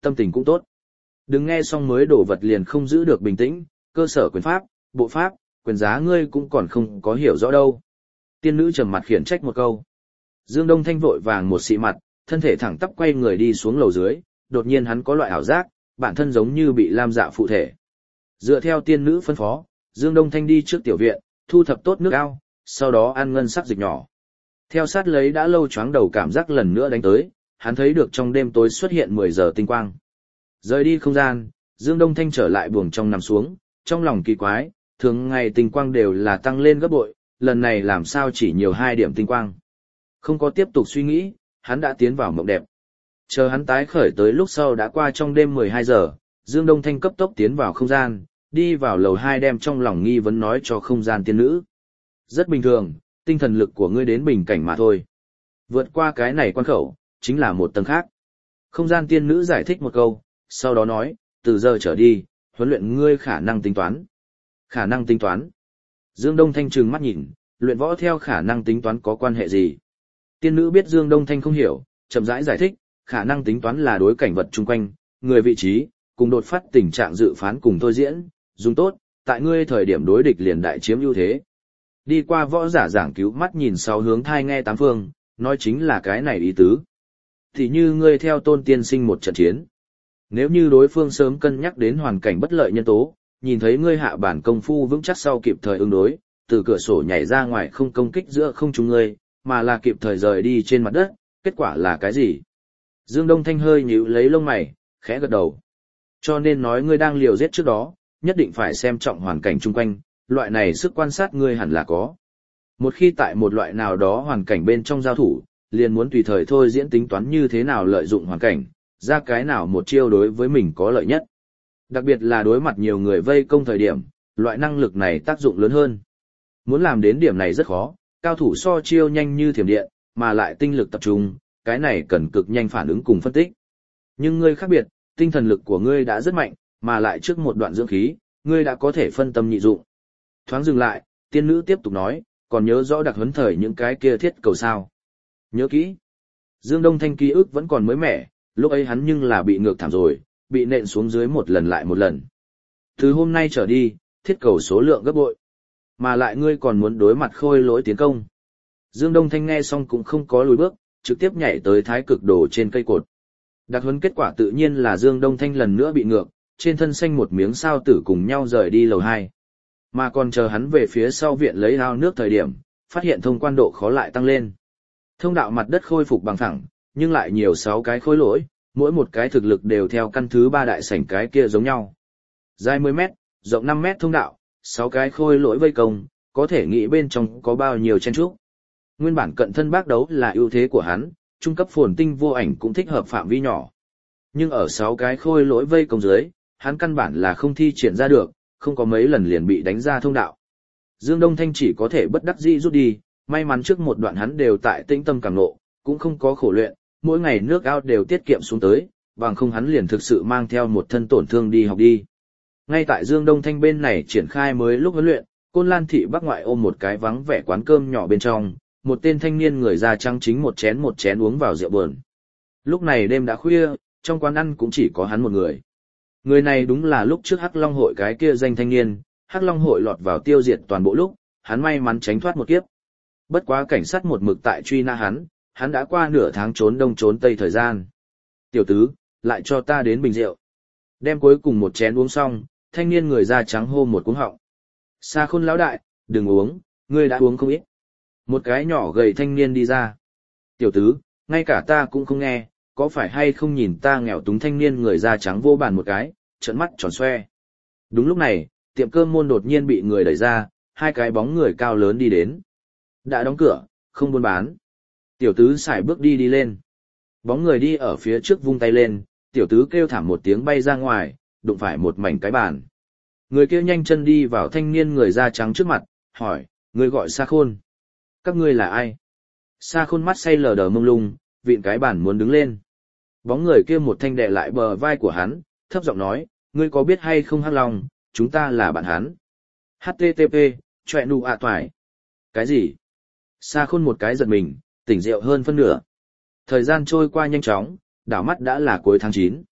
tâm tình cũng tốt. Đừng nghe xong mới đổ vật liền không giữ được bình tĩnh, cơ sở quyền pháp, bộ pháp, quyền giá ngươi cũng còn không có hiểu rõ đâu. Tiên nữ trầm mặt khiển trách một câu. Dương Đông Thanh vội vàng một xị mặt, thân thể thẳng tắp quay người đi xuống lầu dưới, đột nhiên hắn có loại ảo giác, bản thân giống như bị lam dạ phụ thể. Dựa theo tiên nữ phân phó, Dương Đông Thanh đi trước tiểu viện, thu thập tốt nước ao, sau đó ăn ngân sắc dịch nhỏ. Theo sát lấy đã lâu choáng đầu cảm giác lần nữa đánh tới, hắn thấy được trong đêm tối xuất hiện 10 giờ tinh quang. Rời đi không gian, Dương Đông Thanh trở lại buồng trong nằm xuống, trong lòng kỳ quái, thường ngày tinh quang đều là tăng lên gấp bội, lần này làm sao chỉ nhiều 2 điểm tinh quang. Không có tiếp tục suy nghĩ, hắn đã tiến vào mộng đẹp. Chờ hắn tái khởi tới lúc sau đã qua trong đêm 12 giờ, Dương Đông Thanh cấp tốc tiến vào không gian, đi vào lầu 2 đem trong lòng nghi vấn nói cho không gian tiên nữ. Rất bình thường, tinh thần lực của ngươi đến bình cảnh mà thôi. Vượt qua cái này quan khẩu, chính là một tầng khác. Không gian tiên nữ giải thích một câu, sau đó nói, từ giờ trở đi, huấn luyện ngươi khả năng tính toán. Khả năng tính toán. Dương Đông Thanh trừng mắt nhìn, luyện võ theo khả năng tính toán có quan hệ gì? Tiên nữ biết Dương Đông Thanh không hiểu, chậm rãi giải thích, khả năng tính toán là đối cảnh vật chung quanh, người vị trí, cùng đột phát tình trạng dự phán cùng thôi diễn, dùng tốt, tại ngươi thời điểm đối địch liền đại chiếm ưu thế. Đi qua võ giả giảng cứu mắt nhìn sáu hướng thai nghe tám phương, nói chính là cái này ý tứ. Thì như ngươi theo Tôn tiên sinh một trận chiến. Nếu như đối phương sớm cân nhắc đến hoàn cảnh bất lợi nhân tố, nhìn thấy ngươi hạ bản công phu vững chắc sau kịp thời ứng đối, từ cửa sổ nhảy ra ngoài không công kích giữa không trúng ngươi, mà là kịp thời rời đi trên mặt đất, kết quả là cái gì? Dương Đông Thanh hơi nhíu lấy lông mày, khẽ gật đầu. Cho nên nói ngươi đang liều giết trước đó, nhất định phải xem trọng hoàn cảnh chung quanh, loại này sức quan sát ngươi hẳn là có. Một khi tại một loại nào đó hoàn cảnh bên trong giao thủ, liền muốn tùy thời thôi diễn tính toán như thế nào lợi dụng hoàn cảnh, ra cái nào một chiêu đối với mình có lợi nhất. Đặc biệt là đối mặt nhiều người vây công thời điểm, loại năng lực này tác dụng lớn hơn. Muốn làm đến điểm này rất khó, cao thủ so chiêu nhanh như thiểm điện, mà lại tinh lực tập trung, cái này cần cực nhanh phản ứng cùng phân tích. Nhưng ngươi khác biệt, tinh thần lực của ngươi đã rất mạnh, mà lại trước một đoạn dưỡng khí, ngươi đã có thể phân tâm nhị dụng. Thoáng dừng lại, tiên nữ tiếp tục nói, còn nhớ rõ đặc huấn thời những cái kia thiết cầu sao. Nhớ kỹ. Dương Đông Thanh ký ức vẫn còn mới mẻ, lúc ấy hắn nhưng là bị ngược thảm rồi, bị nện xuống dưới một lần lại một lần. Từ hôm nay trở đi, thiết cầu số lượng gấp bội. Mà lại ngươi còn muốn đối mặt khôi lỗi tiến công. Dương Đông Thanh nghe xong cũng không có lùi bước, trực tiếp nhảy tới thái cực đồ trên cây cột. Đặc huấn kết quả tự nhiên là Dương Đông Thanh lần nữa bị ngược, trên thân xanh một miếng sao tử cùng nhau rời đi lầu 2. Mà còn chờ hắn về phía sau viện lấy ao nước thời điểm, phát hiện thông quan độ khó lại tăng lên. Thông đạo mặt đất khôi phục bằng phẳng, nhưng lại nhiều 6 cái khối lỗi, mỗi một cái thực lực đều theo căn thứ 3 đại sảnh cái kia giống nhau. Dài 10 mét, rộng 5 mét thông đạo, 6 cái khôi lỗi vây công, có thể nghĩ bên trong có bao nhiêu chen trúc. Nguyên bản cận thân bác đấu là ưu thế của hắn, trung cấp phồn tinh vô ảnh cũng thích hợp phạm vi nhỏ. Nhưng ở 6 cái khôi lỗi vây công dưới, hắn căn bản là không thi triển ra được, không có mấy lần liền bị đánh ra thông đạo. Dương Đông Thanh chỉ có thể bất đắc dĩ rút đi, may mắn trước một đoạn hắn đều tại tĩnh tâm cảm ngộ, cũng không có khổ luyện, mỗi ngày nước ao đều tiết kiệm xuống tới, bằng không hắn liền thực sự mang theo một thân tổn thương đi học đi. Ngay tại Dương Đông Thanh bên này triển khai mới lúc huấn luyện, Côn Lan thị Bắc ngoại ôm một cái vắng vẻ quán cơm nhỏ bên trong, một tên thanh niên người da trắng chính một chén uống vào rượu buồn. Lúc này đêm đã khuya, trong quán ăn cũng chỉ có hắn một người. Người này đúng là lúc trước Hắc Long hội cái kia danh thanh niên, Hắc Long hội lọt vào tiêu diệt toàn bộ lúc, hắn may mắn tránh thoát một kiếp. Bất quá cảnh sát một mực tại truy nã hắn đã qua nửa tháng trốn đông trốn tây thời gian. Tiểu tứ, lại cho ta đến bình rượu. Đem cuối cùng một chén uống xong, thanh niên người da trắng hô một cú họng. Sa Khôn lão đại, đừng uống, ngươi đã uống không ít. Một cái nhỏ gầy thanh niên đi ra. Tiểu tứ, ngay cả ta cũng không nghe, có phải hay không nhìn ta nghèo túng thanh niên người da trắng vô bàn một cái, trợn mắt tròn xoe. Đúng lúc này, tiệm cơm môn đột nhiên bị người đẩy ra, 2 cái bóng người cao lớn đi đến. Đã đóng cửa, không buôn bán. Tiểu tứ sải bước đi lên. Bóng người đi ở phía trước vung tay lên, tiểu tứ kêu thảm một tiếng bay ra ngoài, đụng phải một mảnh cái bàn. Người kia nhanh chân đi vào thanh niên người da trắng trước mặt, hỏi, người gọi Sa Khôn. Các ngươi là ai? Sa Khôn mắt say lờ đờ mông lung, vịn cái bàn muốn đứng lên. Bóng người kia một thanh đè lại bờ vai của hắn, thấp giọng nói, ngươi có biết hay không Hắc Long, chúng ta là bạn hắn. HTTP, chọe nụ ạ toải. Cái gì? Sa Khôn một cái giật mình, tỉnh rượu hơn phân nửa. Thời gian trôi qua nhanh chóng, đảo mắt đã là cuối tháng 9.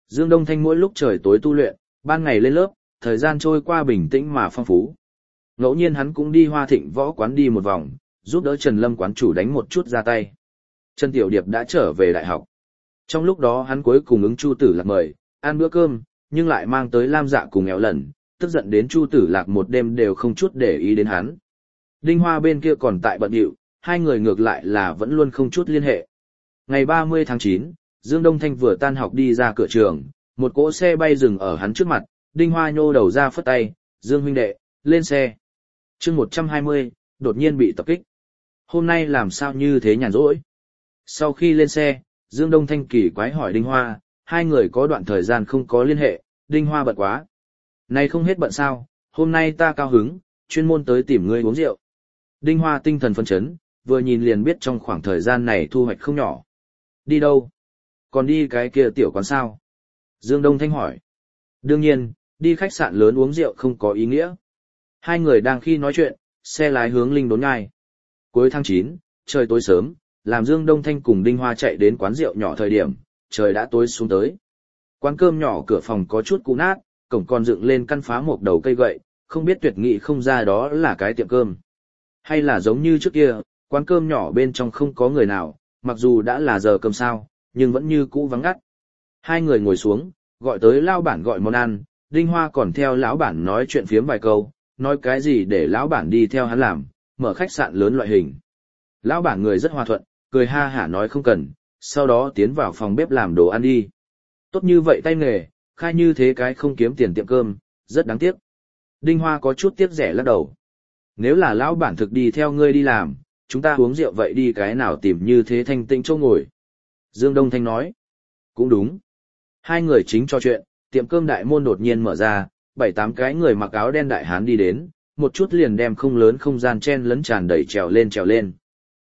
Dương Đông Thanh mỗi lúc trời tối tu luyện, ban ngày lên lớp, thời gian trôi qua bình tĩnh mà phong phú. Ngẫu nhiên hắn cũng đi Hoa Thịnh võ quán đi một vòng, giúp đỡ Trần Lâm quán chủ đánh một chút ra tay. Trần Tiểu Điệp đã trở về đại học. Trong lúc đó hắn cuối cùng ứng Chu Tử Lạc mời, ăn bữa cơm, nhưng lại mang tới Lam Dạ cùng Éo Lần, tức giận đến Chu Tử Lạc một đêm đều không chút để ý đến hắn. Đinh Hoa bên kia còn tại bận rộn, hai người ngược lại là vẫn luôn không chút liên hệ. Ngày 30 tháng 9, Dương Đông Thanh vừa tan học đi ra cửa trường, một cỗ xe bay dừng ở hắn trước mặt, Đinh Hoa nhô đầu ra phất tay, Dương huynh đệ, lên xe. chương 120, đột nhiên bị tập kích. Hôm nay làm sao như thế nhàn rỗi? Sau khi lên xe, Dương Đông Thanh kỳ quái hỏi Đinh Hoa, hai người có đoạn thời gian không có liên hệ, Đinh Hoa bận quá. Này không hết bận sao, hôm nay ta cao hứng, chuyên môn tới tìm ngươi uống rượu. Đinh Hoa tinh thần phấn chấn, vừa nhìn liền biết trong khoảng thời gian này thu hoạch không nhỏ. Đi đâu? Còn đi cái kia tiểu quán sao? Dương Đông Thanh hỏi. Đương nhiên, đi khách sạn lớn uống rượu không có ý nghĩa. Hai người đang khi nói chuyện, xe lái hướng Linh Đốn Nhai. Cuối tháng 9, trời tối sớm, làm Dương Đông Thanh cùng Đinh Hoa chạy đến quán rượu nhỏ thời điểm, trời đã tối xuống tới. Quán cơm nhỏ cửa phòng có chút cũ nát, cổng còn dựng lên căn phá một đầu cây gậy, không biết tuyệt nghị không ra đó là cái tiệm cơm. Hay là giống như trước kia, quán cơm nhỏ bên trong không có người nào, mặc dù đã là giờ cơm sao, nhưng vẫn như cũ vắng ngắt. Hai người ngồi xuống, gọi tới lão bản gọi món ăn, Đinh Hoa còn theo lão bản nói chuyện phiếm vài câu, nói cái gì để lão bản đi theo hắn làm, mở khách sạn lớn loại hình. Lão bản người rất hòa thuận, cười ha hả nói không cần, sau đó tiến vào phòng bếp làm đồ ăn đi. Tốt như vậy tay nghề, khai như thế cái không kiếm tiền tiệm cơm, rất đáng tiếc. Đinh Hoa có chút tiếc rẻ lắc đầu. Nếu là lão bản thực đi theo ngươi đi làm, chúng ta uống rượu vậy đi cái nào tìm như thế thanh tĩnh chỗ ngồi. Dương Đông Thanh nói. Cũng đúng. Hai người chính trò chuyện, tiệm cơm đại môn đột nhiên mở ra, 7-8 cái người mặc áo đen đại hán đi đến, một chút liền đem không lớn không gian chen lấn tràn đầy trèo lên.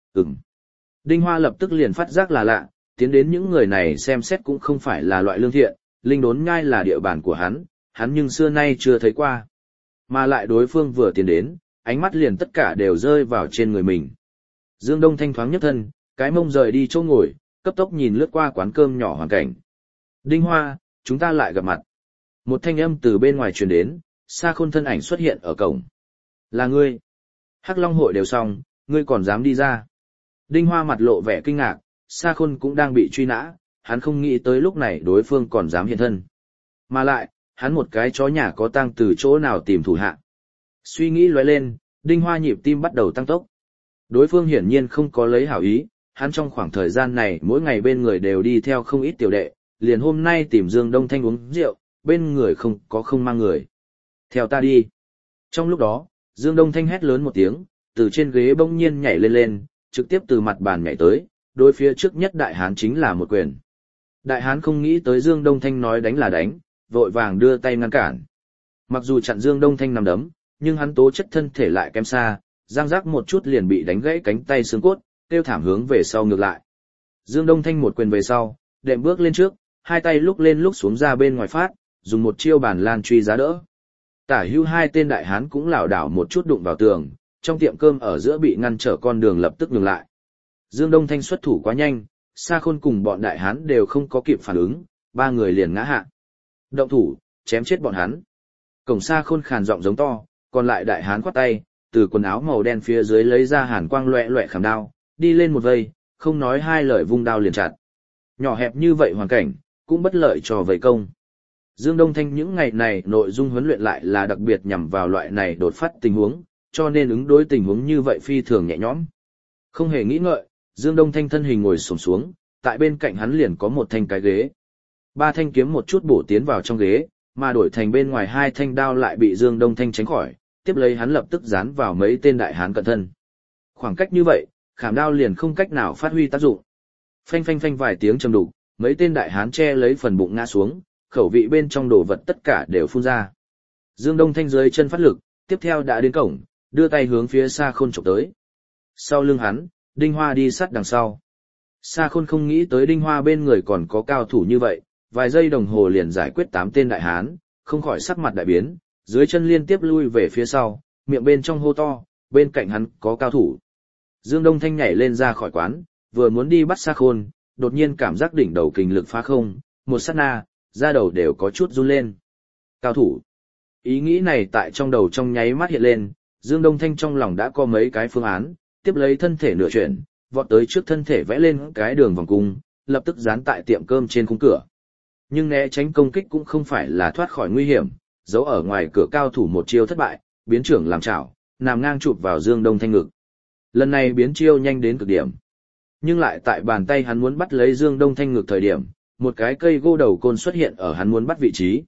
Đinh Hoa lập tức liền phát giác là lạ, tiến đến những người này xem xét cũng không phải là loại lương thiện, Linh Đốn Nhai là địa bàn của hắn nhưng xưa nay chưa thấy qua. Mà lại đối phương vừa tiến đến, ánh mắt liền tất cả đều rơi vào trên người mình. Dương Đông Thanh thoáng nhấc thân, cái mông rời đi chỗ ngồi, cấp tốc nhìn lướt qua quán cơm nhỏ hoàn cảnh. Đinh Hoa, chúng ta lại gặp mặt. Một thanh âm từ bên ngoài truyền đến, Sa Khôn thân ảnh xuất hiện ở cổng. Là ngươi. Hắc Long hội đều xong, ngươi còn dám đi ra. Đinh Hoa mặt lộ vẻ kinh ngạc, Sa Khôn cũng đang bị truy nã, hắn không nghĩ tới lúc này đối phương còn dám hiện thân. Mà lại, hắn một cái chó nhà có tang từ chỗ nào tìm thủ hạ. Suy nghĩ lóe lên, Đinh Hoa nhịp tim bắt đầu tăng tốc. Đối phương hiển nhiên không có lấy hảo ý, hắn trong khoảng thời gian này mỗi ngày bên người đều đi theo không ít tiểu đệ, liền hôm nay tìm Dương Đông Thanh uống rượu, bên người không mang người. Theo ta đi. Trong lúc đó, Dương Đông Thanh hét lớn một tiếng, từ trên ghế bỗng nhiên nhảy lên, trực tiếp từ mặt bàn nhảy tới, đối phía trước nhất đại hán chính là một quyền. Đại hán không nghĩ tới Dương Đông Thanh nói đánh là đánh, vội vàng đưa tay ngăn cản. Mặc dù chặn Dương Đông Thanh nằm đấm, nhưng hắn tố chất thân thể lại kém xa, giang rắc một chút liền bị đánh gãy cánh tay xương cốt, tiêu thảm hướng về sau ngược lại. Dương Đông Thanh một quyền về sau, đệm bước lên trước, hai tay lúc lên lúc xuống ra bên ngoài phát, dùng một chiêu bàn lan truy giá đỡ. Tả hữu hai tên đại hán cũng lảo đảo một chút đụng vào tường, trong tiệm cơm ở giữa bị ngăn trở con đường lập tức ngừng lại. Dương Đông Thanh xuất thủ quá nhanh, Sa Khôn cùng bọn đại hán đều không có kịp phản ứng, ba người liền ngã hạ. Động thủ, chém chết bọn hắn. Cổng Sa Khôn khàn giọng giống to, còn lại đại hán quát tay, từ quần áo màu đen phía dưới lấy ra hàn quang loẹt loẹt khảm đao, đi lên một vây, không nói hai lời vung đao liền chặt. Nhỏ hẹp như vậy hoàn cảnh, cũng bất lợi cho vây công. Dương Đông Thanh những ngày này nội dung huấn luyện lại là đặc biệt nhằm vào loại này đột phát tình huống, cho nên ứng đối tình huống như vậy phi thường nhẹ nhõm. Không hề nghĩ ngợi, Dương Đông Thanh thân hình ngồi xổm xuống, tại bên cạnh hắn liền có một thanh cái ghế. Ba thanh kiếm một chút bổ tiến vào trong ghế, mà đổi thành bên ngoài hai thanh đao lại bị Dương Đông Thanh tránh khỏi, tiếp lấy hắn lập tức dán vào mấy tên đại hán cận thân. Khoảng cách như vậy, khảm đao liền không cách nào phát huy tác dụng. Phanh phanh phanh vài tiếng trầm đục, mấy tên đại hán che lấy phần bụng ngã xuống, khẩu vị bên trong đồ vật tất cả đều phun ra. Dương Đông Thanh dưới chân phát lực, tiếp theo đã đến cổng, đưa tay hướng phía Sa Khôn chụp tới. Sau lưng hắn, Đinh Hoa đi sát đằng sau. Sa Khôn không nghĩ tới Đinh Hoa bên người còn có cao thủ như vậy, vài giây đồng hồ liền giải quyết 8 tên đại hán, không khỏi sắc mặt đại biến, dưới chân liên tiếp lui về phía sau, miệng bên trong hô to, bên cạnh hắn có cao thủ. Dương Đông Thanh nhảy lên ra khỏi quán, vừa muốn đi bắt Sa Khôn, đột nhiên cảm giác đỉnh đầu kình lực phá không, một sát na, da đầu đều có chút run lên. Cao thủ. Ý nghĩ này tại trong đầu trong nháy mắt hiện lên, Dương Đông Thanh trong lòng đã có mấy cái phương án, tiếp lấy thân thể nửa chuyển, vọt tới trước thân thể vẽ lên cái đường vòng cung, lập tức dán tại tiệm cơm trên khung cửa. Nhưng né tránh công kích cũng không phải là thoát khỏi nguy hiểm, giấu ở ngoài cửa cao thủ một chiêu thất bại, biến trưởng làm chảo, nằm ngang chụp vào Dương Đông Thanh ngực. Lần này biến chiêu nhanh đến cực điểm. Nhưng lại tại bàn tay hắn muốn bắt lấy Dương Đông Thanh ngực thời điểm, một cái cây gỗ đầu côn xuất hiện ở hắn muốn bắt vị trí.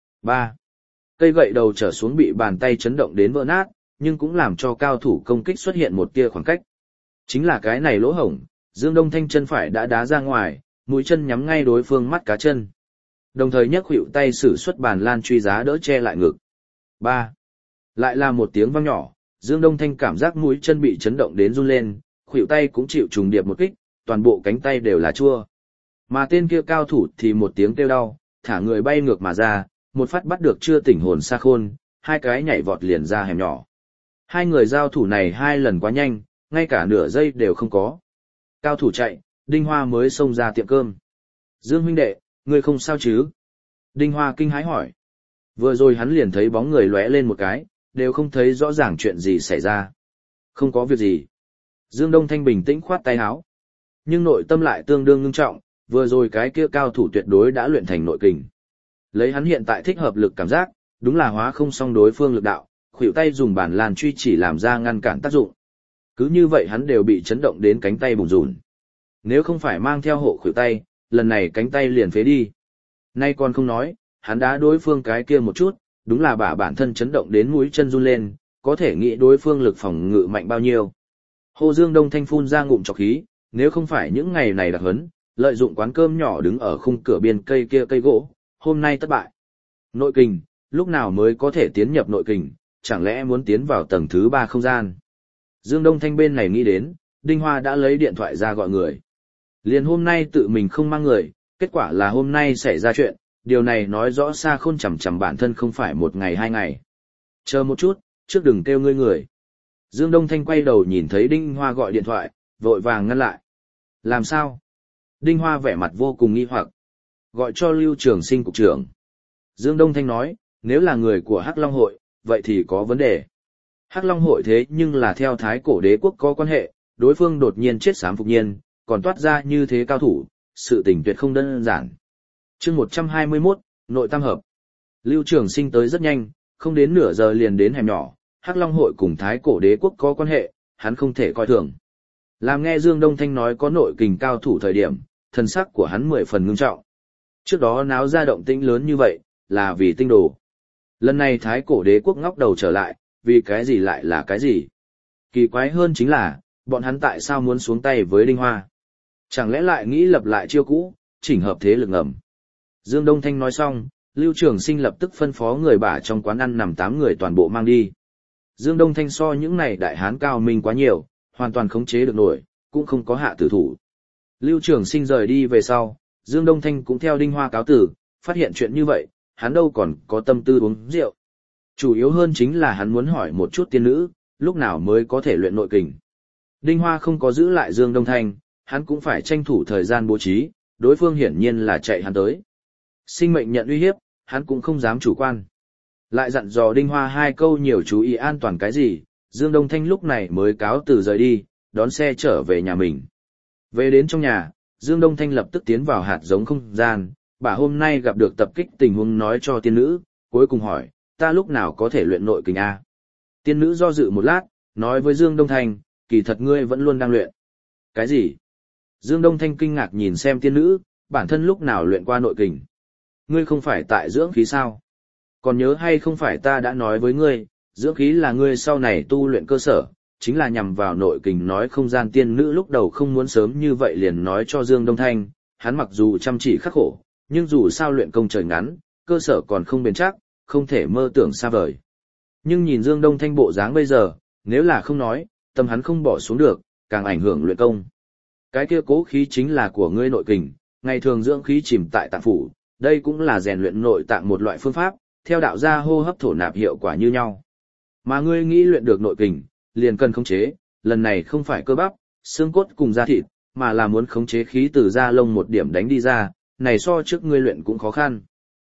3. Cây gậy đầu trở xuống bị bàn tay chấn động đến vỡ nát, nhưng cũng làm cho cao thủ công kích xuất hiện một tia khoảng cách. Chính là cái này lỗ hổng, Dương Đông Thanh chân phải đã đá ra ngoài, mũi chân nhắm ngay đối phương mắt cá chân. Đồng thời nhấc khuỷu tay sử xuất bàn lan truy giá đỡ che lại ngực. 3. Lại là một tiếng vang nhỏ, Dương Đông Thanh cảm giác mũi chân bị chấn động đến run lên, khuỷu tay cũng chịu trùng điệp một kích, toàn bộ cánh tay đều là chua. Mà tên kia cao thủ thì một tiếng kêu đau, thả người bay ngược mà ra, một phát bắt được chưa tỉnh hồn Sa Khôn, hai cái nhảy vọt liền ra hẻm nhỏ. Hai người giao thủ này hai lần quá nhanh, ngay cả nửa giây đều không có. Cao thủ chạy, Đinh Hoa mới xông ra tiệm cơm. Dương huynh đệ, ngươi không sao chứ? Đinh Hoa kinh hãi hỏi. Vừa rồi hắn liền thấy bóng người lóe lên một cái, đều không thấy rõ ràng chuyện gì xảy ra. Không có việc gì. Dương Đông Thanh bình tĩnh khoát tay áo. Nhưng nội tâm lại tương đương ngưng trọng, vừa rồi cái kia cao thủ tuyệt đối đã luyện thành nội kình. Lấy hắn hiện tại thích hợp lực cảm giác, đúng là hóa không xong đối phương lực đạo, khuỷu tay dùng bản làn truy chỉ làm ra ngăn cản tác dụng. Cứ như vậy hắn đều bị chấn động đến cánh tay bùng rùn. Nếu không phải mang theo hộ khuỷu tay, lần này cánh tay liền phế đi. Nay còn không nói, hắn đá đối phương cái kia một chút, đúng là bản thân chấn động đến mũi chân run lên, có thể nghĩ đối phương lực phòng ngự mạnh bao nhiêu. Hồ Dương Đông Thanh phun ra ngụm trọc khí, nếu không phải những ngày này đặc hấn, lợi dụng quán cơm nhỏ đứng ở khung cửa biên cây kia cây gỗ, hôm nay thất bại. Nội kình, lúc nào mới có thể tiến nhập nội kình, chẳng lẽ muốn tiến vào tầng thứ 3 không gian. Dương Đông Thanh bên này nghĩ đến, Đinh Hoa đã lấy điện thoại ra gọi người. Liền hôm nay tự mình không mang người, kết quả là hôm nay xảy ra chuyện, điều này nói rõ Sa Khôn chằm chằm bản thân không phải một ngày hai ngày. Chờ một chút, trước đừng kêu ngươi người. Dương Đông Thanh quay đầu nhìn thấy Đinh Hoa gọi điện thoại, vội vàng ngăn lại. Làm sao? Đinh Hoa vẻ mặt vô cùng nghi hoặc. Gọi cho Lưu Trường Sinh cục trưởng. Dương Đông Thanh nói, nếu là người của Hắc Long hội, vậy thì có vấn đề. Hắc Long hội thế nhưng là theo Thái Cổ Đế quốc có quan hệ, đối phương đột nhiên chết xám phục nhiên, còn toát ra như thế cao thủ, sự tình tuyệt không đơn giản. Chương 121, nội tam hợp. Lưu Trường Sinh tới rất nhanh, không đến nửa giờ liền đến hẻm nhỏ, Hắc Long hội cùng Thái Cổ Đế quốc có quan hệ, hắn không thể coi thường. Làm nghe Dương Đông Thanh nói có nội kình cao thủ thời điểm, thần sắc của hắn 10 phần ngưng trọng. Trước đó náo ra động tĩnh lớn như vậy, là vì tinh đồ. Lần này Thái Cổ Đế quốc ngóc đầu trở lại, vì cái gì lại là cái gì? Kỳ quái hơn chính là, bọn hắn tại sao muốn xuống tay với Đinh Hoa? Chẳng lẽ lại nghĩ lập lại chiêu cũ, chỉnh hợp thế lực ngầm? Dương Đông Thanh nói xong, Lưu Trường Sinh lập tức phân phó người bả trong quán ăn nằm 8 người toàn bộ mang đi. Dương Đông Thanh so những này đại hán cao minh quá nhiều, hoàn toàn khống chế được nổi, cũng không có hạ tử thủ. Lưu Trường Sinh rời đi về sau, Dương Đông Thanh cũng theo Đinh Hoa cáo tử, phát hiện chuyện như vậy, hắn đâu còn có tâm tư uống rượu. Chủ yếu hơn chính là hắn muốn hỏi một chút tiên nữ, lúc nào mới có thể luyện nội kình. Đinh Hoa không có giữ lại Dương Đông Thanh, hắn cũng phải tranh thủ thời gian bố trí, đối phương hiển nhiên là chạy hắn tới. Sinh mệnh nhận uy hiếp, hắn cũng không dám chủ quan. Lại dặn dò Đinh Hoa 2 câu nhiều chú ý an toàn cái gì, Dương Đông Thanh lúc này mới cáo từ rời đi, đón xe trở về nhà mình. Về đến trong nhà, Dương Đông Thanh lập tức tiến vào hạt giống không gian, bà hôm nay gặp được tập kích tình huống nói cho tiên nữ, cuối cùng hỏi, ta lúc nào có thể luyện nội kình A. Tiên nữ do dự một lát, nói với Dương Đông Thanh, kỳ thật ngươi vẫn luôn đang luyện. Cái gì? Dương Đông Thanh kinh ngạc nhìn xem tiên nữ, bản thân lúc nào luyện qua nội kình. Ngươi không phải tại dưỡng khí sao? Còn nhớ hay không phải ta đã nói với ngươi, dưỡng khí là ngươi sau này tu luyện cơ sở, chính là nhằm vào nội kình nói không gian tiên nữ lúc đầu không muốn sớm như vậy liền nói cho Dương Đông Thanh, hắn mặc dù chăm chỉ khắc khổ, nhưng dù sao luyện công trời ngắn, cơ sở còn không bền chắc, không thể mơ tưởng xa vời. Nhưng nhìn Dương Đông Thanh bộ dáng bây giờ, nếu là không nói, tâm hắn không bỏ xuống được, càng ảnh hưởng luyện công. Cái kia cố khí chính là của ngươi nội kình, ngày thường dưỡng khí chìm tại tạng phủ, đây cũng là rèn luyện nội tạng một loại phương pháp, theo đạo gia hô hấp thổ nạp hiệu quả như nhau. Mà ngươi nghĩ luyện được nội kình, liền cần khống chế, lần này không phải cơ bắp, xương cốt cùng da thịt, mà là muốn khống chế khí từ da lông một điểm đánh đi ra, này so trước ngươi luyện cũng khó khăn.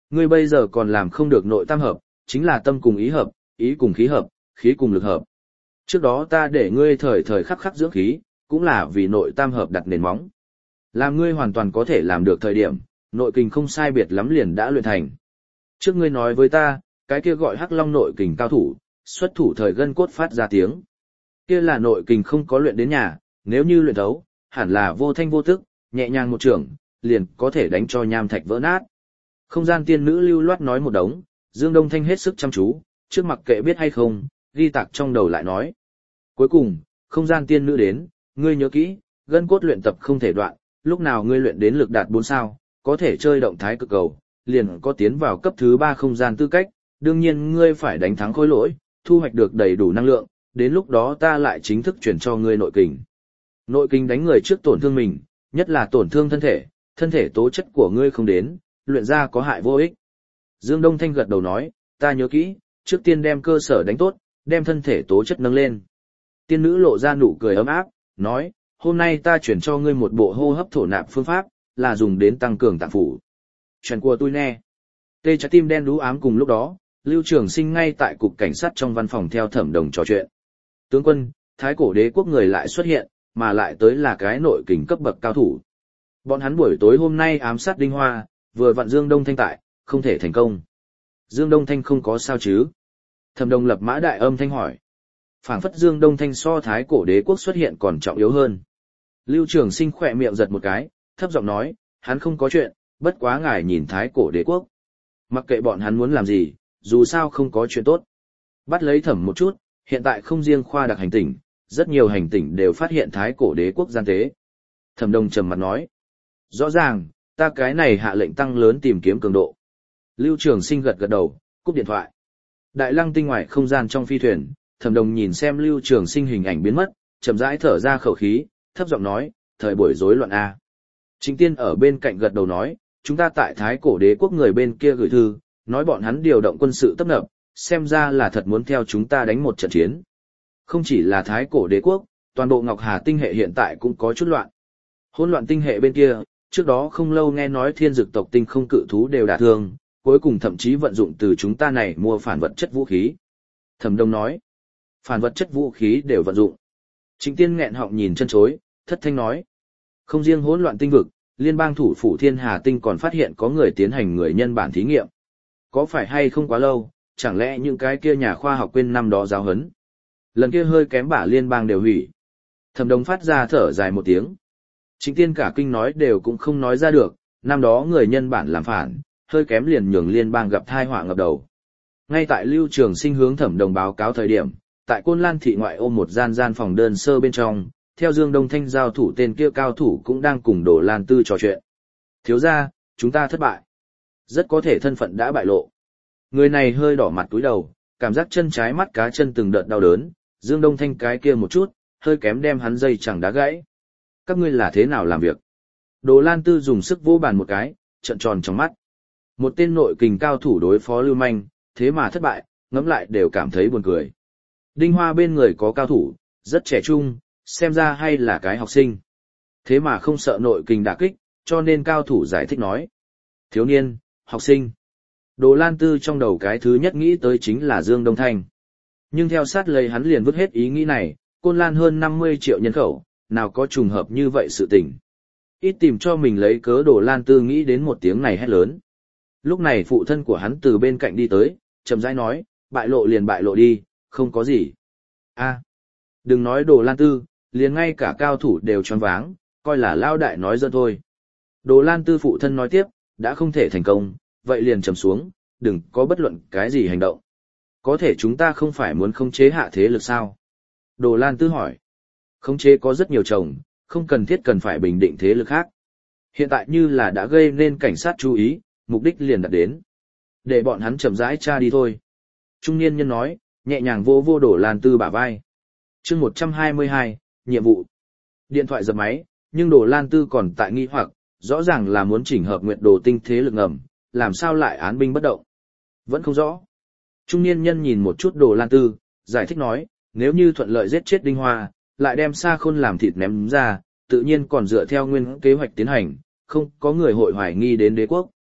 Ngươi bây giờ còn làm không được nội tam hợp, chính là tâm cùng ý hợp, ý cùng khí cùng lực hợp. Trước đó ta để ngươi thời thời khắc khắc dưỡng khí, cũng là vì nội tam hợp đặt nền móng. Làm ngươi hoàn toàn có thể làm được thời điểm, nội kình không sai biệt lắm liền đã luyện thành. Trước ngươi nói với ta, cái kia gọi Hắc Long nội kình cao thủ, xuất thủ thời gân cốt phát ra tiếng. Kia là nội kình không có luyện đến nhà, nếu như luyện thấu, hẳn là vô thanh vô tức, nhẹ nhàng một trường, liền có thể đánh cho nham thạch vỡ nát. Không gian tiên nữ lưu loát nói một đống, Dương Đông Thanh hết sức chăm chú, trước mặc kệ biết hay không, ghi tạc trong đầu lại nói. Cuối cùng, không gian tiên nữ đến, ngươi nhớ kỹ, gân cốt luyện tập không thể đoạn, lúc nào ngươi luyện đến lực đạt 4 sao, có thể chơi động thái cực cầu, liền có tiến vào cấp thứ 3 không gian tư cách, đương nhiên ngươi phải đánh thắng khối lỗi, thu hoạch được đầy đủ năng lượng, đến lúc đó ta lại chính thức chuyển cho ngươi nội kình. Nội kình đánh người trước tổn thương mình, nhất là tổn thương thân thể tố chất của ngươi không đến, luyện ra có hại vô ích. Dương Đông Thanh gật đầu nói, ta nhớ kỹ, trước tiên đem cơ sở đánh tốt, đem thân thể tố chất nâng lên. Tiên nữ lộ ra nụ cười ấm áp, nói, hôm nay ta chuyển cho ngươi một bộ hô hấp thổ nạp phương pháp, là dùng đến tăng cường tạng phủ. Chuyện của tôi nè. Tê trái tim đen đú ám cùng lúc đó, Lưu Trường Sinh ngay tại cục cảnh sát trong văn phòng theo Thẩm Đồng trò chuyện. Tướng quân, Thái Cổ Đế quốc người lại xuất hiện, mà lại tới là cái nội kình cấp bậc cao thủ. Bọn hắn buổi tối hôm nay ám sát Đinh Hoa, vừa vặn Dương Đông Thanh tại, không thể thành công. Dương Đông Thanh không có sao chứ? Thẩm Đồng lập mã đại âm thanh hỏi. Phảng phất Dương Đông Thanh so Thái Cổ Đế quốc xuất hiện còn trọng yếu hơn. Lưu Trường Sinh khỏe miệng giật một cái, thấp giọng nói, hắn không có chuyện, bất quá ngài nhìn Thái Cổ Đế quốc. Mặc kệ bọn hắn muốn làm gì, dù sao không có chuyện tốt. Bắt lấy Thẩm một chút, hiện tại không riêng khoa đặc hành tỉnh, rất nhiều hành tỉnh đều phát hiện Thái Cổ Đế quốc gian tế. Thẩm Đồng trầm mặt nói, rõ ràng, ta cái này hạ lệnh tăng lớn tìm kiếm cường độ. Lưu Trường Sinh gật gật đầu, cúp điện thoại. Đại Lăng tinh ngoài không gian trong phi thuyền, Thẩm Đồng nhìn xem Lưu Trường Sinh hình ảnh biến mất, chậm rãi thở ra khẩu khí, thấp giọng nói, thời buổi rối loạn a. Chính Tiên ở bên cạnh gật đầu nói, chúng ta tại Thái Cổ Đế quốc người bên kia gửi thư, nói bọn hắn điều động quân sự tấp nập, xem ra là thật muốn theo chúng ta đánh một trận chiến. Không chỉ là Thái Cổ Đế quốc, toàn bộ Ngọc Hà tinh hệ hiện tại cũng có chút loạn. Hỗn loạn tinh hệ bên kia, trước đó không lâu nghe nói thiên dực tộc tinh không cự thú đều đả thương, cuối cùng thậm chí vận dụng từ chúng ta này mua phản vật chất vũ khí. Thẩm Đông nói, phản vật chất vũ khí đều vận dụng. Chính Tiên nghẹn họng nhìn chân chối, thất thanh nói, không riêng hỗn loạn tinh vực, liên bang thủ phủ Thiên Hà tinh còn phát hiện có người tiến hành người nhân bản thí nghiệm. Có phải hay không quá lâu, chẳng lẽ những cái kia nhà khoa học quên năm đó giáo huấn? Lần kia hơi kém bả liên bang đều hủy. Thẩm Đông phát ra thở dài một tiếng. Chính Tiên cả kinh nói đều cũng không nói ra được, năm đó người nhân bản làm phản, hơi kém liền nhường liên bang gặp tai họa ngập đầu. Ngay tại Lưu Trường Sinh hướng Thẩm Đồng báo cáo thời điểm, tại Côn Lan thị ngoại ô một gian phòng đơn sơ bên trong, theo Dương Đông Thanh giao thủ tên kia cao thủ cũng đang cùng Đồ Lan Tư trò chuyện. Thiếu gia, chúng ta thất bại. Rất có thể thân phận đã bại lộ. Người này hơi đỏ mặt cúi đầu, cảm giác chân trái mắt cá chân từng đợt đau đớn, Dương Đông Thanh cái kia một chút, hơi kém đem hắn dây chẳng đá gãy. Các ngươi là thế nào làm việc? Đồ Lan Tư dùng sức vỗ bàn một cái, trợn tròn trong mắt. Một tên nội kình cao thủ đối phó lưu manh, thế mà thất bại, ngẫm lại đều cảm thấy buồn cười. Đinh Hoa bên người có cao thủ, rất trẻ trung, xem ra hay là cái học sinh. Thế mà không sợ nội kình đả kích, cho nên cao thủ giải thích nói. Thiếu niên, học sinh. Đồ Lan Tư trong đầu cái thứ nhất nghĩ tới chính là Dương Đông Thanh. Nhưng theo sát lấy hắn liền vứt hết ý nghĩ này, Côn Lan hơn 50 triệu nhân khẩu, nào có trùng hợp như vậy sự tình. Ít tìm cho mình lấy cớ Đồ Lan Tư nghĩ đến một tiếng này hét lớn. Lúc này phụ thân của hắn từ bên cạnh đi tới, chậm rãi nói, bại lộ liền bại lộ đi, không có gì. A, đừng nói Đồ Lan Tư, liền ngay cả cao thủ đều choáng váng, coi là lao đại nói dân thôi. Đồ Lan Tư phụ thân nói tiếp, đã không thể thành công, vậy liền trầm xuống, đừng có bất luận cái gì hành động. Có thể chúng ta không phải muốn khống chế hạ thế lực sao? Đồ Lan Tư hỏi. Khống chế có rất nhiều chồng, không cần thiết cần phải bình định thế lực khác. Hiện tại như là đã gây nên cảnh sát chú ý, mục đích liền đạt đến. Để bọn hắn chậm rãi tra đi thôi. Trung niên nhân nói, nhẹ nhàng vô vô Đồ Lan Tư bả vai. Chương 122, nhiệm vụ. Điện thoại dập máy, nhưng Đồ Lan Tư còn tại nghi hoặc, rõ ràng là muốn chỉnh hợp Nguyệt Đồ tinh thế lực ngầm, làm sao lại án binh bất động. Vẫn không rõ. Trung niên nhân nhìn một chút Đồ Lan Tư, giải thích nói, nếu như thuận lợi giết chết Đinh Hoa, lại đem Sa Khôn làm thịt ném ra, tự nhiên còn dựa theo nguyên kế hoạch tiến hành, không có người hội hoài nghi đến đế quốc.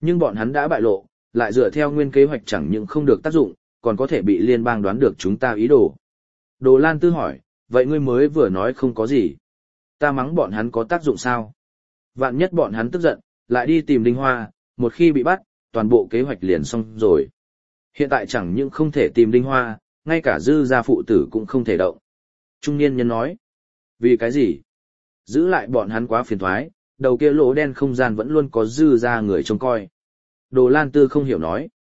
Nhưng bọn hắn đã bại lộ, lại dựa theo nguyên kế hoạch chẳng những không được tác dụng, còn có thể bị liên bang đoán được chúng ta ý đồ. Đồ Lan Tư hỏi, vậy ngươi mới vừa nói không có gì. Ta mắng bọn hắn có tác dụng sao? Vạn nhất bọn hắn tức giận, lại đi tìm Đinh Hoa, một khi bị bắt, toàn bộ kế hoạch liền xong rồi. Hiện tại chẳng những không thể tìm Đinh Hoa, ngay cả Dư gia phụ tử cũng không thể động. Trung niên nhân nói, vì cái gì? Giữ lại bọn hắn quá phiền thoái, đầu kia lỗ đen không gian vẫn luôn có Dư gia người trông coi. Đồ Lan Tư không hiểu nói,